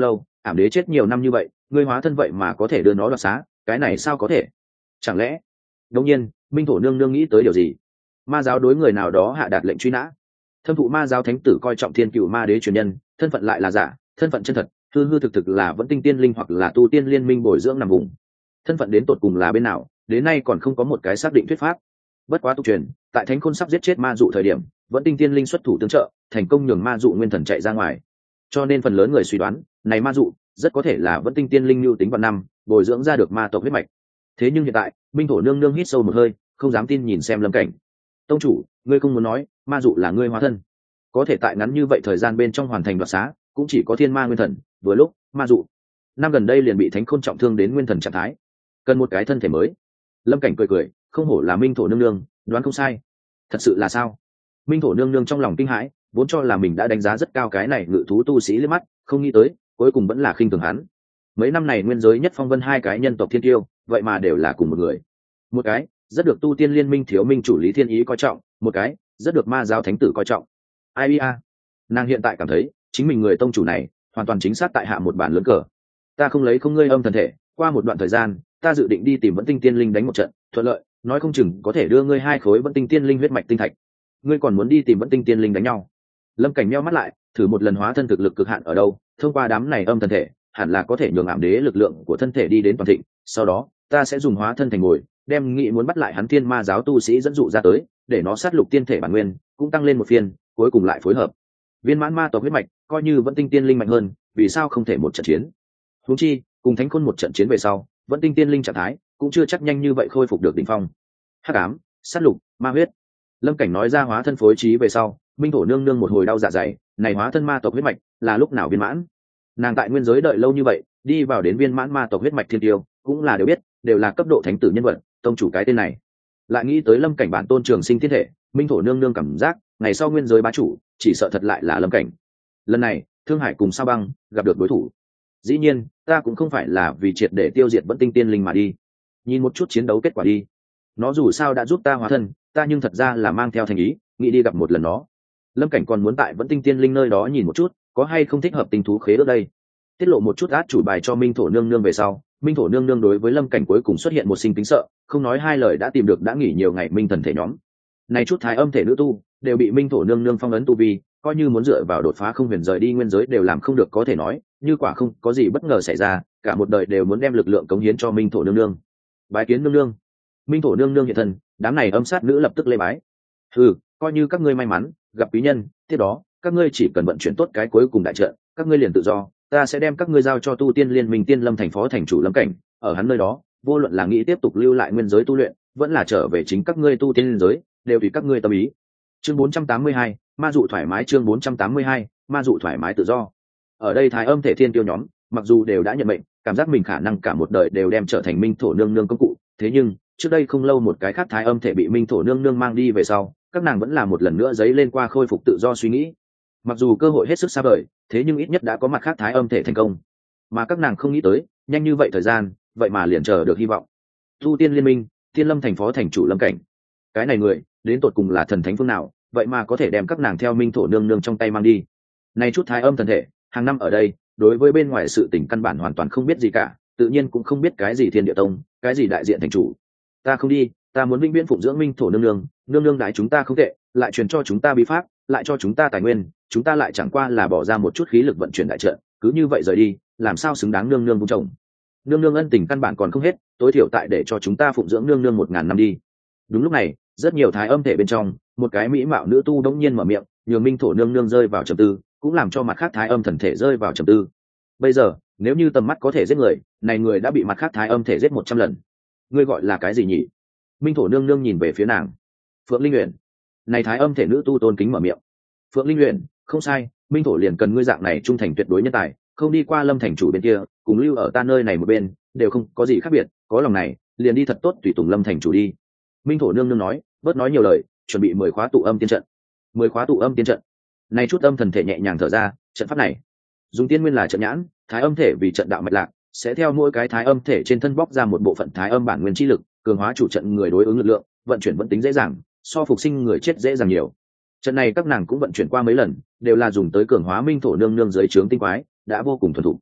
Speaker 1: ảm đế chết nhiều năm như vậy, ngươi hóa thân vậy mà có thể đưa nó đoạt xá, cái này sao có thể? Chẳng lẽ? Đương nhiên, minh thổ nương nương nghĩ tới điều gì? Ma giáo đối người nào đó hạ đạt lệnh truy nã. Thâm thụ ma giáo thánh tử coi trọng thiên cựu ma đế truyền nhân, thân phận lại là giả, thân phận chân thật, hư hư thực thực là vẫn tinh tiên linh hoặc là tu tiên liên minh bồi dưỡng nằm vùng. Thân phận đến tột cùng là bên nào, đến nay còn không có một cái xác định thuyết pháp. Bất quá tục truyền, tại thánh khôn sắp giết chết ma dụ thời điểm, vẫn tinh tiên linh xuất thủ tương trợ, thành công nhường ma dụ nguyên thần chạy ra ngoài. Cho nên phần lớn người suy đoán, này ma dụ rất có thể là vẫn tinh tiên linh lưu tính vào năm, bồi dưỡng ra được ma tộc huyết mạch. Thế nhưng hiện tại, minh thổ nương nương hít sâu một hơi, không dám tin nhìn xem Lâm Cảnh. Tông chủ, ngươi không muốn nói, ma dụ là ngươi hóa thân? Có thể tại ngắn như vậy thời gian bên trong hoàn thành đoạt xá, cũng chỉ có thiên ma nguyên thần. Vừa lúc ma dụ năm gần đây liền bị thánh khôn trọng thương đến nguyên thần trạng thái, cần một cái thân thể mới. Lâm Cảnh cười cười, không hổ là minh thổ nương nương, đoán không sai. Thật sự là sao? Minh thổ nương nương trong lòng kinh hãi, vốn cho là mình đã đánh giá rất cao cái này ngự thú tu sĩ liếc mắt, không nghĩ tới cuối cùng vẫn là khinh thường hắn. Mấy năm này nguyên giới nhất phong vân hai cái nhân tộc thiên tiêu, vậy mà đều là cùng một người. Một cái rất được tu tiên liên minh thiếu minh chủ Lý Thiên Ý coi trọng, một cái rất được ma giáo thánh tử coi trọng. Ai bia, nàng hiện tại cảm thấy chính mình người tông chủ này hoàn toàn chính xác tại hạ một bản lớn cờ. Ta không lấy không ngươi âm thần thể, qua một đoạn thời gian ta dự định đi tìm vẫn tinh tiên linh đánh một trận, thuận lợi nói không chừng có thể đưa ngươi hai khối vẫn tinh tiên linh huyết mạch tinh thạch. Ngươi còn muốn đi tìm vẫn tinh tiên linh đánh nhau? Lâm Cảnh meo mắt lại, thử một lần hóa thân thực lực cực hạn ở đâu, thông qua đám này âm thần thể hẳn là có thể nhường ảm đế lực lượng của thân thể đi đến toàn thịnh. Sau đó ta sẽ dùng hóa thân thành ngồi, đem nghị muốn bắt lại hắn thiên ma giáo tu sĩ dẫn dụ ra tới, để nó sát lục tiên thể bản nguyên cũng tăng lên một phiên, cuối cùng lại phối hợp viên mãn ma tộc huyết mạch, coi như vẫn tinh tiên linh mạnh hơn, vì sao không thể một trận chiến? Huống chi cùng thánh khôn một trận chiến về sau, vẫn tinh tiên linh trạng thái cũng chưa chắc nhanh như vậy khôi phục được đỉnh phong. Hắc ám, sát lục, ma huyết. Lâm Cảnh nói ra hóa thân phối trí về sau, minh thổ nương nương một hồi đau dạ dày, này hóa thân ma tộc huyết mạch là lúc nào viên mãn? Nàng tại nguyên giới đợi lâu như vậy, đi vào đến viên mãn ma tộc huyết mạch thiên tiêu, cũng là đều biết, đều là cấp độ thánh tử nhân vật, tông chủ cái tên này. Lại nghĩ tới Lâm Cảnh bản tôn trường sinh thiên thể, minh thổ nương nương cảm giác, ngày sau nguyên giới bá chủ, chỉ sợ thật lại là Lâm Cảnh. Lần này, Thương Hải cùng Sao Băng gặp được đối thủ. Dĩ nhiên, ta cũng không phải là vì triệt để tiêu diệt vẫn tinh tiên linh mà đi. Nhìn một chút chiến đấu kết quả đi. Nó dù sao đã giúp ta hóa thân, ta nhưng thật ra là mang theo thành ý, nghĩ đi gặp một lần nó. Lâm Cảnh còn muốn tại vẫn tinh tiên linh nơi đó nhìn một chút, có hay không thích hợp tinh thú khế ước đây. Tiết lộ một chút át chủ bài cho minh thổ nương nương về sau, minh thổ nương nương đối với Lâm Cảnh cuối cùng xuất hiện một sinh tính sợ, không nói hai lời đã tìm được đã nghỉ nhiều ngày minh thần thể nhóm. Này chút thái âm thể nữ tu đều bị minh thổ nương nương phong ấn tu vi, coi như muốn dựa vào đột phá không huyền rời đi nguyên giới đều làm không được, có thể nói như quả không có gì bất ngờ xảy ra, cả một đời đều muốn đem lực lượng cống hiến cho minh thổ nương nương. Bái kiến nương nương. Minh thổ nương nương hiện thân, đám này âm sát nữ lập tức lê bái. Ừ, coi như các ngươi may mắn gặp quý nhân, tiếp đó các ngươi chỉ cần vận chuyển tốt cái cuối cùng đại trận, các ngươi liền tự do, ta sẽ đem các ngươi giao cho tu tiên liên minh tiên lâm thành phó thành chủ Lâm Cảnh, ở hắn nơi đó vô luận là nghĩ tiếp tục lưu lại nguyên giới tu luyện, vẫn là trở về chính các ngươi tu tiên liên giới, đều tùy các ngươi tâm ý. Chương bốn trăm tám mươi hai, ma dụ thoải mái. Chương bốn trăm tám mươi hai, ma dụ thoải mái tự do. Ở đây thái âm thể thiên tiêu nhóm mặc dù đều đã nhận mệnh, cảm giác mình khả năng cả một đời đều đem trở thành minh thổ nương nương công cụ, thế nhưng trước đây không lâu một cái khác thái âm thể bị minh thổ nương nương mang đi về sau, các nàng vẫn là một lần nữa dấy lên qua khôi phục tự do suy nghĩ. Mặc dù cơ hội hết sức xa vời, thế nhưng ít nhất đã có mặt khác thái âm thể thành công, mà các nàng không nghĩ tới nhanh như vậy thời gian, vậy mà liền chờ được hy vọng. Tu tiên liên minh tiên lâm thành phó thành chủ Lâm Cảnh, cái này người đến tột cùng là thần thánh phương nào, vậy mà có thể đem các nàng theo minh thổ nương nương trong tay mang đi? Này chút thái âm thần thể hàng năm ở đây, đối với bên ngoài sự tình căn bản hoàn toàn không biết gì cả, tự nhiên cũng không biết cái gì thiên địa tông, cái gì đại diện thành chủ. Ta không đi, ta muốn vĩnh viễn phụng dưỡng minh thổ nương nương, nương nương đái chúng ta không tệ, lại truyền cho chúng ta bí pháp, lại cho chúng ta tài nguyên, chúng ta lại chẳng qua là bỏ ra một chút khí lực vận chuyển đại trận, cứ như vậy rời đi, làm sao xứng đáng nương nương vung chồng. Nương nương ân tình căn bản còn không hết, tối thiểu tại để cho chúng ta phụng dưỡng nương nương một ngàn năm đi. Đúng lúc này, rất nhiều thái âm thể bên trong, một cái mỹ mạo nữ tu đống nhiên mở miệng, nhường minh thổ nương nương rơi vào trầm tư, cũng làm cho mặt khác thái âm thần thể rơi vào trầm tư. Bây giờ nếu như tầm mắt có thể giết người, này người đã bị mặt khác thái âm thể giết một trăm lần. Ngươi gọi là cái gì nhỉ? Minh thổ nương nương nhìn về phía nàng. Phượng Linh Uyển. Này thái âm thể nữ tu tôn kính mở miệng. Phượng Linh Uyển, không sai, minh thổ liền cần ngươi dạng này trung thành tuyệt đối nhân tài, không đi qua Lâm thành chủ bên kia, cùng lưu ở ta nơi này một bên, đều không có gì khác biệt, có lòng này liền đi thật tốt tùy tùng Lâm thành chủ đi. Minh thổ nương nương nói, bớt nói nhiều lời, chuẩn bị mười khóa tụ âm tiên trận. Mười khóa tụ âm tiên trận. Này chút âm thần thể nhẹ nhàng thở ra, trận pháp này dùng tiên nguyên là trận nhãn, thái âm thể vì trận đạo mạch lạc, sẽ theo mỗi cái thái âm thể trên thân bóc ra một bộ phận thái âm bản nguyên chi lực, cường hóa chủ trận người đối ứng lực lượng, vận chuyển vẫn tính dễ dàng, so phục sinh người chết dễ dàng nhiều. Trận này các nàng cũng vận chuyển qua mấy lần, đều là dùng tới cường hóa minh thổ nương nương dưới trướng tinh quái, đã vô cùng thuần thục.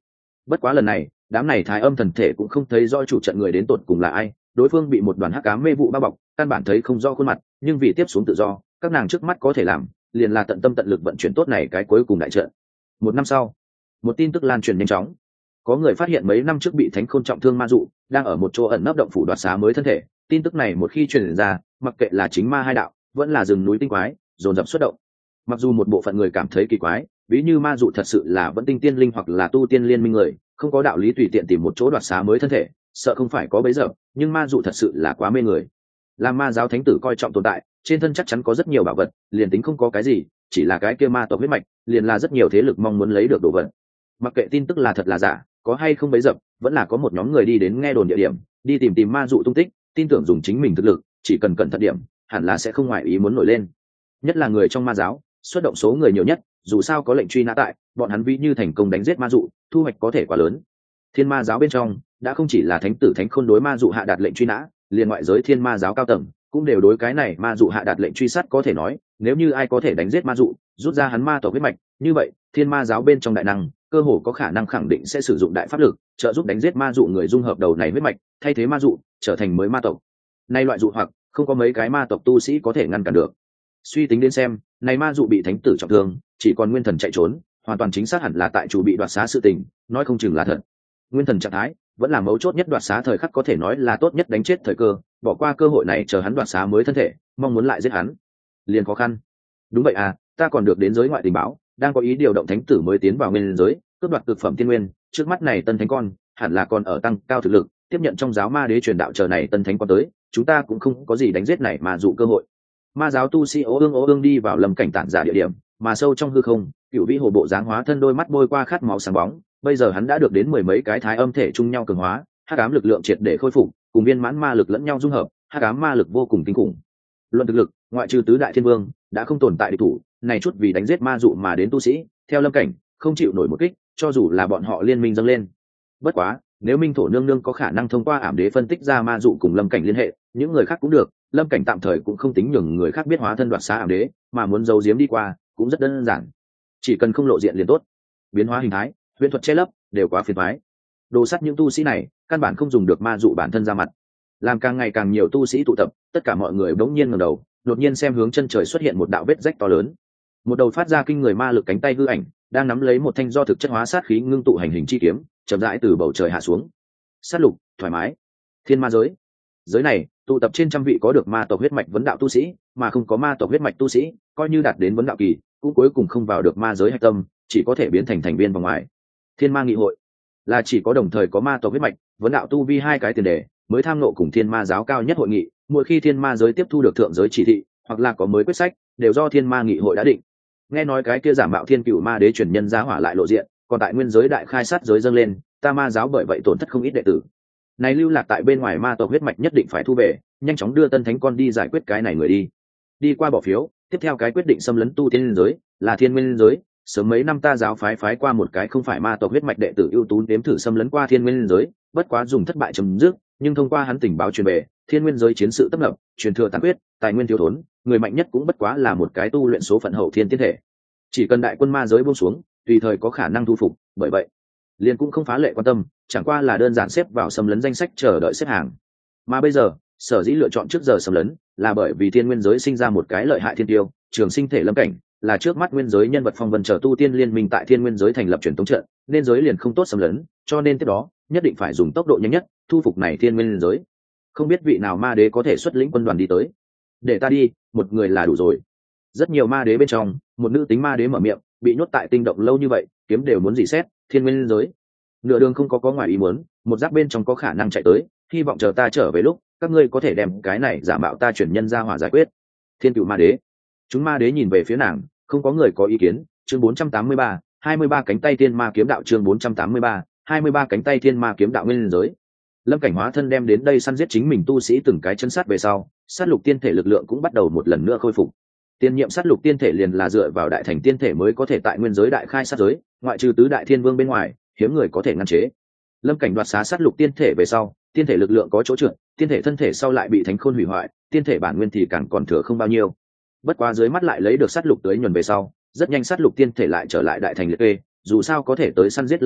Speaker 1: Bất quá lần này đám này thái âm thần thể cũng không thấy rõ chủ trận người đến tột cùng là ai, đối phương bị một đoàn hắc ám mê vụ bao bọc, căn bản thấy không rõ khuôn mặt, nhưng vì tiếp xuống tự do, các nàng trước mắt có thể làm liền là tận tâm tận lực vận chuyển tốt này cái cuối cùng đại trận. Một năm sau, một tin tức lan truyền nhanh chóng. Có người phát hiện mấy năm trước bị thánh khôn trọng thương ma dụ đang ở một chỗ ẩn nấp động phủ đoạt xá mới thân thể. Tin tức này một khi truyền ra, mặc kệ là chính ma hai đạo vẫn là rừng núi tinh quái dồn dập xuất động. Mặc dù một bộ phận người cảm thấy kỳ quái, ví như ma dụ thật sự là vẫn tinh tiên linh hoặc là tu tiên liên minh người, không có đạo lý tùy tiện tìm một chỗ đoạt xá mới thân thể, sợ không phải có bấy giờ, nhưng ma dụ thật sự là quá mê người. Làm ma giáo thánh tử coi trọng tồn tại, trên thân chắc chắn có rất nhiều bảo vật, liền tính không có cái gì, chỉ là cái kia ma tộc huyết mạch, liền là rất nhiều thế lực mong muốn lấy được đồ vật. Mặc kệ tin tức là thật là giả, có hay không bấy dập, vẫn là có một nhóm người đi đến nghe đồn địa điểm, đi tìm tìm ma dụ tung tích, tin tưởng dùng chính mình thực lực, chỉ cần cẩn thận điểm, hẳn là sẽ không ngoại ý muốn nổi lên. Nhất là người trong ma giáo, xuất động số người nhiều nhất, dù sao có lệnh truy nã tại, bọn hắn ví như thành công đánh giết ma dụ, thu hoạch có thể quá lớn. Thiên ma giáo bên trong đã không chỉ là thánh tử thánh khôn đối ma dụ hạ đạt lệnh truy nã, liền ngoại giới thiên ma giáo cao tầng cũng đều đối cái này ma dụ hạ đạt lệnh truy sát, có thể nói nếu như ai có thể đánh giết ma dụ, rút ra hắn ma tộc huyết mạch, như vậy thiên ma giáo bên trong đại năng cơ hồ có khả năng khẳng định sẽ sử dụng đại pháp lực trợ giúp đánh giết ma dụ người dung hợp đầu này huyết mạch, thay thế ma dụ trở thành mới ma tộc. Nay loại dụ hoặc không có mấy cái ma tộc tu sĩ có thể ngăn cản được. Suy tính đến xem, này ma dụ bị thánh tử trọng thương, chỉ còn nguyên thần chạy trốn, hoàn toàn chính xác hẳn là tại chủ bị đoạt xá sự tình, nói không chừng là thật. Nguyên thần trạng thái vẫn là mấu chốt nhất, đoạt xá thời khắc có thể nói là tốt nhất đánh chết thời cơ, bỏ qua cơ hội này chờ hắn đoạt xá mới thân thể, mong muốn lại giết hắn liền khó khăn. Đúng vậy à, ta còn được đến giới ngoại tình báo, đang có ý điều động thánh tử mới tiến vào nguyên giới, cướp đoạt cực phẩm tiên nguyên, trước mắt này tân thánh con hẳn là còn ở tăng cao thực lực, tiếp nhận trong giáo ma đế truyền đạo, chờ này tân thánh con tới, chúng ta cũng không có gì đánh giết này mà dụ cơ hội. Ma giáo tu sĩ ố ương ố ương đi vào lâm cảnh tản giả địa điểm, mà sâu trong hư không, cựu vĩ hồ bộ dáng hóa thân đôi mắt bôi qua khát máu sáng bóng, bây giờ hắn đã được đến mười mấy cái thái âm thể chung nhau cường hóa, hắc ám lực lượng triệt để khôi phục, cùng viên mãn ma lực lẫn nhau dung hợp, hắc ám ma lực vô cùng kinh khủng. Luận thực lực, ngoại trừ tứ đại thiên vương, đã không tồn tại địch thủ, này chút vì đánh giết ma dụ mà đến tu sĩ, theo lâm cảnh, không chịu nổi một kích, cho dù là bọn họ liên minh dâng lên. Bất quá, nếu Minh Thổ nương nương có khả năng thông qua ảm đế phân tích ra ma dụ cùng lâm cảnh liên hệ, những người khác cũng được, lâm cảnh tạm thời cũng không tính nhường người khác biết hóa thân đoạt xá ảm đế, mà muốn giấu giếm đi qua, cũng rất đơn giản. Chỉ cần không lộ diện liền tốt. Biến hóa hình thái, huyền thuật che lấp, đều quá phiền toái. Đồ sắt những tu sĩ này, căn bản không dùng được ma dụ bản thân ra mặt. Làm càng ngày càng nhiều tu sĩ tụ tập, tất cả mọi người bỗng nhiên ngẩng đầu, đột nhiên xem hướng chân trời xuất hiện một đạo vết rách to lớn. Một đầu phát ra kinh người ma lực cánh tay hư ảnh, đang nắm lấy một thanh do thực chất hóa sát khí ngưng tụ hành hình chi kiếm, chậm rãi từ bầu trời hạ xuống. Sát lục, thoải mái. Thiên ma giới. Giới này, tụ tập trên trăm vị có được ma tộc huyết mạch vấn đạo tu sĩ, mà không có ma tộc huyết mạch tu sĩ, coi như đạt đến vấn đạo kỳ, cũng cuối cùng không vào được ma giới hạch tâm, chỉ có thể biến thành thành viên vòng ngoài. Thiên ma nghị hội là chỉ có đồng thời có ma tộc huyết mạch, vấn đạo tu vi hai cái tiền đề, mới tham nộ cùng thiên ma giáo cao nhất hội nghị. Mỗi khi thiên ma giới tiếp thu được thượng giới chỉ thị, hoặc là có mới quyết sách, đều do thiên ma nghị hội đã định. Nghe nói cái kia giả mạo thiên cựu ma đế truyền nhân giá hỏa lại lộ diện, còn tại nguyên giới đại khai sát giới dâng lên, ta ma giáo bởi vậy tổn thất không ít đệ tử. Này lưu lạc tại bên ngoài ma tộc huyết mạch nhất định phải thu về, nhanh chóng đưa tân thánh con đi giải quyết cái này người đi. Đi qua bỏ phiếu, tiếp theo cái quyết định xâm lấn tu tiên giới là thiên nguyên giới. Sớm mấy năm ta giáo phái phái qua một cái không phải ma tộc huyết mạch đệ tử ưu tú đếm thử xâm lấn qua thiên nguyên giới, bất quá dùng thất bại chấm dứt, nhưng thông qua hắn tình báo truyền về, thiên nguyên giới chiến sự tấp nập, truyền thừa tàn quyết, tài nguyên thiếu thốn, người mạnh nhất cũng bất quá là một cái tu luyện số phận hậu thiên tiên thể. Chỉ cần đại quân ma giới buông xuống, tùy thời có khả năng thu phục, bởi vậy liền cũng không phá lệ quan tâm, chẳng qua là đơn giản xếp vào xâm lấn danh sách chờ đợi xếp hàng. Mà bây giờ, sở dĩ lựa chọn trước giờ xâm lấn, là bởi vì thiên nguyên giới sinh ra một cái lợi hại thiên tiêu, trường sinh thể lâm cảnh, là trước mắt nguyên giới nhân vật phong vân chờ tu tiên liên minh tại thiên nguyên giới thành lập truyền thống trận, nên giới liền không tốt xâm lấn, cho nên tiếp đó nhất định phải dùng tốc độ nhanh nhất thu phục này thiên nguyên giới. Không biết vị nào ma đế có thể xuất lĩnh quân đoàn đi tới. Để ta đi, một người là đủ rồi. Rất nhiều ma đế bên trong, một nữ tính ma đế mở miệng, bị nhốt tại tinh động lâu như vậy, kiếm đều muốn dỉ xét thiên nguyên giới. Nửa đường không có có ngoài ý muốn, một giáp bên trong có khả năng chạy tới, hy vọng chờ ta trở về lúc, các ngươi có thể đem cái này giả mạo ta chuyển nhân ra hỏa giải quyết. Thiên cựu ma đế. Chúng ma đế nhìn về phía nàng, không có người có ý kiến. Chương bốn trăm tám mươi ba, hai mươi ba cánh tay thiên ma kiếm đạo. Chương bốn trăm tám mươi ba, hai mươi ba cánh tay thiên ma kiếm đạo nguyên giới. Lâm cảnh hóa thân đem đến đây săn giết chính mình tu sĩ từng cái chân sát về sau, sát lục tiên thể lực lượng cũng bắt đầu một lần nữa khôi phục. Tiên nhiệm sát lục tiên thể liền là dựa vào đại thành tiên thể mới có thể tại nguyên giới đại khai sát giới, ngoại trừ tứ đại thiên vương bên ngoài, hiếm người có thể ngăn chế. Lâm cảnh đoạt xá sát lục tiên thể về sau, tiên thể lực lượng có chỗ trượt, tiên thể thân thể sau lại bị thánh khôn hủy hoại, tiên thể bản nguyên thì càng còn thừa không bao nhiêu. Bất quá dưới mắt lại lấy được sát lục tới nhuần về sau, rất nhanh sát lục tiên thể lại trở lại đại thành liệt kê, dù sao có thể tới săn giết lâm cảnh,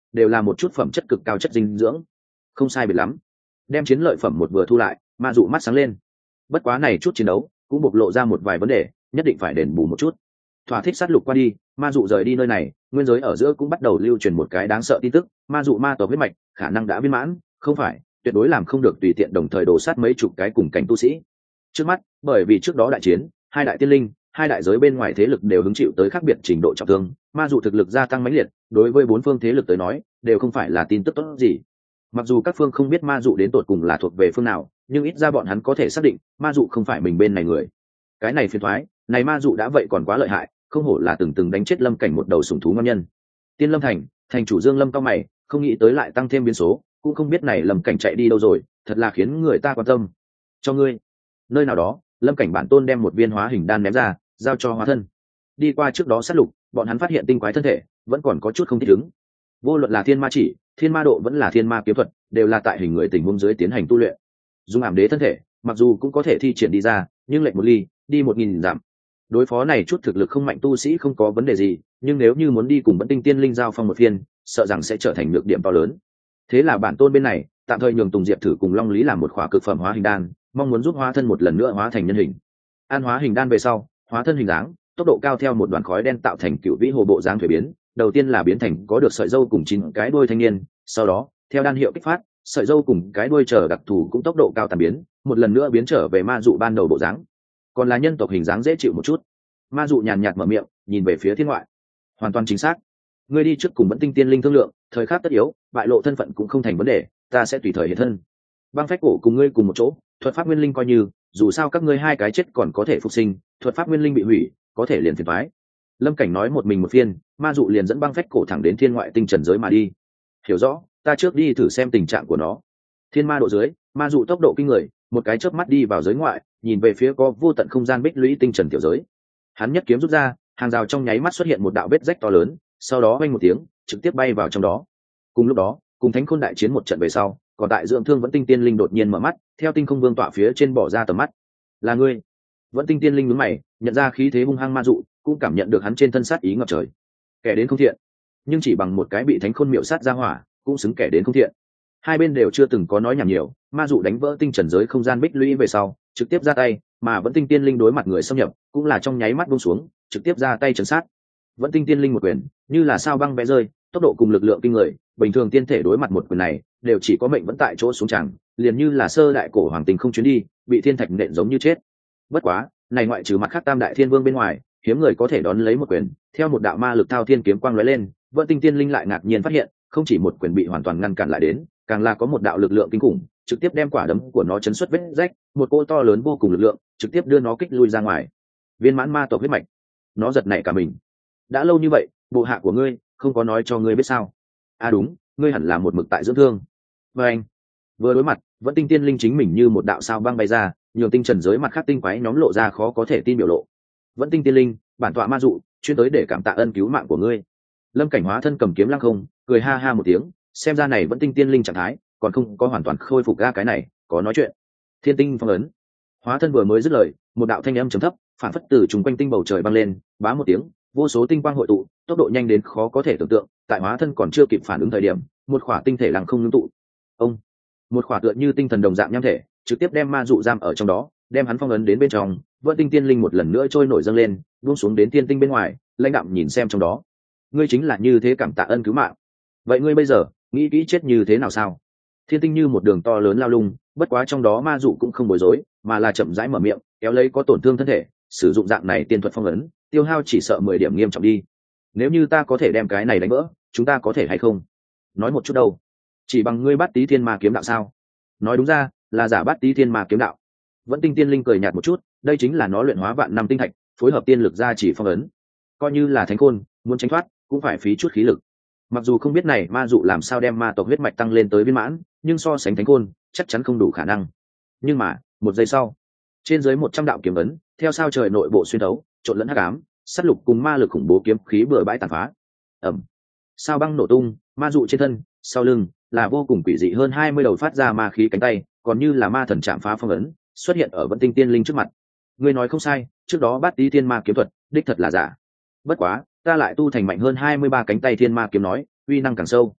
Speaker 1: đều là một chút phẩm chất cực cao chất dinh dưỡng. Không sai biệt lắm. Đem chiến lợi phẩm một vừa thu lại, ma dụ mắt sáng lên. Bất quá này chút chiến đấu cũng bộc lộ ra một vài vấn đề, nhất định phải đền bù một chút. Thỏa thích sát lục qua đi, ma dụ rời đi nơi này, nguyên giới ở giữa cũng bắt đầu lưu truyền một cái đáng sợ tin tức, ma dụ ma tộc huyết mạch khả năng đã viên mãn, không phải tuyệt đối làm không được tùy tiện đồng thời đổ sát mấy chục cái cùng cảnh tu sĩ. Trước mắt, bởi vì trước đó đại chiến, hai đại tiên linh, hai đại giới bên ngoài thế lực đều hứng chịu tới khác biệt trình độ trọng thương, ma dụ thực lực gia tăng mãnh liệt, đối với bốn phương thế lực tới nói, đều không phải là tin tức tốt gì. Mặc dù các phương không biết ma dụ đến tột cùng là thuộc về phương nào, nhưng ít ra bọn hắn có thể xác định, ma dụ không phải mình bên này người. Cái này phiền toái, này ma dụ đã vậy còn quá lợi hại, không hổ là từng từng đánh chết Lâm Cảnh một đầu sủng thú ngon nhân. Tiên Lâm thành, thành chủ Dương Lâm cao mày, không nghĩ tới lại tăng thêm biến số, cũng không biết này Lâm Cảnh chạy đi đâu rồi, thật là khiến người ta quan tâm. Cho ngươi. Nơi nào đó, Lâm Cảnh bản tôn đem một viên hóa hình đan ném ra, giao cho hóa thân. Đi qua trước đó sát lục, bọn hắn phát hiện tinh quái thân thể vẫn còn có chút không thích ứng. Vô luận là thiên ma chỉ, thiên ma độ vẫn là thiên ma kiếm thuật, đều là tại hình người tình huống dưới tiến hành tu luyện. Dùng ảm đế thân thể, mặc dù cũng có thể thi triển đi ra, nhưng lệch một ly, đi một nghìn giảm. Đối phó này chút thực lực không mạnh tu sĩ không có vấn đề gì, nhưng nếu như muốn đi cùng Bẫn Tinh Tiên Linh giao phong một phiên, sợ rằng sẽ trở thành nhược điểm to lớn. Thế là bản tôn bên này, tạm thời nhường Tùng Diệp thử cùng Long Lý làm một khóa cực phẩm hóa hình đan, mong muốn giúp hóa thân một lần nữa hóa thành nhân hình. An hóa hình đan về sau, hóa thân hình dáng, tốc độ cao theo một đoàn khói đen tạo thành cựu vĩ hồ bộ dáng thủy biến, đầu tiên là biến thành có được sợi râu cùng chín cái đuôi thanh niên, sau đó, theo đan hiệu kích phát, sợi râu cùng cái đuôi trở đặc thù cũng tốc độ cao tàn biến, một lần nữa biến trở về ma dụ ban đầu bộ dáng. Còn là nhân tộc hình dáng dễ chịu một chút. Ma dụ nhàn nhạt mở miệng, nhìn về phía thiên ngoại. Hoàn toàn chính xác. Ngươi đi trước cùng Bẫn Tinh Tiên Linh thương lượng, thời khắc tất yếu, bại lộ thân phận cũng không thành vấn đề, ta sẽ tùy thời hiện thân. Băng phách cổ cùng ngươi cùng một chỗ, thuật pháp nguyên linh coi như, dù sao các ngươi hai cái chết còn có thể phục sinh, thuật pháp nguyên linh bị hủy, có thể liền phiền toái. Lâm Cảnh nói một mình một phiên, ma dụ liền dẫn băng phách cổ thẳng đến thiên ngoại tinh trần giới mà đi. Hiểu rõ, ta trước đi thử xem tình trạng của nó. Thiên ma độ dưới, ma dụ tốc độ kinh người, một cái chớp mắt đi vào giới ngoại, nhìn về phía có vô tận không gian bích lũy tinh trần tiểu giới. Hắn nhất kiếm rút ra, hàng rào trong nháy mắt xuất hiện một đạo vết rách to lớn, sau đó vang một tiếng, trực tiếp bay vào trong đó. Cùng lúc đó, cùng Thánh Khôn đại chiến một trận về sau, còn tại dưỡng thương Vẫn Tinh Tiên Linh đột nhiên mở mắt, theo tinh không vương tọa phía trên bỏ ra tầm mắt. Là ngươi? Vẫn Tinh Tiên Linh nhướng mày, nhận ra khí thế hung hăng ma dụ, cũng cảm nhận được hắn trên thân sát ý ngập trời. Kẻ đến không thiện, nhưng chỉ bằng một cái bị Thánh Khôn miệu sát ra hỏa, cũng xứng kẻ đến không thiện. Hai bên đều chưa từng có nói nhảm nhiều, ma dụ đánh vỡ tinh trần giới không gian bích lũy về sau, trực tiếp ra tay, mà Vẫn Tinh Tiên Linh đối mặt người xâm nhập, cũng là trong nháy mắt buông xuống, trực tiếp ra tay trấn sát. Vẫn Tinh Tiên Linh một quyền, như là sao băng vẽ rơi, tốc độ cùng lực lượng kinh người, bình thường tiên thể đối mặt một quyền này, đều chỉ có mệnh vẫn tại chỗ xuống chẳng, liền như là sơ đại cổ hoàng tình không chuyến đi, bị thiên thạch nện giống như chết. Bất quá, này ngoại trừ mặt khác tam đại thiên vương bên ngoài, hiếm người có thể đón lấy một quyền, theo một đạo ma lực thao thiên kiếm quang lóe lên, Vẫn Tinh Tiên Linh lại ngạc nhiên phát hiện, không chỉ một quyền bị hoàn toàn ngăn cản lại đến, càng là có một đạo lực lượng kinh khủng, trực tiếp đem quả đấm của nó chấn xuất vết rách, một cỗ to lớn vô cùng lực lượng, trực tiếp đưa nó kích lui ra ngoài. Viên mãn ma tộc huyết mạch. Nó giật nảy cả mình. Đã lâu như vậy, bộ hạ của ngươi không có nói cho ngươi biết sao? À đúng, ngươi hẳn là một mực tại dưỡng thương. Và anh, vừa đối mặt, Vẫn Tinh Tiên Linh chính mình như một đạo sao băng bay ra, nhiều tinh trần giới mặt khác tinh quái nhóm lộ ra khó có thể tin biểu lộ. Vẫn Tinh Tiên Linh, bản tọa ma dụ, chuyên tới để cảm tạ ân cứu mạng của ngươi. Lâm Cảnh hóa thân cầm kiếm lăng không, cười ha ha một tiếng, xem ra này Vẫn Tinh Tiên Linh trạng thái còn không có hoàn toàn khôi phục ra cái này, có nói chuyện. Thiên tinh phong ấn. Hóa thân vừa mới dứt lời, một đạo thanh âm trầm thấp, phản phất từ trùng quanh tinh bầu trời băng lên, bá một tiếng, vô số tinh quang hội tụ, tốc độ nhanh đến khó có thể tưởng tượng, tại hóa thân còn chưa kịp phản ứng thời điểm, một khỏa tinh thể lặng không ngưng tụ. Ông, một khỏa tựa như tinh thần đồng dạng nham thể, trực tiếp đem ma dụ giam ở trong đó, đem hắn phong ấn đến bên trong. Vẫn Tinh Tiên Linh một lần nữa trôi nổi dâng lên, buông xuống đến thiên tinh bên ngoài, lãnh đạm nhìn xem trong đó. Ngươi chính là như thế cảm tạ ân cứu mạng. Vậy ngươi bây giờ nghĩ kỹ chết như thế nào sao? Thiên tinh như một đường to lớn lao lung, bất quá trong đó ma dụ cũng không bối rối, mà là chậm rãi mở miệng, kéo lấy có tổn thương thân thể, sử dụng dạng này tiên thuật phong ấn, tiêu hao chỉ sợ mười điểm nghiêm trọng đi. Nếu như ta có thể đem cái này đánh vỡ, chúng ta có thể hay không? Nói một chút đâu. Chỉ bằng ngươi Bát Tý Thiên Ma kiếm đạo sao? Nói đúng ra, là giả Bát Tý Thiên Ma kiếm đạo. Vẫn Tinh Tiên Linh cười nhạt một chút, đây chính là nó luyện hóa vạn năm tinh thạch, phối hợp tiên lực ra chỉ phong ấn. Coi như là Thánh Khôn, muốn tránh thoát, cũng phải phí chút khí lực. Mặc dù không biết này ma dụ làm sao đem ma tộc huyết mạch tăng lên tới viên mãn, nhưng so sánh Thánh Khôn, chắc chắn không đủ khả năng. Nhưng mà, một giây sau, trên dưới một trăm đạo kiếm ấn, theo sao trời nội bộ xuyên thấu, trộn lẫn hắc ám, sát lục cùng ma lực khủng bố kiếm khí bừa bãi tàn phá. Ầm. Sao băng nổ tung, ma dụ trên thân, sau lưng là vô cùng quỷ dị hơn hai mươi đầu phát ra ma khí cánh tay, còn như là ma thần chạm phá phong ấn, xuất hiện ở Vẫn Tinh Tiên Linh trước mặt. Ngươi nói không sai, trước đó Bát Tý Thiên Ma kiếm thuật, đích thật là giả. Bất quá, ta lại tu thành mạnh hơn hai mươi ba cánh tay thiên ma kiếm nói, uy năng càng sâu.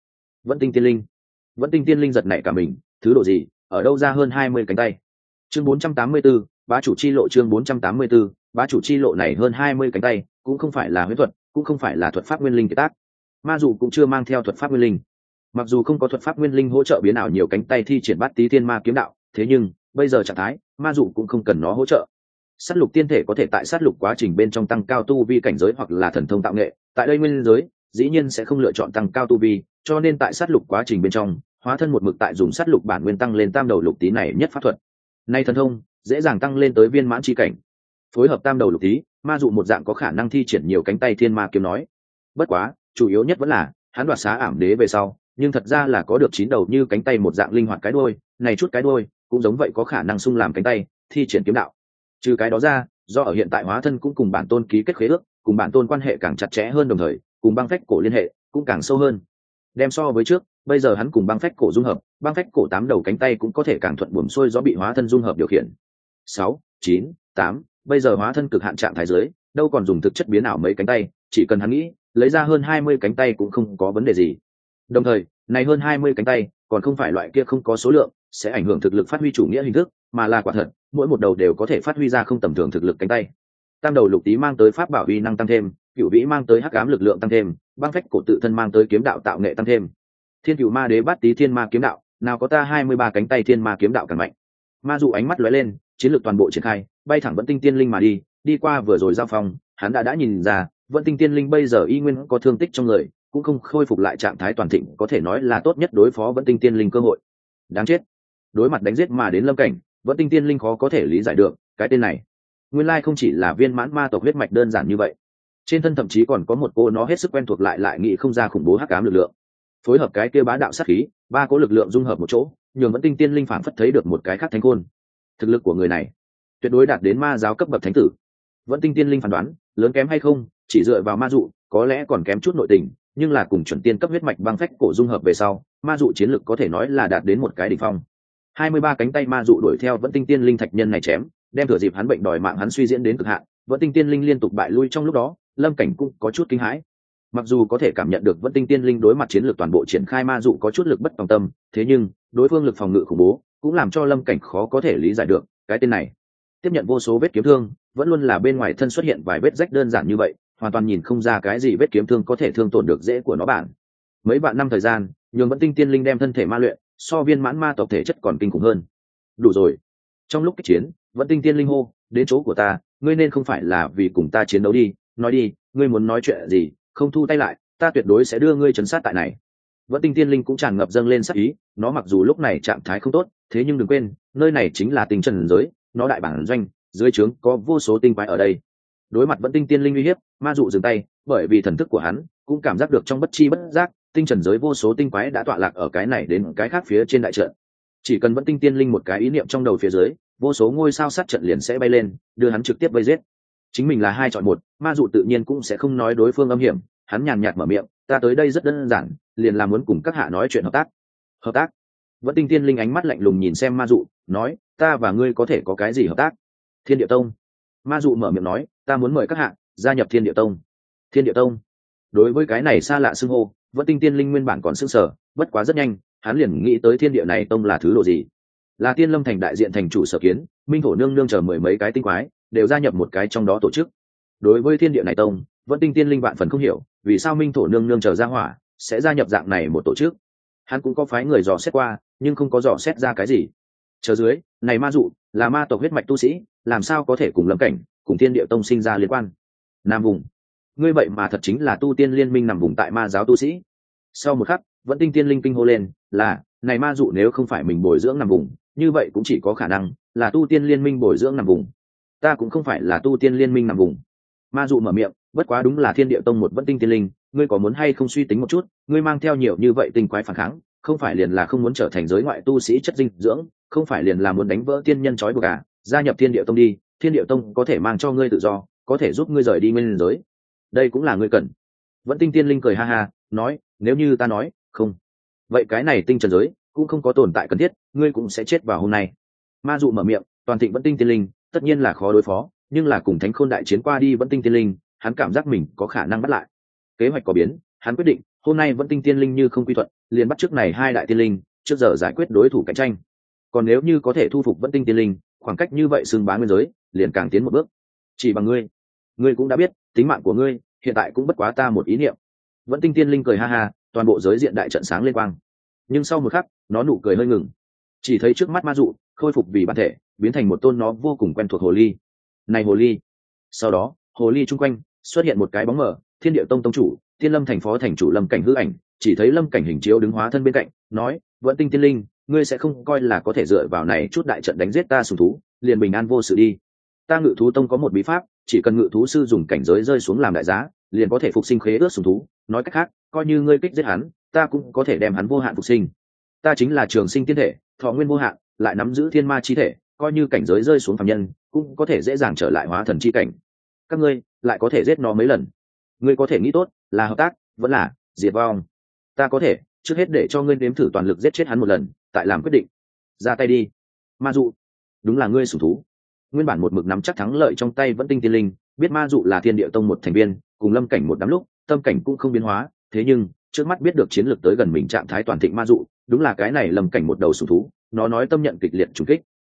Speaker 1: Vẫn tinh tiên linh. Vẫn tinh tiên linh giật nảy cả mình, thứ độ gì, ở đâu ra hơn hai mươi cánh tay. Chương bốn trăm tám mươi 4, bá chủ chi lộ. Chương bốn trăm tám mươi 4, bá chủ chi lộ này hơn hai mươi cánh tay, cũng không phải là huyễn thuật, cũng không phải là thuật pháp nguyên linh kiệt tác. Ma dụ cũng chưa mang theo thuật pháp nguyên linh. Mặc dù không có thuật pháp nguyên linh hỗ trợ biến ảo nhiều cánh tay thi triển bát tí thiên ma kiếm đạo, thế nhưng bây giờ trạng thái, ma dụ cũng không cần nó hỗ trợ. Sát lục tiên thể có thể tại sát lục quá trình bên trong tăng cao tu vi cảnh giới hoặc là thần thông tạo nghệ, tại đây nguyên giới dĩ nhiên sẽ không lựa chọn tăng cao tu vi, cho nên tại sát lục quá trình bên trong, hóa thân một mực tại dùng sát lục bản nguyên tăng lên tam đầu lục tí này nhất pháp thuật. Nay thần thông dễ dàng tăng lên tới viên mãn chi cảnh. Phối hợp tam đầu lục tí, ma dụ một dạng có khả năng thi triển nhiều cánh tay thiên ma kiếm nói. Bất quá, chủ yếu nhất vẫn là hắn đoạt xá ảm đế về sau, nhưng thật ra là có được chín đầu như cánh tay một dạng linh hoạt cái đuôi, này chút cái đuôi cũng giống vậy có khả năng xung làm cánh tay, thi triển kiếm đạo. Trừ cái đó ra, do ở hiện tại hóa thân cũng cùng bản tôn ký kết khế ước, cùng bản tôn quan hệ càng chặt chẽ hơn, đồng thời cùng băng phách cổ liên hệ cũng càng sâu hơn. Đem so với trước, bây giờ hắn cùng băng phách cổ dung hợp, băng phách cổ tám đầu cánh tay cũng có thể càng thuận buồm xuôi gió bị hóa thân dung hợp điều khiển. Sáu, chín, tám, bây giờ hóa thân cực hạn trạng thái dưới, đâu còn dùng thực chất biến ảo mấy cánh tay, chỉ cần hắn nghĩ, lấy ra hơn hai mươi cánh tay cũng không có vấn đề gì. Đồng thời, này hơn hai mươi cánh tay, còn không phải loại kia không có số lượng, sẽ ảnh hưởng thực lực phát huy chủ nghĩa hình thức, mà là quả thật, mỗi một đầu đều có thể phát huy ra không tầm thường thực lực cánh tay. Tam đầu lục tí mang tới pháp bảo uy năng tăng thêm, cửu vĩ mang tới hắc ám lực lượng tăng thêm, băng phách cổ tự thân mang tới kiếm đạo tạo nghệ tăng thêm. Thiên cửu ma đế bát tí thiên ma kiếm đạo, nào có ta hai mươi ba cánh tay thiên ma kiếm đạo càng mạnh. Ma dụ ánh mắt lóe lên, chiến lược toàn bộ triển khai, bay thẳng Vẫn tinh tiên linh mà đi, đi qua vừa rồi giao phong, hắn đã đã nhìn ra, Vẫn tinh tiên linh bây giờ y nguyên có thương tích trong người, cũng không khôi phục lại trạng thái toàn thịnh, có thể nói là tốt nhất đối phó Vẫn tinh tiên linh cơ hội. Đáng chết, đối mặt đánh giết mà đến lâm cảnh, Vẫn tinh tiên linh khó có thể lý giải được cái tên này nguyên lai không chỉ là viên mãn ma tộc huyết mạch đơn giản như vậy, trên thân thậm chí còn có một cô nó hết sức quen thuộc lại lại nghĩ không ra khủng bố hắc ám lực lượng, phối hợp cái kia bá đạo sát khí, ba cố lực lượng dung hợp một chỗ, nhường Vẫn tinh tiên linh phảng phất thấy được một cái khác thánh khôn. Thực lực của người này tuyệt đối đạt đến ma giáo cấp bậc thánh tử. Vẫn tinh tiên linh phán đoán, lớn kém hay không chỉ dựa vào ma dụ có lẽ còn kém chút nội tình, nhưng là cùng chuẩn tiên cấp huyết mạch băng phách cổ dung hợp về sau, ma dụ chiến lực có thể nói là đạt đến một cái đỉnh phong. Hai mươi ba cánh tay ma dụ đuổi theo Vẫn tinh tiên linh thạch nhân này chém, đem thừa dịp hắn bệnh đòi mạng hắn suy diễn đến cực hạn. Vẫn tinh tiên linh liên tục bại lui trong lúc đó, lâm cảnh cũng có chút kinh hãi. Mặc dù có thể cảm nhận được Vẫn tinh tiên linh đối mặt chiến lược toàn bộ triển khai ma dụ có chút lực bất tòng tâm, thế nhưng đối phương lực phòng ngự khủng bố cũng làm cho lâm cảnh khó có thể lý giải được cái tên này tiếp nhận vô số vết kiếm thương, vẫn luôn là bên ngoài thân xuất hiện vài vết rách đơn giản như vậy, hoàn toàn nhìn không ra cái gì vết kiếm thương có thể thương tổn được dễ của nó bản. Mấy vạn năm thời gian, nhường Vẫn tinh tiên linh đem thân thể ma luyện, so viên mãn ma tộc thể chất còn kinh khủng hơn. Đủ rồi. Trong lúc kích chiến, Vẫn tinh tiên linh hô, đến chỗ của ta, ngươi nên không phải là vì cùng ta chiến đấu đi, nói đi, ngươi muốn nói chuyện gì, không thu tay lại, ta tuyệt đối sẽ đưa ngươi trấn sát tại này. Vẫn tinh tiên linh cũng tràn ngập dâng lên sát ý, nó mặc dù lúc này trạng thái không tốt, thế nhưng đừng quên, nơi này chính là tinh trần giới, nó đại bản doanh, dưới trướng có vô số tinh quái ở đây. Đối mặt Vẫn tinh tiên linh uy hiếp, ma dụ dừng tay, bởi vì thần thức của hắn cũng cảm giác được trong bất chi bất giác, tinh trần giới vô số tinh quái đã tọa lạc ở cái này đến cái khác phía trên đại trận. Chỉ cần Vẫn tinh tiên linh một cái ý niệm trong đầu phía dưới, vô số ngôi sao sát trận liền sẽ bay lên, đưa hắn trực tiếp vây giết. Chính mình là hai chọn một, ma dụ tự nhiên cũng sẽ không nói đối phương âm hiểm, hắn nhàn nhạt mở miệng, ta tới đây rất đơn giản, liền là muốn cùng các hạ nói chuyện hợp tác. Hợp tác? Vẫn tinh tiên linh ánh mắt lạnh lùng nhìn xem ma dụ, nói, ta và ngươi có thể có cái gì hợp tác? Thiên Địa Tông. Ma dụ mở miệng nói, ta muốn mời các hạ gia nhập Thiên Địa Tông. Thiên Địa Tông? Đối với cái này xa lạ xưng hô, Vẫn tinh tiên linh nguyên bản còn sững sờ, bất quá rất nhanh, hắn liền nghĩ tới thiên địa này tông là thứ độ gì. Là Tiên Lâm thành đại diện thành chủ sở kiến, Minh Thổ nương nương chờ mười mấy cái tinh quái, đều gia nhập một cái trong đó tổ chức. Đối với thiên địa này tông, Vẫn tinh tiên linh vạn phần không hiểu, vì sao Minh Thổ nương nương chờ ra hỏa sẽ gia nhập dạng này một tổ chức. Hắn cũng có phái người dò xét qua, nhưng không có dò xét ra cái gì. Chờ dưới, này ma dụ là ma tộc huyết mạch tu sĩ, làm sao có thể cùng Lâm cảnh, cùng thiên địa tông sinh ra liên quan? Nam vùng, ngươi vậy mà thật chính là tu tiên liên minh nằm vùng tại ma giáo tu sĩ. Sau một khắc, Vẫn tinh tiên linh kinh hô lên, là, này ma dụ nếu không phải mình bồi dưỡng nằm vùng, như vậy cũng chỉ có khả năng là tu tiên liên minh bồi dưỡng nằm vùng. Ta cũng không phải là tu tiên liên minh nằm vùng. Ma dụ mở miệng, bất quá đúng là thiên địa tông một Vẫn tinh tiên linh, ngươi có muốn hay không suy tính một chút, ngươi mang theo nhiều như vậy tinh quái phản kháng, không phải liền là không muốn trở thành giới ngoại tu sĩ chất dinh dưỡng, không phải liền là muốn đánh vỡ tiên nhân trói buộc à? Gia nhập thiên địa tông đi, thiên địa tông có thể mang cho ngươi tự do, có thể giúp ngươi rời đi nguyên giới, đây cũng là ngươi cần. Vẫn tinh tiên linh cười ha ha, nói, nếu như ta nói không, vậy cái này tinh trần giới cũng không có tồn tại cần thiết, ngươi cũng sẽ chết vào hôm nay. Ma dụ mở miệng, toàn thịnh Vẫn tinh tiên linh tất nhiên là khó đối phó, nhưng là cùng thánh khôn đại chiến qua đi Vẫn tinh tiên linh, hắn cảm giác mình có khả năng bắt lại. Kế hoạch có biến, hắn quyết định hôm nay Vẫn tinh tiên linh như không quy thuận, liền bắt trước này hai đại tiên linh trước giờ giải quyết đối thủ cạnh tranh. Còn nếu như có thể thu phục Vẫn Tinh tiên linh, khoảng cách như vậy xưng bá nguyên giới liền càng tiến một bước. Chỉ bằng ngươi ngươi cũng đã biết tính mạng của ngươi hiện tại cũng bất quá ta một ý niệm. Vẫn Tinh tiên linh cười ha ha, toàn bộ giới diện đại trận sáng lên quang. Nhưng sau một khắc nó nụ cười hơi ngừng, chỉ thấy trước mắt ma dụ khôi phục vì bản thể, biến thành một tôn nó vô cùng quen thuộc hồ ly. Này hồ ly. Sau đó hồ ly chung quanh xuất hiện một cái bóng mờ, Thiên Điệu Tông tông chủ Tiên Lâm thành phó thành chủ Lâm Cảnh hư ảnh, chỉ thấy Lâm Cảnh hình chiếu đứng hóa thân bên cạnh, nói: Vẫn Tinh tiên linh, ngươi sẽ không coi là có thể dựa vào này chút đại trận đánh giết ta sùng thú liền bình an vô sự đi. Ta Ngự Thú Tông có một bí pháp, chỉ cần ngự thú sư dùng cảnh giới rơi xuống làm đại giá, liền có thể phục sinh khế ước sùng thú. Nói cách khác, coi như ngươi kích giết hắn, ta cũng có thể đem hắn vô hạn phục sinh. Ta chính là trường sinh tiên thể, thọ nguyên vô hạn, lại nắm giữ thiên ma chi thể, coi như cảnh giới rơi xuống phàm nhân, cũng có thể dễ dàng trở lại hóa thần chi cảnh. Các ngươi lại có thể giết nó mấy lần? Ngươi có thể nghĩ tốt là hợp tác, vẫn là diệt vong? Ta có thể trước hết để cho ngươi nếm thử toàn lực giết chết hắn một lần, tại làm quyết định. Ra tay đi. Ma dụ, đúng là ngươi sủng thú. Nguyên bản một mực nắm chắc thắng lợi trong tay Vẫn Tinh tiên linh, biết ma dụ là Thiên Địa Tông một thành viên, cùng Lâm Cảnh một đám lúc, tâm cảnh cũng không biến hóa, thế nhưng trước mắt biết được chiến lược tới gần mình trạng thái toàn thịnh ma dụ, đúng là cái này Lâm Cảnh một đầu sủng thú, nó nói tâm nhận kịch liệt trùng kích.